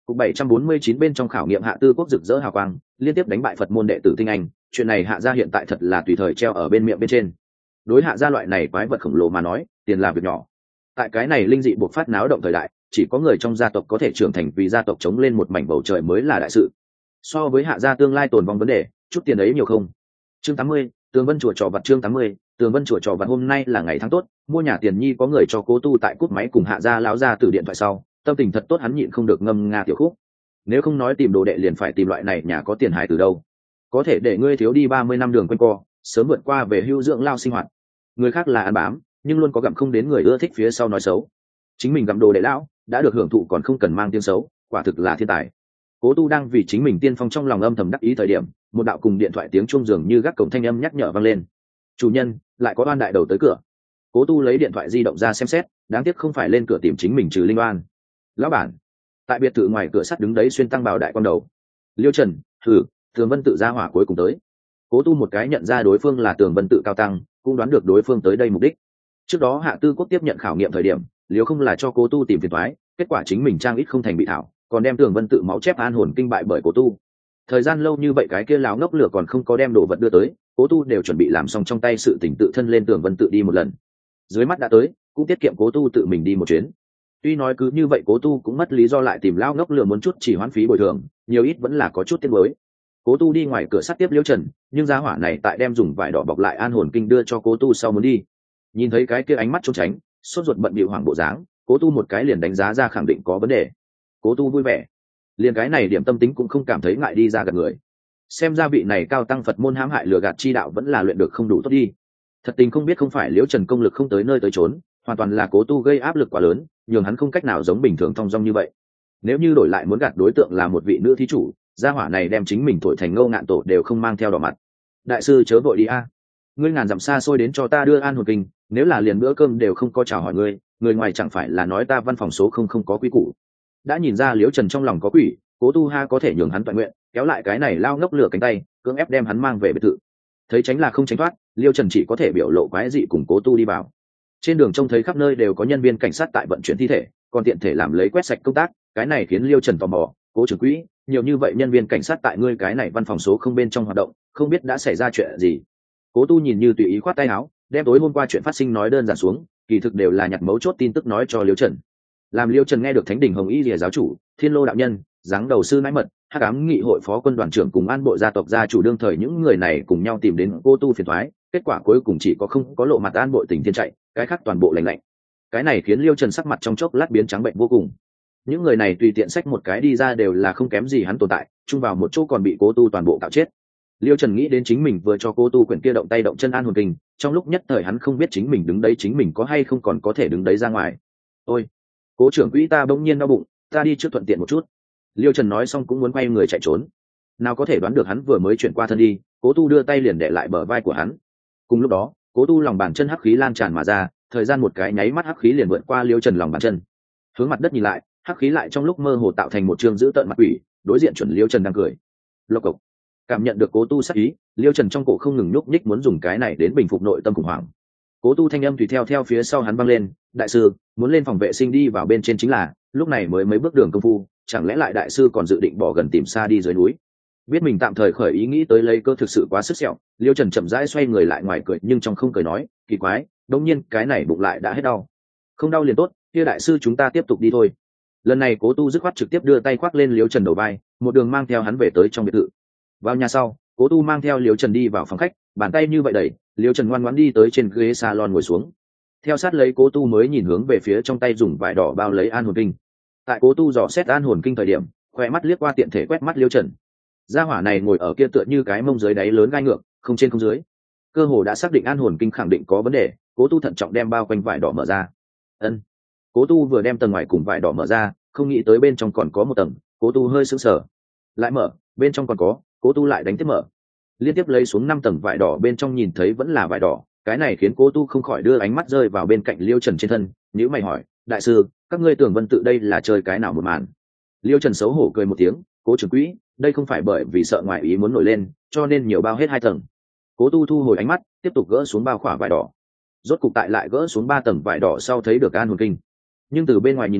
Cục bảy trăm bốn mươi chín bên trong khảo nghiệm Hạ Tư Quốc rực rỡ hào quang, liên tiếp đánh bại Phật môn đệ tử tinh anh, chuyện này Hạ gia hiện tại thật là tùy thời treo ở bên miệng bên trên. Đối Hạ gia loại này quái vật khổng lồ mà nói, tiền là việc nhỏ. Tại cái này linh dị buộc phát náo động thời đại, chỉ có người trong gia tộc có thể trưởng thành vì gia tộc chống lên một mảnh bầu trời mới là đại sự. So với Hạ gia tương lai tồn vong vấn đề, chút tiền ấy nhiều không? Chương tám mươi, Tường Vân chùa trò vặt chương tám mươi, Tường Vân chùa trò vặt hôm nay là ngày tháng tốt, mua nhà tiền nhi có người cho Cố Tu tại cúp máy cùng Hạ gia lão gia từ điện thoại sau, tâm tình thật tốt hắn nhịn không được ngâm nga tiểu khúc. Nếu không nói tìm đồ đệ liền phải tìm loại này nhà có tiền hài từ đâu. Có thể để ngươi thiếu đi ba mươi năm đường quanh co, sớm vượt qua về hưu dưỡng lao sinh hoạt. Người khác là ăn bám, nhưng luôn có gặm không đến người ưa thích phía sau nói xấu. Chính mình gặm đồ đệ lão, đã được hưởng thụ còn không cần mang tiếng xấu, quả thực là thiên tài. Cố Tu đang vì chính mình tiên phong trong lòng âm thầm đắc ý thời điểm, một đạo cùng điện thoại tiếng chuông dường như gác cổng thanh âm nhắc nhở vang lên. Chủ nhân, lại có oan đại đầu tới cửa. Cố Tu lấy điện thoại di động ra xem xét, đáng tiếc không phải lên cửa tìm chính mình trừ linh oan. Lão bản, tại biệt thự ngoài cửa sắt đứng đấy xuyên tăng bào đại quan đầu. Liêu Trần, thử, Tường Vân tự ra hỏa cuối cùng tới. Cố Tu một cái nhận ra đối phương là Tường Vân tự cao tăng, cũng đoán được đối phương tới đây mục đích. Trước đó Hạ Tư Quốc tiếp nhận khảo nghiệm thời điểm, liếu không là cho Cố Tu tìm phiền toái, kết quả chính mình trang ít không thành bị thảo, còn đem Tường Vân tự máu chép an hồn kinh bại bởi Cố Tu. Thời gian lâu như vậy cái kia láo ngốc lửa còn không có đem đồ vật đưa tới, Cố Tu đều chuẩn bị làm xong trong tay sự tỉnh tự thân lên Tường Vân tự đi một lần. Dưới mắt đã tới, cũng tiết kiệm Cố Tu tự mình đi một chuyến. Tuy nói cứ như vậy Cố Tu cũng mất lý do lại tìm lao ngốc lửa muốn chút chỉ hoãn phí bồi thường, nhiều ít vẫn là có chút tiếc nuối. Cố Tu đi ngoài cửa sắt tiếp Liễu Trần, nhưng gia hỏa này tại đem dùng vải đỏ bọc lại an hồn kinh đưa cho Cố Tu sau muốn đi. Nhìn thấy cái kia ánh mắt trốn tránh, sốt ruột bận bịu hoảng bộ dáng, Cố Tu một cái liền đánh giá ra khẳng định có vấn đề. Cố Tu vui vẻ, liền cái này điểm tâm tính cũng không cảm thấy ngại đi ra gần người. Xem ra vị này cao tăng Phật môn hãm hại lừa gạt chi đạo vẫn là luyện được không đủ tốt đi. Thật tình không biết không phải Liễu Trần công lực không tới nơi tới chốn, hoàn toàn là Cố Tu gây áp lực quá lớn, nhường hắn không cách nào giống bình thường thong dong như vậy. Nếu như đổi lại muốn gạt đối tượng là một vị nữ thí chủ, gia hỏa này đem chính mình thổi thành Ngô Ngạn Tổ đều không mang theo đỏ mặt. Đại sư chớ vội đi a, ngươi ngàn dặm xa xôi đến cho ta đưa an hồn kinh, nếu là liền bữa cơm đều không có chào hỏi ngươi, người ngoài chẳng phải là nói ta văn phòng số không không có quy củ. Đã nhìn ra Liễu Trần trong lòng có quỷ, Cố Tu ha có thể nhường hắn toàn nguyện, kéo lại cái này lao ngốc lửa cánh tay, cưỡng ép đem hắn mang về biệt thự. Thấy tránh là không tránh thoát, Liễu Trần chỉ có thể biểu lộ quái dị cùng Cố Tu đi vào. Trên đường trông thấy khắp nơi đều có nhân viên cảnh sát tại vận chuyển thi thể, còn tiện thể làm lấy quét sạch công tác, cái này khiến Liễu Trần tò mò, Cố trưởng quỹ, nhiều như vậy nhân viên cảnh sát tại ngươi cái này văn phòng số không bên trong hoạt động, không biết đã xảy ra chuyện gì. Cố Tu nhìn như tùy ý khoát tay áo, đem tối hôm qua chuyện phát sinh nói đơn giản xuống, kỳ thực đều là nhặt mấu chốt tin tức nói cho Liễu Trần. Làm Liễu Trần nghe được Thánh đỉnh Hồng Y Lìa giáo chủ, Thiên Lô đạo nhân, giáng đầu sư nãi mật, Hắc ám nghị hội phó quân đoàn trưởng cùng an bộ gia tộc gia chủ đương thời những người này cùng nhau tìm đến Cố Tu phiền toái, kết quả cuối cùng chỉ có không có lộ mặt an bộ tình thiên chạy, cái khác toàn bộ lành lạnh. Cái này khiến Liễu Trần sắc mặt trong chốc lát biến trắng bệnh vô cùng. Những người này tùy tiện xách một cái đi ra đều là không kém gì hắn tồn tại, chung vào một chỗ còn bị Cố Tu toàn bộ cạo chết. Liêu Trần nghĩ đến chính mình vừa cho Cố Tu quyển kia động tay động chân an hồn kinh, trong lúc nhất thời hắn không biết chính mình đứng đấy chính mình có hay không còn có thể đứng đấy ra ngoài. Ôi, Cố trưởng quỹ ta bỗng nhiên đau bụng, ta đi trước thuận tiện một chút. Liêu Trần nói xong cũng muốn quay người chạy trốn. Nào có thể đoán được hắn vừa mới chuyển qua thân đi, Cố Tu đưa tay liền để lại bờ vai của hắn. Cùng lúc đó, Cố Tu lòng bàn chân hắc khí lan tràn mà ra, thời gian một cái nháy mắt hắc khí liền vượt qua Liêu Trần lòng bàn chân. Hướng mặt đất nhìn lại, hắc khí lại trong lúc mơ hồ tạo thành một chương dữ tợn mặt quỷ, đối diện chuẩn Liêu Trần đang cười. Lộc cộc. Cảm nhận được Cố Tu sát ý, Liêu Trần trong cổ không ngừng nhúc nhích muốn dùng cái này đến bình phục nội tâm khủng hoảng. Cố Tu thanh âm tùy theo theo phía sau hắn vang lên, đại sư, muốn lên phòng vệ sinh đi vào bên trên chính là, lúc này mới mấy bước đường công phu, chẳng lẽ lại đại sư còn dự định bỏ gần tìm xa đi dưới núi. Biết mình tạm thời khởi ý nghĩ tới lấy cơ thực sự quá sức sẹo, Liêu Trần chậm rãi xoay người lại ngoài cười nhưng trong không cười nói, kỳ quái, đống nhiên cái này bụng lại đã hết đau. Không đau liền tốt, kia đại sư chúng ta tiếp tục đi thôi. Lần này Cố Tu dứt khoát trực tiếp đưa tay khoác lên Liêu Trần đầu vai, một đường mang theo hắn về tới trong biệt thự. Vào nhà sau, Cố Tu mang theo Liêu Trần đi vào phòng khách, bàn tay như vậy đẩy, Liêu Trần ngoan ngoãn đi tới trên ghế salon ngồi xuống. Theo sát lấy Cố Tu mới nhìn hướng về phía trong tay dùng vải đỏ bao lấy an hồn kinh. Tại Cố Tu dò xét an hồn kinh thời điểm, khoe mắt liếc qua tiện thể quét mắt Liêu Trần. Gia hỏa này ngồi ở kia tựa như cái mông dưới đáy lớn gai ngược, không trên không dưới. Cơ hồ đã xác định an hồn kinh khẳng định có vấn đề, Cố Tu thận trọng đem bao quanh vải đỏ mở ra. Ân. Cố Tu vừa đem tầng ngoài cùng vải đỏ mở ra, không nghĩ tới bên trong còn có một tầng, Cố Tu hơi sững sờ. Lại mở, bên trong còn có, Cố Tu lại đánh tiếp mở. Liên tiếp lấy xuống năm tầng vải đỏ bên trong nhìn thấy vẫn là vải đỏ, cái này khiến Cố Tu không khỏi đưa ánh mắt rơi vào bên cạnh Liêu Trần trên thân, nhíu mày hỏi, đại sư, các ngươi Tường Vân tự đây là chơi cái nào một màn? Liêu Trần xấu hổ cười một tiếng, Cố trưởng quỹ, đây không phải bởi vì sợ ngoại ý muốn nổi lên, cho nên nhiều bao hết hai tầng. Cố Tu thu hồi ánh mắt, tiếp tục gỡ xuống bao khỏa vải đỏ. Rốt cục tại lại gỡ xuống ba tầng vải đỏ sau thấy được an hồn kinh. Nhưng từ bên ngoài nhìn vào,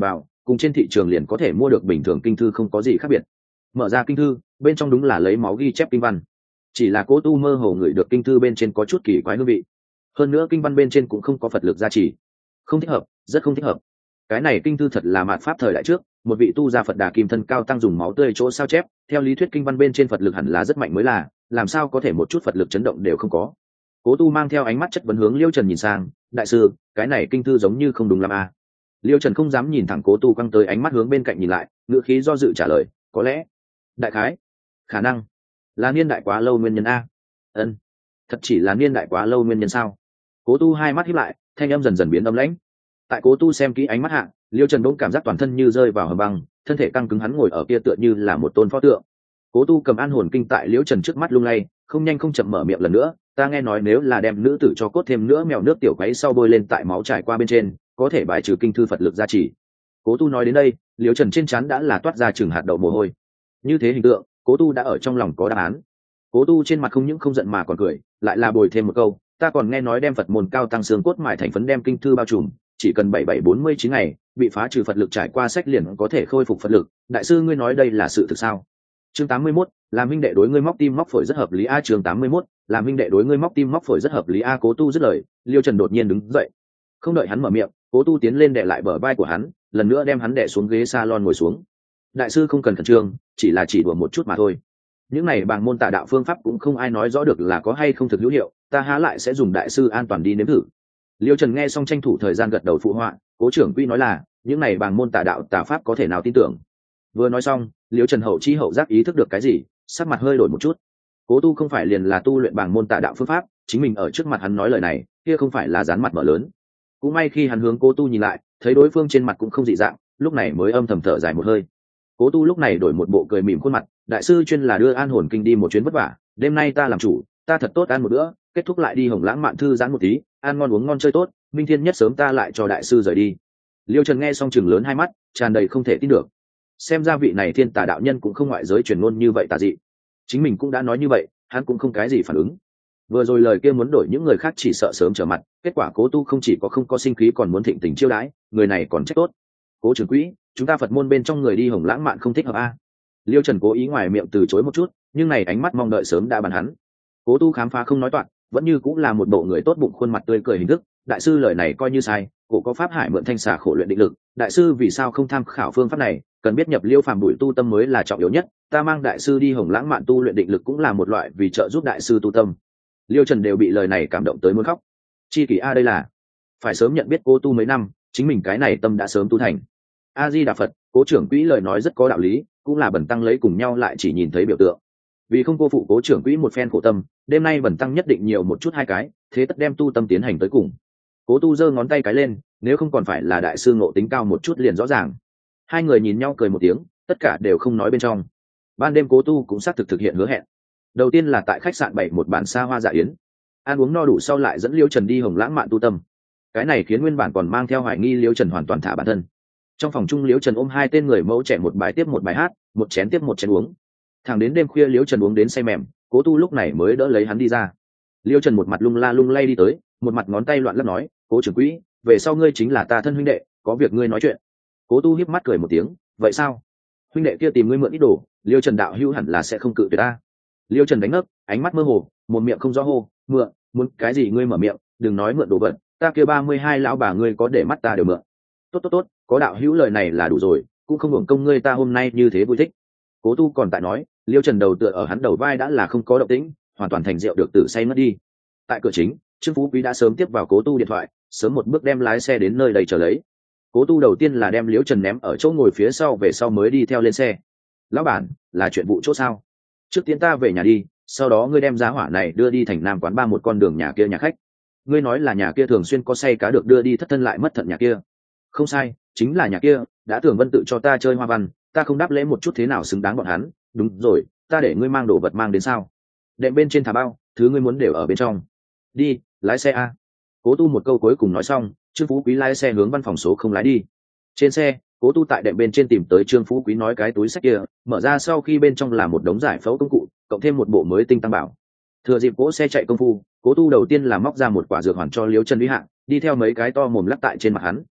cùng trên thị trường liền có thể mua được bình thường kinh thư không có gì khác biệt. Mở ra kinh thư, bên trong đúng là lấy máu ghi chép kinh văn, chỉ là Cố Tu mơ hồ ngửi được kinh thư bên trên có chút kỳ quái hương vị, hơn nữa kinh văn bên trên cũng không có Phật lực gia trì, không thích hợp, rất không thích hợp. Cái này kinh thư thật là mạt pháp thời đại trước, một vị tu gia Phật Đà Kim Thân cao tăng dùng máu tươi chỗ sao chép, theo lý thuyết kinh văn bên trên Phật lực hẳn là rất mạnh mới là, làm sao có thể một chút Phật lực chấn động đều không có. Cố Tu mang theo ánh mắt chất vấn hướng Liêu Trần nhìn sang, đại sư, cái này kinh thư giống như không đúng lắm a. À. Liêu Trần không dám nhìn thẳng Cố Tu, quăng tới ánh mắt hướng bên cạnh nhìn lại, ngữ khí do dự trả lời, có lẽ, đại khái, khả năng là niên đại quá lâu nguyên nhân a. Ân, thật chỉ là niên đại quá lâu nguyên nhân sao? Cố Tu hai mắt híp lại, thanh âm dần dần biến âm lãnh. Tại Cố Tu xem kỹ ánh mắt hạ, Liêu Trần bỗng cảm giác toàn thân như rơi vào hầm băng, thân thể căng cứng, hắn ngồi ở kia tựa như là một tôn pho tượng. Cố Tu cầm An Hồn Kinh tại Liêu Trần trước mắt lung lay, không nhanh không chậm mở miệng lần nữa, ta nghe nói nếu là đem nữ tử cho cốt thêm nữa mèo nước tiểu quấy sau bôi lên tại máu trải qua bên trên, có thể bài trừ kinh thư Phật lực gia trì. Cố Tu nói đến đây, Liêu Trần trên trán đã là toát ra chừng hạt đậu mồ hôi. Như thế hình tượng, Cố Tu đã ở trong lòng có đáp án. Cố Tu trên mặt không những không giận mà còn cười, lại là bồi thêm một câu, ta còn nghe nói đem Phật môn cao tăng xương cốt mài thành phấn đem kinh thư bao trùm, chỉ cần bảy bảy bốn mươi chín ngày, bị phá trừ Phật lực trải qua sách liền có thể khôi phục Phật lực, đại sư ngươi nói đây là sự thực sao? Chương tám mươi mốt, làm minh đệ đối ngươi móc tim móc phổi rất hợp lý a. Chương tám mươi mốt, làm minh đệ đối ngươi móc tim móc phổi rất hợp lý a. Cố Tu dứt lời, Liêu Trần đột nhiên đứng dậy, không đợi hắn mở miệng, Cố Tu tiến lên đè lại bờ vai của hắn, lần nữa đem hắn đè xuống ghế salon ngồi xuống. Đại sư không cần khẩn trương, chỉ là chỉ đùa một chút mà thôi. Những này bằng môn tà đạo phương pháp cũng không ai nói rõ được là có hay không thực hữu hiệu, ta há lại sẽ dùng đại sư an toàn đi nếm thử. Liêu Trần nghe xong tranh thủ thời gian gật đầu phụ họa, Cố trưởng quy nói là những này bằng môn tà đạo tà pháp có thể nào tin tưởng. Vừa nói xong, Liêu Trần hậu chi hậu giác ý thức được cái gì, sắc mặt hơi đổi một chút. Cố Tu không phải liền là tu luyện bằng môn tà đạo phương pháp, chính mình ở trước mặt hắn nói lời này, kia không phải là dán mặt mở lớn. Cũng may khi hắn hướng Cố Tu nhìn lại, thấy đối phương trên mặt cũng không dị dạng, lúc này mới âm thầm thở dài một hơi. Cố Tu lúc này đổi một bộ cười mỉm khuôn mặt, đại sư chuyên là đưa An Hồn Kinh đi một chuyến vất vả, đêm nay ta làm chủ, ta thật tốt ăn một bữa, kết thúc lại đi Hồng Lãng Mạn thư giãn một tí, ăn ngon uống ngon chơi tốt, minh thiên nhất sớm ta lại cho đại sư rời đi. Liêu Trần nghe xong chừng lớn hai mắt, tràn đầy không thể tin được. Xem ra vị này thiên tà đạo nhân cũng không ngoại giới truyền ngôn như vậy tà dị. Chính mình cũng đã nói như vậy, hắn cũng không cái gì phản ứng. Vừa rồi lời kia muốn đổi những người khác chỉ sợ sớm trở mặt, kết quả Cố Tu không chỉ có không có sinh khí còn muốn thịnh tình chiêu đãi, người này còn trách tốt. Cố trưởng quỹ, chúng ta Phật môn bên trong người đi Hồng Lãng Mạn không thích hợp a. Liêu Trần cố ý ngoài miệng từ chối một chút, nhưng này ánh mắt mong đợi sớm đã bàn hắn. Cố Tu khám phá không nói toạc, vẫn như cũng là một bộ người tốt bụng khuôn mặt tươi cười hình thức. Đại sư lời này coi như sai, cổ có pháp hải mượn thanh xà khổ luyện định lực, đại sư vì sao không tham khảo phương pháp này, cần biết nhập liêu phàm bụi tu tâm mới là trọng yếu nhất. Ta mang đại sư đi Hồng Lãng Mạn tu luyện định lực cũng là một loại vì trợ giúp đại sư tu tâm. Liêu Trần đều bị lời này cảm động tới muốn khóc. Chi kỷ a đây là phải sớm nhận biết Cố Tu mấy năm, chính mình cái này tâm đã sớm tu thành. A Di Đà Phật, Cố trưởng quỹ lời nói rất có đạo lý, cũng là bần tăng lấy cùng nhau lại chỉ nhìn thấy biểu tượng. Vì không cô phụ Cố trưởng quỹ một phen khổ tâm, đêm nay bần tăng nhất định nhiều một chút hai cái, thế tất đem tu tâm tiến hành tới cùng. Cố Tu giơ ngón tay cái lên, nếu không còn phải là đại sư ngộ tính cao một chút liền rõ ràng. Hai người nhìn nhau cười một tiếng, tất cả đều không nói bên trong. Ban đêm Cố Tu cũng xác thực thực hiện hứa hẹn. Đầu tiên là tại khách sạn bày một bàn xa hoa dạ yến, ăn uống no đủ sau lại dẫn Liêu Trần đi Hồng Lãng Mạn tu tâm. Cái này khiến nguyên bản còn mang theo hoài nghi Liêu Trần hoàn toàn thả bản thân. Trong phòng chung Liêu Trần ôm hai tên người mẫu trẻ, một bài tiếp một bài hát, một chén tiếp một chén uống. Thẳng đến đêm khuya Liêu Trần uống đến say mềm, Cố Tu lúc này mới đỡ lấy hắn đi ra. Liêu Trần một mặt lung la lung lay đi tới, một mặt ngón tay loạn lắc nói, Cố trưởng quỹ, về sau ngươi chính là ta thân huynh đệ, có việc ngươi nói chuyện. Cố Tu híp mắt cười một tiếng, vậy sao? Huynh đệ kia tìm ngươi mượn ít đồ, Liêu Trần đạo hữu hẳn là sẽ không cự tuyệt ta. Liêu Trần đánh ngất, ánh mắt mơ hồ, một miệng không rõ hô, mượn, muốn cái gì ngươi mở miệng, đừng nói mượn đồ vật, ta kia ba mươi hai lão bà ngươi có để mắt ta đều mượn. Tốt tốt tốt, có đạo hữu lời này là đủ rồi, cũng không hưởng công ngươi ta hôm nay như thế vui thích. Cố Tu còn tại nói, Liêu Trần đầu tựa ở hắn đầu vai đã là không có động tĩnh, hoàn toàn thành rượu được tử say mất đi. Tại cửa chính, Trương Phú Quý đã sớm tiếp vào Cố Tu điện thoại, sớm một bước đem lái xe đến nơi đây chờ lấy. Cố Tu đầu tiên là đem Liêu Trần ném ở chỗ ngồi phía sau, về sau mới đi theo lên xe. Lão bản, là chuyện vụ chỗ sao? Trước tiên ta về nhà đi, sau đó ngươi đem giá hỏa này đưa đi thành Nam quán ba một con đường nhà kia nhà khách. Ngươi nói là nhà kia thường xuyên có say cá được đưa đi thất thân lại mất thận nhà kia. Không sai, chính là nhà kia, đã Tưởng Vân tự cho ta chơi hoa văn, ta không đáp lễ một chút thế nào xứng đáng bọn hắn. Đúng rồi, ta để ngươi mang đồ vật mang đến sao? Đệm bên trên thả bao, thứ ngươi muốn đều ở bên trong. Đi, lái xe a. Cố Tu một câu cuối cùng nói xong, Trương Phú Quý lái xe hướng văn phòng số không lái đi. Trên xe, Cố Tu tại đệm bên trên tìm tới Trương Phú Quý nói cái túi sách kia, mở ra sau khi bên trong là một đống giải phẫu công cụ, cộng thêm một bộ mới tinh tăng bảo. Thừa dịp cỗ xe chạy công phu, Cố Tu đầu tiên là móc ra một quả dược hoàn cho Liêu Trần uy hạ, đi theo mấy cái to mồm lắc tại trên mặt hắn,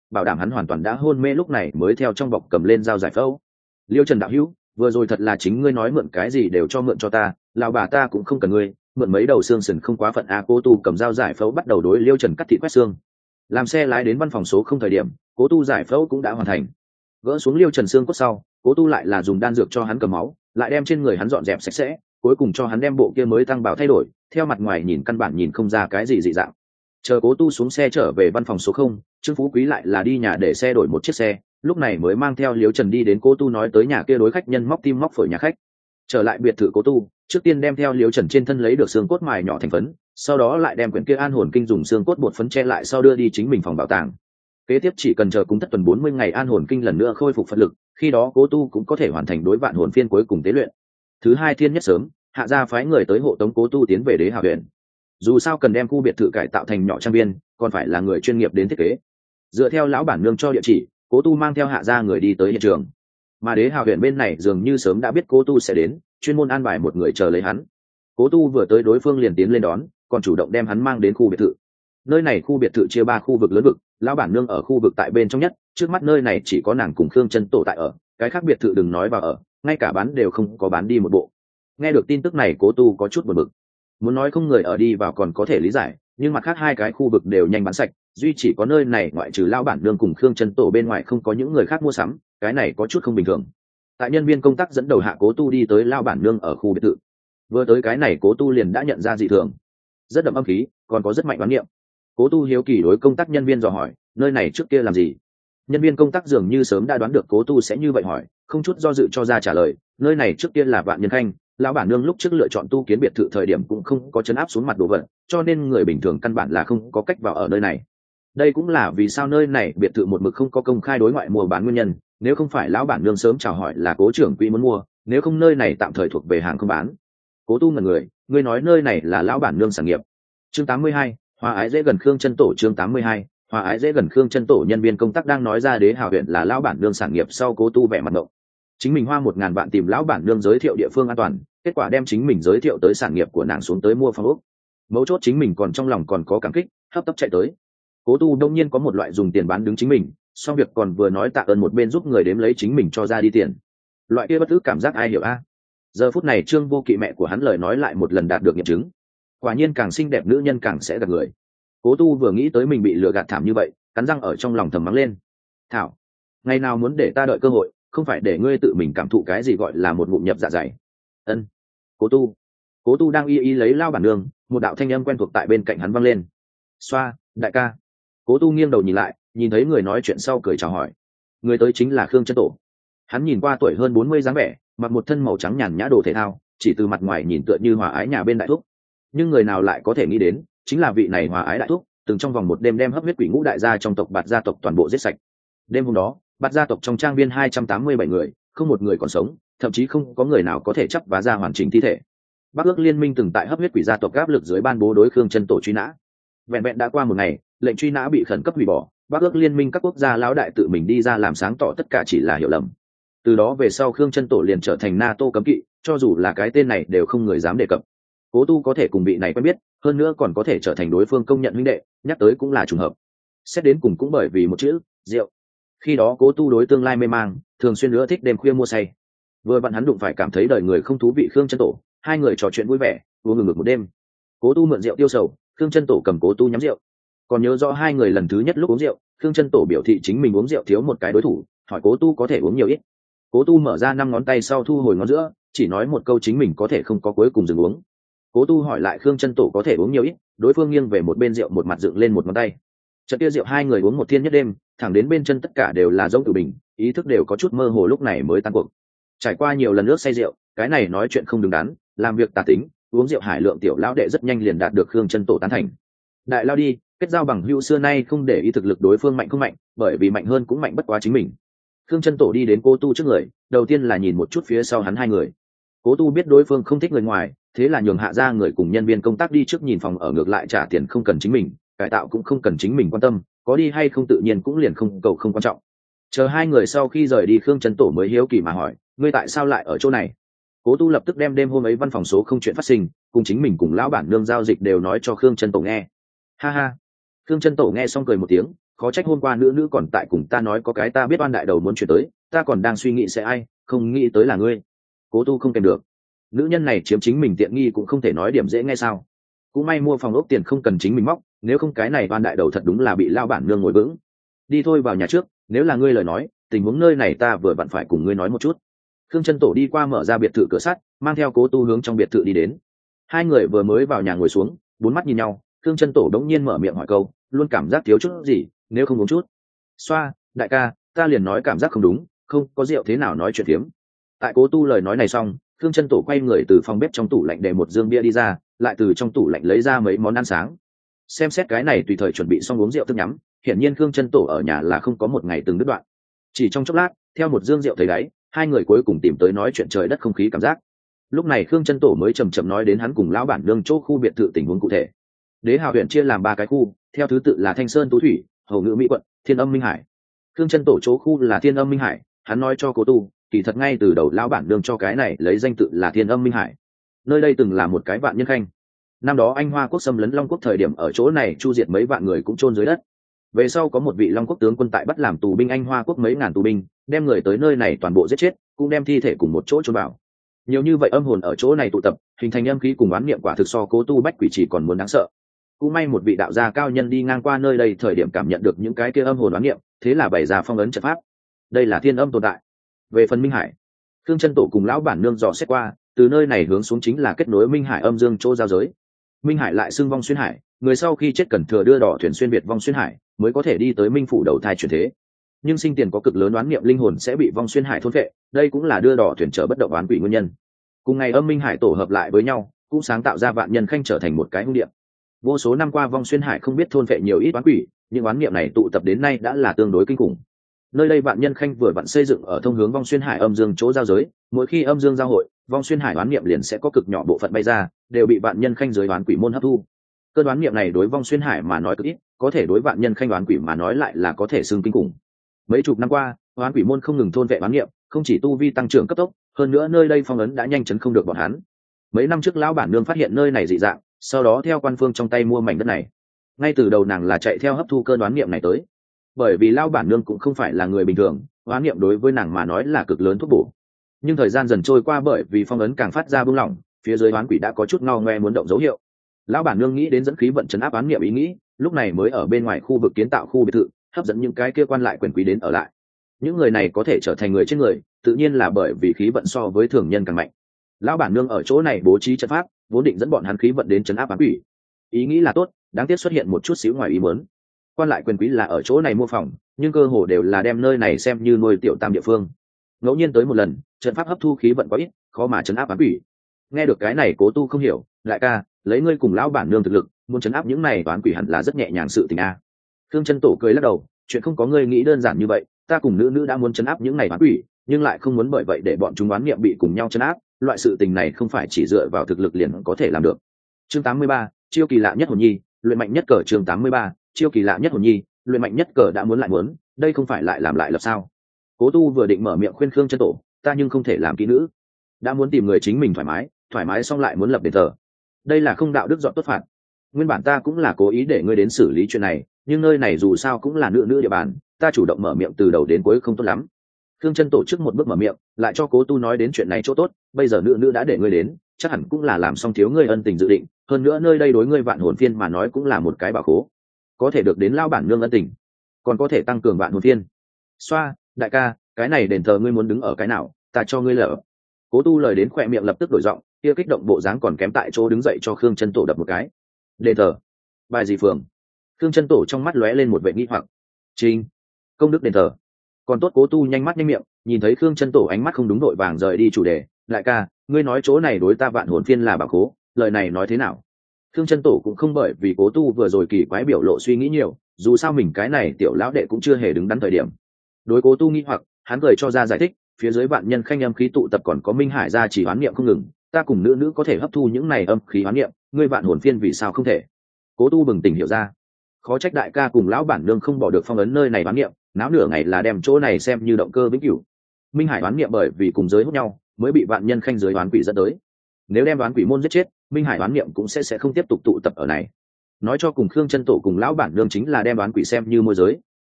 bảo đảm hắn hoàn toàn đã hôn mê lúc này mới theo trong bọc cầm lên dao giải phẫu. Liêu Trần đạo hữu, vừa rồi thật là chính ngươi nói mượn cái gì đều cho mượn cho ta, lão bà ta cũng không cần ngươi, mượn mấy đầu xương sườn không quá phận a. Cố Tu cầm dao giải phẫu bắt đầu đối Liêu Trần cắt thịt quét xương. Làm xe lái đến văn phòng số không thời điểm, Cố Tu giải phẫu cũng đã hoàn thành. Gỡ xuống Liêu Trần xương cốt sau, Cố Tu lại là dùng đan dược cho hắn cầm máu, lại đem trên người hắn dọn dẹp sạch sẽ, cuối cùng cho hắn đem bộ kia mới tăng bảo thay đổi, theo mặt ngoài nhìn căn bản nhìn không ra cái gì dị dạng. Chờ Cố Tu xuống xe trở về văn phòng số không, Trương Phú Quý lại là đi nhà để xe đổi một chiếc xe, lúc này mới mang theo Liêu Trần đi đến Cố Tu nói tới nhà kia đối khách nhân móc tim móc phổi nhà khách. Trở lại biệt thự Cố Tu, trước tiên đem theo Liêu Trần trên thân lấy được xương cốt mài nhỏ thành phấn, sau đó lại đem quyển kia An Hồn Kinh dùng xương cốt bột phấn che lại sau đưa đi chính mình phòng bảo tàng. Kế tiếp chỉ cần chờ cúng thất tuần bốn mươi ngày An Hồn Kinh lần nữa khôi phục phật lực, khi đó Cố Tu cũng có thể hoàn thành đối vạn hồn phiên cuối cùng tế luyện. Thứ hai thiên nhất sớm, Hạ gia phái người tới hộ tống Cố Tu tiến về Đế Hào huyện. Dù sao cần đem khu biệt thự cải tạo thành nhỏ trang viên, còn phải là người chuyên nghiệp đến thiết kế. Dựa theo lão bản nương cho địa chỉ, Cố Tu mang theo Hạ gia người đi tới hiện trường. Mà Đế Hào huyện bên này dường như sớm đã biết Cố Tu sẽ đến, chuyên môn an bài một người chờ lấy hắn. Cố Tu vừa tới đối phương liền tiến lên đón, còn chủ động đem hắn mang đến khu biệt thự. Nơi này khu biệt thự chia ba khu vực lớn vực, lão bản nương ở khu vực tại bên trong nhất, trước mắt nơi này chỉ có nàng cùng Khương Chân Tổ tại ở, cái khác biệt thự đừng nói vào ở, ngay cả bán đều không có bán đi một bộ. Nghe được tin tức này Cố Tu có chút buồn bực. Muốn nói không người ở đi vào còn có thể lý giải, nhưng mặt khác hai cái khu vực đều nhanh bán sạch, duy chỉ có nơi này ngoại trừ lão bản nương cùng Khương Chân Tổ bên ngoài không có những người khác mua sắm, cái này có chút không bình thường. Tại nhân viên công tác dẫn đầu Hạ Cố Tu đi tới lão bản nương ở khu biệt thự. Vừa tới cái này Cố Tu liền đã nhận ra dị thường, rất đậm âm khí, còn có rất mạnh đoán niệm. Cố Tu hiếu kỳ đối công tác nhân viên dò hỏi, nơi này trước kia làm gì? Nhân viên công tác dường như sớm đã đoán được Cố Tu sẽ như vậy hỏi, không chút do dự cho ra trả lời, nơi này trước kia là Vạn Nhân Khanh, lão bản nương lúc trước lựa chọn tu kiến biệt thự thời điểm cũng không có chấn áp xuống mặt đồ vật, cho nên người bình thường căn bản là không có cách vào ở nơi này. Đây cũng là vì sao nơi này biệt thự một mực không có công khai đối ngoại mua bán nguyên nhân, nếu không phải lão bản nương sớm chào hỏi là Cố trưởng quỹ muốn mua, nếu không nơi này tạm thời thuộc về hàng không bán. Cố Tu ngẩn người, ngươi nói nơi này là lão bản nương sản nghiệp. Chương tám mươi hai, Hòa ái dễ gần Khương Chân Tổ. Chương tám mươi hai, Hòa ái dễ gần Khương Chân Tổ. Nhân viên công tác đang nói ra Đế Hào huyện là lão bản nương sản nghiệp sau Cố Tu vẻ mặt ngộng. Chính mình hoa một ngàn vạn tìm lão bản nương giới thiệu địa phương an toàn, kết quả đem chính mình giới thiệu tới sản nghiệp của nàng xuống tới mua phòng ốc. Mấu chốt chính mình còn trong lòng còn có cảm kích, hấp tấp chạy tới. Cố Tu đông nhiên có một loại dùng tiền bán đứng chính mình, xong việc còn vừa nói tạ ơn một bên giúp người đếm lấy chính mình cho ra đi tiền. Loại kia bất ức cảm giác ai hiểu a? Giờ phút này Trương Vô Kỵ mẹ của hắn lời nói lại một lần đạt được nghiệm chứng. Quả nhiên càng xinh đẹp nữ nhân càng sẽ gạt người. Cố Tu vừa nghĩ tới mình bị lừa gạt thảm như vậy, cắn răng ở trong lòng thầm mắng lên. Thảo, ngày nào muốn để ta đợi cơ hội, không phải để ngươi tự mình cảm thụ cái gì gọi là một ngụm nhập dạ dày. Ân. Cố Tu. Cố Tu đang y y lấy lao bản nương, một đạo thanh âm quen thuộc tại bên cạnh hắn vang lên. Xoa, đại ca. Cố Tu nghiêng đầu nhìn lại, nhìn thấy người nói chuyện sau cười chào hỏi. Người tới chính là Khương Chân Tổ. Hắn nhìn qua tuổi hơn bốn mươi dáng vẻ, mặc một thân màu trắng nhàn nhã đồ thể thao, chỉ từ mặt ngoài nhìn tựa như hòa ái nhà bên đại thúc. Nhưng người nào lại có thể nghĩ đến, chính là vị này hòa ái đại thúc, từng trong vòng một đêm đem hấp huyết quỷ ngũ đại gia trong tộc Bạt gia tộc toàn bộ giết sạch. Đêm hôm đó, Bạt gia tộc trong trang viên hai trăm tám mươi bảy người, không một người còn sống, thậm chí không có người nào có thể chấp vá ra hoàn chỉnh thi thể. Bắc ước liên minh từng tại hấp huyết quỷ gia tộc áp lực dưới ban bố đối Khương Chân Tổ truy nã. Vẹn vẹn đã qua một ngày, lệnh truy nã bị khẩn cấp hủy bỏ, Bắc ước liên minh các quốc gia lão đại tự mình đi ra làm sáng tỏ tất cả chỉ là hiểu lầm. Từ đó về sau Khương Chân Tổ liền trở thành NATO cấm kỵ, cho dù là cái tên này đều không người dám đề cập. Cố Tu có thể cùng vị này quen biết, hơn nữa còn có thể trở thành đối phương công nhận huynh đệ, nhắc tới cũng là trùng hợp. Xét đến cùng cũng bởi vì một chữ, rượu. Khi đó Cố Tu đối tương lai mê mang, thường xuyên nữa thích đêm khuya mua say. Vừa vặn hắn đụng phải cảm thấy đời người không thú vị Khương Chân Tổ, hai người trò chuyện vui vẻ, uống ngừng ngực một đêm. Cố Tu mượn rượu tiêu sầu, Khương Chân Tổ cầm Cố Tu nhắm rượu. Còn nhớ rõ hai người lần thứ nhất lúc uống rượu, Khương Chân Tổ biểu thị chính mình uống rượu thiếu một cái đối thủ, hỏi Cố Tu có thể uống nhiều ít. Cố Tu mở ra năm ngón tay sau thu hồi ngón giữa, chỉ nói một câu chính mình có thể không có cuối cùng dừng uống. Cố Tu hỏi lại Khương Chân Tổ có thể uống nhiều ít, đối phương nghiêng về một bên rượu một mặt dựng lên một ngón tay. Trận kia rượu hai người uống một thiên nhất đêm, thẳng đến bên chân tất cả đều là giống tự bình, ý thức đều có chút mơ hồ lúc này mới tan cuộc. Trải qua nhiều lần nước say rượu, cái này nói chuyện không đứng đắn, làm việc tà tính, uống rượu hải lượng tiểu lão đệ rất nhanh liền đạt được Khương Chân Tổ tán thành. Đại lao đi, kết giao bằng hữu xưa nay không để ý thực lực đối phương mạnh không mạnh, bởi vì mạnh hơn cũng mạnh bất quá chính mình. Khương Chân Tổ đi đến Cố Tu trước người, đầu tiên là nhìn một chút phía sau hắn hai người. Cố Tu biết đối phương không thích người ngoài, thế là nhường Hạ gia người cùng nhân viên công tác đi trước nhìn phòng ở, ngược lại trả tiền không cần chính mình, cải tạo cũng không cần chính mình quan tâm, có đi hay không tự nhiên cũng liền không cầu không quan trọng. Chờ hai người sau khi rời đi, Khương Chân Tổ mới hiếu kỳ mà hỏi, ngươi tại sao lại ở chỗ này? Cố Tu lập tức đem đêm hôm ấy văn phòng số không chuyện phát sinh, cùng chính mình cùng lão bản nương giao dịch đều nói cho Khương Chân Tổ nghe. Ha ha. Khương Chân Tổ nghe xong cười một tiếng, khó trách hôm qua nữ nữ còn tại cùng ta nói có cái ta biết oan đại đầu muốn chuyển tới, ta còn đang suy nghĩ sẽ ai, không nghĩ tới là ngươi. Cố Tu không kèm được, nữ nhân này chiếm chính mình tiện nghi cũng không thể nói điểm dễ nghe sao. Cũng may mua phòng ốc tiền không cần chính mình móc, nếu không cái này oan đại đầu thật đúng là bị lao bản nương ngồi vững. Đi thôi vào nhà trước, nếu là ngươi lời nói, tình huống nơi này ta vừa vặn phải cùng ngươi nói một chút. Khương Chân Tổ đi qua mở ra biệt thự cửa sắt, mang theo Cố Tu hướng trong biệt thự đi đến. Hai người vừa mới vào nhà ngồi xuống, bốn mắt nhìn nhau, Khương Chân Tổ đống nhiên mở miệng hỏi câu, luôn cảm giác thiếu chút gì, nếu không uống chút. Xoa, đại ca, ta liền nói cảm giác không đúng, không có rượu thế nào nói chuyện phiếm. Tại Cố Tu lời nói này xong, Khương Chân Tổ quay người từ phòng bếp trong tủ lạnh để một dương bia đi ra, lại từ trong tủ lạnh lấy ra mấy món ăn sáng. Xem xét cái này tùy thời chuẩn bị xong uống rượu thức nhắm, hiển nhiên Khương Chân Tổ ở nhà là không có một ngày từng đứt đoạn. Chỉ trong chốc lát, theo một dương rượu thấy đáy, hai người cuối cùng tìm tới nói chuyện trời đất không khí cảm giác. Lúc này Khương Chân Tổ mới chậm chậm nói đến hắn cùng lão bản nương chỗ khu biệt thự tình huống cụ thể. Đế Hào huyện chia làm ba cái khu, theo thứ tự là Thanh Sơn Tú Thủy, Hầu Ngự Mỹ quận, Thiên Âm Minh Hải. Khương Chân Tổ chỗ khu là Thiên Âm Minh Hải, hắn nói cho Cố Tu, kỳ thật ngay từ đầu lão bản nương cho cái này lấy danh tự là Thiên Âm Minh Hải. Nơi đây từng là một cái vạn nhân khanh. Năm đó Anh Hoa quốc xâm lấn Long quốc thời điểm ở chỗ này chu diệt mấy vạn người cũng chôn dưới đất. Về sau có một vị Long quốc tướng quân tại bắt làm tù binh Anh Hoa quốc mấy ngàn tù binh, đem người tới nơi này toàn bộ giết chết, cũng đem thi thể cùng một chỗ chôn vào. Nhiều như vậy âm hồn ở chỗ này tụ tập, hình thành âm khí cùng oán niệm quả thực so Cố Tu bách quỷ chỉ còn muốn đáng sợ. Cũng may một vị đạo gia cao nhân đi ngang qua nơi đây thời điểm cảm nhận được những cái kia âm hồn oán niệm, thế là bày ra phong ấn trận pháp. Đây là thiên âm tồn tại. Về phần Minh Hải, Khương Chân Tổ cùng lão bản nương dò xét qua, từ nơi này hướng xuống chính là kết nối Minh Hải âm dương chỗ giao giới. Minh Hải lại xưng Vong Xuyên Hải, người sau khi chết cần thừa đưa đỏ thuyền xuyên việt Vong Xuyên Hải, mới có thể đi tới Minh phủ đầu thai chuyển thế. Nhưng sinh tiền có cực lớn oán niệm linh hồn sẽ bị Vong Xuyên Hải thôn phệ, đây cũng là đưa đỏ thuyền trở bất động oán quỷ nguyên nhân. Cùng ngày âm Minh Hải tổ hợp lại với nhau, cũng sáng tạo ra vạn nhân khanh trở thành một cái hung điện. Vô số năm qua Vong Xuyên Hải không biết thôn phệ nhiều ít oán quỷ, nhưng oán niệm này tụ tập đến nay đã là tương đối kinh khủng. Nơi đây vạn nhân khanh vừa vặn xây dựng ở thông hướng Vong Xuyên Hải âm dương chỗ giao giới, mỗi khi âm dương giao hội, Vong Xuyên Hải oán niệm liền sẽ có cực nhỏ bộ phận bay ra, đều bị vạn nhân khanh dưới oán quỷ môn hấp thu. Cơn oán niệm này đối Vong Xuyên Hải mà nói cực ít, có thể đối vạn nhân khanh oán quỷ mà nói lại là có thể xưng kinh khủng. Mấy chục năm qua, oán quỷ môn không ngừng thôn vệ oán niệm, không chỉ tu vi tăng trưởng cấp tốc, hơn nữa nơi đây phong ấn đã nhanh chóng không được bọn hắn. Mấy năm trước lão bản nương phát hiện nơi này dị dạng, sau đó theo quan phương trong tay mua mảnh đất này. Ngay từ đầu nàng là chạy theo hấp thu cơn oán niệm này tới. Bởi vì lão bản nương cũng không phải là người bình thường, oán niệm đối với nàng mà nói là cực lớn thuốc bổ. Nhưng thời gian dần trôi qua bởi vì phong ấn càng phát ra buông lỏng, phía dưới oán quỷ đã có chút ngao ngoe muốn động dấu hiệu. Lão bản nương nghĩ đến dẫn khí vận chấn áp oán niệm ý nghĩ, lúc này mới ở bên ngoài khu vực kiến tạo khu biệt thự, hấp dẫn những cái kia quan lại quyền quý đến ở lại. Những người này có thể trở thành người trên người, tự nhiên là bởi vì khí vận so với thường nhân càng mạnh. Lão bản nương ở chỗ này bố trí trận pháp, vốn định dẫn bọn hắn khí vận đến trấn áp oán quỷ. Ý nghĩ là tốt, đáng tiếc xuất hiện một chút xíu ngoài ý muốn. Quan lại quyền quý là ở chỗ này mua phòng, nhưng cơ hồ đều là đem nơi này xem như nuôi tiểu tam địa phương. Ngẫu nhiên tới một lần, trận pháp hấp thu khí vận quá ít, khó mà trấn áp oán quỷ. Nghe được cái này Cố Tu không hiểu, lại ca, lấy ngươi cùng lão bản nương thực lực, muốn trấn áp những này oán quỷ hẳn là rất nhẹ nhàng sự tình a. Thương Chân Tổ cười lắc đầu, chuyện không có ngươi nghĩ đơn giản như vậy, ta cùng nữ nữ đã muốn trấn áp những này oán quỷ, nhưng lại không muốn bởi vậy để bọn chúng oán niệm bị cùng nhau trấn áp, loại sự tình này không phải chỉ dựa vào thực lực liền có thể làm được. Chương tám mươi ba, chiêu kỳ lạ nhất hồn nhi, luyện mạnh nhất cờ. Chương tám mươi ba, chiêu kỳ lạ nhất hồn nhi, luyện mạnh nhất cờ. Đã muốn lại muốn, đây không phải lại làm lại lập sao? Cố Tu vừa định mở miệng khuyên Khương Chân Tổ, ta nhưng không thể làm kỹ nữ, đã muốn tìm người chính mình thoải mái, thoải mái xong lại muốn lập đền thờ, đây là không đạo đức dọn tốt phạt. Nguyên bản ta cũng là cố ý để ngươi đến xử lý chuyện này, nhưng nơi này dù sao cũng là nữ nữ địa bàn, ta chủ động mở miệng từ đầu đến cuối không tốt lắm. Khương Chân Tổ trước một bước mở miệng, lại cho Cố Tu nói đến chuyện này chỗ tốt, bây giờ nữ nữ đã để ngươi đến, chắc hẳn cũng là làm xong thiếu ngươi ân tình dự định, hơn nữa nơi đây đối ngươi vạn hồn phiên mà nói cũng là một cái bảo khố, có thể được đến lao bản nương ân tình, còn có thể tăng cường vạn hồn phiên. Xoa, đại ca, cái này đền thờ ngươi muốn đứng ở cái nào, ta cho ngươi lở. Cố Tu lời đến khỏe miệng lập tức đổi giọng, kia kích động bộ dáng còn kém tại chỗ đứng dậy cho Khương Chân Tổ đập một cái. Đền thờ? Bài gì phường? Khương Chân Tổ trong mắt lóe lên một vẻ nghi hoặc. Trinh, công đức đền thờ. Còn tốt Cố Tu nhanh mắt nhanh miệng, nhìn thấy Khương Chân Tổ ánh mắt không đúng đội vàng rời đi chủ đề, lại ca, ngươi nói chỗ này đối ta vạn hồn phiên là bảo khố, lời này nói thế nào? Khương Chân Tổ cũng không bởi vì Cố Tu vừa rồi kỳ quái biểu lộ suy nghĩ nhiều, dù sao mình cái này tiểu lão đệ cũng chưa hề đứng đắn thời điểm. Đối Cố Tu nghi hoặc, hắn cười cho ra giải thích, phía dưới vạn nhân khanh âm khí tụ tập còn có Minh Hải gia chỉ hoán niệm không ngừng, ta cùng nữ nữ có thể hấp thu những này âm khí hoán niệm, ngươi vạn hồn phiên vì sao không thể? Cố Tu bừng tỉnh hiểu ra, khó trách đại ca cùng lão bản nương không bỏ được phong ấn nơi này hoán niệm, náo nửa ngày là đem chỗ này xem như động cơ vĩnh cửu. Minh Hải hoán niệm bởi vì cùng giới hút nhau, mới bị vạn nhân khanh giới hoán quỷ dẫn tới. Nếu đem đoán quỷ môn giết chết, Minh Hải hoán niệm cũng sẽ sẽ không tiếp tục tụ tập ở này. Nói cho cùng Khương Chân Tổ cùng lão bản nương chính là đem đoán quỷ xem như môi giới,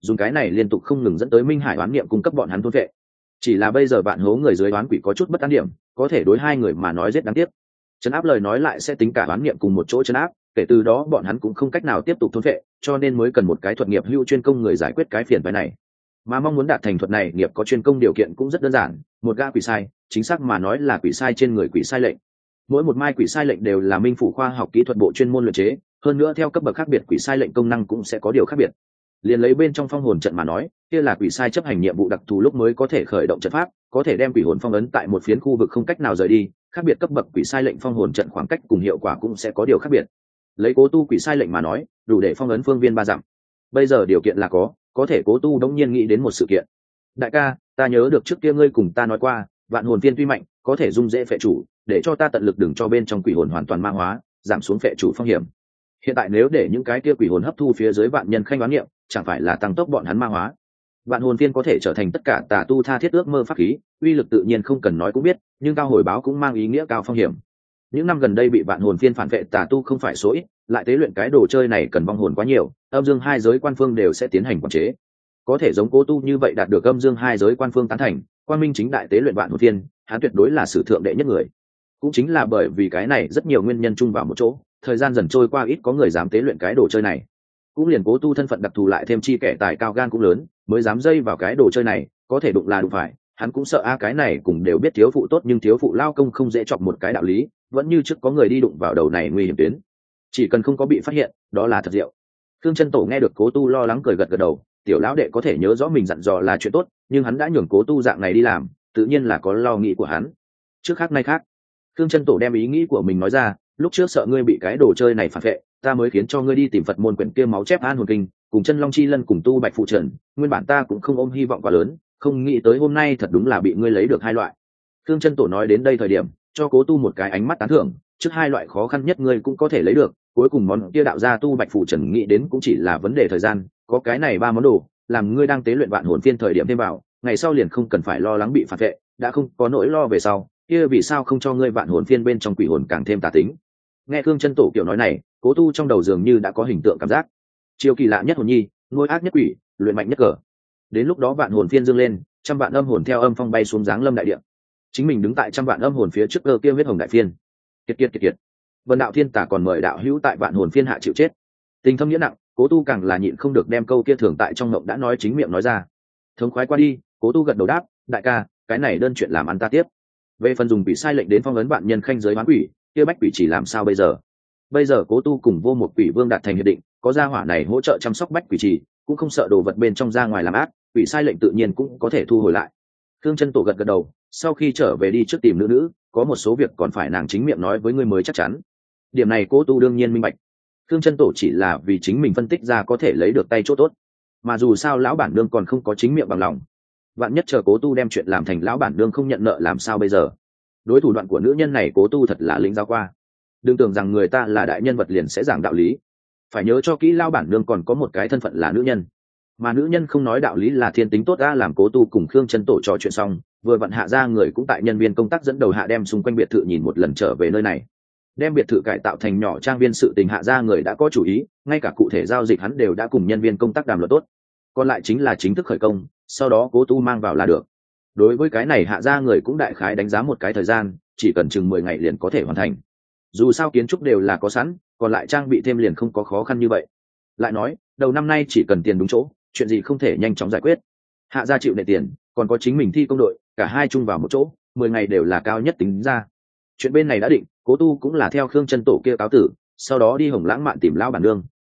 dùng cái này liên tục không ngừng dẫn tới minh hải oán niệm cung cấp bọn hắn thôn vệ. Chỉ là bây giờ bạn hố người dưới oán quỷ có chút bất an điểm, có thể đối hai người mà nói rất đáng tiếc. Trấn áp lời nói lại sẽ tính cả oán niệm cùng một chỗ trấn áp, kể từ đó bọn hắn cũng không cách nào tiếp tục thôn vệ, cho nên mới cần một cái thuật nghiệp hữu chuyên công người giải quyết cái phiền phức này. Mà mong muốn đạt thành thuật này, nghiệp có chuyên công điều kiện cũng rất đơn giản, một gã quỷ sai, chính xác mà nói là quỷ sai trên người quỷ sai lệnh. Mỗi một mai quỷ sai lệnh đều là minh phủ khoa học kỹ thuật bộ chuyên môn luyện chế, hơn nữa theo cấp bậc khác biệt quỷ sai lệnh công năng cũng sẽ có điều khác biệt. Liền lấy bên trong phong hồn trận mà nói, kia là quỷ sai chấp hành nhiệm vụ đặc thù lúc mới có thể khởi động trận pháp, có thể đem quỷ hồn phong ấn tại một phiến khu vực không cách nào rời đi, khác biệt cấp bậc quỷ sai lệnh phong hồn trận khoảng cách cùng hiệu quả cũng sẽ có điều khác biệt. Lấy cố tu quỷ sai lệnh mà nói, đủ để phong ấn phương viên ba dặm. Bây giờ điều kiện là có, có thể cố tu đống nhiên nghĩ đến một sự kiện. Đại ca, ta nhớ được trước kia ngươi cùng ta nói qua, vạn hồn viên tuy mạnh, có thể dung dễ phệ chủ, để cho ta tận lực đừng cho bên trong quỷ hồn hoàn toàn ma hóa, giảm xuống phệ chủ phong hiểm. Hiện tại nếu để những cái kia quỷ hồn hấp thu phía dưới vạn nhân khanh đoán niệm, chẳng phải là tăng tốc bọn hắn ma hóa. Vạn hồn viên có thể trở thành tất cả tà tu tha thiết ước mơ pháp khí, uy lực tự nhiên không cần nói cũng biết, nhưng cao hồi báo cũng mang ý nghĩa cao phong hiểm. Những năm gần đây bị vạn hồn viên phản vệ tà tu không phải số ít, lại tế luyện cái đồ chơi này cần vong hồn quá nhiều, âm dương hai giới quan phương đều sẽ tiến hành quản chế. Có thể giống cố tu như vậy đạt được âm dương hai giới quan phương tán thành, quan minh chính đại tế luyện vạn hồn viên, hắn tuyệt đối là sử thượng đệ nhất người. Cũng chính là bởi vì cái này rất nhiều nguyên nhân chung vào một chỗ, thời gian dần trôi qua ít có người dám tế luyện cái đồ chơi này. Cũng liền cố tu thân phận đặc thù lại thêm chi kẻ tài cao gan cũng lớn, mới dám dây vào cái đồ chơi này, có thể đụng là đụng phải, hắn cũng sợ a cái này cũng đều biết thiếu phụ tốt nhưng thiếu phụ lao công không dễ chọc một cái đạo lý, vẫn như trước có người đi đụng vào đầu này nguy hiểm tuyến. Chỉ cần không có bị phát hiện, đó là thật diệu. Thương Chân Tổ nghe được cố tu lo lắng cười gật gật đầu, tiểu lão đệ có thể nhớ rõ mình dặn dò là chuyện tốt, nhưng hắn đã nhường cố tu dạng này đi làm, tự nhiên là có lo nghĩ của hắn. Trước khác nay khác, Thương Chân Tổ đem ý nghĩ của mình nói ra, lúc trước sợ ngươi bị cái đồ chơi này phản vệ, ta mới khiến cho ngươi đi tìm Phật môn quyển kia máu chép an hồn kinh, cùng chân long chi lân cùng tu bạch phụ trần, nguyên bản ta cũng không ôm hy vọng quá lớn, không nghĩ tới hôm nay thật đúng là bị ngươi lấy được hai loại. Thương Chân Tổ nói đến đây thời điểm, cho cố tu một cái ánh mắt tán thưởng, trước hai loại khó khăn nhất ngươi cũng có thể lấy được, cuối cùng món kia đạo gia tu bạch phụ trần nghĩ đến cũng chỉ là vấn đề thời gian, có cái này ba món đồ, làm ngươi đang tế luyện vạn hồn phiên thời điểm thêm vào, ngày sau liền không cần phải lo lắng bị phản vệ, đã không có nỗi lo về sau, kia vì sao không cho ngươi vạn hồn phiên bên trong quỷ hồn càng thêm tà tính. Nghe Thương Chân Tổ kiểu nói này, cố tu trong đầu dường như đã có hình tượng cảm giác. Chiêu kỳ lạ nhất hồn nhi, nuôi ác nhất quỷ, luyện mạnh nhất cờ. Đến lúc đó vạn hồn phiên dương lên, trăm vạn âm hồn theo âm phong bay xuống giáng lâm đại địa. Chính mình đứng tại trăm vạn âm hồn phía trước cơ kia huyết hồng đại phiên. Kiệt kiệt kiệt kiệt. Vân đạo thiên tả còn mời đạo hữu tại vạn hồn phiên hạ chịu chết. Tình thâm nghĩa nặng, cố tu càng là nhịn không được đem câu kia thường tại trong ngộng đã nói chính miệng nói ra. Thống khoái qua đi, cố tu gật đầu đáp, đại ca, cái này đơn chuyện làm ăn ta tiếp. Về phần dùng quỷ sai lệnh đến phong ấn vạn nhân khanh giới bán quỷ, kia bách quỷ chỉ làm sao bây giờ? Bây giờ cố tu cùng vô một quỷ vương đạt thành hiệp định, có gia hỏa này hỗ trợ chăm sóc bách quỷ trì, cũng không sợ đồ vật bên trong ra ngoài làm ác, quỷ sai lệnh tự nhiên cũng có thể thu hồi lại. Thương Chân Tổ gật gật đầu, sau khi trở về đi trước tìm nữ nữ, có một số việc còn phải nàng chính miệng nói với ngươi mới chắc chắn. Điểm này cố tu đương nhiên minh bạch. Thương Chân Tổ chỉ là vì chính mình phân tích ra có thể lấy được tay chỗ tốt, mà dù sao lão bản đương còn không có chính miệng bằng lòng. Vạn nhất chờ cố tu đem chuyện làm thành lão bản đương không nhận nợ làm sao bây giờ? Đối thủ đoạn của nữ nhân này cố tu thật là lĩnh giáo qua. Đừng tưởng rằng người ta là đại nhân vật liền sẽ giảng đạo lý, phải nhớ cho kỹ lao bản nương còn có một cái thân phận là nữ nhân, mà nữ nhân không nói đạo lý là thiên tính tốt đã. Làm cố tu cùng Khương Chân Tổ trò chuyện xong, vừa vặn hạ ra người cũng tại nhân viên công tác dẫn đầu hạ đem xung quanh biệt thự nhìn một lần trở về nơi này, đem biệt thự cải tạo thành nhỏ trang viên. Sự tình hạ ra người đã có chủ ý, ngay cả cụ thể giao dịch hắn đều đã cùng nhân viên công tác đàm luận tốt, còn lại chính là chính thức khởi công, sau đó cố tu mang vào là được. Đối với cái này hạ ra người cũng đại khái đánh giá một cái thời gian, chỉ cần chừng mười ngày liền có thể hoàn thành. Dù sao kiến trúc đều là có sẵn, còn lại trang bị thêm liền không có khó khăn như vậy. Lại nói đầu năm nay chỉ cần tiền đúng chỗ, chuyện gì không thể nhanh chóng giải quyết. Hạ gia chịu nệ tiền, còn có chính mình thi công đội, cả hai chung vào một chỗ, mười ngày đều là cao nhất tính ra. Chuyện bên này đã định, cố tu cũng là theo Khương Chân Tổ kia cáo tử, sau đó đi Hồng Lãng Mạn tìm lão bản nương.